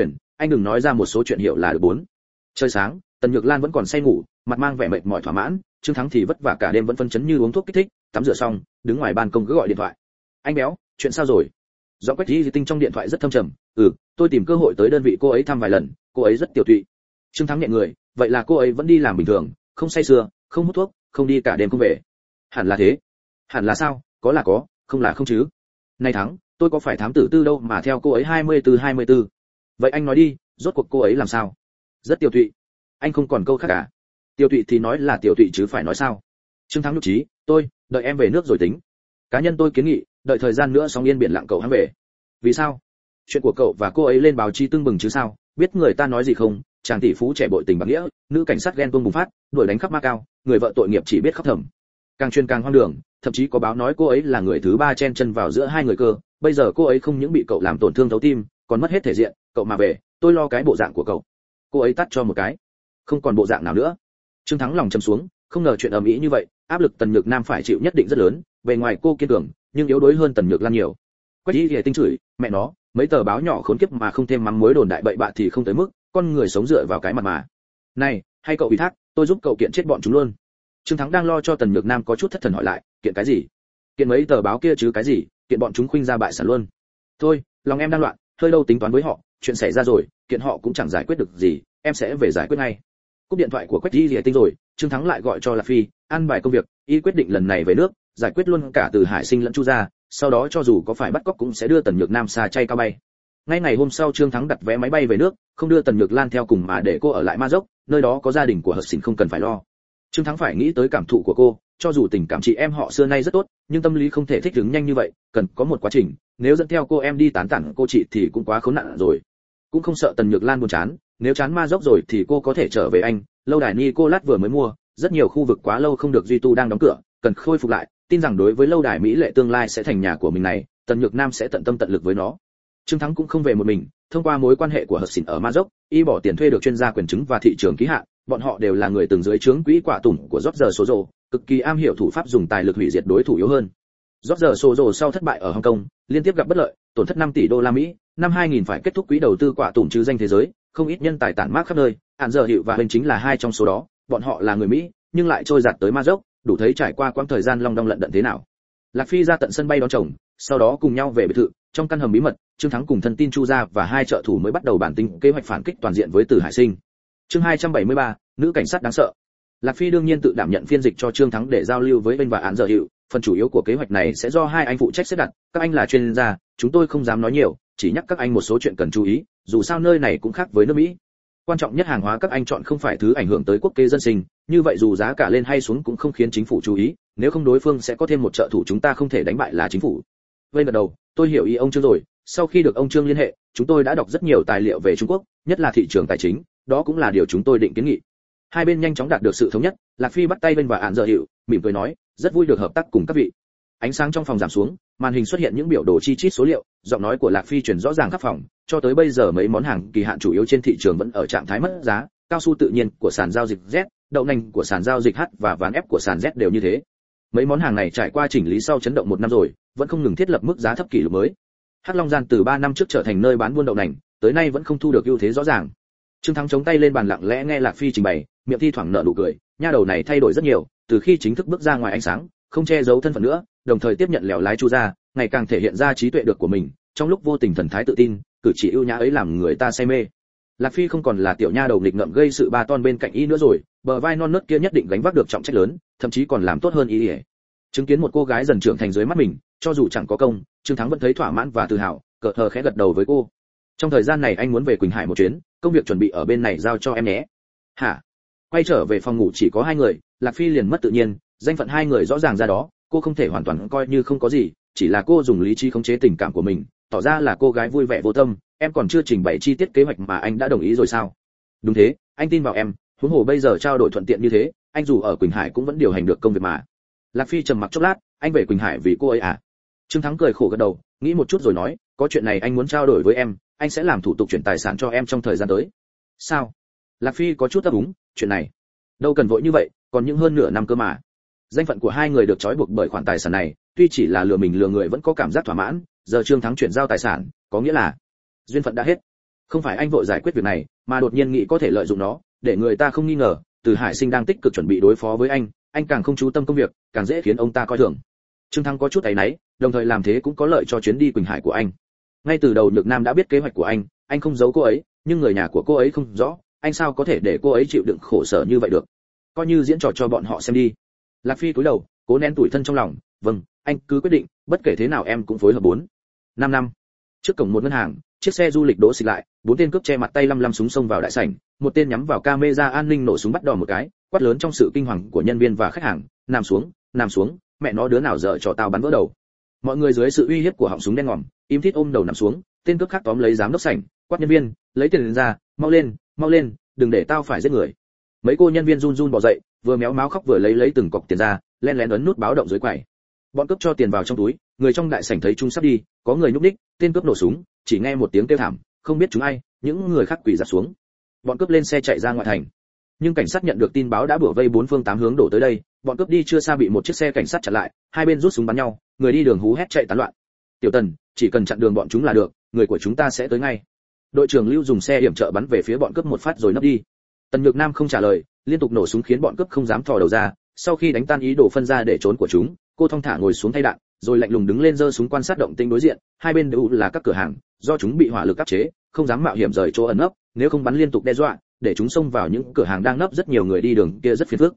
S1: anh đừng nói ra một số chuyện hiểu là được 4. Trời sáng, Tần Nhược Lan vẫn còn say ngủ, mặt mang vẻ mệt mỏi thỏa mãn, Trương Thắng thì vất vả cả đêm vẫn phân chấn như uống thuốc kích thích, tắm rửa xong, đứng ngoài ban công cứ gọi điện thoại. Anh béo, chuyện sao rồi? Giọng Quách Di Tinh trong điện thoại rất thâm trầm. Tôi tìm cơ hội tới đơn vị cô ấy thăm vài lần, cô ấy rất tiểu tụy. Trương Thắng nhẹ người, vậy là cô ấy vẫn đi làm bình thường, không say sưa, không hút thuốc, không đi cả đêm không về. Hẳn là thế. Hẳn là sao? Có là có, không là không chứ. Này Thắng, tôi có phải thám tử tư đâu mà theo cô ấy 24. Vậy anh nói đi, rốt cuộc cô ấy làm sao? Rất tiểu tụy. Anh không còn câu khác cả. Tiểu tụy thì nói là tiểu tụy chứ phải nói sao? Trương Thắng nhục trí, tôi đợi em về nước rồi tính. Cá nhân tôi kiến nghị, đợi thời gian nữa sóng yên biển lặng cậu hãng về. Vì sao? Chuyện của cậu và cô ấy lên báo chí tưng bừng chứ sao? Biết người ta nói gì không? Chàng tỷ phú trẻ bội tình bạc nghĩa, nữ cảnh sát ghen tuông bùng phát, đuổi đánh khắp Macau, người vợ tội nghiệp chỉ biết khóc thầm. Càng truyền càng hoang đường, thậm chí có báo nói cô ấy là người thứ ba chen chân vào giữa hai người cơ. Bây giờ cô ấy không những bị cậu làm tổn thương thấu tim, còn mất hết thể diện. Cậu mà về, tôi lo cái bộ dạng của cậu. Cô ấy tắt cho một cái, không còn bộ dạng nào nữa. Trương Thắng lòng chầm xuống, không ngờ chuyện ầm ĩ như vậy, áp lực Tần Nhược Nam phải chịu nhất định rất lớn. Bề ngoài cô kiên cường, nhưng yếu đuối hơn Tần Nhược Lan nhiều. Quách Di Tinh chửi, mẹ nó, mấy tờ báo nhỏ khốn kiếp mà không thêm mắm muối đồn đại bậy bạ thì không tới mức, con người sống dựa vào cái mặt mà. Này, hay cậu ủy thác, tôi giúp cậu kiện chết bọn chúng luôn. Trương Thắng đang lo cho Tần Nhược Nam có chút thất thần hỏi lại, kiện cái gì? Kiện mấy tờ báo kia chứ cái gì, kiện bọn chúng khuynh ra bại sản luôn. Thôi, lòng em đang loạn, hơi đâu tính toán với họ, chuyện xảy ra rồi, kiện họ cũng chẳng giải quyết được gì, em sẽ về giải quyết ngay. Cúp điện thoại của Quách Di Tinh rồi, Trương Thắng lại gọi cho Lạc Phi, an bài công việc, y quyết định lần này về nước, giải quyết luôn cả Từ Hải Sinh lẫn Chu gia, sau đó cho dù có phải bắt cóc cũng sẽ đưa Tần Nhược Nam xa chay cao bay. Ngay ngày hôm sau Trương Thắng đặt vé máy bay về nước, không đưa Tần Nhược Lan theo cùng mà để cô ở lại Ma Dốc, nơi đó có gia đình của Hợp Xỉn không cần phải lo. Trương Thắng phải nghĩ tới cảm thụ của cô, cho dù tình cảm chị em họ xưa nay rất tốt, nhưng tâm lý không thể thích ứng nhanh như vậy, cần có một quá trình, nếu dẫn theo cô em đi tán tản cô chị thì cũng quá khốn nạn rồi. Cũng không sợ Tần Nhược Lan buồn chán, nếu chán Ma Dốc rồi thì cô có thể trở về Anh, lâu đài Nicolas vừa mới mua, rất nhiều khu vực quá lâu không được duy tu đang đóng cửa, cần khôi phục lại, tin rằng đối với lâu đài Mỹ Lệ tương lai sẽ thành nhà của mình này, Tần Nhược Nam sẽ tận tâm tận lực với nó. Trương Thắng cũng không về một mình, thông qua mối quan hệ của Hợp Xỉn ở Ma Dốc, y bỏ tiền thuê được chuyên gia quyền chứng và thị trường ký hạn, bọn họ đều là người từng dưới trướng quỹ quả tùng của Roger Sozo, cực kỳ am hiểu thủ pháp dùng tài lực hủy diệt đối thủ yếu hơn. Roger Sozo sau thất bại ở Hồng Kông, liên tiếp gặp bất lợi, tổn thất 5 tỷ đô la Mỹ, năm 2000 phải kết thúc quỹ đầu tư quả tùng chứ danh thế giới, không ít nhân tài tản mát khắp nơi, Án Giờ Hiệu và Hình chính là hai trong số đó, bọn họ là người Mỹ, nhưng lại trôi giạt tới Ma Dốc, đủ thấy trải qua quãng thời gian long đong lận đận thế nào. Lạc Phi ra tận sân bay đón chồng, sau đó cùng nhau về biệt thự, trong căn hầm bí mật, Trương Thắng cùng thân tin Chu gia và hai trợ thủ mới bắt đầu bản tính kế hoạch phản kích toàn diện với Từ Hải Sinh. Chương 273, nữ cảnh sát đáng sợ. Lạc Phi đương nhiên tự đảm nhận phiên dịch cho Trương Thắng để giao lưu với bên và Án Giờ Hiệu, phần chủ yếu của kế hoạch này sẽ do hai anh phụ trách xếp đặt, các anh là chuyên gia, chúng tôi không dám nói nhiều, chỉ nhắc các anh một số chuyện cần chú ý, dù sao nơi này cũng khác với nước Mỹ. Quan trọng nhất hàng hóa các anh chọn không phải thứ ảnh hưởng tới quốc kế dân sinh, như vậy dù giá cả lên hay xuống cũng không khiến chính phủ chú ý, nếu không đối phương sẽ có thêm một trợ thủ chúng ta không thể đánh bại là chính phủ. Vây gật đầu, tôi hiểu ý ông Trương rồi, sau khi được ông Trương liên hệ, chúng tôi đã đọc rất nhiều tài liệu về Trung Quốc, nhất là thị trường tài chính, đó cũng là điều chúng tôi định kiến nghị. Hai bên nhanh chóng đạt được sự thống nhất, Lạc Phi bắt tay bên và Án Giờ Hiệu, mỉm cười nói, rất vui được hợp tác cùng các vị. Ánh sáng trong phòng giảm xuống, màn hình xuất hiện những biểu đồ chi chít số liệu, giọng nói của Lạc Phi truyền rõ ràng khắp phòng, cho tới bây giờ mấy món hàng kỳ hạn chủ yếu trên thị trường vẫn ở trạng thái mất giá, cao su tự nhiên của sàn giao dịch Z, đậu nành của sàn giao dịch H và ván ép của sàn Z đều như thế. Mấy món hàng này trải qua chỉnh lý sau chấn động 1 năm rồi, vẫn không ngừng thiết lập mức giá thấp kỷ lục mới. Hắc Long Gian từ 3 năm trước trở thành nơi bán buôn đậu nành, tới nay vẫn không thu được ưu thế rõ ràng. Trương Thắng chống tay lên bàn lặng lẽ nghe Lạc Phi trình bày, miệng thi thoảng nở nụ cười, nha đầu này thay đổi rất nhiều, từ khi chính thức bước ra ngoài ánh sáng, không che giấu thân phận nữa, đồng thời tiếp nhận lèo lái Chu gia, ngày càng thể hiện ra trí tuệ được của mình, trong lúc vô tình thần thái tự tin, cử chỉ ưu nhã ấy làm người ta say mê. Lạc Phi không còn là tiểu nha đầu nghịch ngợm gây sự ba ton bên cạnh y nữa rồi, bờ vai non nớt kia nhất định gánh vác được trọng trách lớn, thậm chí còn làm tốt hơn y. Chứng kiến một cô gái dần trưởng thành dưới mắt mình, cho dù chẳng có công, Trương Thắng vẫn thấy thỏa mãn và tự hào, cợt thờ khẽ gật đầu với cô. Trong thời gian này anh muốn về Quỳnh Hải một chuyến, công việc chuẩn bị ở bên này giao cho em nhé. Hả? Quay trở về phòng ngủ chỉ có hai người, Lạc Phi liền mất tự nhiên, danh phận hai người rõ ràng ra đó, cô không thể hoàn toàn coi như không có gì, chỉ là cô dùng lý trí khống chế tình cảm của mình, tỏ ra là cô gái vui vẻ vô tâm. Em còn chưa trình bày chi tiết kế hoạch mà anh đã đồng ý rồi sao? Đúng thế, anh tin vào em, huống hồ bây giờ trao đổi thuận tiện như thế, anh dù ở Quỳnh Hải cũng vẫn điều hành được công việc mà. Lạc Phi trầm mặc chốc lát, anh về Quỳnh Hải vì cô ấy à? Trương Thắng cười khổ gật đầu, nghĩ một chút rồi nói, có chuyện này anh muốn trao đổi với em, anh sẽ làm thủ tục chuyển tài sản cho em trong thời gian tới. Sao? Lạc Phi có chút ấp úng, chuyện này đâu cần vội như vậy, còn những hơn nửa năm cơ mà. Danh phận của hai người được trói buộc bởi khoản tài sản này, tuy chỉ là lừa mình lừa người vẫn có cảm giác thỏa mãn, giờ Trương Thắng chuyển giao tài sản, có nghĩa là duyên phận đã hết. Không phải anh vội giải quyết việc này, mà đột nhiên nghĩ có thể lợi dụng nó, để người ta không nghi ngờ, Từ Hải Sinh đang tích cực chuẩn bị đối phó với anh càng không chú tâm công việc, càng dễ khiến ông ta coi thường. Trương Thắng có chút áy náy, đồng thời làm thế cũng có lợi cho chuyến đi Quỳnh Hải của anh. Ngay từ đầu Nhược Nam đã biết kế hoạch của anh không giấu cô ấy, nhưng người nhà của cô ấy không rõ, anh sao có thể để cô ấy chịu đựng khổ sở như vậy được. Coi như diễn trò cho bọn họ xem đi. Lạc Phi cúi đầu, cố nén tủi thân trong lòng, "Vâng, anh cứ quyết định, bất kể thế nào em cũng phối hợp 4-5 năm." Trước cổng một ngân hàng, chiếc xe du lịch đỗ xịch lại, 4 tên cướp che mặt tay lăm súng xông vào đại sảnh, một tên nhắm vào camera an ninh nổ súng bắt đòn một cái, quát lớn trong sự kinh hoàng của nhân viên và khách hàng, nằm xuống, mẹ nó đứa nào dở cho tao bắn vỡ đầu." Mọi người dưới sự uy hiếp của họng súng đen ngòm, im thít ôm đầu nằm xuống, tên cướp khác tóm lấy giám đốc sảnh, quát nhân viên, "Lấy tiền ra, mau lên, đừng để tao phải giết người." Mấy cô nhân viên run run bò dậy, vừa méo máu khóc vừa lấy từng cọc tiền ra, len lén ấn nút báo động dưới quầy. Bọn cướp cho tiền vào trong túi, người trong đại sảnh thấy chúng sắp đi, có người nhúc nhích, tên cướp nổ súng, chỉ nghe một tiếng kêu thảm, không biết chúng ai, những người khác quỳ rạp xuống. Bọn cướp lên xe chạy ra ngoại thành. Nhưng cảnh sát nhận được tin báo đã bủa vây 4 phương 8 hướng đổ tới đây, bọn cướp đi chưa xa bị một chiếc xe cảnh sát chặn lại, hai bên rút súng bắn nhau, người đi đường hú hét chạy tán loạn. "Tiểu Tần, chỉ cần chặn đường bọn chúng là được, người của chúng ta sẽ tới ngay." Đội trưởng Lưu dùng xe yểm trợ bắn về phía bọn cướp một phát rồi nấp đi. Tần Nhược Nam không trả lời, liên tục nổ súng khiến bọn cướp không dám thò đầu ra, sau khi đánh tan ý đồ phân ra để trốn của chúng, cô thong thả ngồi xuống thay đạn, rồi lạnh lùng đứng lên giơ súng quan sát động tĩnh đối diện, hai bên đều là các cửa hàng, do chúng bị hỏa lực áp chế, không dám mạo hiểm rời chỗ ẩn nấp, nếu không bắn liên tục đe dọa, để chúng xông vào những cửa hàng đang nấp rất nhiều người đi đường kia rất phiền phức.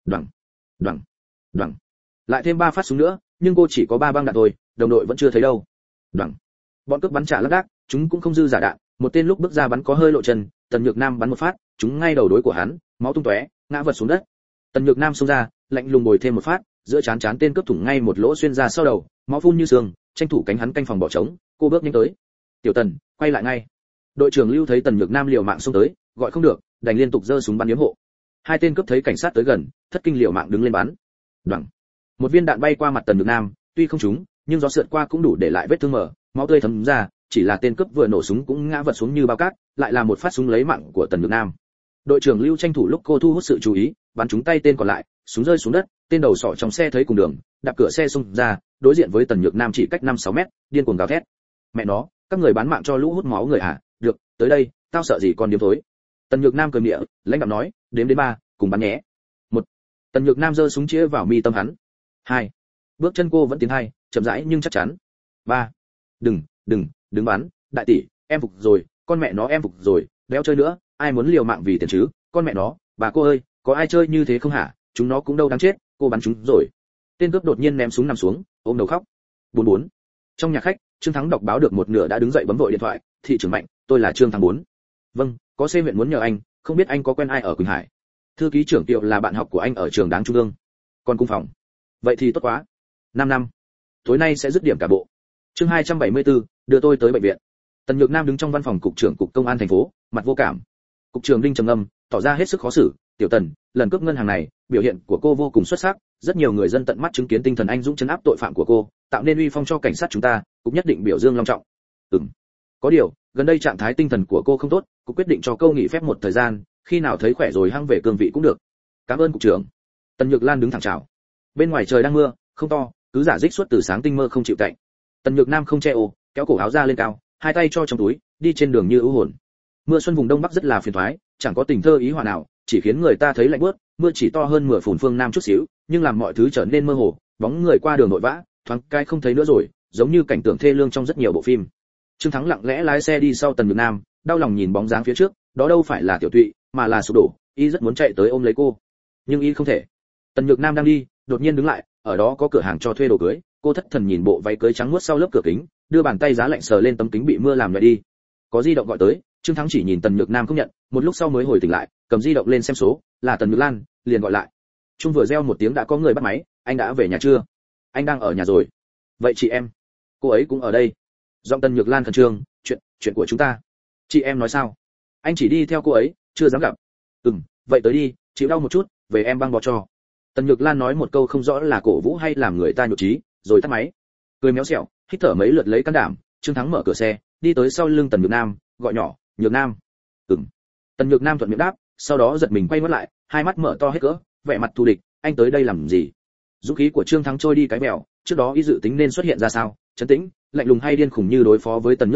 S1: Đoằng. Lại thêm 3 phát súng nữa, nhưng cô chỉ có 3 băng đạn thôi, đồng đội vẫn chưa thấy đâu. Đoằng. Bọn cướp bắn trả lác đác, chúng cũng không dư giả đạn, một tên lúc bước ra bắn có hơi lộ chân, Tần Nhược Nam bắn một phát, chúng ngay đầu đối của hắn, máu tung tóe, ngã vật xuống đất. Tần Nhược Nam xông ra, lạnh lùng bồi thêm một phát, giữa chán tên cướp thủng ngay một lỗ xuyên ra sau đầu, máu phun như sương, tranh thủ cánh hắn canh phòng bỏ trống, cô bước nhanh tới. "Tiểu Tần, quay lại ngay." Đội trưởng Lưu thấy Tần Nhược Nam liều mạng xông tới, gọi không được, đành liên tục giơ súng bắn yếm hộ. Hai tên cướp thấy cảnh sát tới gần, thất kinh liều mạng đứng lên bắn. Đoằng. Một viên đạn bay qua mặt Tần Nhược Nam, tuy không trúng, nhưng gió sượt qua cũng đủ để lại vết thương mở, máu tươi thấm ra, chỉ là tên cướp vừa nổ súng cũng ngã vật xuống như bao cát, lại là một phát súng lấy mạng của Tần Nhược Nam. Đội trưởng Lưu tranh thủ lúc cô thu hút sự chú ý, bắn trúng tay tên còn lại, súng rơi xuống đất, tên đầu sọ trong xe thấy cùng đường, đạp cửa xe xông ra, đối diện với Tần Nhược Nam chỉ cách 5-6 mét, điên cuồng gào thét. "Mẹ nó, các người bán mạng cho lũ hút máu người à? Được, tới đây, tao sợ gì còn điếm thối." Tần Nhược Nam cười mỉa, lãnh đạm nói, "Đếm đến 3, cùng bắn nhé." 1. Tần Nhược Nam giơ súng chĩa vào mi tâm hắn. 2. Bước chân cô vẫn tiến hai, chậm rãi nhưng chắc chắn. 3. Đừng bắn, đại tỷ, em phục rồi, con mẹ nó em phục rồi, đéo chơi nữa, ai muốn liều mạng vì tiền chứ, con mẹ nó, bà cô ơi, có ai chơi như thế không hả? Chúng nó cũng đâu đáng chết, cô bắn chúng rồi. Tên cướp đột nhiên ném súng nằm xuống, ôm đầu khóc. 44. Trong nhà khách, Trương Thắng đọc báo được một nửa đã đứng dậy bấm vội điện thoại, "Thị trưởng Mạnh, tôi là Trương Thắng 4. "Vâng, có C huyện muốn nhờ anh, không biết anh có quen ai ở Quỳnh Hải?" "Thư ký trưởng Tiệu là bạn học của anh ở trường Đáng Trung ương." "Còn cung phòng?" "Vậy thì tốt quá. 5 năm. Tối nay sẽ dứt điểm cả bộ." Chương 274, đưa tôi tới bệnh viện. Tần Nhược Nam đứng trong văn phòng cục trưởng cục công an thành phố, mặt vô cảm. Cục trưởng Đinh trầm ngâm, tỏ ra hết sức khó xử, "Tiểu Tần, lần cướp ngân hàng này, biểu hiện của cô vô cùng xuất sắc, rất nhiều người dân tận mắt chứng kiến tinh thần anh dũng trấn áp tội phạm của cô, tạo nên uy phong cho cảnh sát chúng ta, cục nhất định biểu dương long trọng." Có điều, gần đây trạng thái tinh thần của cô không tốt, cục quyết định cho cô nghỉ phép một thời gian, khi nào thấy khỏe rồi hăng về cương vị cũng được." "Cảm ơn cục trưởng." Tần Nhược Lan đứng thẳng chào. Bên ngoài trời đang mưa, không to, cứ giả dích suốt từ sáng tinh mơ không chịu tạnh. Tần Nhược Nam không che ô, kéo cổ áo ra lên cao, hai tay cho trong túi, đi trên đường như ưu hồn. Mưa xuân vùng đông bắc rất là phiền toái, chẳng có tình thơ ý hòa nào, chỉ khiến người ta thấy lạnh buốt. Mưa chỉ to hơn mưa phùn phương nam chút xíu, nhưng làm mọi thứ trở nên mơ hồ, bóng người qua đường vội vã, thoáng cái không thấy nữa rồi, giống như cảnh tượng thê lương trong rất nhiều bộ phim. Trương Thắng lặng lẽ lái xe đi sau Tần Nhược Nam, đau lòng nhìn bóng dáng phía trước, đó đâu phải là Tiểu Tụy, mà là sụp đổ, y rất muốn chạy tới ôm lấy cô, nhưng y không thể. Tần Nhược Nam đang đi, đột nhiên đứng lại, ở đó có cửa hàng cho thuê đồ cưới, cô thất thần nhìn bộ váy cưới trắng muốt sau lớp cửa kính, đưa bàn tay giá lạnh sờ lên tấm kính bị mưa làm nhòe đi. Có di động gọi tới, Trương Thắng chỉ nhìn Tần Nhược Nam không nhận, một lúc sau mới hồi tỉnh lại, cầm di động lên xem số, là Tần Nhược Lan, liền gọi lại. Chung vừa reo một tiếng đã có người bắt máy, "Anh đã về nhà chưa?" "Anh đang ở nhà rồi." "Vậy chị em?" "Cô ấy cũng ở đây." Giọng Tần Nhược Lan khẩn trương, chuyện của chúng ta." "Chị em nói sao?" "Anh chỉ đi theo cô ấy, chưa dám gặp." Vậy tới đi, chịu đau một chút, về em băng bó cho." Tần Nhược Lan nói một câu không rõ là cổ vũ hay làm người ta nhụt chí, rồi tắt máy. Cười méo xẹo, hít thở mấy lượt lấy can đảm, Trương Thắng mở cửa xe, đi tới sau lưng Tần Nhược Nam, gọi nhỏ, "Nhược Nam." Tần Nhược Nam thuận miệng đáp, sau đó giật mình quay ngoắt lại, hai mắt mở to hết cỡ, vẻ mặt thù địch, "Anh tới đây làm gì?" Dũng khí của Trương Thắng trôi đi cái bèo, trước đó y dự tính nên xuất hiện ra sao, trấn tĩnh, lạnh lùng hay điên khùng như đối phó với Tần Nhược Lan,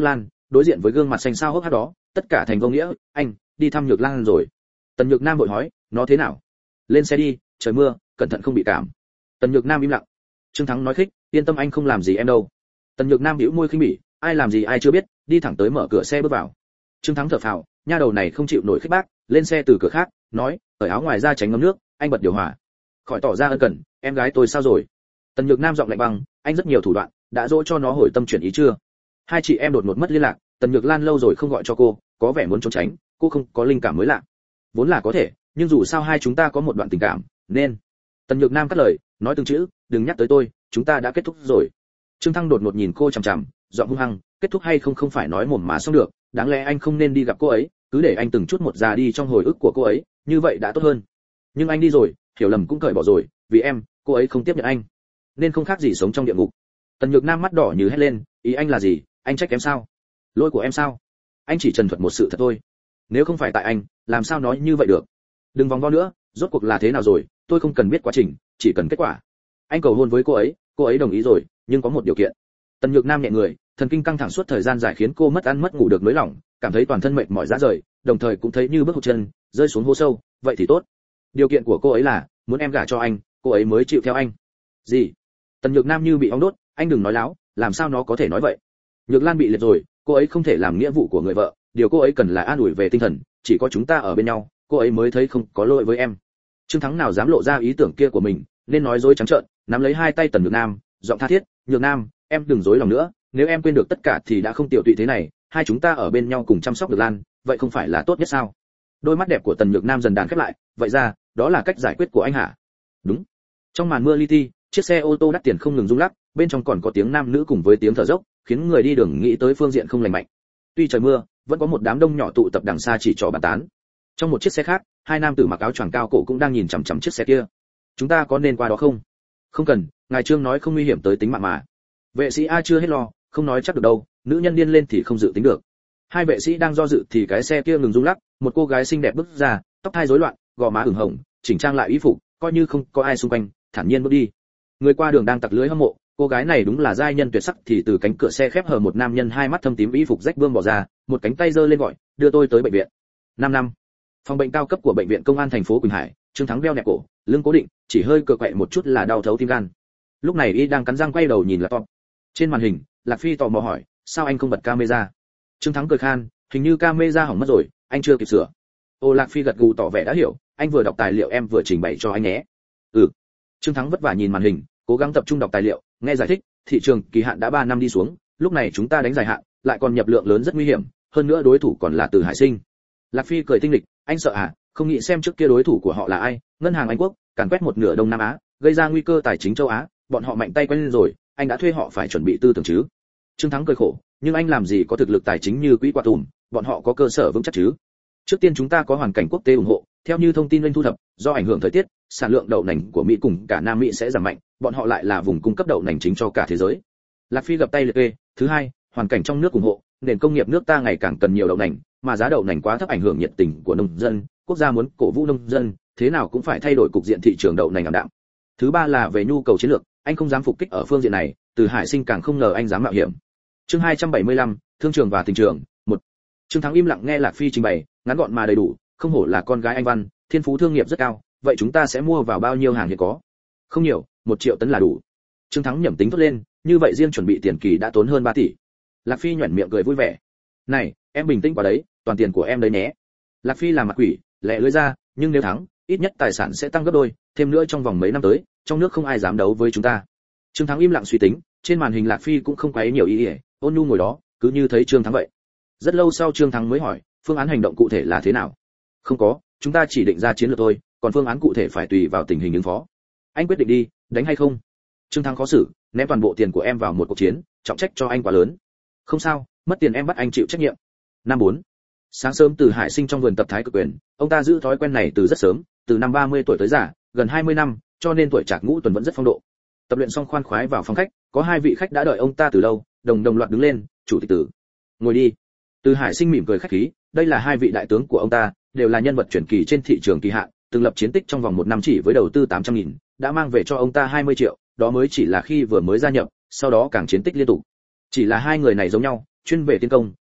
S1: đối diện với gương mặt xanh xao hốc hác đó, tất cả thành vô nghĩa. Anh đi thăm Nhược Lan rồi? Tần Nhược Nam vội hỏi. Nó thế nào? Lên xe đi, trời mưa, cẩn thận không bị cảm. Tần Nhược Nam im lặng. Trương Thắng nói khích, yên tâm anh không làm gì em đâu. Tần Nhược Nam bĩu môi khinh bỉ, ai làm gì ai chưa biết, đi thẳng tới mở cửa xe bước vào. Trương Thắng thở phào, nha đầu này không chịu nổi khích bác, lên xe từ cửa khác, nói, cởi áo ngoài ra tránh ngấm nước, anh bật điều hòa. Khỏi tỏ ra ân cần, em gái tôi sao rồi? Tần Nhược Nam giọng lạnh băng, anh rất nhiều thủ đoạn, đã dỗ cho nó hồi tâm chuyển ý chưa? Hai chị em đột ngột mất liên lạc, Tần Nhược Lan lâu rồi không gọi cho cô, có vẻ muốn trốn tránh, cô không có linh cảm mới lạ. Vốn là có thể, nhưng dù sao hai chúng ta có một đoạn tình cảm, nên. Tần Nhược Nam cắt lời, nói từng chữ, đừng nhắc tới tôi, chúng ta đã kết thúc rồi. Trương Thăng đột ngột nhìn cô chằm chằm, giọng hung hăng, kết thúc hay không không phải nói mồm mà xong được, đáng lẽ anh không nên đi gặp cô ấy, cứ để anh từng chút một ra đi trong hồi ức của cô ấy, như vậy đã tốt hơn. Nhưng anh đi rồi, hiểu lầm cũng cởi bỏ rồi, vì em, cô ấy không tiếp nhận anh, nên không khác gì sống trong địa ngục. Tần Nhược Nam mắt đỏ như hét lên, ý anh là gì? Anh trách em sao? Lỗi của em sao? Anh chỉ trần thuật một sự thật thôi. Nếu không phải tại anh, làm sao nói như vậy được? Đừng vòng vo nữa, rốt cuộc là thế nào rồi? Tôi không cần biết quá trình, chỉ cần kết quả. Anh cầu hôn với cô ấy đồng ý rồi, nhưng có một điều kiện. Tần Nhược Nam nhẹ người, thần kinh căng thẳng suốt thời gian dài khiến cô mất ăn mất ngủ được nới lỏng, cảm thấy toàn thân mệt mỏi rã rời, đồng thời cũng thấy như bước hụt chân, rơi xuống hố sâu. Vậy thì tốt. Điều kiện của cô ấy là muốn em gả cho anh, cô ấy mới chịu theo anh. Gì? Tần Nhược Nam như bị ong đốt, anh đừng nói láo, làm sao nó có thể nói vậy? Nhược Lan bị liệt rồi, cô ấy không thể làm nghĩa vụ của người vợ, điều cô ấy cần là an ủi về tinh thần, chỉ có chúng ta ở bên nhau, cô ấy mới thấy không có lỗi với em. Trương Thắng nào dám lộ ra ý tưởng kia của mình, nên nói dối trắng trợn, nắm lấy hai tay Tần Nhược Nam, giọng tha thiết, Nhược Nam, em đừng dối lòng nữa, nếu em quên được tất cả thì đã không tiểu tụy thế này, hai chúng ta ở bên nhau cùng chăm sóc Nhược Lan, vậy không phải là tốt nhất sao? Đôi mắt đẹp của Tần Nhược Nam dần đàn khép lại, vậy ra, đó là cách giải quyết của anh hả? Đúng. Trong màn mưa li ti, chiếc xe ô tô đắt tiền không ngừng rung lắc, bên trong còn có tiếng nam nữ cùng với tiếng thở dốc, khiến người đi đường nghĩ tới phương diện không lành mạnh. Tuy trời mưa, vẫn có một đám đông nhỏ tụ tập đằng xa chỉ trò bàn tán. Trong một chiếc xe khác, hai nam tử mặc áo choàng cao cổ cũng đang nhìn chằm chằm chiếc xe kia. Chúng ta có nên qua đó không? Không cần, ngài Trương nói không nguy hiểm tới tính mạng mà. Vệ sĩ A chưa hết lo, không nói chắc được đâu, nữ nhân điên lên thì không dự tính được. Hai vệ sĩ đang do dự thì cái xe kia ngừng rung lắc, một cô gái xinh đẹp bước ra, tóc thai rối loạn, gò má ửng hồng, chỉnh trang lại y phục, coi như không có ai xung quanh, thản nhiên bước đi. Người qua đường đang tặc lưỡi hâm mộ, cô gái này đúng là giai nhân tuyệt sắc. Thì từ cánh cửa xe khép hờ một nam nhân hai mắt thâm tím y phục rách bươm bỏ ra, một cánh tay giơ lên gọi, đưa tôi tới bệnh viện. 5 năm. Phòng bệnh cao cấp của bệnh viện công an thành phố Quỳnh Hải, Trương Thắng đeo nẹp cổ, lưng cố định, chỉ hơi cựa quậy một chút là đau thấu tim gan. Lúc này y đang cắn răng quay đầu nhìn laptop. Trên màn hình, Lạc Phi tò mò hỏi, sao anh không bật camera? Trương Thắng cười khan, hình như camera hỏng mất rồi, anh chưa kịp sửa. Ô, Lạc Phi gật gù tỏ vẻ đã hiểu, anh vừa đọc tài liệu em vừa trình bày cho anh nhé. Ừ. Trương Thắng vất vả nhìn màn hình, cố gắng tập trung đọc tài liệu, nghe giải thích, thị trường kỳ hạn đã 3 năm đi xuống, lúc này chúng ta đánh dài hạn, lại còn nhập lượng lớn rất nguy hiểm, hơn nữa đối thủ còn là Từ Hải Sinh. Lạc Phi cười tinh lịch, anh sợ à? Không nghĩ xem trước kia đối thủ của họ là ai? Ngân hàng Anh Quốc, càn quét một nửa Đông Nam Á, gây ra nguy cơ tài chính châu Á, bọn họ mạnh tay quen lên rồi, anh đã thuê họ phải chuẩn bị tư tưởng chứ? Trương Thắng cười khổ, nhưng anh làm gì có thực lực tài chính như quỹ quả tùm, bọn họ có cơ sở vững chắc chứ? Trước tiên chúng ta có hoàn cảnh quốc tế ủng hộ, theo như thông tin doanh thu thập, do ảnh hưởng thời tiết, sản lượng đậu nành của Mỹ cùng cả Nam Mỹ sẽ giảm mạnh, bọn họ lại là vùng cung cấp đậu nành chính cho cả thế giới. Lạc Phi gập tay liệt kê, thứ hai, hoàn cảnh trong nước ủng hộ, nền công nghiệp nước ta ngày càng cần nhiều đậu nành, mà giá đậu nành quá thấp ảnh hưởng nhiệt tình của nông dân, quốc gia muốn cổ vũ nông dân, thế nào cũng phải thay đổi cục diện thị trường đậu nành ảm đạm. Thứ ba là về nhu cầu chiến lược, anh không dám phục kích ở phương diện này, Từ Hải Sinh càng không ngờ anh dám mạo hiểm. Chương 275, thương trường và tình trường, 1. Trương Thắng im lặng nghe Lạc Phi trình bày, ngắn gọn mà đầy đủ, không hổ là con gái anh văn, thiên phú thương nghiệp rất cao, vậy chúng ta sẽ mua vào bao nhiêu hàng hiện có? Không nhiều, 1 triệu tấn là đủ. Trương Thắng nhẩm tính tốt lên, như vậy riêng chuẩn bị tiền kỳ đã tốn hơn 3 tỷ. Lạc Phi nhuyễn miệng cười vui vẻ. Này, em bình tĩnh quá đấy, toàn tiền của em đấy nhé. Lạc Phi làm mặt quỷ, lẹ lưỡi ra, nhưng nếu thắng, ít nhất tài sản sẽ tăng gấp đôi, thêm nữa trong vòng mấy năm tới, trong nước không ai dám đấu với chúng ta. Trương Thắng im lặng suy tính, trên màn hình Lạc Phi cũng không quấy nhiều ý ỉa, ôn nhu ngồi đó, cứ như thấy Trương Thắng vậy. Rất lâu sau Trương Thắng mới hỏi, phương án hành động cụ thể là thế nào? Không có, chúng ta chỉ định ra chiến lược thôi, còn phương án cụ thể phải tùy vào tình hình ứng phó. Anh quyết định đi, đánh hay không? Trương Thắng khó xử, ném toàn bộ tiền của em vào một cuộc chiến, trọng trách cho anh quá lớn. Không sao, mất tiền em bắt anh chịu trách nhiệm. Năm 4. Sáng sớm Từ Hải Sinh trong vườn tập Thái Cực Quyền, ông ta giữ thói quen này từ rất sớm, từ năm 30 tuổi tới già, gần 20 năm, cho nên tuổi trạc ngũ tuần vẫn rất phong độ. Tập luyện xong khoan khoái vào phòng khách, có 2 vị khách đã đợi ông ta từ lâu, đồng loạt đứng lên, "Chủ tịch Từ, ngồi đi." Từ Hải Sinh mỉm cười khách khí, đây là 2 vị đại tướng của ông ta, đều là nhân vật truyền kỳ trên thị trường kỳ hạn, từng lập chiến tích trong vòng 1 năm chỉ với đầu tư 800.000, đã mang về cho ông ta 20 triệu, đó mới chỉ là khi vừa mới gia nhập, sau đó càng chiến tích liên tục. Chỉ là 2 người này giống nhau, chuyên về tiến công,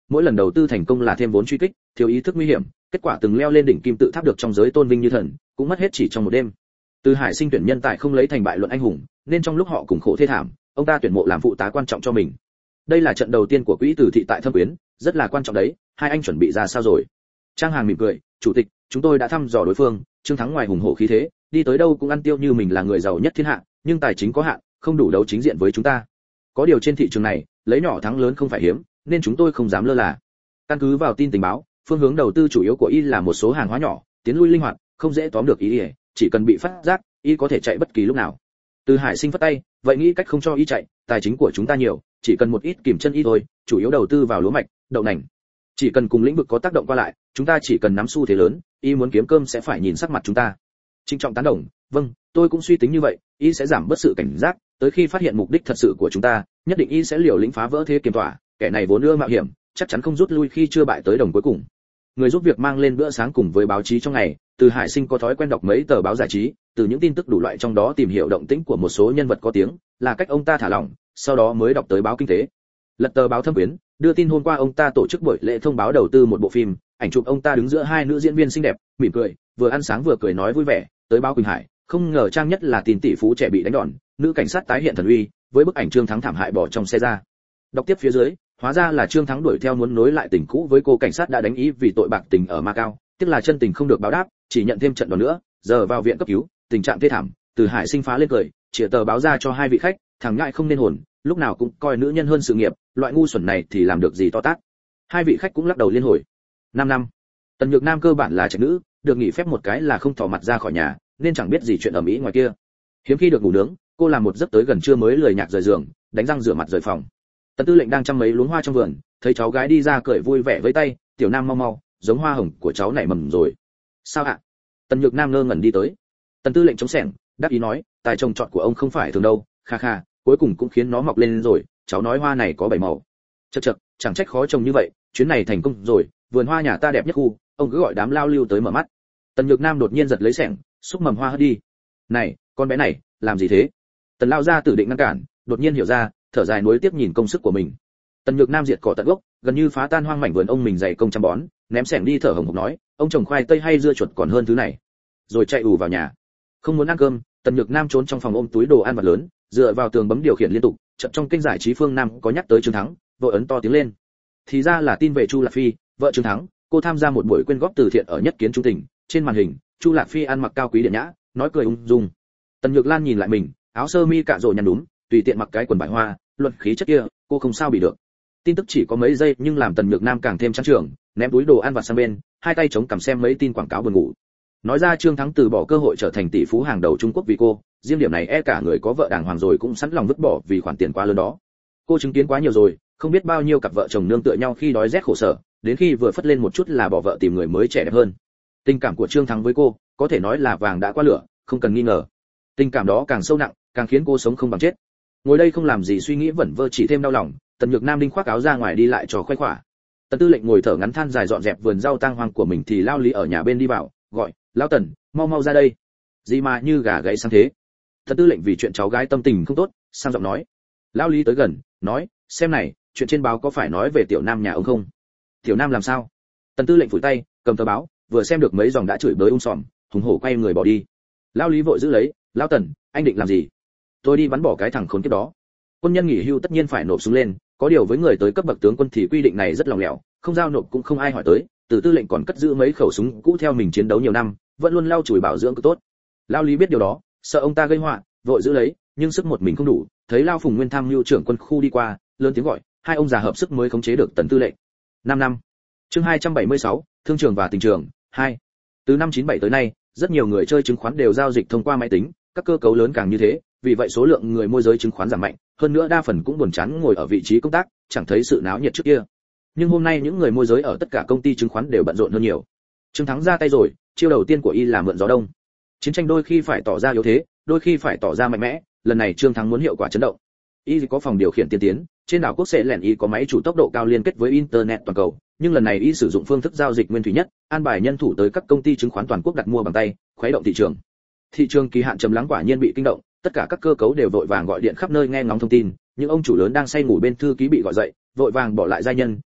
S1: mỗi lần đầu tư thành công là thêm vốn truy kích, thiếu ý thức nguy hiểm, kết quả từng leo lên đỉnh kim tự tháp được trong giới tôn vinh như thần, cũng mất hết chỉ trong một đêm. Từ Hải Sinh tuyển nhân tài không lấy thành bại luận anh hùng, nên trong lúc họ cùng khổ thê thảm, ông ta tuyển mộ làm phụ tá quan trọng cho mình. Đây là trận đầu tiên của quỹ từ thị tại Thâm Quyến, rất là quan trọng đấy. Hai anh chuẩn bị ra sao rồi? Trang Hàng mỉm cười, chủ tịch, chúng tôi đã thăm dò đối phương, Trương Thắng ngoài hùng hổ khí thế, đi tới đâu cũng ăn tiêu như mình là người giàu nhất thiên hạ, nhưng tài chính có hạn, không đủ đấu chính diện với chúng ta. Có điều trên thị trường này, lấy nhỏ thắng lớn không phải hiếm, nên chúng tôi không dám lơ là. Căn cứ vào tin tình báo, phương hướng đầu tư chủ yếu của y là một số hàng hóa nhỏ, tiến lui linh hoạt, không dễ tóm được ý, chỉ cần bị phát giác, y có thể chạy bất kỳ lúc nào. Từ Hải Sinh phất tay, vậy nghĩ cách không cho y chạy, tài chính của chúng ta nhiều, chỉ cần một ít kìm chân y thôi, chủ yếu đầu tư vào lúa mạch, đậu nành. Chỉ cần cùng lĩnh vực có tác động qua lại, chúng ta chỉ cần nắm xu thế lớn, y muốn kiếm cơm sẽ phải nhìn sắc mặt chúng ta. Trịnh Trọng tán đồng, vâng, tôi cũng suy tính như vậy, y sẽ giảm bớt sự cảnh giác, tới khi phát hiện mục đích thật sự của chúng ta, nhất định y sẽ liều lĩnh phá vỡ thế kiềm tỏa, kẻ này vốn ưa mạo hiểm, chắc chắn không rút lui khi chưa bại tới đồng cuối cùng. Người giúp việc mang lên bữa sáng cùng với báo chí trong ngày, Từ Hải Sinh có thói quen đọc mấy tờ báo giải trí, từ những tin tức đủ loại trong đó tìm hiểu động tĩnh của một số nhân vật có tiếng, là cách ông ta thả lỏng, sau đó mới đọc tới báo kinh tế. Lật tờ báo Thâm Quyến, đưa tin hôm qua ông ta tổ chức buổi lễ thông báo đầu tư một bộ phim, ảnh chụp ông ta đứng giữa hai nữ diễn viên xinh đẹp, mỉm cười, vừa ăn sáng vừa cười nói vui vẻ, tới báo Quỳnh Hải, không ngờ trang nhất là tin tỷ phú trẻ bị đánh đòn, nữ cảnh sát tái hiện thần uy, với bức ảnh Trương Thắng thảm hại bỏ trong xe ra. Đọc tiếp phía dưới, hóa ra là Trương Thắng đuổi theo muốn nối lại tình cũ với cô cảnh sát đã đánh ý vì tội bạc tình ở Macau, tiếc là chân tình không được báo đáp, chỉ nhận thêm trận đòn nữa, giờ vào viện cấp cứu, tình trạng thê thảm. Từ Hải Sinh phá lên cười, chìa tờ báo ra cho hai vị khách, thằng ngại không nên hồn, lúc nào cũng coi nữ nhân hơn sự nghiệp, loại ngu xuẩn này thì làm được gì to tát. Hai vị khách cũng lắc đầu liên hồi. 5 năm. Tần Nhược Nam cơ bản là trạch nữ, được nghỉ phép một cái là không thò mặt ra khỏi nhà, nên chẳng biết gì chuyện ầm ĩ ngoài kia. Hiếm khi được ngủ nướng, cô làm một giấc tới gần trưa mới lười nhạc rời giường, đánh răng rửa mặt rời phòng. Tần Tư lệnh đang chăm mấy luống hoa trong vườn, thấy cháu gái đi ra cười vui vẻ với tay, "Tiểu Nam mau mau, giống hoa hồng của cháu nảy mầm rồi." "Sao ạ?" Tần Nhược Nam ngơ ngẩn đi tới. Tần Tư lệnh chống sẻng, đáp ý nói, "Tài trồng trọt của ông không phải thường đâu, kha kha, cuối cùng cũng khiến nó mọc lên rồi, cháu nói hoa này có 7 màu." Chậc chậc, chẳng trách khó trồng như vậy, chuyến này thành công rồi, vườn hoa nhà ta đẹp nhất khu, ông cứ gọi đám lao lưu tới mở mắt. Tần Nhược Nam đột nhiên giật lấy sẻng, xúc mầm hoa hất đi. "Này, con bé này, làm gì thế?" Tần lao ra tử định ngăn cản, đột nhiên hiểu ra, thở dài nuối tiếc nhìn công sức của mình. Tần Nhược Nam diệt cỏ tận gốc, gần như phá tan hoang mảnh vườn ông mình dày công chăm bón, ném sẻng đi thở hổn hộc nói, "Ông trồng khoai tây hay dưa chuột còn hơn thứ này." Rồi chạy ù vào nhà. Không muốn ăn cơm, Tần Nhược Nam trốn trong phòng ôm túi đồ ăn vặt lớn, dựa vào tường bấm điều khiển liên tục, chợt trong kênh giải trí Phương Nam có nhắc tới Trương Thắng, vội ấn to tiếng lên. Thì ra là tin về Chu Lạc Phi, vợ Trương Thắng, cô tham gia một buổi quyên góp từ thiện ở Nhất Kiến Trung Tình, trên màn hình, Chu Lạc Phi ăn mặc cao quý điện nhã, nói cười ung dung. Tần Nhược Lan nhìn lại mình, áo sơ mi cạ rổ nhăn đúng, tùy tiện mặc cái quần vải hoa, luận khí chất kia, cô không sao bị được. Tin tức chỉ có mấy giây nhưng làm Tần Nhược Nam càng thêm chán trường, ném túi đồ ăn vặt sang bên, hai tay chống cằm xem mấy tin quảng cáo buồn ngủ. Nói ra Trương Thắng từ bỏ cơ hội trở thành tỷ phú hàng đầu Trung Quốc vì cô, riêng điểm này cả người có vợ đàng hoàng rồi cũng sẵn lòng vứt bỏ vì khoản tiền quá lớn đó. Cô chứng kiến quá nhiều rồi, không biết bao nhiêu cặp vợ chồng nương tựa nhau khi đói rét khổ sở, đến khi vừa phất lên một chút là bỏ vợ tìm người mới trẻ đẹp hơn. Tình cảm của Trương Thắng với cô, có thể nói là vàng đã qua lửa, không cần nghi ngờ. Tình cảm đó càng sâu nặng, càng khiến cô sống không bằng chết. Ngồi đây không làm gì suy nghĩ vẩn vơ chỉ thêm đau lòng, Tần Nhược Nam đinh khoác áo ra ngoài đi lại trò khoe khỏa. Tần Tư lệnh ngồi thở ngắn than dài dọn dẹp vườn rau tang hoang của mình thì Lao Lý ở nhà bên đi vào, gọi, "Lão Tần, mau mau ra đây." Gì mà như gà gáy sáng thế. Tần Tư lệnh vì chuyện cháu gái tâm tình không tốt, sang giọng nói. Lao Lý tới gần, nói, "Xem này, chuyện trên báo có phải nói về Tiểu Nam nhà ông không?" "Tiểu Nam làm sao?" Tần Tư lệnh phủi tay, cầm tờ báo, vừa xem được mấy dòng đã chửi bới sòm, hùng hổ quay người bỏ đi. Lao Lý vội giữ lấy, "Lão Tần, anh định làm gì?" "Tôi đi bắn bỏ cái thằng khốn kiếp đó." Quân nhân nghỉ hưu tất nhiên phải nộp súng lên, có điều với người tới cấp bậc tướng quân thì quy định này rất lỏng lẻo, không giao nộp cũng không ai hỏi tới. Từ Tư lệnh còn cất giữ mấy khẩu súng cũ theo mình chiến đấu nhiều năm, vẫn luôn lau chùi bảo dưỡng cực tốt. Lao Lý biết điều đó, sợ ông ta gây họa, vội giữ lấy, nhưng sức một mình không đủ, thấy Lao Phùng Nguyên tham mưu trưởng quân khu đi qua, lớn tiếng gọi, hai ông già hợp sức mới khống chế được Tần Tư lệnh. 5 năm. Chương 276, thương trường và tình trường 2. Từ năm 97 tới nay, rất nhiều người chơi chứng khoán đều giao dịch thông qua máy tính, các cơ cấu lớn càng như thế, vì vậy số lượng người môi giới chứng khoán giảm mạnh, hơn nữa đa phần cũng buồn chán ngồi ở vị trí công tác, chẳng thấy sự náo nhiệt trước kia. Nhưng hôm nay những người môi giới ở tất cả công ty chứng khoán đều bận rộn hơn nhiều. Trương Thắng ra tay rồi, chiêu đầu tiên của y là mượn gió đông. Chiến tranh đôi khi phải tỏ ra yếu thế, đôi khi phải tỏ ra mạnh mẽ, lần này Trương Thắng muốn hiệu quả chấn động. Y có phòng điều khiển tiên tiến, trên đảo quốc sẽ lẻn y có máy chủ tốc độ cao liên kết với internet toàn cầu, nhưng lần này y sử dụng phương thức giao dịch nguyên thủy nhất, an bài nhân thủ tới các công ty chứng khoán toàn quốc đặt mua bằng tay, khuấy động thị trường. Thị trường kỳ hạn trầm lắng quả nhiên bị kinh động, tất cả các cơ cấu đều vội vàng gọi điện khắp nơi nghe ngóng thông tin, những ông chủ lớn đang say ngủ bên thư ký bị gọi dậy, vội vàng bỏ lại giai nhân,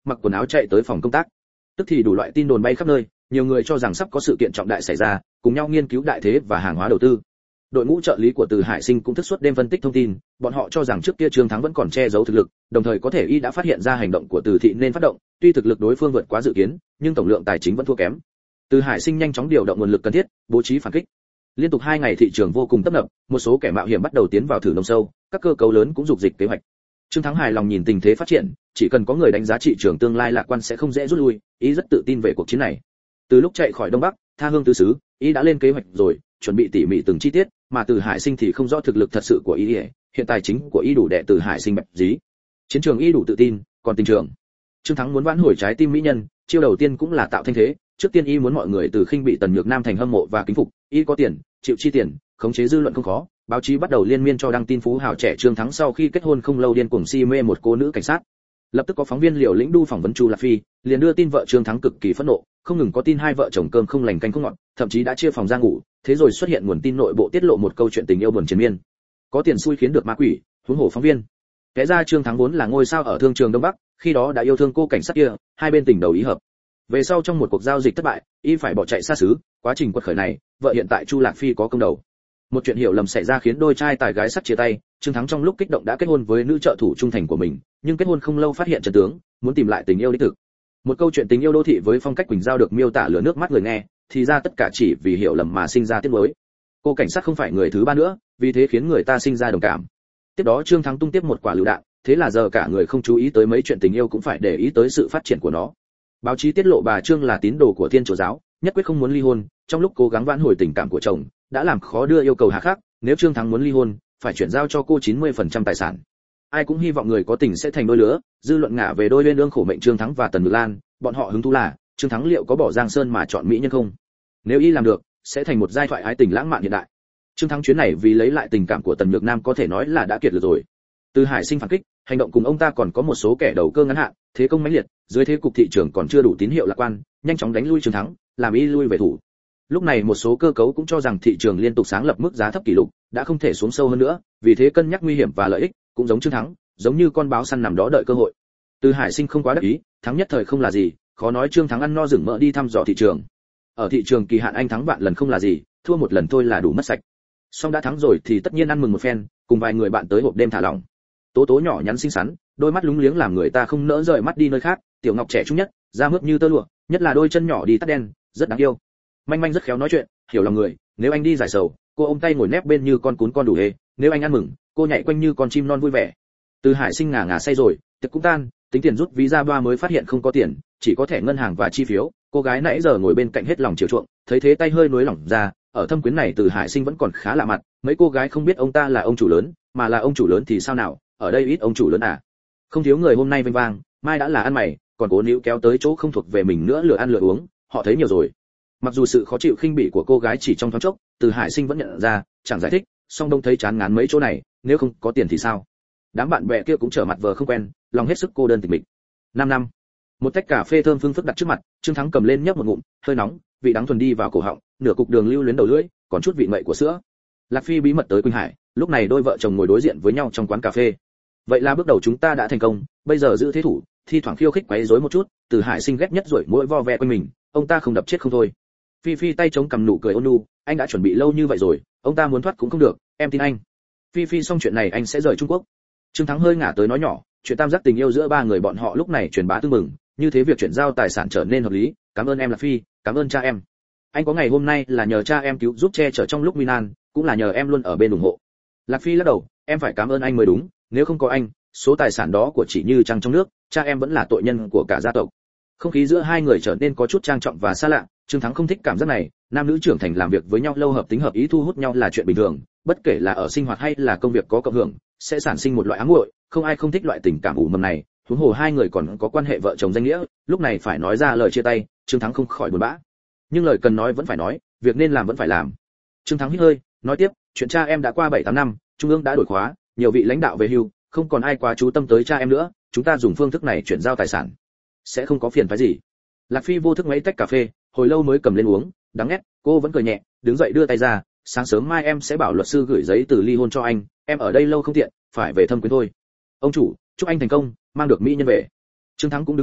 S1: mặc quần áo chạy tới phòng công tác. Tức thì đủ loại tin đồn bay khắp nơi, nhiều người cho rằng sắp có sự kiện trọng đại xảy ra, cùng nhau nghiên cứu đại thế và hàng hóa đầu tư. Đội ngũ trợ lý của Từ Hải Sinh cũng thức suốt đêm phân tích thông tin, bọn họ cho rằng trước kia Trương Thắng vẫn còn che giấu thực lực, đồng thời có thể y đã phát hiện ra hành động của Từ thị nên phát động, tuy thực lực đối phương vượt quá dự kiến, nhưng tổng lượng tài chính vẫn thua kém. Từ Hải Sinh nhanh chóng điều động nguồn lực cần thiết, bố trí phản kích. Liên tục 2 ngày thị trường vô cùng tấp nập, một số kẻ mạo hiểm bắt đầu tiến vào thử nông sâu, các cơ cấu lớn cũng dục dịch kế hoạch. Trương Thắng hài lòng nhìn tình thế phát triển, chỉ cần có người đánh giá thị trường tương lai lạc quan sẽ không dễ rút lui, ý rất tự tin về cuộc chiến này. Từ lúc chạy khỏi Đông Bắc, tha hương tứ xứ, ý đã lên kế hoạch rồi, chuẩn bị tỉ mỉ từng chi tiết, mà Từ Hải Sinh thì không rõ thực lực thật sự của ý, hiện tài chính của ý đủ để Từ Hải Sinh bẹp dí. Chiến trường ý đủ tự tin, còn tình trường. Trương Thắng muốn vãn hồi trái tim mỹ nhân, chiêu đầu tiên cũng là tạo thanh thế, trước tiên y muốn mọi người từ khinh bị Tần Nhược Nam thành hâm mộ và kính phục, y có tiền, chịu chi tiền, khống chế dư luận không khó. Báo chí bắt đầu liên miên cho đăng tin phú hào trẻ Trương Thắng sau khi kết hôn không lâu điên cuồng si mê một cô nữ cảnh sát. Lập tức có phóng viên liều lĩnh đu phỏng vấn Chu Lạc Phi, liền đưa tin vợ Trương Thắng cực kỳ phẫn nộ, không ngừng có tin hai vợ chồng cơm không lành canh không ngọt, thậm chí đã chia phòng ra ngủ, thế rồi xuất hiện nguồn tin nội bộ tiết lộ một câu chuyện tình yêu buồn triền miên. Có tiền xui khiến được ma quỷ, huống hồ phóng viên. Kẻ ra Trương Thắng vốn là ngôi sao ở thương trường Đông Bắc, khi đó đã yêu thương cô cảnh sát kia, hai bên tình đầu ý hợp. Về sau trong một cuộc giao dịch thất bại, y phải bỏ chạy xa xứ, quá trình quật khởi này, vợ hiện tại Chu Lạc Phi có công đầu. Một chuyện hiểu lầm xảy ra khiến đôi trai tài gái sắp chia tay, Trương Thắng trong lúc kích động đã kết hôn với nữ trợ thủ trung thành của mình, nhưng kết hôn không lâu phát hiện chân tướng, muốn tìm lại tình yêu đích thực. Một câu chuyện tình yêu đô thị với phong cách Quỳnh Giao được miêu tả lửa nước mắt người nghe, thì ra tất cả chỉ vì hiểu lầm mà sinh ra tiếc nuối. Cô cảnh sát không phải người thứ ba nữa, vì thế khiến người ta sinh ra đồng cảm. Tiếp đó Trương Thắng tung tiếp một quả lựu đạn, thế là giờ cả người không chú ý tới mấy chuyện tình yêu cũng phải để ý tới sự phát triển của nó. Báo chí tiết lộ bà Trương là tín đồ của Thiên Chúa giáo, nhất quyết không muốn ly hôn, trong lúc cố gắng vãn hồi tình cảm của chồng, đã làm khó đưa yêu cầu hà khắc, nếu Trương Thắng muốn ly hôn, phải chuyển giao cho cô 90% tài sản. Ai cũng hy vọng người có tình sẽ thành đôi lứa, dư luận ngả về đôi bên ương khổ mệnh Trương Thắng và Tần Nhược Lan, bọn họ hứng thú là Trương Thắng liệu có bỏ Giang Sơn mà chọn mỹ nhân không? Nếu y làm được, sẽ thành một giai thoại ái tình lãng mạn hiện đại. Trương Thắng chuyến này vì lấy lại tình cảm của Tần Nhược Nam có thể nói là đã kiệt lực rồi. Từ Hải Sinh phản kích, hành động cùng ông ta còn có một số kẻ đầu cơ ngắn hạn, thế công mãnh liệt, dưới thế cục thị trường còn chưa đủ tín hiệu lạc quan, nhanh chóng đánh lui Trương Thắng, làm y lui về thủ. Lúc này một số cơ cấu cũng cho rằng thị trường liên tục sáng lập mức giá thấp kỷ lục, đã không thể xuống sâu hơn nữa, vì thế cân nhắc nguy hiểm và lợi ích, cũng giống Trương Thắng, giống như con báo săn nằm đó đợi cơ hội. Từ Hải Sinh không quá đắc ý, thắng nhất thời không là gì, khó nói Trương Thắng ăn no rừng mỡ đi thăm dò thị trường. Ở thị trường kỳ hạn anh thắng vạn lần không là gì, thua một lần thôi là đủ mất sạch. Song đã thắng rồi thì tất nhiên ăn mừng một phen, cùng vài người bạn tới hộp đêm thả lỏng. Tố Tố nhỏ nhắn xinh xắn, đôi mắt lúng liếng làm người ta không nỡ rời mắt đi nơi khác, Tiểu Ngọc trẻ trung nhất, da mướt như tơ lụa, nhất là đôi chân nhỏ đi tắt đen, rất đáng yêu. Manh Manh rất khéo nói chuyện, hiểu lòng người, nếu anh đi giải sầu, cô ôm tay ngồi nép bên như con cún con đủ hề, nếu anh ăn mừng, cô nhảy quanh như con chim non vui vẻ. Từ Hải Sinh ngà ngà say rồi, tiệc cũng tan, tính tiền rút ví ra ba mới phát hiện không có tiền, chỉ có thẻ ngân hàng và chi phiếu. Cô gái nãy giờ ngồi bên cạnh hết lòng chiều chuộng, thấy thế tay hơi nuối lỏng ra, ở thâm quyến này Từ Hải Sinh vẫn còn khá lạ mặt, mấy cô gái không biết ông ta là ông chủ lớn, mà là ông chủ lớn thì sao nào, ở đây ít ông chủ lớn à? Không thiếu người hôm nay vênh vang, mai đã là ăn mày, còn cố níu kéo tới chỗ không thuộc về mình nữa lừa ăn lừa uống, họ thấy nhiều rồi. Mặc dù sự khó chịu khinh bỉ của cô gái chỉ trong thoáng chốc, Từ Hải Sinh vẫn nhận ra, chẳng giải thích, song đông thấy chán ngán mấy chỗ này, nếu không có tiền thì sao? Đám bạn bè kia cũng trở mặt vờ không quen, lòng hết sức cô đơn tịch mịch. 5 năm. Một tách cà phê thơm phưng phức đặt trước mặt, Trương Thắng cầm lên nhấp một ngụm, hơi nóng, vị đắng thuần đi vào cổ họng, nửa cục đường lưu luyến đầu lưỡi, còn chút vị ngậy của sữa. Lạc Phi bí mật tới Quỳnh Hải, lúc này đôi vợ chồng ngồi đối diện với nhau trong quán cà phê. Vậy là bước đầu chúng ta đã thành công, bây giờ giữ thế thủ, thi thoảng khiêu khích quấy rối một chút, Từ Hải Sinh ghét nhất rồi mỗi vo ve quanh mình, ông ta không đập chết không thôi. Phi Phi tay chống cầm nụ cười ôn nhu, anh đã chuẩn bị lâu như vậy rồi, ông ta muốn thoát cũng không được, em tin anh. Phi Phi xong chuyện này anh sẽ rời Trung Quốc. Trương Thắng hơi ngả tới nói nhỏ, chuyện tam giác tình yêu giữa ba người bọn họ lúc này truyền bá tương mừng, như thế việc chuyển giao tài sản trở nên hợp lý, cảm ơn em Lạc Phi, cảm ơn cha em. Anh có ngày hôm nay là nhờ cha em cứu giúp che chở trong lúc nguy nan, cũng là nhờ em luôn ở bên ủng hộ. Lạc Phi lắc đầu, em phải cảm ơn anh mới đúng, nếu không có anh, số tài sản đó của chỉ như trăng trong nước, cha em vẫn là tội nhân của cả gia tộc. Không khí giữa hai người trở nên có chút trang trọng và xa lạ, Trương Thắng không thích cảm giác này, nam nữ trưởng thành làm việc với nhau lâu hợp tính hợp ý thu hút nhau là chuyện bình thường, bất kể là ở sinh hoạt hay là công việc có cộng hưởng, sẽ sản sinh một loại ám muội, không ai không thích loại tình cảm ủ mầm này, huống hồ hai người còn có quan hệ vợ chồng danh nghĩa, lúc này phải nói ra lời chia tay, Trương Thắng không khỏi buồn bã. Nhưng lời cần nói vẫn phải nói, việc nên làm vẫn phải làm. Trương Thắng hít hơi, nói tiếp, chuyện cha em đã qua 7-8 năm, trung ương đã đổi khóa, nhiều vị lãnh đạo về hưu, không còn ai quá chú tâm tới cha em nữa, chúng ta dùng phương thức này chuyển giao tài sản, sẽ không có phiền phức gì. Lạc Phi vô thức mấy tách cà phê, hồi lâu mới cầm lên uống, đắng nghét, cô vẫn cười nhẹ, đứng dậy đưa tay ra, sáng sớm mai em sẽ bảo luật sư gửi giấy từ ly hôn cho anh, em ở đây lâu không tiện, phải về thăm quyến thôi. Ông chủ, chúc anh thành công, mang được mỹ nhân về. Trương Thắng cũng đứng dậy,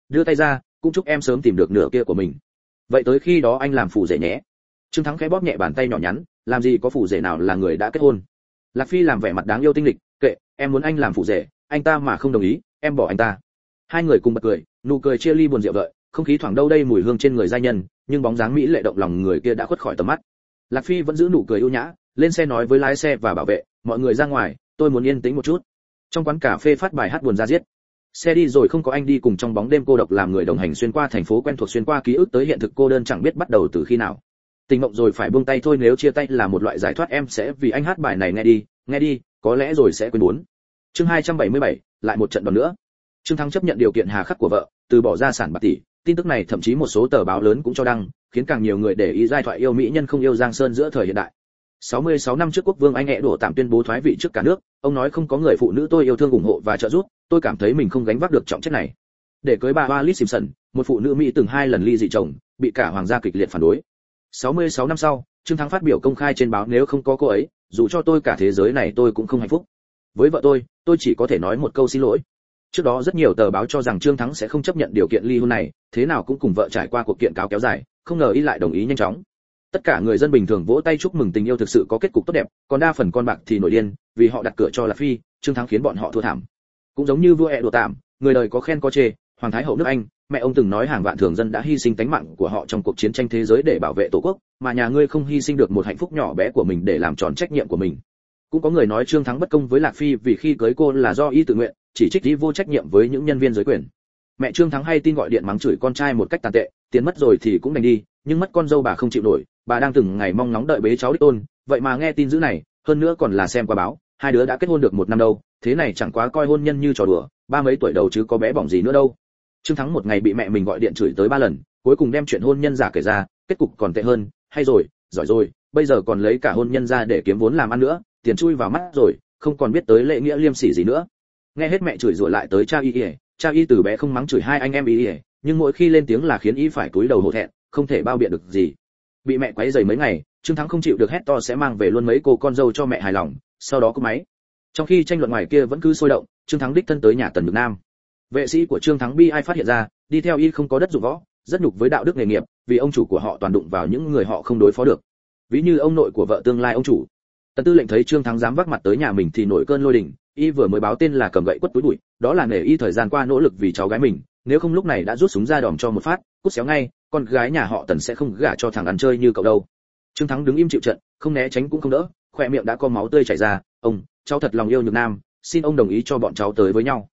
S1: đưa tay ra, cũng chúc em sớm tìm được nửa kia của mình. Vậy tới khi đó anh làm phù rể nhé. Trương Thắng khẽ bóp nhẹ bàn tay nhỏ nhắn, làm gì có phù rể nào là người đã kết hôn. Lạc Phi làm vẻ mặt đáng yêu tinh lịch, kệ, em muốn anh làm phù rể, anh ta mà không đồng ý, em bỏ anh ta. Hai người cùng bật cười, nụ cười chia ly buồn rượu vợi, không khí thoảng đâu đây mùi hương trên người giai nhân, nhưng bóng dáng mỹ lệ động lòng người kia đã khuất khỏi tầm mắt. Lạc Phi vẫn giữ nụ cười ưu nhã, lên xe nói với lái xe và bảo vệ, mọi người ra ngoài, tôi muốn yên tĩnh một chút. Trong quán cà phê phát bài hát buồn ra diết. Xe đi rồi không có anh đi cùng trong bóng đêm cô độc làm người đồng hành xuyên qua thành phố quen thuộc xuyên qua ký ức tới hiện thực cô đơn chẳng biết bắt đầu từ khi nào. Tình mộng rồi phải buông tay thôi nếu chia tay là một loại giải thoát em sẽ vì anh hát bài này nghe đi, có lẽ rồi sẽ quên muốn. Chương 277, lại một trận đòn nữa. Trương Thắng chấp nhận điều kiện hà khắc của vợ, từ bỏ gia sản bạc tỷ, tin tức này thậm chí một số tờ báo lớn cũng cho đăng, khiến càng nhiều người để ý giai thoại yêu mỹ nhân không yêu Giang Sơn giữa thời hiện đại. 66 năm trước quốc vương Anh ẹ đổ tạm tuyên bố thoái vị trước cả nước, ông nói không có người phụ nữ tôi yêu thương ủng hộ và trợ giúp, tôi cảm thấy mình không gánh vác được trọng trách này. Để cưới bà Wallis Simpson, một phụ nữ Mỹ từng 2 lần ly dị chồng, bị cả hoàng gia kịch liệt phản đối. 66 năm sau, Trương Thắng phát biểu công khai trên báo nếu không có cô ấy, dù cho tôi cả thế giới này tôi cũng không hạnh phúc. Với vợ tôi chỉ có thể nói một câu xin lỗi. Trước đó rất nhiều tờ báo cho rằng Trương Thắng sẽ không chấp nhận điều kiện ly hôn này, thế nào cũng cùng vợ trải qua cuộc kiện cáo kéo dài, không ngờ y lại đồng ý nhanh chóng. Tất cả người dân bình thường vỗ tay chúc mừng tình yêu thực sự có kết cục tốt đẹp, còn đa phần con bạc thì nổi điên, vì họ đặt cửa cho Lạc Phi, Trương Thắng khiến bọn họ thua thảm. Cũng giống như vua ẹ đùa tạm, người đời có khen có chê, hoàng thái hậu nước Anh, mẹ ông từng nói hàng vạn thường dân đã hy sinh tánh mạng của họ trong cuộc chiến tranh thế giới để bảo vệ tổ quốc, mà nhà ngươi không hy sinh được một hạnh phúc nhỏ bé của mình để làm tròn trách nhiệm của mình. Cũng có người nói Trương Thắng bất công với Lạc Phi vì khi cưới cô là do y tự nguyện, chỉ trích y vô trách nhiệm với những nhân viên giới quyền. Mẹ Trương Thắng hay tin gọi điện mắng chửi con trai một cách tàn tệ, tiền mất rồi thì cũng đành đi, nhưng mất con dâu bà không chịu nổi, bà đang từng ngày mong ngóng đợi bế cháu đích tôn, vậy mà nghe tin dữ này, hơn nữa còn là xem qua báo, hai đứa đã kết hôn được 1 năm đâu, thế này chẳng quá coi hôn nhân như trò đùa, ba mấy tuổi đầu chứ có bé bỏng gì nữa đâu. Trương Thắng một ngày bị mẹ mình gọi điện chửi tới 3 lần, cuối cùng đem chuyện hôn nhân giả kể ra, kết cục còn tệ hơn, hay rồi, giỏi rồi, bây giờ còn lấy cả hôn nhân ra để kiếm vốn làm ăn nữa, tiền chui vào mắt rồi, không còn biết tới lễ nghĩa liêm sỉ gì nữa. Nghe hết mẹ chửi rủa lại tới cha y từ bé không mắng chửi hai anh em y, nhưng mỗi khi lên tiếng là khiến y phải cúi đầu hổ thẹn, không thể bao biện được gì. Bị mẹ quấy rầy mấy ngày, Trương Thắng không chịu được hét to sẽ mang về luôn mấy cô con dâu cho mẹ hài lòng, sau đó cúp máy. Trong khi tranh luận ngoài kia vẫn cứ sôi động, Trương Thắng đích thân tới nhà Tần Nhược Nam. Vệ sĩ của Trương Thắng bi ai phát hiện ra, đi theo y không có đất dụng võ, rất nhục với đạo đức nghề nghiệp, vì ông chủ của họ toàn đụng vào những người họ không đối phó được. Ví như ông nội của vợ tương lai ông chủ. Tần Tư lệnh thấy Trương Thắng dám vác mặt tới nhà mình thì nổi cơn lôi đình, y vừa mới báo tên là cầm gậy quất túi bụi, đó là nể y thời gian qua nỗ lực vì cháu gái mình, nếu không lúc này đã rút súng ra đòm cho một phát, cút xéo ngay, con gái nhà họ Tần sẽ không gả cho thằng ăn chơi như cậu đâu. Trương Thắng đứng im chịu trận, không né tránh cũng không đỡ, khóe miệng đã có máu tươi chảy ra, ông, cháu thật lòng yêu Nhược Nam, xin ông đồng ý cho bọn cháu tới với nhau.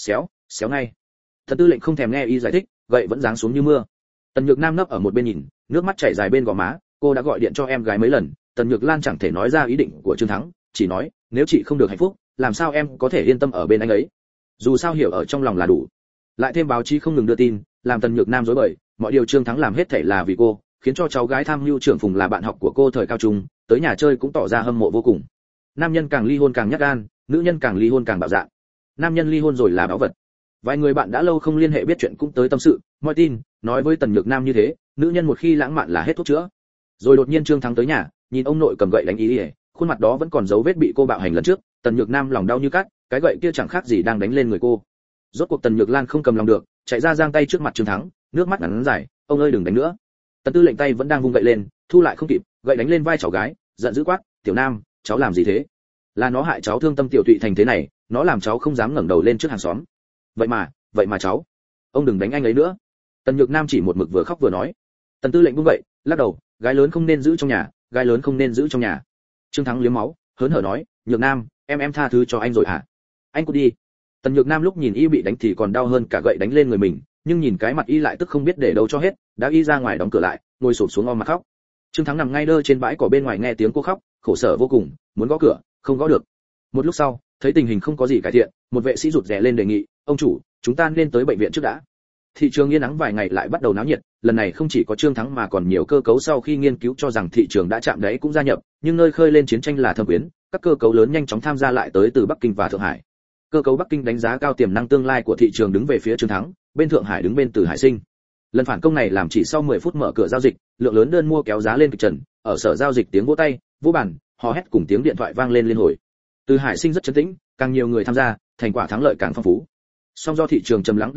S1: Xéo ngay. Tần Tư lệnh không thèm nghe y giải thích, gậy vẫn giáng xuống như mưa. Tần Nhược Nam nấp ở một bên nhìn, nước mắt chảy dài bên gò má, cô đã gọi điện cho em gái mấy lần, Tần Nhược Lan chẳng thể nói ra ý định của Trương Thắng, chỉ nói, nếu chị không được hạnh phúc, làm sao em có thể yên tâm ở bên anh ấy? Dù sao hiểu ở trong lòng là đủ. Lại thêm báo chí không ngừng đưa tin, làm Tần Nhược Nam rối bời, mọi điều Trương Thắng làm hết thảy là vì cô, khiến cho cháu gái tham mưu trưởng Phùng là bạn học của cô thời cao trung, tới nhà chơi cũng tỏ ra hâm mộ vô cùng. Nam nhân càng ly hôn càng nhát gan, nữ nhân càng ly hôn càng bạo dạn. Nam nhân ly hôn rồi là báu vật. Vài người bạn đã lâu không liên hệ biết chuyện cũng tới tâm sự, moi tin, nói với Tần Nhược Nam như thế, nữ nhân một khi lãng mạn là hết thuốc chữa. Rồi đột nhiên Trương Thắng tới nhà, nhìn ông nội cầm gậy đánh ý, khuôn mặt đó vẫn còn dấu vết bị cô bạo hành lần trước, Tần Nhược Nam lòng đau như cắt, cái gậy kia chẳng khác gì đang đánh lên người cô. Rốt cuộc Tần Nhược Lan không cầm lòng được, chạy ra giang tay trước mặt Trương Thắng, nước mắt ngắn dài, ông ơi đừng đánh nữa. Tần Tư lệnh tay vẫn đang vung gậy lên, thu lại không kịp, gậy đánh lên vai cháu gái, giận dữ quát, Tiểu Nam, cháu làm gì thế? Là nó hại cháu thương tâm tiểu tụy thành thế này, nó làm cháu không dám ngẩng đầu lên trước hàng xóm. Vậy mà cháu, ông đừng đánh anh ấy nữa. Tần Nhược Nam chỉ một mực vừa khóc vừa nói. Tần Tư lệnh vung gậy, lắc đầu, gái lớn không nên giữ trong nhà, gái lớn không nên giữ trong nhà. Trương Thắng liếm máu, hớn hở nói, Nhược Nam, em tha thứ cho anh rồi hả? Anh cút đi. Tần Nhược Nam lúc nhìn y bị đánh thì còn đau hơn cả gậy đánh lên người mình, nhưng nhìn cái mặt y lại tức không biết để đâu cho hết, đã y ra ngoài đóng cửa lại, ngồi xổm xuống ôm mặt khóc. Trương Thắng nằm ngay đơ trên bãi cỏ bên ngoài nghe tiếng cô khóc, khổ sở vô cùng, muốn gõ cửa, không gõ được. Một lúc sau, thấy tình hình không có gì cải thiện, một vệ sĩ rụt rè lên đề nghị, ông chủ, chúng ta nên tới bệnh viện trước đã. Thị trường yên ắng vài ngày lại bắt đầu náo nhiệt, lần này không chỉ có Trương Thắng mà còn nhiều cơ cấu sau khi nghiên cứu cho rằng thị trường đã chạm đáy cũng gia nhập, nhưng nơi khơi lên chiến tranh là Thâm Quyến, các cơ cấu lớn nhanh chóng tham gia lại tới từ Bắc Kinh và Thượng Hải. Cơ cấu Bắc Kinh đánh giá cao tiềm năng tương lai của thị trường đứng về phía Trương Thắng, bên Thượng Hải đứng bên Từ Hải Sinh. Lần phản công này làm chỉ sau 10 phút mở cửa giao dịch, lượng lớn đơn mua kéo giá lên kịch trần, ở sở giao dịch tiếng vỗ tay, vỗ bàn, hò hét cùng tiếng điện thoại vang lên liên hồi. Từ Hải Sinh rất trấn tĩnh, càng nhiều người tham gia, thành quả thắng lợi càng phong phú. Song do thị trường trầm lắng đã lâu,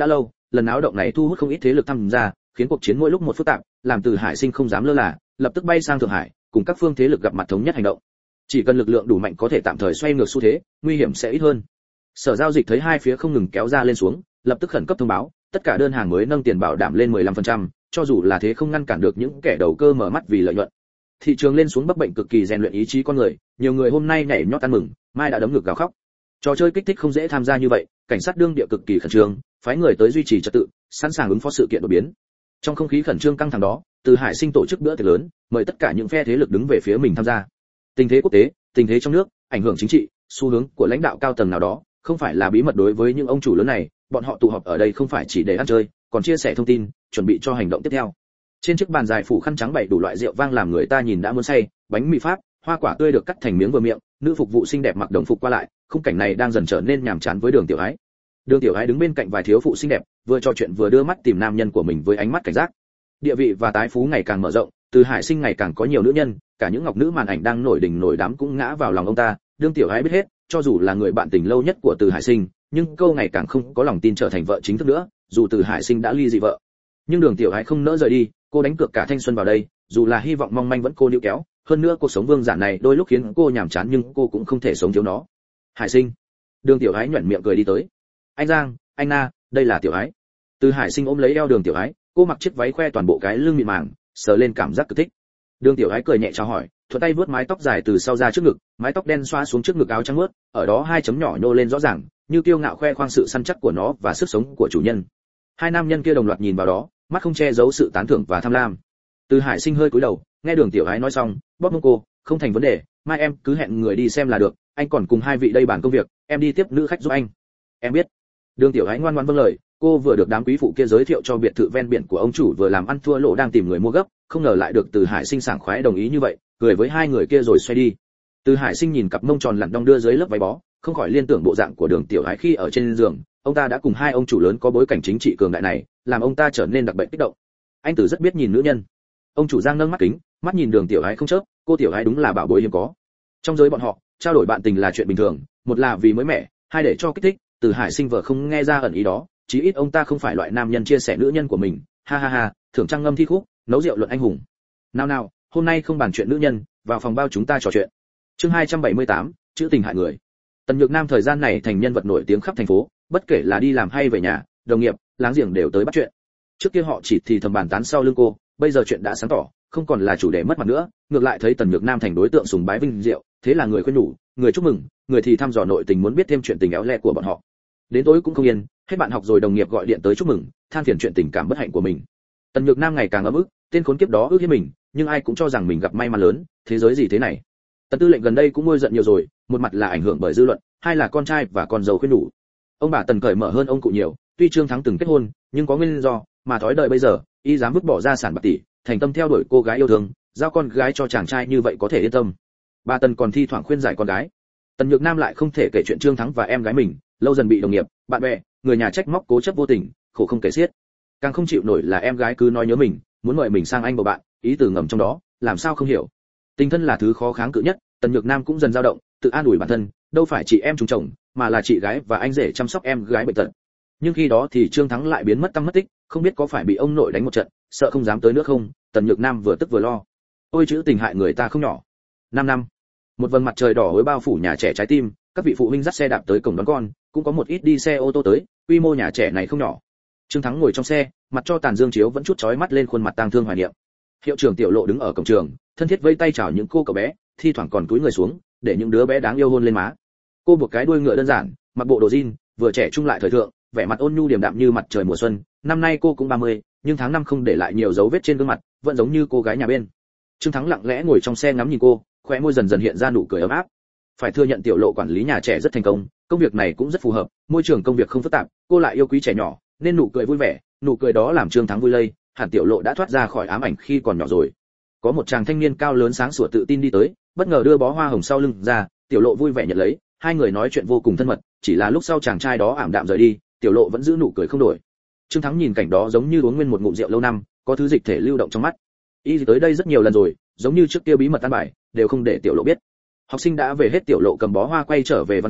S1: lần náo động này thu hút không ít thế lực tham gia, khiến cuộc chiến mỗi lúc một phức tạp, làm Từ Hải Sinh không dám lơ là, lập tức bay sang Thượng Hải, cùng các phương thế lực gặp mặt thống nhất hành động. Chỉ cần lực lượng đủ mạnh có thể tạm thời xoay ngược xu thế, nguy hiểm sẽ ít hơn. Sở giao dịch thấy hai phía không ngừng kéo ra lên xuống, lập tức khẩn cấp thông báo, tất cả đơn hàng mới nâng tiền bảo đảm lên 15%, cho dù là thế không ngăn cản được những kẻ đầu cơ mở mắt vì lợi nhuận. Thị trường lên xuống bấp bênh cực kỳ rèn luyện ý chí con người, nhiều người hôm nay nhảy nhót ăn mừng, mai đã đấm ngực gào khóc. Trò chơi kích thích không dễ tham gia như vậy, cảnh sát đương địa cực kỳ khẩn trương, phái người tới duy trì trật tự, sẵn sàng ứng phó sự kiện đột biến. Trong không khí khẩn trương căng thẳng đó, Từ Hải Sinh tổ chức bữa tiệc lớn, mời tất cả những phe thế lực đứng về phía mình tham gia. Tình thế quốc tế, tình thế trong nước, ảnh hưởng chính trị, xu hướng của lãnh đạo cao tầng nào đó, không phải là bí mật đối với những ông chủ lớn này, bọn họ tụ họp ở đây không phải chỉ để ăn chơi, còn chia sẻ thông tin, chuẩn bị cho hành động tiếp theo. Trên chiếc bàn dài phủ khăn trắng bày đủ loại rượu vang làm người ta nhìn đã muốn say, bánh mì Pháp, hoa quả tươi được cắt thành miếng vừa miệng, nữ phục vụ xinh đẹp mặc đồng phục qua lại, khung cảnh này đang dần trở nên nhàm chán với Đường Tiểu Ái. Đường Tiểu Ái đứng bên cạnh vài thiếu phụ xinh đẹp, vừa trò chuyện vừa đưa mắt tìm nam nhân của mình với ánh mắt cảnh giác. Địa vị và tái phú ngày càng mở rộng, Từ Hải Sinh ngày càng có nhiều nữ nhân, cả những ngọc nữ màn ảnh đang nổi đỉnh nổi đám cũng ngã vào lòng ông ta. Đường Tiểu Ái biết hết, cho dù là người bạn tình lâu nhất của Từ Hải Sinh, nhưng cô ngày càng không có lòng tin trở thành vợ chính thức nữa, dù Từ Hải Sinh đã ly dị vợ. Nhưng Đường Tiểu Ái không nỡ rời đi, cô đánh cược cả thanh xuân vào đây, dù là hy vọng mong manh vẫn cô níu kéo, hơn nữa cuộc sống vương giả này đôi lúc khiến cô nhàm chán nhưng cô cũng không thể sống thiếu nó. Hải Sinh. Đường Tiểu Ái nhuyễn miệng cười đi tới. Anh Giang, anh Na, đây là Tiểu Ái. Từ Hải Sinh ôm lấy eo Đường Tiểu Ái, cô mặc chiếc váy khoe toàn bộ cái lưng mịn màng, sờ lên cảm giác cực thích. Đường Tiểu Ái cười nhẹ chào hỏi, thuận tay vuốt mái tóc dài từ sau ra trước ngực, mái tóc đen xoa xuống trước ngực áo trắng mướt, ở đó hai chấm nhỏ nhô lên rõ ràng, như kiêu ngạo khoe khoang sự săn chắc của nó và sức sống của chủ nhân. Hai nam nhân kia đồng loạt nhìn vào đó, mắt không che giấu sự tán thưởng và tham lam. Từ Hải Sinh hơi cúi đầu, nghe Đường Tiểu Ái nói xong, bóp mông cô, không thành vấn đề, mai em cứ hẹn người đi xem là được, anh còn cùng hai vị đây bàn công việc, em đi tiếp nữ khách giúp anh. Em biết. Đường Tiểu Ái ngoan ngoãn vâng lời, cô vừa được đám quý phụ kia giới thiệu cho biệt thự ven biển của ông chủ vừa làm ăn thua lỗ đang tìm người mua gấp, không ngờ lại được Từ Hải Sinh sảng khoái đồng ý như vậy, cười với hai người kia rồi xoay đi. Từ Hải Sinh nhìn cặp mông tròn lặn đong đưa dưới lớp váy bó, không khỏi liên tưởng bộ dạng của Đường Tiểu Ái khi ở trên giường, ông ta đã cùng hai ông chủ lớn có bối cảnh chính trị cường đại này, làm ông ta trở nên đặc biệt kích động. Anh Từ rất biết nhìn nữ nhân. Ông chủ Giang nâng mắt kính, mắt nhìn Đường Tiểu Ái không chớp, cô Tiểu Ái đúng là bảo bối hiếm có. Trong giới bọn họ, trao đổi bạn tình là chuyện bình thường, một là vì mới mẻ, hai để cho kích thích. Từ Hải Sinh vợ không nghe ra ẩn ý đó, chí ít ông ta không phải loại nam nhân chia sẻ nữ nhân của mình. Ha ha ha, thưởng trang ngâm thi khúc, nấu rượu luận anh hùng. Nào nào, hôm nay không bàn chuyện nữ nhân, vào phòng bao chúng ta trò chuyện. Chương 278, chữ tình hại người. Tần Nhược Nam thời gian này thành nhân vật nổi tiếng khắp thành phố, bất kể là đi làm hay về nhà, đồng nghiệp, láng giềng đều tới bắt chuyện. Trước kia họ chỉ thì thầm bàn tán sau lưng cô, bây giờ chuyện đã sáng tỏ, không còn là chủ đề mất mặt nữa, ngược lại thấy Tần Nhược Nam thành đối tượng sùng bái vinh diệu, thế là người khuyên nhủ, người chúc mừng, người thì thăm dò nội tình muốn biết thêm chuyện tình éo le của bọn họ. Đến tối cũng không yên, hết bạn học rồi đồng nghiệp gọi điện tới chúc mừng, than phiền chuyện tình cảm bất hạnh của mình. Tần Nhược Nam ngày càng ấm ức, tên khốn kiếp đó ước hiếp mình, nhưng ai cũng cho rằng mình gặp may mắn lớn, thế giới gì thế này. Tần Tư lệnh gần đây cũng nguôi giận nhiều rồi, một mặt là ảnh hưởng bởi dư luận, hai là con trai và con dâu khuyên nhủ. Ông bà Tần cởi mở hơn ông cụ nhiều, tuy Trương Thắng từng kết hôn, nhưng có nguyên do, mà thói đời bây giờ, y dám vứt bỏ gia sản bạc tỷ, thành tâm theo đuổi cô gái yêu thương, giao con gái cho chàng trai như vậy có thể yên tâm. Bà Tần còn thi thoảng khuyên giải con gái. Tần Nhược Nam lại không thể kể chuyện Trương Thắng và em gái mình, lâu dần bị đồng nghiệp, bạn bè, người nhà trách móc cố chấp vô tình, khổ không kể xiết. Càng không chịu nổi là em gái cứ nói nhớ mình, muốn mời mình sang anh bầu bạn, ý từ ngầm trong đó, làm sao không hiểu. Tình thân là thứ khó kháng cự nhất, Tần Nhược Nam cũng dần dao động, tự an ủi bản thân, đâu phải chị em trùng chồng, mà là chị gái và anh rể chăm sóc em gái bệnh tật. Nhưng khi đó thì Trương Thắng lại biến mất tăm mất tích, không biết có phải bị ông nội đánh một trận, sợ không dám tới nữa không. Tần Nhược Nam vừa tức vừa lo. Ôi chữ tình hại người ta không nhỏ. 5 năm. Một vầng mặt trời đỏ hối bao phủ nhà trẻ trái tim, các vị phụ huynh dắt xe đạp tới cổng đón con, cũng có một ít đi xe ô tô tới, quy mô nhà trẻ này không nhỏ. Trương Thắng ngồi trong xe, mặt cho tàn dương chiếu vẫn chút chói mắt lên khuôn mặt tang thương hoài niệm. Hiệu trưởng Tiểu Lộ đứng ở cổng trường, thân thiết vẫy tay chào những cô cậu bé, thi thoảng còn cúi người xuống, để những đứa bé đáng yêu hôn lên má. Cô buộc cái đuôi ngựa đơn giản, mặc bộ đồ jean, vừa trẻ trung lại thời thượng, vẻ mặt ôn nhu điềm đạm như mặt trời mùa xuân. Năm nay cô cũng 30, nhưng tháng năm không để lại nhiều dấu vết trên gương mặt, vẫn giống như cô gái nhà bên. Trương Thắng lặng lẽ ngồi trong xe ngắm nhìn cô, khóe môi dần dần hiện ra nụ cười ấm áp. Phải thừa nhận Tiểu Lộ quản lý nhà trẻ rất thành công, công việc này cũng rất phù hợp, môi trường công việc không phức tạp, cô lại yêu quý trẻ nhỏ, nên nụ cười vui vẻ, nụ cười đó làm Trương Thắng vui lây, hẳn Tiểu Lộ đã thoát ra khỏi ám ảnh khi còn nhỏ rồi. Có một chàng thanh niên cao lớn sáng sủa tự tin đi tới, bất ngờ đưa bó hoa hồng sau lưng ra, Tiểu Lộ vui vẻ nhận lấy, hai người nói chuyện vô cùng thân mật, chỉ là lúc sau chàng trai đó ảm đạm rời đi, Tiểu Lộ vẫn giữ nụ cười không đổi. Trương Thắng nhìn cảnh đó giống như uống nguyên một ngụm rượu lâu năm, có thứ dịch thể lưu động trong mắt. Y tới đây rất nhiều lần rồi, giống như trước kia bí mật tan bài, đều không để Tiểu Lộ biết. Học sinh đã về hết, Tiểu Lộ cầm bó hoa quay trở về văn phòng,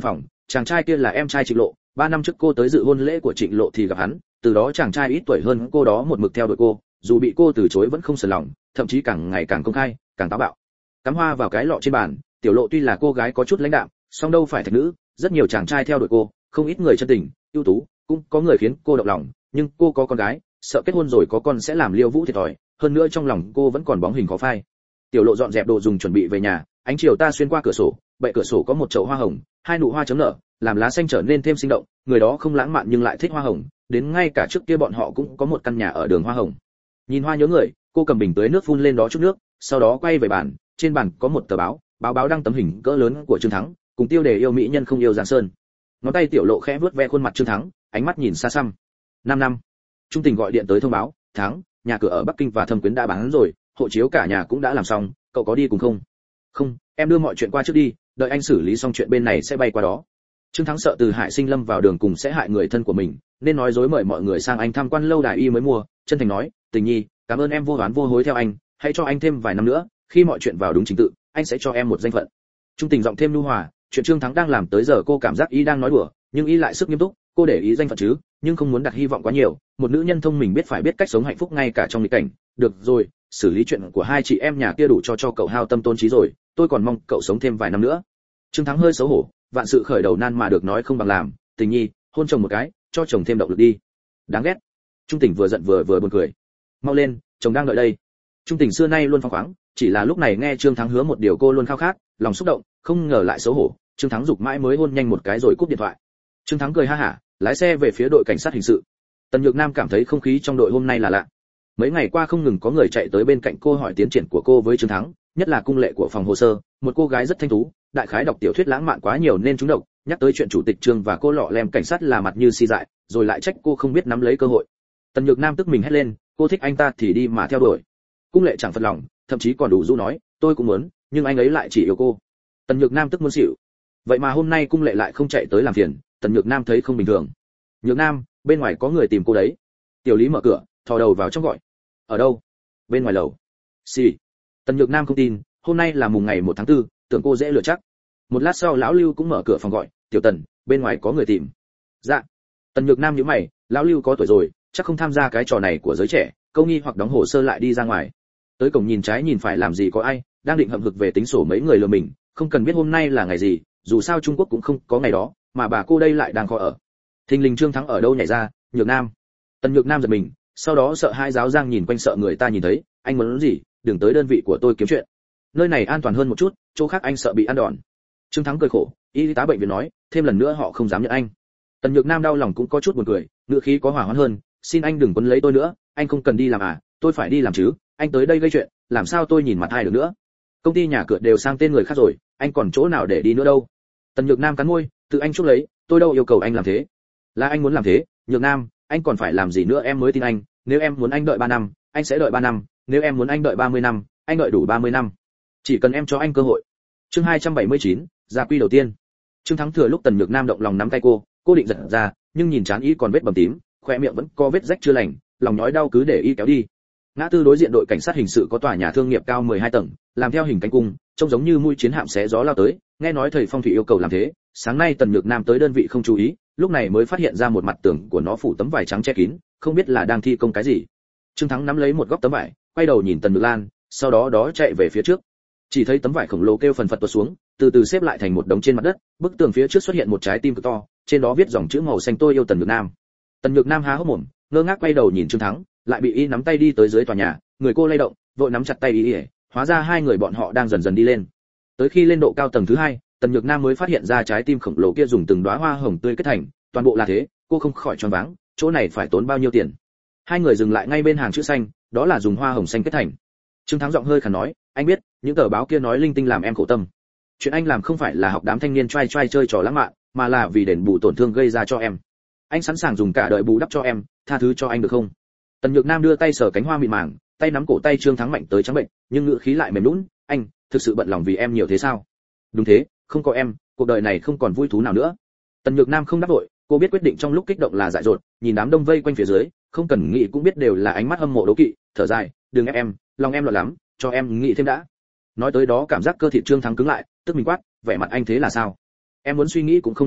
S1: Chàng trai kia là em trai Trịnh Lộ, 3 năm trước cô tới dự hôn lễ của Trịnh Lộ thì gặp hắn, từ đó chàng trai ít tuổi hơn cô đó một mực theo đuổi cô, dù bị cô từ chối vẫn không sờn lòng, thậm chí càng ngày càng công khai, càng táo bạo. Cắm hoa vào cái lọ trên bàn, Tiểu Lộ tuy là cô gái có chút lãnh đạm, song đâu phải thạch nữ, rất nhiều chàng trai theo đuổi cô, không ít người chân tình, ưu tú, cũng có người khiến cô động lòng, nhưng cô có con gái, sợ kết hôn rồi có con sẽ làm Liêu Vũ thiệt thòi, hơn nữa trong lòng cô vẫn còn bóng hình khó phai. Tiểu Lộ dọn dẹp đồ dùng chuẩn bị về nhà, ánh chiều ta xuyên qua cửa sổ, bệ cửa sổ có một chậu hoa hồng, 2 nụ hoa chớm nở, làm lá xanh trở nên thêm sinh động, người đó không lãng mạn nhưng lại thích hoa hồng, đến ngay cả trước kia bọn họ cũng có một căn nhà ở đường hoa hồng. Nhìn hoa nhớ người, cô cầm bình tưới nước phun lên đó chút nước, sau đó quay về bàn, trên bàn có một tờ báo đăng tấm hình cỡ lớn của Trương Thắng, cùng tiêu đề yêu mỹ nhân không yêu Giang Sơn. Ngón tay Tiểu Lộ khẽ vuốt ve khuôn mặt Trương Thắng, ánh mắt nhìn xa xăm. 5 năm. Trung Tình gọi điện tới thông báo, Thắng, nhà cửa ở Bắc Kinh và Thâm Quyến đã bán rồi, hộ chiếu cả nhà cũng đã làm xong, cậu có đi cùng không? Không, em đưa mọi chuyện qua trước đi, đợi anh xử lý xong chuyện bên này sẽ bay qua đó. Trương Thắng sợ Từ Hải Sinh lâm vào đường cùng sẽ hại người thân của mình, nên nói dối mời mọi người sang anh tham quan lâu đài y mới mua, chân thành nói, Tình Nhi, cảm ơn em vô oán vô hối theo anh, hãy cho anh thêm vài năm nữa, khi mọi chuyện vào đúng trình tự, anh sẽ cho em một danh phận. Trung Tình giọng thêm nhu hòa, chuyện Trương Thắng đang làm tới giờ cô cảm giác y đang nói đùa, nhưng y lại sức nghiêm túc, cô để ý danh phận chứ, nhưng không muốn đặt hy vọng quá nhiều, một nữ nhân thông minh biết phải biết cách sống hạnh phúc ngay cả trong nghịch cảnh. Được rồi, xử lý chuyện của hai chị em nhà kia đủ cho cậu hao tâm tốn trí rồi, tôi còn mong cậu sống thêm vài năm nữa. Trương Thắng hơi xấu hổ, vạn sự khởi đầu nan mà được nói không bằng làm, Tình Nhi, hôn chồng một cái, cho chồng thêm động lực đi. Đáng ghét. Trung Tình vừa giận vừa buồn cười. Mau lên, chồng đang đợi đây. Trung Tình xưa nay luôn phóng khoáng, chỉ là lúc này nghe Trương Thắng hứa một điều cô luôn khao khát, lòng xúc động, không ngờ lại xấu hổ. Trương Thắng giục mãi mới hôn nhanh một cái rồi cúp điện thoại. Trương Thắng cười ha hả, lái xe về phía đội cảnh sát hình sự. Tần Nhược Nam cảm thấy không khí trong đội hôm nay là lạ. Mấy ngày qua không ngừng có người chạy tới bên cạnh cô hỏi tiến triển của cô với Trương Thắng, nhất là cung lệ của phòng hồ sơ, một cô gái rất thanh tú, đại khái đọc tiểu thuyết lãng mạn quá nhiều nên trúng độc, nhắc tới chuyện chủ tịch Trương và cô lọ lem cảnh sát là mặt như si dại, rồi lại trách cô không biết nắm lấy cơ hội. Tần Nhược Nam tức mình hét lên, cô thích anh ta thì đi mà theo đuổi. Cung lệ chẳng phật lòng, thậm chí còn đủ dụ nói, tôi cũng muốn, nhưng anh ấy lại chỉ yêu cô. Tần Nhược Nam tức muốn xỉu. Vậy mà hôm nay cung lệ lại không chạy tới làm phiền, Tần Nhược Nam thấy không bình thường. Nhược Nam, bên ngoài có người tìm cô đấy. Tiểu Lý mở cửa, thò đầu vào trong gọi. Ở đâu? Bên ngoài lầu. Xì. Tần Nhược Nam không tin, hôm nay là mùng ngày 1 tháng 4, tưởng cô dễ lừa chắc. Một lát sau lão Lưu cũng mở cửa phòng gọi, Tiểu Tần, bên ngoài có người tìm. Dạ. Tần Nhược Nam nhíu mày, lão Lưu có tuổi rồi, chắc không tham gia cái trò này của giới trẻ, câu nghi hoặc đóng hồ sơ lại đi ra ngoài. Tới cổng nhìn trái nhìn phải làm gì có ai, đang định hậm hực về tính sổ mấy người lừa mình, không cần biết hôm nay là ngày gì, dù sao Trung Quốc cũng không có ngày đó, mà bà cô đây lại đang khó ở. Thình lình Trương Thắng ở đâu nhảy ra, Nhược Nam. Tần Nhược Nam giật mình, sau đó sợ hai giáo giang nhìn quanh sợ người ta nhìn thấy, anh muốn gì, đừng tới đơn vị của tôi kiếm chuyện. Nơi này an toàn hơn một chút, chỗ khác anh sợ bị ăn đòn. Trương Thắng cười khổ, y tá bệnh viện nói, thêm lần nữa họ không dám nhận anh. Tần Nhược Nam đau lòng cũng có chút buồn cười, ngữ khí có hòa hoãn hơn, xin anh đừng quấn lấy tôi nữa, anh không cần đi làm à, tôi phải đi làm chứ, anh tới đây gây chuyện, làm sao tôi nhìn mặt ai được nữa. Công ty nhà cửa đều sang tên người khác rồi, anh còn chỗ nào để đi nữa đâu. Tần Nhược Nam cắn môi, tự anh chúc lấy, tôi đâu yêu cầu anh làm thế. Là anh muốn làm thế, Nhược Nam, anh còn phải làm gì nữa em mới tin anh, nếu em muốn anh đợi 3 năm, anh sẽ đợi 3 năm, nếu em muốn anh đợi 30 năm, anh đợi đủ 30 năm. Chỉ cần em cho anh cơ hội. Chương 279, gia quy đầu tiên. Trương Thắng thừa lúc Tần Nhược Nam động lòng nắm tay cô định giật ra, nhưng nhìn chán y còn vết bầm tím, khóe miệng vẫn có vết rách chưa lành, lòng nhói đau cứ để y kéo đi. Ngã tư đối diện đội cảnh sát hình sự có tòa nhà thương nghiệp cao 12 tầng, làm theo hình cánh cung, trông giống như mũi chiến hạm xé gió lao tới, nghe nói thầy Phong thủy yêu cầu làm thế, sáng nay Tần Nhược Nam tới đơn vị không chú ý, lúc này mới phát hiện ra một mặt tường của nó phủ tấm vải trắng che kín, không biết là đang thi công cái gì. Trương Thắng nắm lấy một góc tấm vải, quay đầu nhìn Tần Nhược Lan, sau đó chạy về phía trước. Chỉ thấy tấm vải khổng lồ kêu phần phật tuột xuống, từ từ xếp lại thành một đống trên mặt đất, bức tường phía trước xuất hiện một trái tim cực to, trên đó viết dòng chữ màu xanh tôi yêu Tần Nhược Nam. Tần Nhược Nam há hốc mồm, ngơ ngác quay đầu nhìn Trương Thắng, lại bị y nắm tay đi tới dưới tòa nhà, người cô lay động, vội nắm chặt tay y, hóa ra hai người bọn họ đang dần dần đi lên. Tới khi lên độ cao tầng thứ 2, Tần Nhược Nam mới phát hiện ra trái tim khổng lồ kia dùng từng đóa hoa hồng tươi kết thành, toàn bộ là thế, cô không khỏi choáng váng, chỗ này phải tốn bao nhiêu tiền. Hai người dừng lại ngay bên hàng chữ xanh, đó là dùng hoa hồng xanh kết thành. Trương Thắng giọng hơi khàn nói, anh biết, những tờ báo kia nói linh tinh làm em khổ tâm. Chuyện anh làm không phải là học đám thanh niên trai chơi trò lãng mạn, mà là vì đền bù tổn thương gây ra cho em. Anh sẵn sàng dùng cả đời bù đắp cho em, tha thứ cho anh được không? Tần Nhược Nam đưa tay sờ cánh hoa mịn màng, tay nắm cổ tay Trương Thắng mạnh tới trắng bệnh, nhưng ngữ khí lại mềm nhũn, anh, thực sự bận lòng vì em nhiều thế sao? Đúng thế, không có em, cuộc đời này không còn vui thú nào nữa. Tần Nhược Nam không đáp vội, cô biết quyết định trong lúc kích động là dại dột, nhìn đám đông vây quanh phía dưới, không cần nghĩ cũng biết đều là ánh mắt hâm mộ đố kỵ, thở dài, đừng ép em, lòng em loạn lắm, cho em nghĩ thêm đã. Nói tới đó cảm giác cơ thịt Trương Thắng cứng lại, tức mình quát, vẻ mặt anh thế là sao? Em muốn suy nghĩ cũng không được à,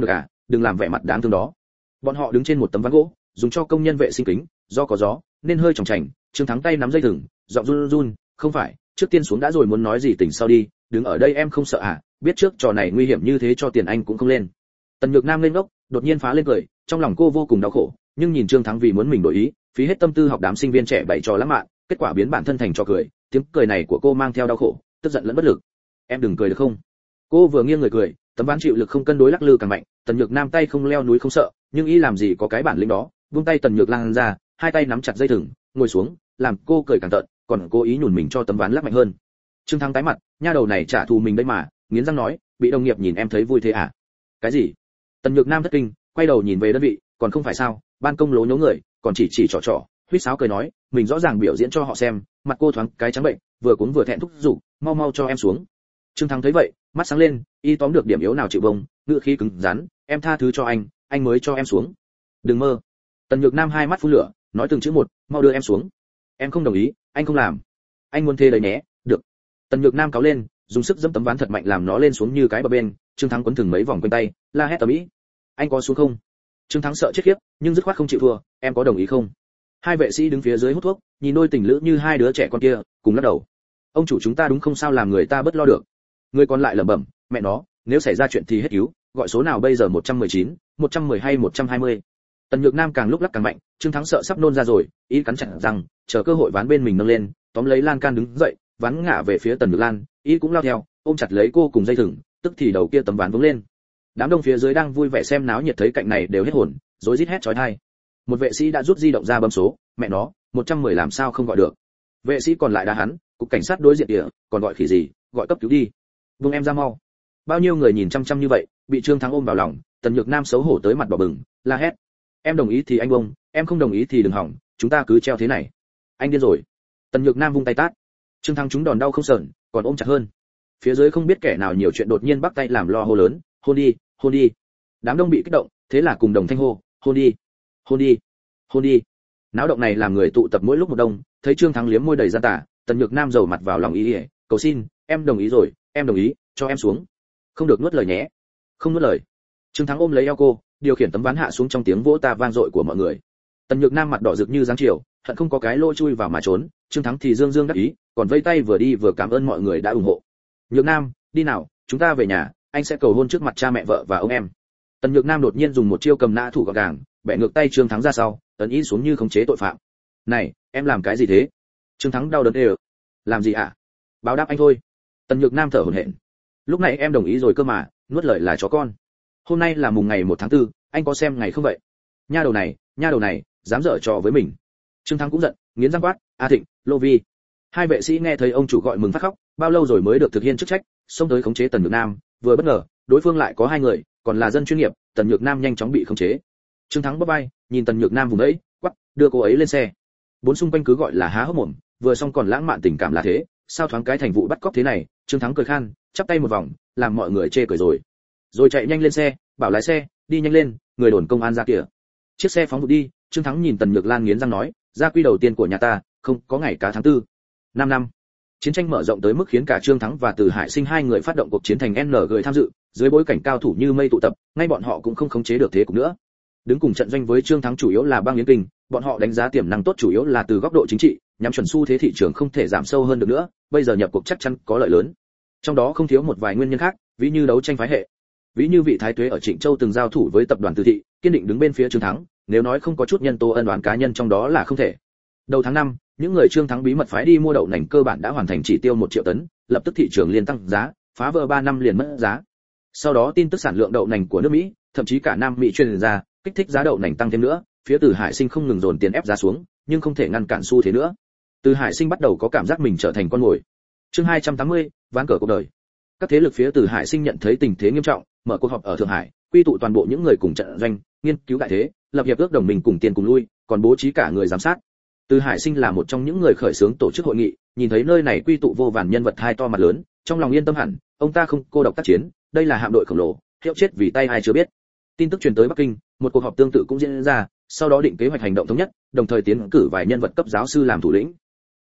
S1: đừng làm vẻ mặt đáng thương đó. Bọn họ đứng trên một tấm ván gỗ, dùng cho công nhân vệ sinh kính, do có gió nên hơi chòng chành. Trương Thắng tay nắm dây thừng, giọng run run, không phải, trước tiên xuống đã rồi muốn nói gì tỉnh sau đi, đứng ở đây em không sợ à, biết trước trò này nguy hiểm như thế cho tiền anh cũng không lên. Tần Nhược Nam lên ngốc, đột nhiên phá lên cười, trong lòng cô vô cùng đau khổ, nhưng nhìn Trương Thắng vì muốn mình đổi ý, phí hết tâm tư học đám sinh viên trẻ bày trò lãng mạn, kết quả biến bản thân thành trò cười, tiếng cười này của cô mang theo đau khổ, tức giận lẫn bất lực. Em đừng cười được không? Cô vừa nghiêng người cười, tấm ván chịu lực không cân đối lắc lư càng mạnh, Tần Nhược Nam tay không leo núi không sợ, nhưng y làm gì có cái bản lĩnh đó, buông tay Tần Nhược Lan ra, hai tay nắm chặt dây thừng, ngồi xuống, làm cô cười càng tợn, còn cố ý nhùn mình cho tấm ván lắc mạnh hơn. Trương Thắng tái mặt, nha đầu này trả thù mình đây mà, nghiến răng nói, bị đồng nghiệp nhìn em thấy vui thế à? Cái gì? Tần Nhược Nam thất kinh, quay đầu nhìn về đơn vị, còn không phải sao, ban công lố nhố người, còn chỉ trỏ, huýt sáo cười nói, mình rõ ràng biểu diễn cho họ xem, mặt cô thoáng cái trắng bệnh, vừa cuống vừa thẹn thúc giục, mau cho em xuống. Trương Thắng thấy vậy, mắt sáng lên, y tóm được điểm yếu nào chịu bông, ngữ khí cứng rắn, em tha thứ cho anh mới cho em xuống. Đừng mơ. Tần Nhược Nam hai mắt phun lửa, nói từng chữ một, mau đưa em xuống. Em không đồng ý, anh không làm. Anh muốn thế đấy nhé, được. Tần Nhược Nam cáu lên, dùng sức giẫm tấm ván thật mạnh làm nó lên xuống như cái bờ bên, Trương Thắng quấn thừng mấy vòng quanh tay, la hét ầm ĩ. Anh có xuống không? Trương Thắng sợ chết khiếp, nhưng dứt khoát không chịu thua, em có đồng ý không? Hai vệ sĩ đứng phía dưới hút thuốc, nhìn đôi tình lữ như hai đứa trẻ con kia, cùng lắc đầu. Ông chủ chúng ta đúng không sao làm người ta bất lo được. Người còn lại lẩm bẩm, mẹ nó, nếu xảy ra chuyện thì hết cứu, gọi số nào bây giờ 119, 110 hay 120. Tần Nhược Nam càng lúc lắc càng mạnh, Trương Thắng sợ sắp nôn ra rồi, ý cắn chặt răng, chờ cơ hội ván bên mình nâng lên, tóm lấy lan can đứng dậy, ván ngã về phía Tần Nhược Lan, ý cũng lao theo, ôm chặt lấy cô cùng dây thừng, tức thì đầu kia tấm ván vướng lên. Đám đông phía dưới đang vui vẻ xem náo nhiệt thấy cạnh này đều hết hồn, rối rít hét chói tai. Một vệ sĩ đã rút di động ra bấm số, mẹ nó, 110 làm sao không gọi được. Vệ sĩ còn lại đá hắn, cục cảnh sát đối diện kìa, còn gọi khỉ gì, gọi cấp cứu đi. Buông em ra mau. Bao nhiêu người nhìn chăm chăm như vậy, bị Trương Thắng ôm vào lòng, Tần Nhược Nam xấu hổ tới mặt đỏ bừng, la hét. Em đồng ý thì anh bông, em không đồng ý thì đừng hỏng, chúng ta cứ treo thế này. Anh điên rồi. Tần Nhược Nam vung tay tát. Trương Thắng trúng đòn đau không sờn, còn ôm chặt hơn. Phía dưới không biết kẻ nào nhiều chuyện đột nhiên bắt tay làm lo hô lớn, hôn đi, hôn đi. Đám đông bị kích động, thế là cùng đồng thanh hô, hôn đi, hôn đi, hôn đi. Náo động này làm người tụ tập mỗi lúc một đông, thấy Trương Thắng liếm môi đầy gian tà, Tần Nhược Nam dầu mặt vào lòng ý, cầu xin, em đồng ý rồi, em đồng ý, cho em xuống. Không được nuốt lời nhé. Không nuốt lời. Trương Thắng ôm lấy eo cô, điều khiển tấm ván hạ xuống trong tiếng vỗ ta vang dội của mọi người. Tần Nhược Nam mặt đỏ rực như giáng chiều, hận không có cái lỗ chui vào mà trốn, Trương Thắng thì dương dương đắc ý, còn vây tay vừa đi vừa cảm ơn mọi người đã ủng hộ. Nhược Nam, đi nào, chúng ta về nhà, anh sẽ cầu hôn trước mặt cha mẹ vợ và ông em. Tần Nhược Nam đột nhiên dùng một chiêu cầm nã thủ gọn gàng, bẻ ngược tay Trương Thắng ra sau, ấn ý xuống như khống chế tội phạm. Này, em làm cái gì thế? Trương Thắng đau đớn đều. Làm gì ạ? Báo đáp anh thôi. Tần Nhược Nam thở hổn hển. Lúc này em đồng ý rồi cơ mà, nuốt lời là chó con. Hôm nay là mùng ngày 1 tháng 4, anh có xem ngày không vậy? Nha đầu này, dám giở trò với mình. Trương Thắng cũng giận, nghiến răng quát, A Thịnh, Lô Vi. Hai vệ sĩ nghe thấy ông chủ gọi mừng phát khóc, bao lâu rồi mới được thực hiện chức trách, xông tới khống chế Tần Nhược Nam, vừa bất ngờ, đối phương lại có hai người, còn là dân chuyên nghiệp, Tần Nhược Nam nhanh chóng bị khống chế. Trương Thắng bóp vai, nhìn Tần Nhược Nam vùng ấy, quắc, đưa cô ấy lên xe. Bốn xung quanh cứ gọi là há hốc mồm, vừa xong còn lãng mạn tình cảm là thế, sao thoáng cái thành vụ bắt cóc thế này? Trương Thắng cười khan, chắp tay một vòng, làm mọi người chê cười rồi chạy nhanh lên xe, bảo lái xe, đi nhanh lên, người đồn công an ra kìa. Chiếc xe phóng vụt đi, Trương Thắng nhìn Tần Nhược Lan nghiến răng nói, gia quy đầu tiên của nhà ta, không có ngày cả tháng 4. 5 năm. Chiến tranh mở rộng tới mức khiến cả Trương Thắng và Từ Hải Sinh hai người phát động cuộc chiến thành N người tham dự, dưới bối cảnh cao thủ như mây tụ tập, ngay bọn họ cũng không khống chế được thế cục nữa. Đứng cùng trận doanh với Trương Thắng chủ yếu là Bang Yến Kinh, bọn họ đánh giá tiềm năng tốt chủ yếu là từ góc độ chính trị, nhắm chuẩn xu thế thị trường không thể giảm sâu hơn được nữa, bây giờ nhập cuộc chắc chắn có lợi lớn. Trong đó không thiếu một vài nguyên nhân khác, ví như đấu tranh phái hệ. Ví như vị thái tuế ở Trịnh Châu từng giao thủ với tập đoàn Từ Thị, kiên định đứng bên phía Trương Thắng, nếu nói không có chút nhân tố ân oán cá nhân trong đó là không thể. Đầu tháng 5, những người Trương Thắng bí mật phái đi mua đậu nành cơ bản đã hoàn thành chỉ tiêu 1 triệu tấn, lập tức thị trường liền tăng giá, phá vỡ 3 năm liền mất giá. Sau đó tin tức sản lượng đậu nành của nước Mỹ, thậm chí cả Nam Mỹ truyền ra, kích thích giá đậu nành tăng thêm nữa, phía Từ Hải Sinh không ngừng dồn tiền ép giá xuống, nhưng không thể ngăn cản xu thế nữa. Từ Hải Sinh bắt đầu có cảm giác mình trở thành con mồi. Chương 280, ván cờ cuộc đời. Các thế lực phía Từ Hải Sinh nhận thấy tình thế nghiêm trọng, mở cuộc họp ở Thượng Hải, quy tụ toàn bộ những người cùng trận doanh, nghiên cứu đại thế, lập hiệp ước đồng minh cùng tiền cùng lui, còn bố trí cả người giám sát. Từ Hải Sinh là một trong những người khởi xướng tổ chức hội nghị, nhìn thấy nơi này quy tụ vô vàn nhân vật hai to mặt lớn, trong lòng yên tâm hẳn, ông ta không cô độc tác chiến, đây là hạm đội khổng lồ, hiệu chết vì tay ai chưa biết. Tin tức truyền tới Bắc Kinh, một cuộc họp tương tự cũng diễn ra, sau đó định kế hoạch hành động thống nhất, đồng thời tiến cử vài nhân vật cấp giáo sư làm thủ lĩnh.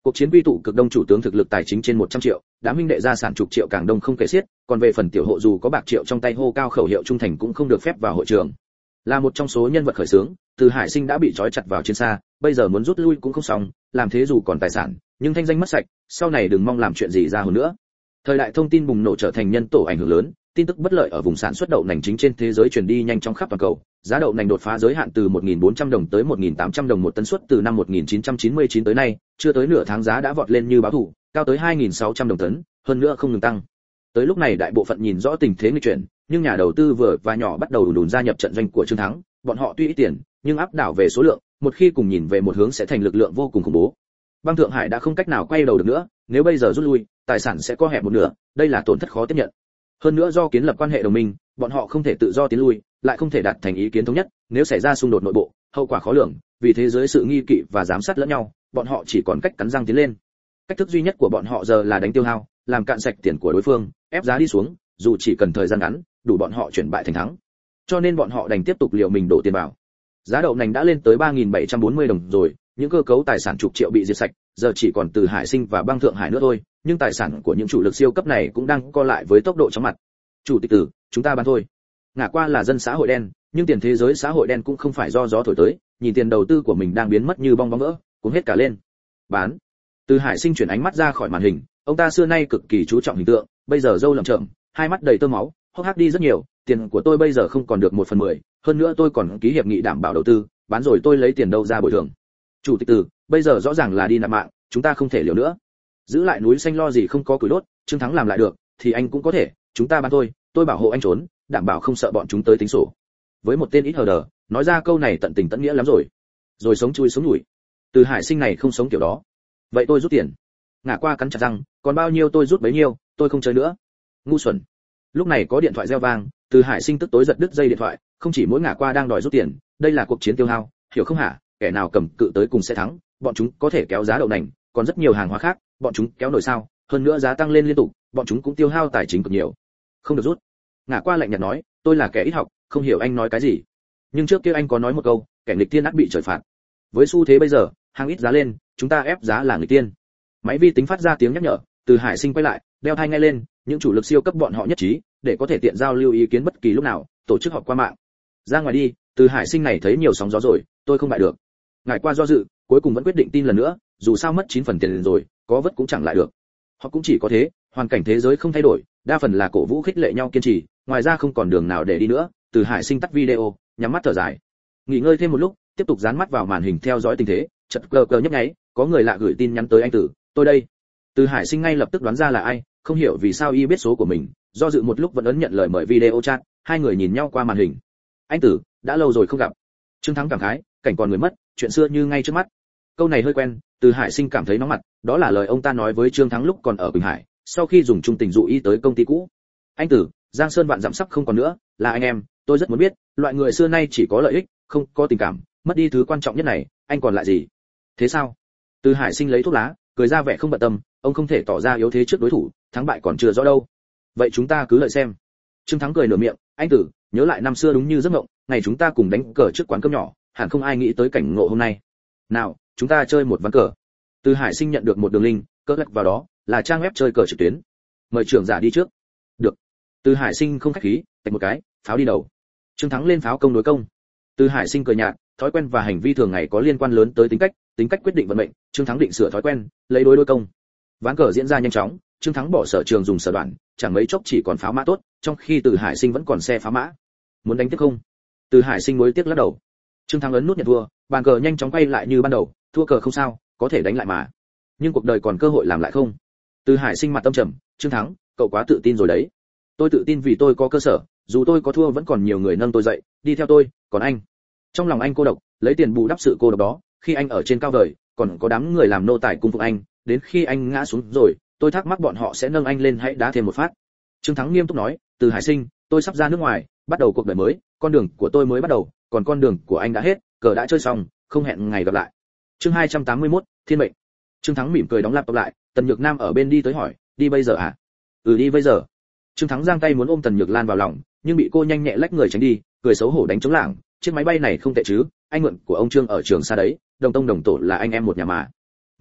S1: Cuộc chiến quy tụ cực đông chủ tướng thực lực tài chính trên 100 triệu, đám huynh đệ gia sản chục triệu càng đông không kể xiết, còn về phần tiểu hộ dù có bạc triệu trong tay hô cao khẩu hiệu trung thành cũng không được phép vào hội trường. Là một trong số nhân vật khởi xướng, Từ Hải Sinh đã bị trói chặt vào chiến xa, bây giờ muốn rút lui cũng không xong, làm thế dù còn tài sản, nhưng thanh danh mất sạch, sau này đừng mong làm chuyện gì ra hơn nữa. Thời đại thông tin bùng nổ trở thành nhân tố ảnh hưởng lớn, tin tức bất lợi ở vùng sản xuất đậu nành chính trên thế giới truyền đi nhanh chóng khắp toàn cầu. Giá đậu nành đột phá giới hạn từ 1.400 đồng tới 1.800 đồng một tấn suất từ năm 1999 tới nay, chưa tới nửa tháng giá đã vọt lên như báo thủ, cao tới 2.600 đồng tấn, hơn nữa không ngừng tăng. Tới lúc này đại bộ phận nhìn rõ tình thế nghịch chuyển, nhưng nhà đầu tư vừa và nhỏ bắt đầu đùn gia nhập trận doanh của Trương Thắng, bọn họ tuy ít tiền, nhưng áp đảo về số lượng, một khi cùng nhìn về một hướng sẽ thành lực lượng vô cùng khủng bố. Băng Thượng Hải đã không cách nào quay đầu được nữa, nếu bây giờ rút lui, tài sản sẽ co hẹp một nửa, đây là tổn thất khó tiếp nhận. Hơn nữa do kiến lập quan hệ đồng minh, bọn họ không thể tự do tiến lui, lại không thể đạt thành ý kiến thống nhất, nếu xảy ra xung đột nội bộ, hậu quả khó lường, vì thế dưới sự nghi kỵ và giám sát lẫn nhau, bọn họ chỉ còn cách cắn răng tiến lên. Cách thức duy nhất của bọn họ giờ là đánh tiêu hao, làm cạn sạch tiền của đối phương, ép giá đi xuống, dù chỉ cần thời gian ngắn, đủ bọn họ chuyển bại thành thắng. Cho nên bọn họ đành tiếp tục liều mình đổ tiền vào. Giá đậu nành đã lên tới 3.740 đồng rồi, những cơ cấu tài sản chục triệu bị diệt sạch, giờ chỉ còn Từ Hải Sinh và Băng Thượng Hải nữa thôi, nhưng tài sản của những chủ lực siêu cấp này cũng đang co lại với tốc độ chóng mặt. Chủ tịch Từ, chúng ta bán thôi. Ngả qua là dân xã hội đen, nhưng tiền thế giới xã hội đen cũng không phải do gió thổi tới, nhìn tiền đầu tư của mình đang biến mất như bong bóng vỡ, cuống hết cả lên. Bán. Từ Hải Sinh chuyển ánh mắt ra khỏi màn hình, ông ta xưa nay cực kỳ chú trọng hình tượng, bây giờ râu lởm chởm, hai mắt đầy tơ máu, hốc hác đi rất nhiều, tiền của tôi bây giờ không còn được 1/10, hơn nữa tôi còn ký hiệp nghị đảm bảo đầu tư, bán rồi tôi lấy tiền đâu ra bồi thường. Chủ tịch Từ, bây giờ rõ ràng là đi nạp mạng, chúng ta không thể liều nữa. Giữ lại núi xanh lo gì không có củi đốt, Trương Thắng làm lại được, thì anh cũng có thể, chúng ta bán thôi, tôi bảo hộ anh trốn, đảm bảo không sợ bọn chúng tới tính sổ. Với một tên ít hờ đờ, nói ra câu này tận tình tận nghĩa lắm rồi. Rồi sống chui sống nhủi. Từ Hải Sinh này không sống kiểu đó. Vậy tôi rút tiền. Ngả qua cắn chặt răng, còn bao nhiêu tôi rút bấy nhiêu, tôi không chơi nữa. Ngu xuẩn. Lúc này có điện thoại reo vang, Từ Hải Sinh tức tối giật đứt dây điện thoại, không chỉ mỗi ngả qua đang đòi rút tiền, đây là cuộc chiến tiêu hao, hiểu không hả? Kẻ nào cầm cự tới cùng sẽ thắng, bọn chúng có thể kéo giá đậu nành, còn rất nhiều hàng hóa khác, bọn chúng kéo nổi sao? Hơn nữa giá tăng lên liên tục, bọn chúng cũng tiêu hao tài chính cực nhiều. Không được rút. Ngả qua lạnh nhạt nói, tôi là kẻ ít học, không hiểu anh nói cái gì. Nhưng trước kia anh có nói một câu, kẻ nghịch tiên ắt bị trời phạt. Với xu thế bây giờ, hàng ít giá lên, chúng ta ép giá là nghịch tiên. Máy vi tính phát ra tiếng nhắc nhở, Từ Hải Sinh quay lại, đeo tai nghe lên, những chủ lực siêu cấp bọn họ nhất trí, để có thể tiện giao lưu ý kiến bất kỳ lúc nào, tổ chức họp qua mạng. Ra ngoài đi, Từ Hải Sinh này thấy nhiều sóng gió rồi, tôi không bại được. Ngài qua do dự, cuối cùng vẫn quyết định tin lần nữa, dù sao mất 9 phần tiền rồi, có vất cũng chẳng lại được. Họ cũng chỉ có thế, hoàn cảnh thế giới không thay đổi, đa phần là cổ vũ khích lệ nhau kiên trì, ngoài ra không còn đường nào để đi nữa. Từ Hải Sinh tắt video, nhắm mắt thở dài. Nghỉ ngơi thêm một lúc, tiếp tục dán mắt vào màn hình theo dõi tình thế, chợt cờ nhấp nháy, có người lạ gửi tin nhắn tới anh Tử, tôi đây. Từ Hải Sinh ngay lập tức đoán ra là ai, không hiểu vì sao y biết số của mình, do dự một lúc vẫn ấn nhận lời mời video chat, hai người nhìn nhau qua màn hình. Anh Tử, đã lâu rồi không gặp. Trương Thắng cảm khái, cảnh còn người mất, chuyện xưa như ngay trước mắt. Câu này hơi quen, Từ Hải Sinh cảm thấy nóng mặt, đó là lời ông ta nói với Trương Thắng lúc còn ở Quỳnh Hải, sau khi dùng trung tình dụ y tới công ty cũ. Anh Tử, Giang Sơn vạn dặm sắp không còn nữa, là anh em, tôi rất muốn biết, loại người xưa nay chỉ có lợi ích, không có tình cảm, mất đi thứ quan trọng nhất này, anh còn lại gì? Thế sao? Từ Hải Sinh lấy thuốc lá, cười ra vẻ không bận tâm, ông không thể tỏ ra yếu thế trước đối thủ, thắng bại còn chưa rõ đâu. Vậy chúng ta cứ lợi xem. Trương Thắng cười nửa miệng, anh Tử, nhớ lại năm xưa đúng như giấc mộng, ngày chúng ta cùng đánh cờ trước quán cơm nhỏ, hẳn không ai nghĩ tới cảnh ngộ hôm nay. Nào, chúng ta chơi một ván cờ. Từ Hải Sinh nhận được một đường link, cỡ lắc vào đó, là trang web chơi cờ trực tuyến. Mời trưởng giả đi trước. Được. Từ Hải Sinh không khách khí, tạch một cái, pháo đi đầu. Trương Thắng lên pháo công đối công. Từ Hải Sinh cười nhạt, thói quen và hành vi thường ngày có liên quan lớn tới tính cách quyết định vận mệnh, Trương Thắng định sửa thói quen, lấy đối công. Ván cờ diễn ra nhanh chóng, Trương Thắng bỏ sở trường dùng sở đoạn, chẳng mấy chốc chỉ còn pháo mã tốt, trong khi Từ Hải Sinh vẫn còn xe pháo mã. Muốn đánh tiếp không? Từ Hải Sinh nuối tiếc lắc đầu. Trương Thắng ấn nút nhận thua, bàn cờ nhanh chóng quay lại như ban đầu, thua cờ không sao, có thể đánh lại mà. Nhưng cuộc đời còn cơ hội làm lại không? Từ Hải Sinh mặt tâm trầm, Trương Thắng, cậu quá tự tin rồi đấy. Tôi tự tin vì tôi có cơ sở, dù tôi có thua vẫn còn nhiều người nâng tôi dậy, đi theo tôi, còn anh. Trong lòng anh cô độc, lấy tiền bù đắp sự cô độc đó, khi anh ở trên cao vời, còn có đám người làm nô tài cung phục anh, đến khi anh ngã xuống rồi, tôi thắc mắc bọn họ sẽ nâng anh lên hãy đá thêm một phát. Trương Thắng nghiêm túc nói, Từ Hải Sinh, tôi sắp ra nước ngoài, bắt đầu cuộc đời mới, con đường của tôi mới bắt đầu, còn con đường của anh đã hết, cờ đã chơi xong, không hẹn ngày gặp lại. Chương 281, Thiên mệnh. Trương Thắng mỉm cười đóng laptop lại, Tần Nhược Nam ở bên đi tới hỏi, đi bây giờ à? Ừ, đi bây giờ. Trương Thắng giang tay muốn ôm Tần Nhược Lan vào lòng, nhưng bị cô nhanh nhẹ lách người tránh đi, cười xấu hổ đánh trống lảng, chiếc máy bay này không tệ chứ, anh mượn của ông Trương ở trường xa đấy, đồng tông đồng tổ là anh em một nhà mà.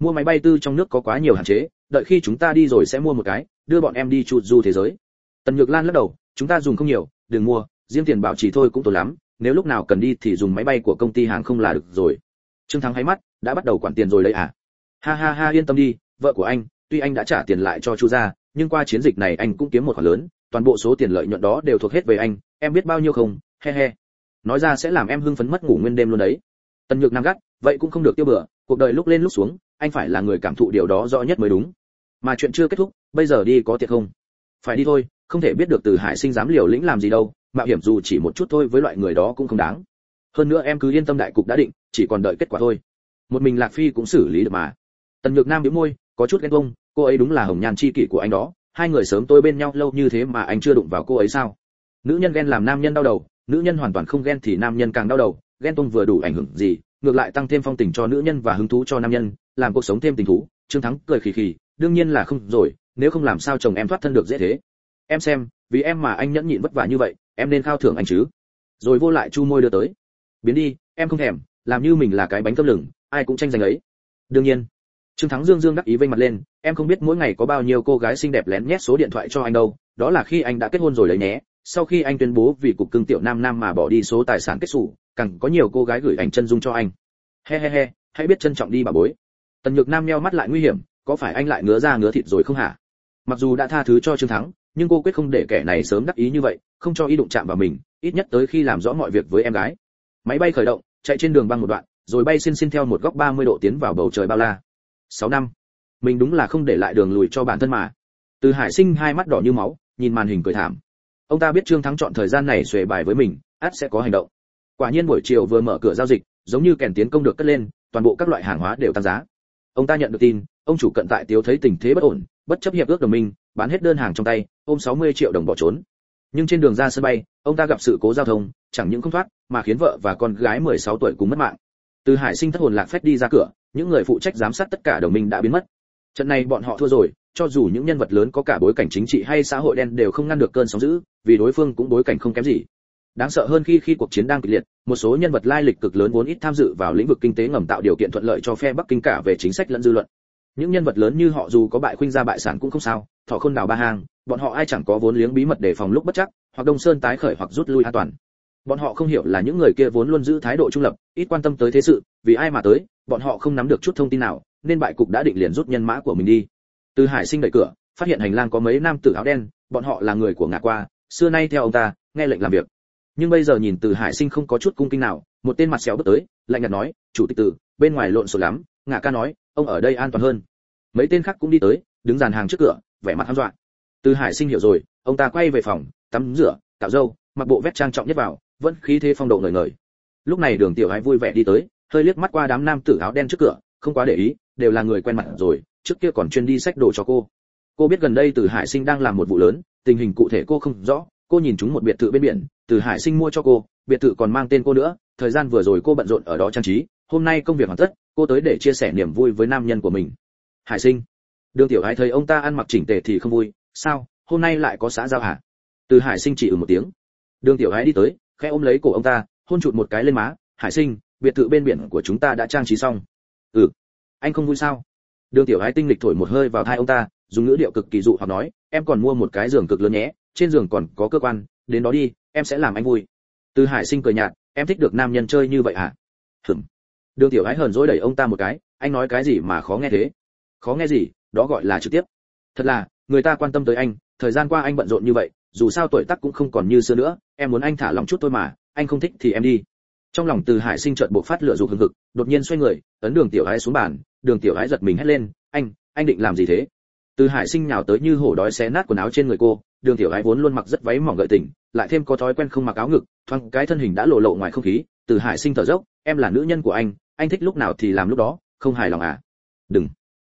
S1: mua máy bay tư trong nước có quá nhiều hạn chế, đợi khi chúng ta đi rồi sẽ mua một cái, đưa bọn em đi chu du thế giới. Tần Nhược Lan lắc đầu, chúng ta dùng không nhiều, đừng mua, riêng tiền bảo trì thôi cũng tốt lắm, nếu lúc nào cần đi thì dùng máy bay của công ty hàng không là được rồi. Trương Thắng háy mắt, đã bắt đầu quản tiền rồi đấy à? Ha ha ha, yên tâm đi, vợ của anh, tuy anh đã trả tiền lại cho Chu gia, nhưng qua chiến dịch này anh cũng kiếm một khoản lớn, toàn bộ số tiền lợi nhuận đó đều thuộc hết về anh, em biết bao nhiêu không? He he. Nói ra sẽ làm em hưng phấn mất ngủ nguyên đêm luôn đấy. Tần Nhược Nam gắt, vậy cũng không được tiêu bừa, cuộc đời lúc lên lúc xuống, anh phải là người cảm thụ điều đó rõ nhất mới đúng. Mà chuyện chưa kết thúc, bây giờ đi có tiện không? Phải đi thôi, không thể biết được Từ Hải Sinh dám liều lĩnh làm gì đâu, mạo hiểm dù chỉ một chút thôi với loại người đó cũng không đáng. Hơn nữa em cứ yên tâm, đại cục đã định, chỉ còn đợi kết quả thôi. Một mình Lạc Phi cũng xử lý được mà. Tần Nhược Nam bĩu môi, có chút ghen tuông, cô ấy đúng là hồng nhan chi kỷ của anh đó, hai người sớm tôi bên nhau lâu như thế mà anh chưa đụng vào cô ấy sao? Nữ nhân ghen làm nam nhân đau đầu, nữ nhân hoàn toàn không ghen thì nam nhân càng đau đầu, ghen tuông vừa đủ ảnh hưởng gì, ngược lại tăng thêm phong tình cho nữ nhân và hứng thú cho nam nhân, làm cuộc sống thêm tình thú. Trương Thắng cười khì khì, đương nhiên là không rồi, nếu không làm sao chồng em thoát thân được dễ thế. Em xem, vì em mà anh nhẫn nhịn vất vả như vậy, em nên khao thưởng anh chứ. Rồi vô lại chu môi đưa tới. Biến đi, em không thèm, làm như mình là cái bánh cơm lửng, ai cũng tranh giành ấy. Đương nhiên. Trương Thắng dương dương đắc ý vênh mặt lên, em không biết mỗi ngày có bao nhiêu cô gái xinh đẹp lén nhét số điện thoại cho anh đâu, đó là khi anh đã kết hôn rồi đấy nhé. Sau khi anh tuyên bố vì cục cưng tiểu nam nam mà bỏ đi số tài sản kết sủ, càng có nhiều cô gái gửi ảnh chân dung cho anh. He he he, hãy biết trân trọng đi bà bối. Tần Nhược Nam nheo mắt lại nguy hiểm, có phải anh lại ngứa da ngứa thịt rồi không hả? Mặc dù đã tha thứ cho Trương Thắng, nhưng cô quyết không để kẻ này sớm đắc ý như vậy, không cho ý đụng chạm vào mình, ít nhất tới khi làm rõ mọi việc với em gái. Máy bay khởi động, chạy trên đường băng một đoạn, rồi bay xin theo một góc 30 độ tiến vào bầu trời bao la. 6 năm, mình đúng là không để lại đường lùi cho bản thân mà. Từ Hải Sinh hai mắt đỏ như máu, nhìn màn hình cười thảm. Ông ta biết Trương Thắng chọn thời gian này xuề bài với mình, ắt sẽ có hành động. Quả nhiên buổi chiều vừa mở cửa giao dịch, giống như kèn tiến công được cất lên, toàn bộ các loại hàng hóa đều tăng giá. Ông ta nhận được tin, ông chủ Cận Tại Tiếu thấy tình thế bất ổn, bất chấp hiệp ước đồng minh, bán hết đơn hàng trong tay, ôm 60 triệu đồng bỏ trốn. Nhưng trên đường ra sân bay, ông ta gặp sự cố giao thông, chẳng những không thoát, mà khiến vợ và con gái 16 tuổi cùng mất mạng. Từ Hải Sinh thất hồn lạc phách đi ra cửa, những người phụ trách giám sát tất cả đồng minh đã biến mất. Trận này bọn họ thua rồi, cho dù những nhân vật lớn có cả bối cảnh chính trị hay xã hội đen đều không ngăn được cơn sóng dữ, vì đối phương cũng bối cảnh không kém gì. Đáng sợ hơn khi cuộc chiến đang kịch liệt, một số nhân vật lai lịch cực lớn vốn ít tham dự vào lĩnh vực kinh tế ngầm tạo điều kiện thuận lợi cho phe Bắc Kinh cả về chính sách lẫn dư luận. Những nhân vật lớn như họ dù có bại khuynh gia bại sản cũng không sao, Thọ Khôn đào ba hang, bọn họ ai chẳng có vốn liếng bí mật để phòng lúc bất chắc, hoặc Đông Sơn tái khởi hoặc rút lui an toàn. Bọn họ không hiểu là những người kia vốn luôn giữ thái độ trung lập, ít quan tâm tới thế sự, vì ai mà tới, bọn họ không nắm được chút thông tin nào, nên bại cục đã định liền rút nhân mã của mình đi. Từ Hải Sinh đẩy cửa, phát hiện hành lang có mấy nam tử áo đen, bọn họ là người của Ngạ Qua, xưa nay theo ông ta, nghe lệnh làm việc. Nhưng bây giờ nhìn Từ Hải Sinh không có chút cung kính nào, một tên mặt xéo bước tới, lạnh nhạt nói, chủ tịch Từ, bên ngoài lộn xộn lắm. Ngạ Ca nói, ông ở đây an toàn hơn. Mấy tên khác cũng đi tới, đứng dàn hàng trước cửa, vẻ mặt hăm dọa. Từ Hải Sinh hiểu rồi, ông ta quay về phòng, tắm rửa, cạo râu, mặc bộ vest trang trọng nhất vào, vẫn khí thế phong độ ngời ngời. Lúc này Đường Tiểu Hải vui vẻ đi tới, hơi liếc mắt qua đám nam tử áo đen trước cửa, không quá để ý, đều là người quen mặt rồi, trước kia còn chuyên đi xách đồ cho cô. Cô biết gần đây Từ Hải Sinh đang làm một vụ lớn, tình hình cụ thể cô không rõ, cô nhìn chúng một biệt thự bên biển, Từ Hải Sinh mua cho cô, biệt thự còn mang tên cô nữa, thời gian vừa rồi cô bận rộn ở đó trang trí, hôm nay công việc hoàn tất, cô tới để chia sẻ niềm vui với nam nhân của mình. Hải Sinh. Đường Tiểu Hải thấy ông ta ăn mặc chỉnh tề thì không vui, sao, hôm nay lại có xã giao hả? Từ Hải Sinh chỉ một tiếng. Đường Tiểu Hải đi tới, khẽ ôm lấy cổ ông ta, hôn chụt một cái lên má. Hải Sinh, biệt thự bên biển của chúng ta đã trang trí xong. Ừ, anh không vui sao? Đường Tiểu Hải tinh lịch thổi một hơi vào tai ông ta, dùng ngữ điệu cực kỳ dụ hoặc nói, em còn mua một cái giường cực lớn nhé, trên giường còn có cơ quan, đến đó đi, em sẽ làm anh vui. Từ Hải Sinh cười nhạt, em thích được nam nhân chơi như vậy hả? Hửm. Đường Tiểu Hải hờn dỗi đẩy ông ta một cái, anh nói cái gì mà khó nghe thế? Khó nghe gì, đó gọi là trực tiếp. Thật là, người ta quan tâm tới anh, thời gian qua anh bận rộn như vậy, dù sao tuổi tác cũng không còn như xưa nữa, em muốn anh thả lòng chút thôi mà, anh không thích thì em đi. Trong lòng Từ Hải Sinh chợt bộc phát lửa dục hừng hực, đột nhiên xoay người, ấn Đường Tiểu Hải xuống bàn. Đường Tiểu Hải giật mình hét lên, anh định làm gì thế? Từ Hải Sinh nhào tới như hổ đói xé nát quần áo trên người cô. Đường Tiểu Hải vốn luôn mặc rất váy mỏng gợi tình, lại thêm có thói quen không mặc áo ngực, thoáng cái thân hình đã lộ lộ ngoài không khí. Từ Hải Sinh thở dốc, em là nữ nhân của anh thích lúc nào thì làm lúc đó, không hài lòng à? Đừng.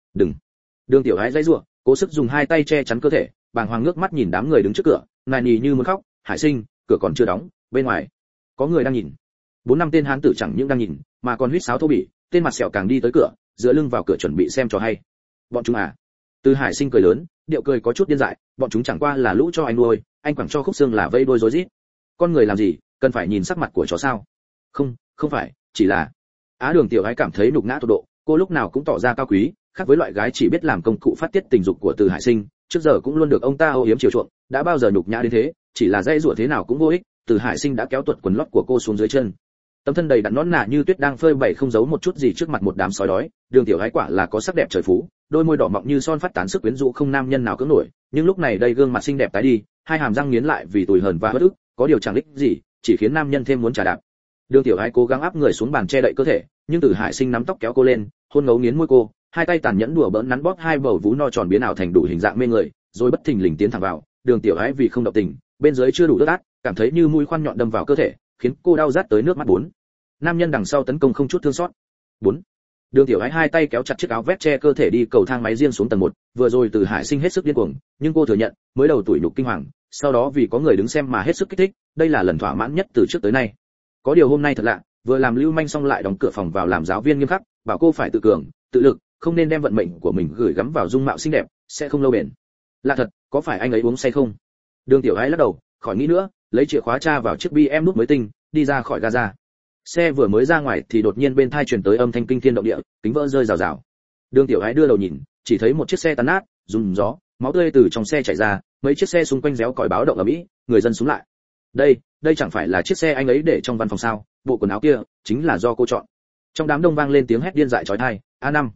S1: Đường Tiểu Hải giãy giụa, cố sức dùng hai tay che chắn cơ thể, bàng hoàng ngước mắt nhìn đám người đứng trước cửa, nài nỉ như muốn khóc. Hải Sinh, cửa còn chưa đóng, bên ngoài có người đang nhìn. 4-5 tên hán tử chẳng những đang nhìn, mà còn huýt sáo thô bỉ, tên mặt sẹo càng đi tới cửa, dựa lưng vào cửa chuẩn bị xem trò hay. Bọn chúng à? Từ Hải Sinh cười lớn, điệu cười có chút điên dại, bọn chúng chẳng qua là lũ cho anh nuôi, anh quẳng cho khúc xương là vây đuôi rối rít. Con người làm gì, cần phải nhìn sắc mặt của chó sao? Không phải, chỉ là Đường Tiểu Hải cảm thấy nhục ngã tột độ, cô lúc nào cũng tỏ ra cao quý, khác với loại gái chỉ biết làm công cụ phát tiết tình dục của Từ Hải Sinh, trước giờ cũng luôn được ông ta âu yếm chiều chuộng, đã bao giờ nhục nhã đến thế, chỉ là dây dụa thế nào cũng vô ích, Từ Hải Sinh đã kéo tuột quần lót của cô xuống dưới chân. Tấm thân đầy đặn nõn nà như tuyết đang phơi bày không giấu một chút gì trước mặt một đám sói đói, Đường Tiểu Ái quả là có sắc đẹp trời phú, đôi môi đỏ mọng như son phát tán sức quyến rũ không nam nhân nào cưỡng nổi, nhưng lúc này đây gương mặt xinh đẹp tái đi, hai hàm răng nghiến lại vì tủi hờn và bất ức, có điều chẳng ích gì, chỉ khiến nam nhân thêm muốn trả đạp. Đường Tiểu Ái cố gắng áp người xuống bàn che đậy cơ thể, nhưng Từ Hải Sinh nắm tóc kéo cô lên, hôn ngấu nghiến môi cô, hai tay tàn nhẫn đùa bỡn nắn bóp hai bầu vú no tròn biến ảo thành đủ hình dạng mê người, rồi bất thình lình tiến thẳng vào. Đường Tiểu Ái vì không động tình, bên dưới chưa đủ ướt át, cảm thấy như mũi khoan nhọn đâm vào cơ thể, khiến cô đau rát tới nước mắt. Bốn. Nam nhân đằng sau tấn công không chút thương xót. 4. Đường Tiểu Ái hai tay kéo chặt chiếc áo vest che cơ thể đi cầu thang máy riêng xuống tầng 1, vừa rồi Từ Hải Sinh hết sức điên cuồng, nhưng cô thừa nhận, mới đầu tủi nhục kinh hoàng, sau đó vì có người đứng xem mà hết sức kích thích, đây là lần thỏa mãn nhất từ trước tới nay. Có điều hôm nay thật lạ, vừa làm lưu manh xong lại đóng cửa phòng vào làm giáo viên nghiêm khắc, bảo cô phải tự cường, tự lực, không nên đem vận mệnh của mình gửi gắm vào dung mạo xinh đẹp, sẽ không lâu bền. Lạ thật, có phải anh ấy uống say không? Đường Tiểu Ái lắc đầu, khỏi nghĩ nữa, lấy chìa khóa tra vào chiếc BM nút mới tinh, đi ra khỏi Gaza. Xe vừa mới ra ngoài thì đột nhiên bên tai truyền tới âm thanh kinh thiên động địa, kính vỡ rơi rào rào. Đường Tiểu Ái đưa đầu nhìn, chỉ thấy một chiếc xe tan nát, rung gió, máu tươi từ trong xe chảy ra, mấy chiếc xe xung quanh réo còi báo động ầm ĩ, người dân xuống lại. Đây chẳng phải là chiếc xe anh ấy để trong văn phòng sao? Bộ quần áo kia chính là do cô chọn. Trong đám đông vang lên tiếng hét điên dại chói tai, A5,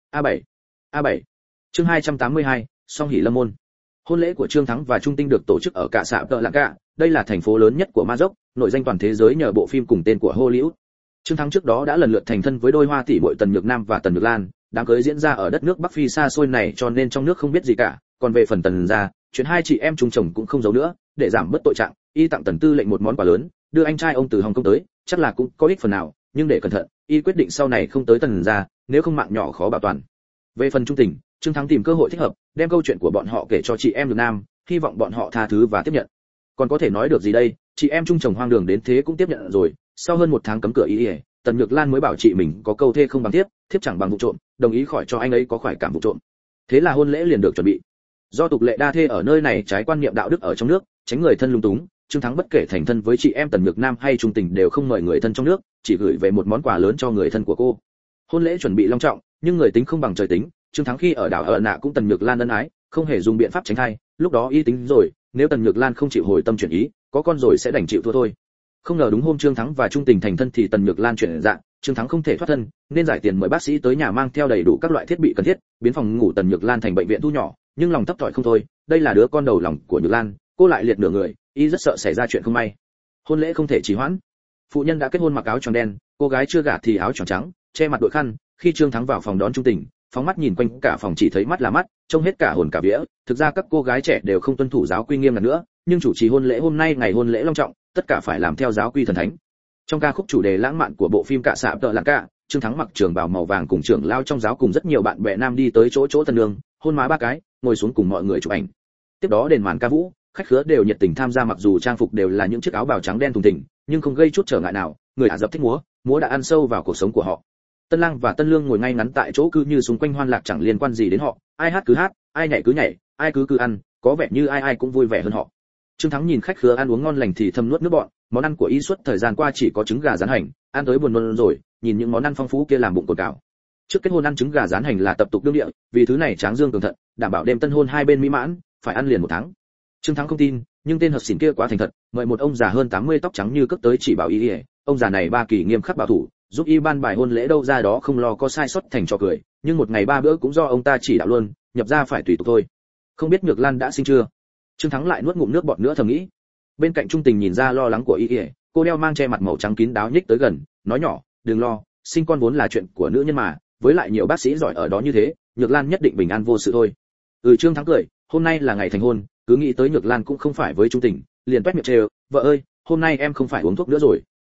S1: A7. Chương 282, Song Hỷ Lâm môn. Hôn lễ của Trương Thắng và Trung Tinh được tổ chức ở cả xã Tợ Lạng Cả, đây là thành phố lớn nhất của Ma Dốc, nổi danh toàn thế giới nhờ bộ phim cùng tên của Hollywood. Trương Thắng trước đó đã lần lượt thành thân với đôi hoa tỷ muội Tần Nhược Nam và Tần Nhược Lan, đám cưới diễn ra ở đất nước Bắc Phi xa xôi này cho nên trong nước không biết gì cả, còn về phần Tần gia, chuyện hai chị em chung chồng cũng không giấu nữa, để giảm bớt tội trạng, y tặng Tần Tư lệnh một món quà lớn, đưa anh trai ông từ Hồng Kông tới, chắc là cũng có ích phần nào, nhưng để cẩn thận, y quyết định sau này không tới Tần gia, nếu không mạng nhỏ khó bảo toàn. Về phần Trung Tình, Trương Thắng tìm cơ hội thích hợp, đem câu chuyện của bọn họ kể cho chị em Nhược Nam, hy vọng bọn họ tha thứ và tiếp nhận. Còn có thể nói được gì đây, chị em chung chồng hoang đường đến thế cũng tiếp nhận rồi. Sau hơn một tháng cấm cửa ý, Tần Nhược Lan mới bảo chị mình có câu thê không bằng thiếp, thiếp chẳng bằng vụ trộm, đồng ý khỏi cho anh ấy có khoái cảm vụ trộm. Thế là hôn lễ liền được chuẩn bị. Do tục lệ đa thê ở nơi này trái quan niệm đạo đức ở trong nước, tránh người thân lung túng, Trương Thắng bất kể thành thân với chị em Tần Nhược Nam hay Trung Tình đều không mời người thân trong nước, chỉ gửi về một món quà lớn cho người thân của cô. Hôn lễ chuẩn bị long trọng, nhưng người tính không bằng trời tính, Trương Thắng khi ở đảo ở nạ cũng Tần Nhược Lan ân ái, không hề dùng biện pháp tránh thai, lúc đó y tính rồi, nếu Tần Nhược Lan không chịu hồi tâm chuyển ý, có con rồi sẽ đành chịu thua thôi. Không ngờ đúng hôm Trương Thắng và Trung Tình thành thân thì Tần Nhược Lan chuyển dạng, Trương Thắng không thể thoát thân, nên giải tiền mời bác sĩ tới nhà mang theo đầy đủ các loại thiết bị cần thiết, biến phòng ngủ Tần Nhược Lan thành bệnh viện thu nhỏ, nhưng lòng thấp thỏi không thôi, đây là đứa con đầu lòng của Nhược Lan, cô lại liệt nửa người, y rất sợ xảy ra chuyện không may. Hôn lễ không thể trì hoãn. Phụ nhân đã kết hôn mặc áo choàng đen, cô gái chưa gả thì áo choàng trắng, che mặt đội khăn, khi Trương Thắng vào phòng đón Trung Tình, phóng mắt nhìn quanh cả phòng chỉ thấy mắt là mắt, trông hết cả hồn cả vía. Thực ra các cô gái trẻ đều không tuân thủ giáo quy nghiêm ngặt nữa, nhưng chủ trì hôn lễ hôm nay ngày hôn lễ long trọng, tất cả phải làm theo giáo quy thần thánh. Trong ca khúc chủ đề lãng mạn của bộ phim Cả Sạ Tợ Lạng Cả, Trương Thắng mặc trường bào màu vàng cùng trưởng lao trong giáo cùng rất nhiều bạn bè nam đi tới chỗ tân nương, hôn má ba cái, ngồi xuống cùng mọi người chụp ảnh. Tiếp đó đền màn ca vũ, khách khứa đều nhiệt tình tham gia, mặc dù trang phục đều là những chiếc áo bào trắng đen thùng thình, nhưng không gây chút trở ngại nào, người Ả Rập thích múa đã ăn sâu vào cuộc sống của họ. Tân lang và tân lương ngồi ngay ngắn tại chỗ cứ như xung quanh hoan lạc chẳng liên quan gì đến họ, ai hát cứ hát, ai nhảy cứ nhảy, ai cứ ăn, có vẻ như ai cũng vui vẻ hơn họ. Trương Thắng nhìn khách khứa ăn uống ngon lành thì thầm nuốt nước bọt, món ăn của y suốt thời gian qua chỉ có trứng gà rán hành, ăn tới buồn nôn rồi, nhìn những món ăn phong phú kia làm bụng cồn cào. Trước kết hôn ăn trứng gà rán hành là tập tục đương địa, vì thứ này tráng dương cường thận, đảm bảo đêm tân hôn hai bên mỹ mãn, phải ăn liền một tháng. Trương Thắng không tin, nhưng tên hợp xỉn kia quá thành thật, mời một ông già hơn 80 tóc trắng như cước tới chỉ bảo y, ông già này ba kỳ nghiêm khắc bảo thủ, giúp y ban bài hôn lễ đâu ra đó không lo có sai sót thành trò cười, nhưng một ngày ba bữa cũng do ông ta chỉ đạo luôn, nhập ra phải tùy tục thôi. Không biết Nhược Lan đã sinh chưa? Trương Thắng lại nuốt ngụm nước bọt nữa thầm nghĩ. Bên cạnh Trung Tình nhìn ra lo lắng của y, cô đeo mang che mặt màu trắng kín đáo nhích tới gần, nói nhỏ, đừng lo, sinh con vốn là chuyện của nữ nhân mà, với lại nhiều bác sĩ giỏi ở đó như thế, Nhược Lan nhất định bình an vô sự thôi. Trương Thắng cười, hôm nay là ngày thành hôn, cứ nghĩ tới Nhược Lan cũng không phải với Trung Tình, liền toét miệng trêu, vợ ơi, hôm nay em không phải uống thuốc nữa rồi.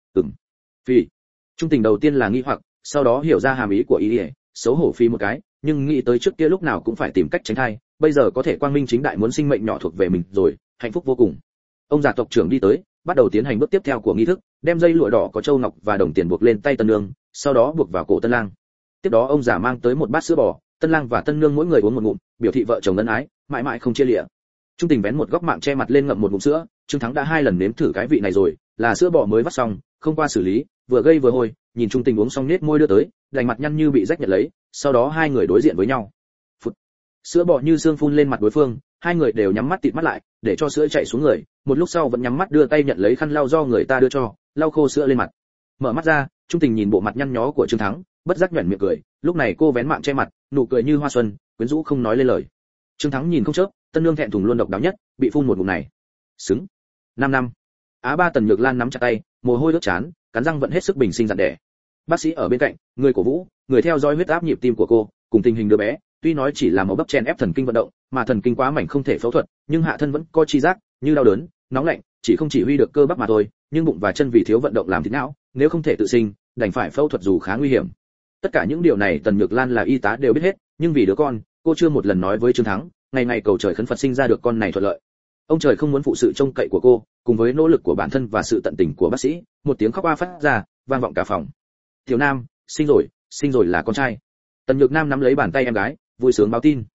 S1: Vì Trung Tình đầu tiên là nghi hoặc, sau đó hiểu ra hàm ý của y, xấu hổ phi một cái, nhưng nghĩ tới trước kia lúc nào cũng phải tìm cách tránh thai, bây giờ có thể quang minh chính đại muốn sinh mệnh nhỏ thuộc về mình rồi, hạnh phúc vô cùng. Ông già tộc trưởng đi tới, bắt đầu tiến hành bước tiếp theo của nghi thức, đem dây lụa đỏ có châu ngọc và đồng tiền buộc lên tay tân nương, sau đó buộc vào cổ tân lang. Tiếp đó ông già mang tới một bát sữa bò, tân lang và tân nương mỗi người uống một ngụm, biểu thị vợ chồng ân ái, mãi mãi không chia lìa. Trung Tình vén một góc mạng che mặt lên ngậm một ngụm sữa, Trương Thắng đã 2 lần nếm thử cái vị này rồi, là sữa bò mới vắt xong, không qua xử lý, vừa gây vừa hôi, nhìn Trung Tình uống xong nết môi đưa tới, đành mặt nhăn như bị rách nhận lấy, sau đó hai người đối diện với nhau. Phụt. Sữa bò như xương phun lên mặt đối phương, hai người đều nhắm mắt tịt mắt lại, để cho sữa chảy xuống người, một lúc sau vẫn nhắm mắt đưa tay nhận lấy khăn lau do người ta đưa cho, lau khô sữa lên mặt. Mở mắt ra, Trung Tình nhìn bộ mặt nhăn nhó của Trương Thắng, bất giác nhuyễn miệng cười, lúc này cô vén mạng che mặt, nụ cười như hoa xuân, quyến rũ không nói lên lời. Trương Thắng nhìn không chớp, Tân Nương thẹn thùng luôn độc đáo nhất, bị phun một ngụm này. Xứng. 5 năm. Á Ba Tần Nhược Lan nắm chặt tay, mồ hôi đốt trán, cắn răng vẫn hết sức bình sinh dặn đẻ. Bác sĩ ở bên cạnh, người cổ vũ, người theo dõi huyết áp nhịp tim của cô, cùng tình hình đứa bé, tuy nói chỉ là máu bắp chen ép thần kinh vận động, mà thần kinh quá mảnh không thể phẫu thuật, nhưng hạ thân vẫn có chi giác, như đau đớn, nóng lạnh, chỉ không chỉ huy được cơ bắp mà thôi, nhưng bụng và chân vì thiếu vận động làm thịt não, nếu không thể tự sinh, đành phải phẫu thuật dù khá nguy hiểm. Tất cả những điều này Tần Nhược Lan là y tá đều biết hết, nhưng vì đứa con, cô chưa một lần nói với Trương Thắng, ngày ngày cầu trời khấn Phật sinh ra được con này thuận lợi. Ông trời không muốn phụ sự trông cậy của cô, cùng với nỗ lực của bản thân và sự tận tình của bác sĩ, một tiếng khóc oa phát ra, vang vọng cả phòng. Tiểu Nam, sinh rồi là con trai. Tần Nhược Nam nắm lấy bàn tay em gái, vui sướng báo tin.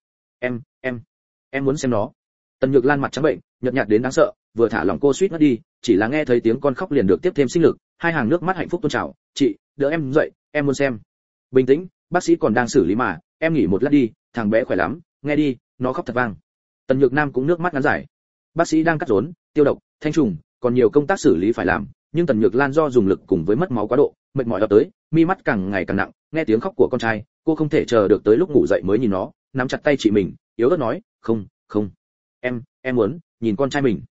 S1: Em muốn xem nó. Tần Nhược Lan mặt trắng bệnh, nhợt nhạt đến đáng sợ, vừa thả lỏng cô suýt ngất đi, chỉ là nghe thấy tiếng con khóc liền được tiếp thêm sinh lực, hai hàng nước mắt hạnh phúc tuôn trào. Chị, đỡ em dậy, em muốn xem. Bình tĩnh, bác sĩ còn đang xử lý mà, em nghỉ một lát đi, thằng bé khỏe lắm, nghe đi, nó khóc thật vang. Tần Nhược Nam cũng nước mắt ngắn dài. Bác sĩ đang cắt rốn, tiêu độc, thanh trùng, còn nhiều công tác xử lý phải làm, nhưng Tần Nhược Lan do dùng lực cùng với mất máu quá độ, mệt mỏi ập tới, mi mắt càng ngày càng nặng, nghe tiếng khóc của con trai, cô không thể chờ được tới lúc ngủ dậy mới nhìn nó, nắm chặt tay chị mình, yếu ớt nói, không, em muốn nhìn con trai mình.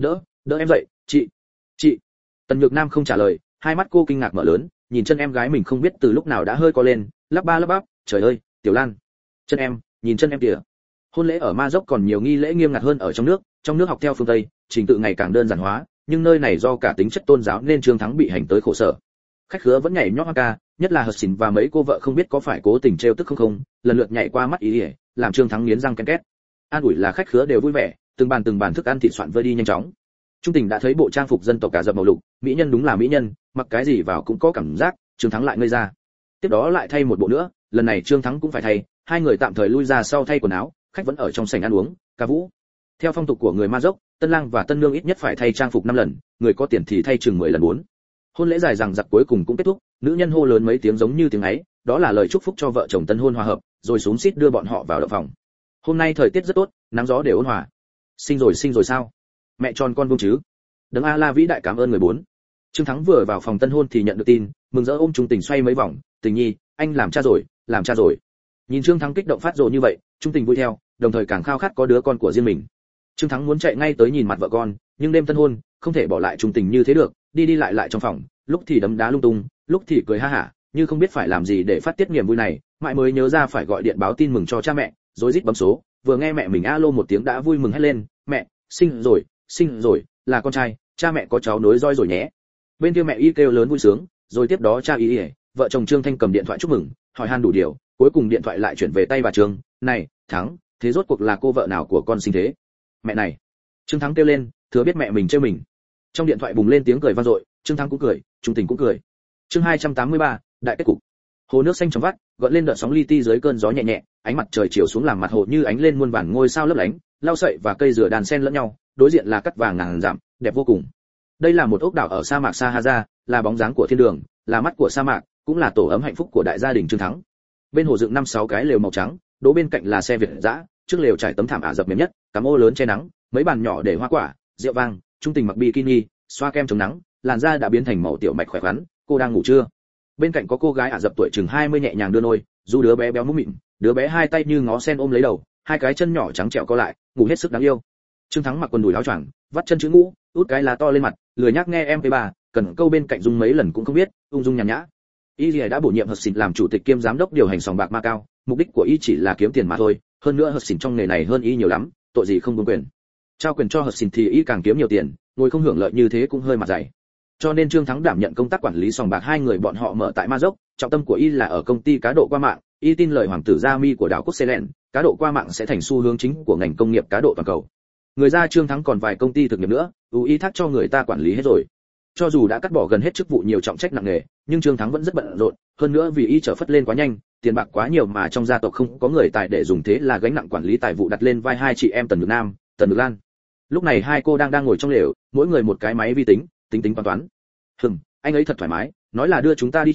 S1: Đỡ em dậy, chị. Tần Nhược Nam không trả lời, hai mắt cô kinh ngạc mở lớn, nhìn chân em gái mình không biết từ lúc nào đã hơi co lên, lắp ba lắp bắp, trời ơi, Tiểu Lan, chân em, nhìn chân em kìa. Hôn lễ ở Ma Dốc còn nhiều nghi lễ nghiêm ngặt hơn ở trong nước học theo phương Tây, trình tự ngày càng đơn giản hóa, nhưng nơi này do cả tính chất tôn giáo nên Trương Thắng bị hành tới khổ sở. Khách khứa vẫn nhảy nhót ca, nhất là Hợp Xỉn và mấy cô vợ không biết có phải cố tình trêu tức không, lần lượt nhảy qua mắt ý ỉa, làm Trương Thắng nghiến răng ken két. An ủi là khách khứa đều vui vẻ, từng bàn thức ăn thịt soạn vơi đi nhanh chóng. Trung Tình đã thấy bộ trang phục dân tộc cả dập màu lục, mỹ nhân đúng là mỹ nhân, mặc cái gì vào cũng có cảm giác, Trương Thắng lại ngây ra. Tiếp đó lại thay một bộ nữa, lần này Trương Thắng cũng phải thay, hai người tạm thời lui ra sau thay quần áo, khách vẫn ở trong sảnh ăn uống, ca vũ. Theo phong tục của người Ma Dốc, tân lang và tân nương ít nhất phải thay trang phục 5 lần, người có tiền thì thay chừng 10 lần 4. Hôn lễ dài dằng dặc cuối cùng cũng kết thúc, nữ nhân hô lớn mấy tiếng giống như tiếng ấy, đó là lời chúc phúc cho vợ chồng tân hôn hòa hợp, rồi xúm xít đưa bọn họ vào động phòng. Hôm nay thời tiết rất tốt, nắng gió đều ôn hòa. Sinh rồi sao? Mẹ tròn con vuông chứ? Đấng A La vĩ đại cảm ơn người 4. Trương Thắng vừa vào phòng tân hôn thì nhận được tin, mừng rỡ ôm Trung Tình xoay mấy vòng, "Tình nhi, anh làm cha rồi." Nhìn Trương Thắng kích động phát rồ như vậy, Trung Tình vui theo, đồng thời càng khao khát có đứa con của riêng mình. Trương Thắng muốn chạy ngay tới nhìn mặt vợ con, nhưng đêm tân hôn, không thể bỏ lại Trung Tình như thế được, đi lại trong phòng, lúc thì đấm đá lung tung, lúc thì cười ha hả, như không biết phải làm gì để phát tiết niềm vui này, mãi mới nhớ ra phải gọi điện báo tin mừng cho cha mẹ, rối rít bấm số, vừa nghe mẹ mình alo một tiếng đã vui mừng hét lên, "Mẹ, sinh rồi, là con trai, cha mẹ có cháu nối roi rồi nhé." Bên kia mẹ y kêu lớn vui sướng, rồi tiếp đó cha y, vợ chồng Trương Thanh cầm điện thoại chúc mừng, hỏi han đủ điều, cuối cùng điện thoại lại chuyển về tay bà Trương, "Này, Thắng, thế rốt cuộc là cô vợ nào của con sinh thế?" "Mẹ này." Trương Thắng kêu lên, thừa biết mẹ mình trêu mình. Trong điện thoại bùng lên tiếng cười vang dội, Trương Thắng cũng cười, Trung Tình cũng cười. Chương 283, đại kết cục. Hồ nước xanh trong vắt, gợn lên đợt sóng li ti dưới cơn gió nhẹ nhẹ, ánh mặt trời chiếu xuống làm mặt hồ như ánh lên muôn vàn ngôi sao lấp lánh, lau sậy và cây dừa đàn sen lẫn nhau, đối diện là cát vàng ngàn dặm, đẹp vô cùng. Đây là một ốc đảo ở sa mạc Sahara, là bóng dáng của thiên đường, là mắt của sa mạc, cũng là tổ ấm hạnh phúc của đại gia đình Trương Thắng. Bên hồ dựng 5-6 cái lều màu trắng, đỗ bên cạnh là xe Việt dã, trước lều trải tấm thảm Ả Rập mềm nhất, cắm ô lớn che nắng, mấy bàn nhỏ để hoa quả, rượu vang, Trung Tình mặc bikini, xoa kem chống nắng, làn da đã biến thành màu tiểu mạch khỏe khoắn, cô đang ngủ trưa. Bên cạnh có cô gái Ả Rập tuổi chừng 20 nhẹ nhàng đưa nôi, du đứa bé béo mũm mịn, đứa bé hai tay như ngó sen ôm lấy đầu, hai cái chân nhỏ trắng trẻo co lại, ngủ hết sức đáng yêu. Trương Thắng mặc quần đùi áo choàng, vắt chân chữ ngũ, út cái lá to lên mặt, lười nhác nghe MP3, cần câu bên cạnh dung mấy lần cũng không biết, ung dung nhàn nhã. Y đã bổ nhiệm Hợp Xỉn làm chủ tịch kiêm giám đốc điều hành sòng bạc Macau, mục đích của y chỉ là kiếm tiền mà thôi, hơn nữa Hợp Xỉn trong nghề này hơn y nhiều lắm, tội gì không buông quyền. Trao quyền cho Hợp Xỉn thì y càng kiếm nhiều tiền, ngồi không hưởng lợi như thế cũng hơi mặt dày. Cho nên Trương Thắng đảm nhận công tác quản lý sòng bạc hai người bọn họ mở tại Ma Dốc, trọng tâm của y là ở công ty cá độ qua mạng, y tin lời hoàng tử Gia Mi của đảo quốc Selen, cá độ qua mạng sẽ thành xu hướng chính của ngành công nghiệp cá độ toàn cầu. Người ra Trương Thắng còn vài công ty thực nghiệp nữa, y thác cho người ta quản lý hết rồi. Cho dù đã cắt bỏ gần hết chức vụ nhiều trọng trách nặng nề, nhưng Trương Thắng vẫn rất bận rộn, hơn nữa vì y trở phất lên quá nhanh, tiền bạc quá nhiều mà trong gia tộc không có người tài để dùng, thế là gánh nặng quản lý tài vụ đặt lên vai hai chị em Tần Nhược Nam, Tần Nhược Lan. Lúc này hai cô đang ngồi trong lều, mỗi người một cái máy vi tính, tính toán. Anh ấy thật thoải mái, nói là đưa chúng ta đi chơi,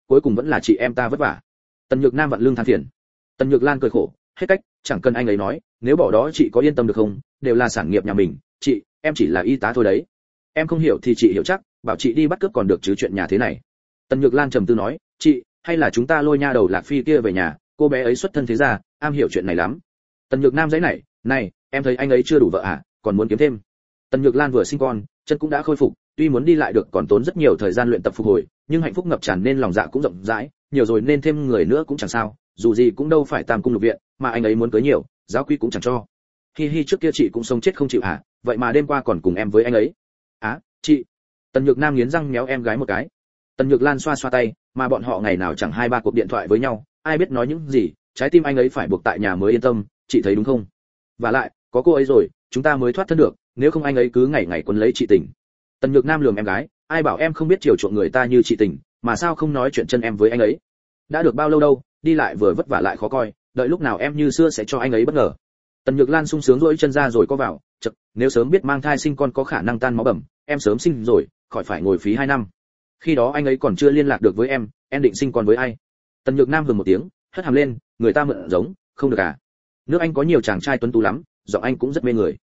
S1: cuối cùng vẫn là chị em ta vất vả. Tần Nhược Nam vặn lưng than phiền. Tần Nhược Lan cười khổ, hết cách, chẳng cần anh ấy nói, nếu bỏ đó chị có yên tâm được không, đều là sản nghiệp nhà mình, chị, em chỉ là y tá thôi đấy. Em không hiểu thì chị hiểu chắc, bảo chị đi bắt cướp còn được chứ chuyện nhà thế này. Tần Nhược Lan trầm tư nói, chị, hay là chúng ta lôi nha đầu Lạc Phi kia về nhà, cô bé ấy xuất thân thế gia, am hiểu chuyện này lắm. Tần Nhược Nam giãy nảy, này, em thấy anh ấy chưa đủ vợ à, còn muốn kiếm thêm. Tần Nhược Lan vừa sinh con, chân cũng đã khôi phục, tuy muốn đi lại được còn tốn rất nhiều thời gian luyện tập phục hồi, nhưng hạnh phúc ngập tràn nên lòng dạ cũng rộng rãi, nhiều rồi nên thêm người nữa cũng chẳng sao, dù gì cũng đâu phải tam cung lục viện, mà anh ấy muốn cưới nhiều, giáo quy cũng chẳng cho. Hi hi, trước kia chị cũng sống chết không chịu hả, vậy mà đêm qua còn cùng em với anh ấy. Chị. Tần Nhược Nam nghiến răng méo em gái một cái. Tần Nhược Lan xoa xoa tay, mà bọn họ ngày nào chẳng hai ba cuộc điện thoại với nhau, ai biết nói những gì, trái tim anh ấy phải buộc tại nhà mới yên tâm, chị thấy đúng không? Và lại, có cô ấy rồi, chúng ta mới thoát thân được, nếu không anh ấy cứ ngày ngày quấn lấy chị Tình. Tần Nhược Nam lườm em gái, ai bảo em không biết chiều chuộng người ta như chị Tình, mà sao không nói chuyện chân em với anh ấy? Đã được bao lâu đâu, đi lại vừa vất vả lại khó coi, đợi lúc nào em như xưa sẽ cho anh ấy bất ngờ. Tần Nhược Lan sung sướng duỗi chân ra rồi có vào, chậc, nếu sớm biết mang thai sinh con có khả năng tan máu bầm, em sớm sinh rồi, khỏi phải ngồi phí 2 năm. Khi đó anh ấy còn chưa liên lạc được với em định sinh con với ai? Tần Nhược Nam hừ một tiếng, hất hàm lên, người ta mượn giống, không được à? Nước Anh có nhiều chàng trai tuấn tú lắm, giọng anh cũng rất mê người.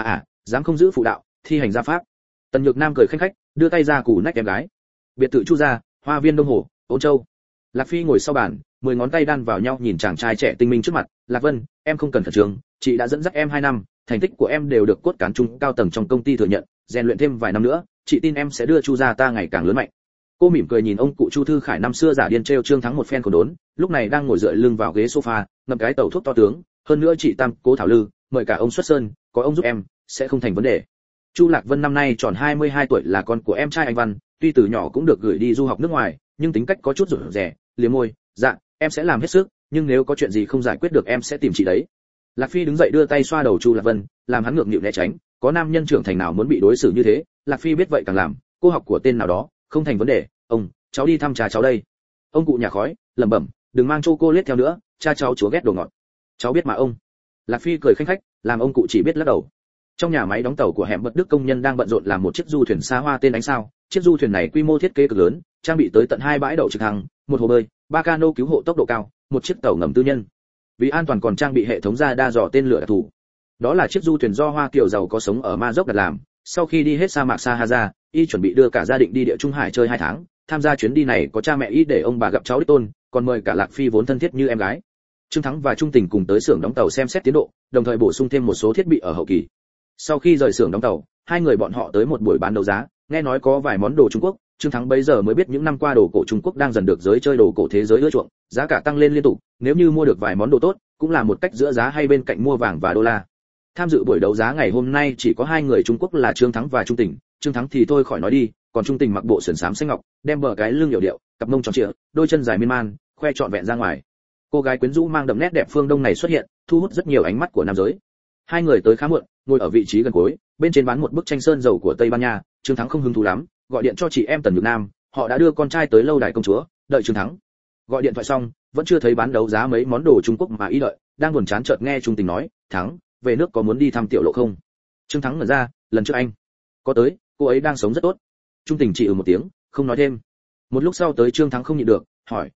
S1: Dám không giữ phụ đạo, thi hành gia pháp. Tần Nhược Nam cười khanh khách, đưa tay ra cù nách em gái. Biệt thự Chu gia, hoa viên Đông Hồ, Ôn Châu. Lạc Phi ngồi sau bàn, 10 ngón tay đan vào nhau nhìn chàng trai trẻ tinh minh trước mặt. Lạc Vân, em không cần khẩn trương, chị đã dẫn dắt em 2 năm, thành tích của em đều được cốt cán trung cao tầng trong công ty thừa nhận, rèn luyện thêm vài năm nữa, chị tin em sẽ đưa Chu gia ta ngày càng lớn mạnh. Cô mỉm cười nhìn ông cụ Chu Thư Khải năm xưa giả điên trêu Trương Thắng một phen khổ đốn, lúc này đang ngồi dựa lưng vào ghế sofa, ngậm cái tẩu thuốc to tướng, hơn nữa chị Tam, Cố Thảo Lư, mời cả ông xuất sơn, có ông giúp em, sẽ không thành vấn đề. Chu Lạc Vân năm nay tròn 22 tuổi là con của em trai anh Văn, tuy từ nhỏ cũng được gửi đi du học nước ngoài, nhưng tính cách có chút rụt rè, liếm môi, dạ, em sẽ làm hết sức, nhưng nếu có chuyện gì không giải quyết được em sẽ tìm chị đấy. Lạc Phi đứng dậy đưa tay xoa đầu Chu Lạc Vân, làm hắn ngượng nghịu né tránh, có nam nhân trưởng thành nào muốn bị đối xử như thế, Lạc Phi biết vậy càng làm, cô học của tên nào đó, không thành vấn đề, ông, cháu đi thăm cha cháu đây. Ông cụ nhà khói, lẩm bẩm, đừng mang chocolate theo nữa, cha cháu chúa ghét đồ ngọt. Cháu biết mà ông. Lạc Phi cười khanh khách, làm ông cụ chỉ biết lắc đầu. Trong nhà máy đóng tàu của hẻm Bật Đức công nhân đang bận rộn làm một chiếc du thuyền xa hoa tên Ánh Sao, chiếc du thuyền này quy mô thiết kế cực lớn, trang bị tới tận 2 bãi đậu trực thăng, một hồ bơi, 3 cano cứu hộ tốc độ cao, một chiếc tàu ngầm tư nhân. Vì an toàn còn trang bị hệ thống radar dò tên lửa đặc thù. Đó là chiếc du thuyền do Hoa Kiều giàu có sống ở Maroc đặt làm, sau khi đi hết sa mạc Sahara, y chuẩn bị đưa cả gia đình đi Địa Trung Hải chơi 2 tháng, tham gia chuyến đi này có cha mẹ y để ông bà gặp cháu đích tôn, còn mời cả Lạc Phi vốn thân thiết như em gái. Trương Thắng và Trung Tình cùng tới xưởng đóng tàu xem xét tiến độ, đồng thời bổ sung thêm một số thiết bị ở hậu kỳ. Sau khi rời xưởng đóng tàu, hai người bọn họ tới một buổi bán đấu giá, nghe nói có vài món đồ Trung Quốc, Trương Thắng bấy giờ mới biết những năm qua đồ cổ Trung Quốc đang dần được giới chơi đồ cổ thế giới ưa chuộng, giá cả tăng lên liên tục, nếu như mua được vài món đồ tốt, cũng là một cách giữa giá hay bên cạnh mua vàng và đô la. Tham dự buổi đấu giá ngày hôm nay chỉ có 2 người Trung Quốc là Trương Thắng và Trung Tình, Trương Thắng thì thôi khỏi nói đi, còn Trung Tình mặc bộ sườn xám xanh ngọc, đem bờ cái lưng hiệu điệu, cặp mông tròn trịa, đôi chân dài miên man, khoe trọn vẹn ra ngoài. Cô gái quyến rũ mang đậm nét đẹp phương Đông này xuất hiện, thu hút rất nhiều ánh mắt của nam giới. Hai người tới khá muộn, ngồi ở vị trí gần cuối, bên trên bán một bức tranh sơn dầu của Tây Ban Nha, Trương Thắng không hứng thú lắm, gọi điện cho chị em Tần Nhược Nam, họ đã đưa con trai tới lâu đài công chúa, đợi Trương Thắng. Gọi điện thoại xong, vẫn chưa thấy bán đấu giá mấy món đồ Trung Quốc mà ý đợi, đang buồn chán chợt nghe Trung Tình nói, "Thắng, về nước có muốn đi thăm Tiểu Lộ không?" Trương Thắng ngẩn ra, lần trước anh có tới, cô ấy đang sống rất tốt. Trung Tình chỉ một tiếng, không nói thêm. Một lúc sau tới Trương Thắng không nhịn được, hỏi,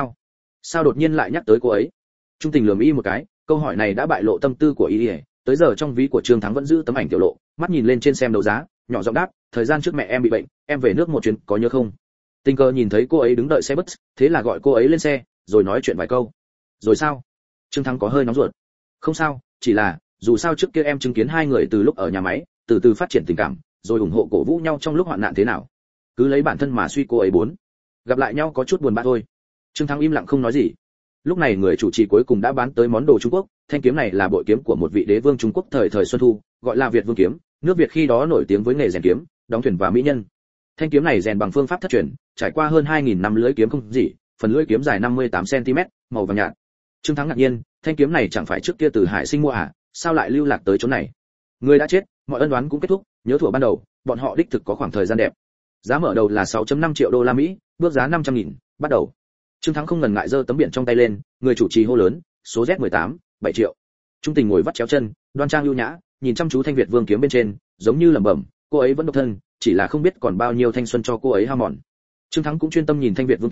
S1: sao đột nhiên lại nhắc tới cô ấy? Trung Tình lườm y một cái, câu hỏi này đã bại lộ tâm tư của y. Tới giờ trong ví của Trương Thắng vẫn giữ tấm ảnh Tiểu Lộ, mắt nhìn lên trên xem đấu giá, nhỏ giọng đáp, thời gian trước mẹ em bị bệnh, em về nước một chuyến, có nhớ không? Tình cờ nhìn thấy cô ấy đứng đợi xe bus, thế là gọi cô ấy lên xe, rồi nói chuyện vài câu. Rồi sao? Trương Thắng có hơi nóng ruột. Không sao, chỉ là, dù sao trước kia em chứng kiến hai người từ lúc ở nhà máy, từ từ phát triển tình cảm, rồi ủng hộ cổ vũ nhau trong lúc hoạn nạn thế nào. Cứ lấy bản thân mà suy cô ấy bốn. Gặp lại nhau có chút buồn bã thôi. Trương Thắng im lặng không nói gì. Lúc này người chủ trì cuối cùng đã bán tới món đồ Trung Quốc, thanh kiếm này là bội kiếm của một vị đế vương Trung Quốc thời Xuân Thu, gọi là Việt Vương kiếm, nước Việt khi đó nổi tiếng với nghề rèn kiếm, đóng thuyền và mỹ nhân. Thanh kiếm này rèn bằng phương pháp thất truyền, trải qua hơn 2000 năm lưỡi kiếm không gì, phần lưỡi kiếm dài 58 cm, màu vàng nhạt. Trương Thắng ngạc nhiên, thanh kiếm này chẳng phải trước kia từ Hải Sinh mua à, sao lại lưu lạc tới chỗ này? Người đã chết, mọi ân oán cũng kết thúc, nhớ thuở ban đầu, bọn họ đích thực có khoảng thời gian đẹp. Giá mở đầu là 6.5 triệu đô la Mỹ, bước giá 500.000, bắt đầu. Trương Thắng không ngần ngại giơ tấm biển trong tay lên, người chủ trì hô lớn, số Z18, 7 triệu. Trung Tình ngồi vắt chéo chân, đoan trang ưu nhã, nhìn chăm chú thanh Việt Vương kiếm bên trên, giống như lẩm bẩm, cô ấy vẫn độc thân, chỉ là không biết còn bao nhiêu thanh xuân cho cô ấy hao mòn. Trương Thắng cũng chuyên tâm nhìn thanh Việt Vương kiếm,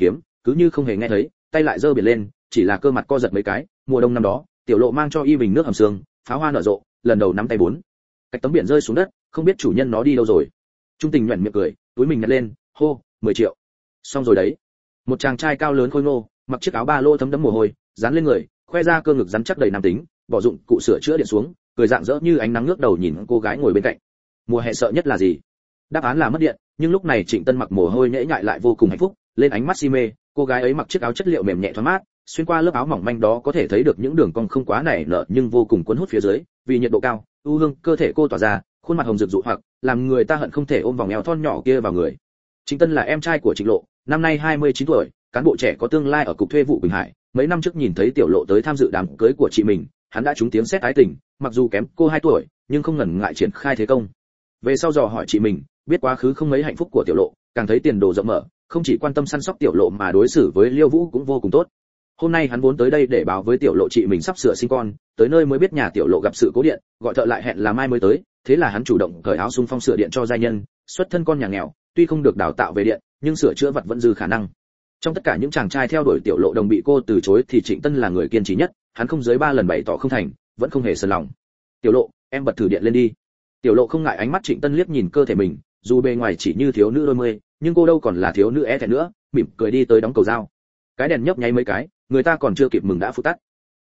S1: cứ như không hề nghe thấy, tay lại giơ biển lên, chỉ là cơ mặt co giật mấy cái. Mùa đông năm đó, tiểu lộ mang cho y bình nước hầm sương, pháo hoa nở rộ, lần đầu nắm tay bốn. Cách tấm biển rơi xuống đất, không biết chủ nhân nó đi đâu rồi. Trung Tình nhuyễn miệng cười, túi mình nhặt lên, hô, 10 triệu. Xong rồi đấy. Một chàng trai cao lớn khôi ngô, mặc chiếc áo ba lô thấm đẫm mồ hôi, dán lên người, khoe ra cơ ngực rắn chắc đầy nam tính, bỏ dụng cụ sửa chữa điện xuống, cười rạng rỡ như ánh nắng ngước đầu nhìn cô gái ngồi bên cạnh. Mùa hè sợ nhất là gì? Đáp án là mất điện, nhưng lúc này Trịnh Tân mặc mồ hôi nhễ nhại lại vô cùng hạnh phúc, lên ánh mắt si mê, cô gái ấy mặc chiếc áo chất liệu mềm nhẹ thoáng mát, xuyên qua lớp áo mỏng manh đó có thể thấy được những đường cong không quá nảy nở nhưng vô cùng cuốn hút phía dưới, vì nhiệt độ cao, u hương cơ thể cô tỏa ra, khuôn mặt hồng rực dụ hoặc, làm người ta hận không thể ôm vòng eo thon nhỏ kia vào người. Trịnh Tân là em trai của Trịnh Lộ, năm nay 29 tuổi, cán bộ trẻ có tương lai ở cục thuê vụ Bình Hải, mấy năm trước nhìn thấy Tiểu Lộ tới tham dự đám cưới của chị mình, hắn đã trúng tiếng sét ái tình, mặc dù kém cô 2 tuổi, nhưng không ngần ngại triển khai thế công. Về sau dò hỏi chị mình, biết quá khứ không mấy hạnh phúc của Tiểu Lộ, càng thấy tiền đồ rộng mở, không chỉ quan tâm săn sóc Tiểu Lộ mà đối xử với Liêu Vũ cũng vô cùng tốt. Hôm nay hắn vốn tới đây để báo với Tiểu Lộ chị mình sắp sửa sinh con, tới nơi mới biết nhà Tiểu Lộ gặp sự cố điện, gọi thợ lại hẹn là mai mới tới, thế là hắn chủ động cởi áo xung phong sửa điện cho gia nhân, xuất thân con nhà nghèo, tuy không được đào tạo về điện, nhưng sửa chữa vật vẫn dư khả năng. Trong tất cả những chàng trai theo đuổi Tiểu Lộ đồng bị cô từ chối thì Trịnh Tân là người kiên trì nhất, hắn không dưới 3 lần bày tỏ không thành, vẫn không hề sờn lòng. Tiểu Lộ, em bật thử điện lên đi. Tiểu Lộ không ngại ánh mắt Trịnh Tân liếc nhìn cơ thể mình, dù bề ngoài chỉ như thiếu nữ đôi mươi, nhưng cô đâu còn là thiếu nữ é thẹn nữa, mỉm cười đi tới đóng cầu dao. Cái đèn nhấp nháy mấy cái, người ta còn chưa kịp mừng đã phụt tắt.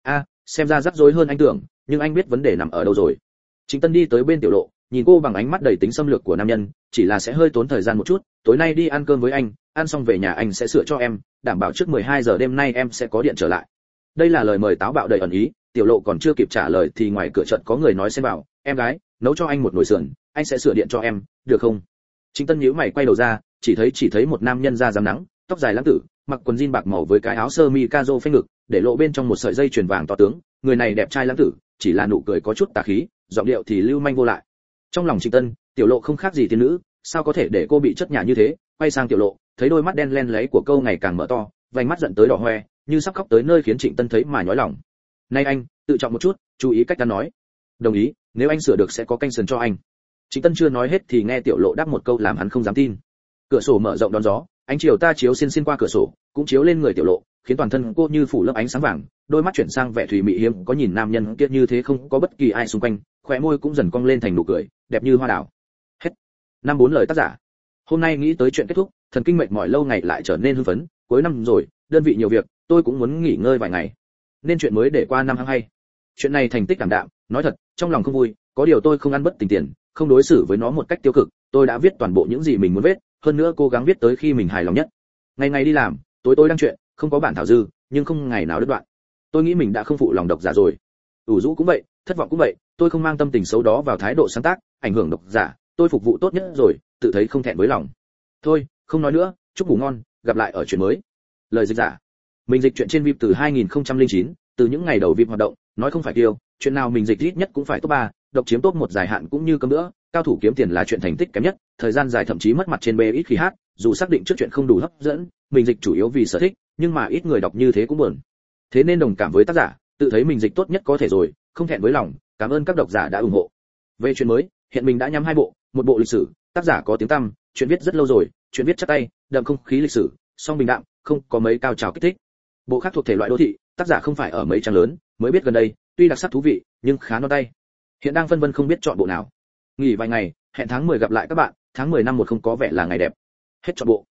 S1: Xem ra rắc rối hơn anh tưởng, nhưng anh biết vấn đề nằm ở đâu rồi. Trịnh Tân đi tới bên Tiểu Lộ, nhìn cô bằng ánh mắt đầy tính xâm lược của nam nhân, chỉ là sẽ hơi tốn thời gian một chút, tối nay đi ăn cơm với anh, ăn xong về nhà anh sẽ sửa cho em, đảm bảo trước 12 giờ đêm nay em sẽ có điện trở lại. Đây là lời mời táo bạo đầy ẩn ý. Tiểu Lộ còn chưa kịp trả lời thì ngoài cửa chợt có người nói xen vào, em gái, nấu cho anh một nồi sườn, anh sẽ sửa điện cho em, được không? Trịnh Tân nhíu mày quay đầu ra, chỉ thấy một nam nhân da rám nắng, tóc dài lãng tử, mặc quần jean bạc màu với cái áo sơ mi cazo phanh ngực, để lộ bên trong một sợi dây chuyền vàng to tướng, người này đẹp trai lãng tử, chỉ là nụ cười có chút tà khí, giọng điệu thì lưu manh vô lại. Trong lòng Trịnh Tân, Tiểu Lộ không khác gì tiên nữ, sao có thể để cô bị chất nhả như thế? Quay sang Tiểu Lộ, thấy đôi mắt đen len lấy của câu ngày càng mở to, vành mắt giận tới đỏ hoe, như sắp khóc tới nơi khiến Trịnh Tân thấy mà nhói lòng. Này anh, tự trọng một chút, chú ý cách ăn nói. Đồng ý, nếu anh sửa được sẽ có canh sườn cho anh. Trịnh Tân chưa nói hết thì nghe Tiểu Lộ đáp một câu làm hắn không dám tin. Cửa sổ mở rộng đón gió, ánh chiều ta chiếu xuyên qua cửa sổ, cũng chiếu lên người Tiểu Lộ, khiến toàn thân cô như phủ lớp ánh sáng vàng, đôi mắt chuyển sang vẻ thùy mị hiếm có, nhìn nam nhân kia như thế không có bất kỳ ai xung quanh, khóe môi cũng dần cong lên thành nụ cười, đẹp như hoa đào. Hết. 5-4 lời tác giả. Hôm nay nghĩ tới chuyện kết thúc, thần kinh mệt mỏi lâu ngày lại trở nên hưng phấn, cuối năm rồi, đơn vị nhiều việc, tôi cũng muốn nghỉ ngơi vài ngày. Nên chuyện mới để qua năm hăng hay. Chuyện này thành tích cảm đạm, nói thật, trong lòng không vui, có điều tôi không ăn bất tình tiền, không đối xử với nó một cách tiêu cực, tôi đã viết toàn bộ những gì mình muốn viết, hơn nữa cố gắng viết tới khi mình hài lòng nhất. Ngày ngày đi làm, tối đăng chuyện, không có bản thảo dư, nhưng không ngày nào đứt đoạn. Tôi nghĩ mình đã không phụ lòng độc giả rồi. Ủ rũ cũng vậy, thất vọng cũng vậy, tôi không mang tâm tình xấu đó vào thái độ sáng tác, ảnh hưởng độc giả, tôi phục vụ tốt nhất rồi, tự thấy không thẹn với lòng. Thôi, không nói nữa, chúc ngủ ngon, gặp lại ở chuyện mới. Lời dịch giả. Mình dịch chuyện trên VIP từ 2009, từ những ngày đầu VIP hoạt động, nói không phải kiêu, chuyện nào mình dịch ít nhất cũng phải top 3, độc chiếm top 1 dài hạn cũng như cơm nữa, cao thủ kiếm tiền là chuyện thành tích kém nhất, thời gian dài thậm chí mất mặt trên bê ít khi hát, dù xác định trước chuyện không đủ hấp dẫn, mình dịch chủ yếu vì sở thích, nhưng mà ít người đọc như thế cũng buồn. Thế nên đồng cảm với tác giả, tự thấy mình dịch tốt nhất có thể rồi, không thẹn với lòng, cảm ơn các độc giả đã ủng hộ. Về chuyện mới, hiện mình đã nhắm 2 bộ, một bộ lịch sử, tác giả có tiếng tăm, chuyện viết rất lâu rồi, chuyện viết chắc tay, đậm không khí lịch sử, song bình đạm, không có mấy cao trào kích thích. Bộ khác thuộc thể loại đô thị, tác giả không phải ở mấy trang lớn, mới biết gần đây, tuy đặc sắc thú vị, nhưng khá non tay. Hiện đang phân vân không biết chọn bộ nào. Nghỉ vài ngày, hẹn tháng 10 gặp lại các bạn, tháng 10 năm 10 có vẻ là ngày đẹp. Hết chọn bộ.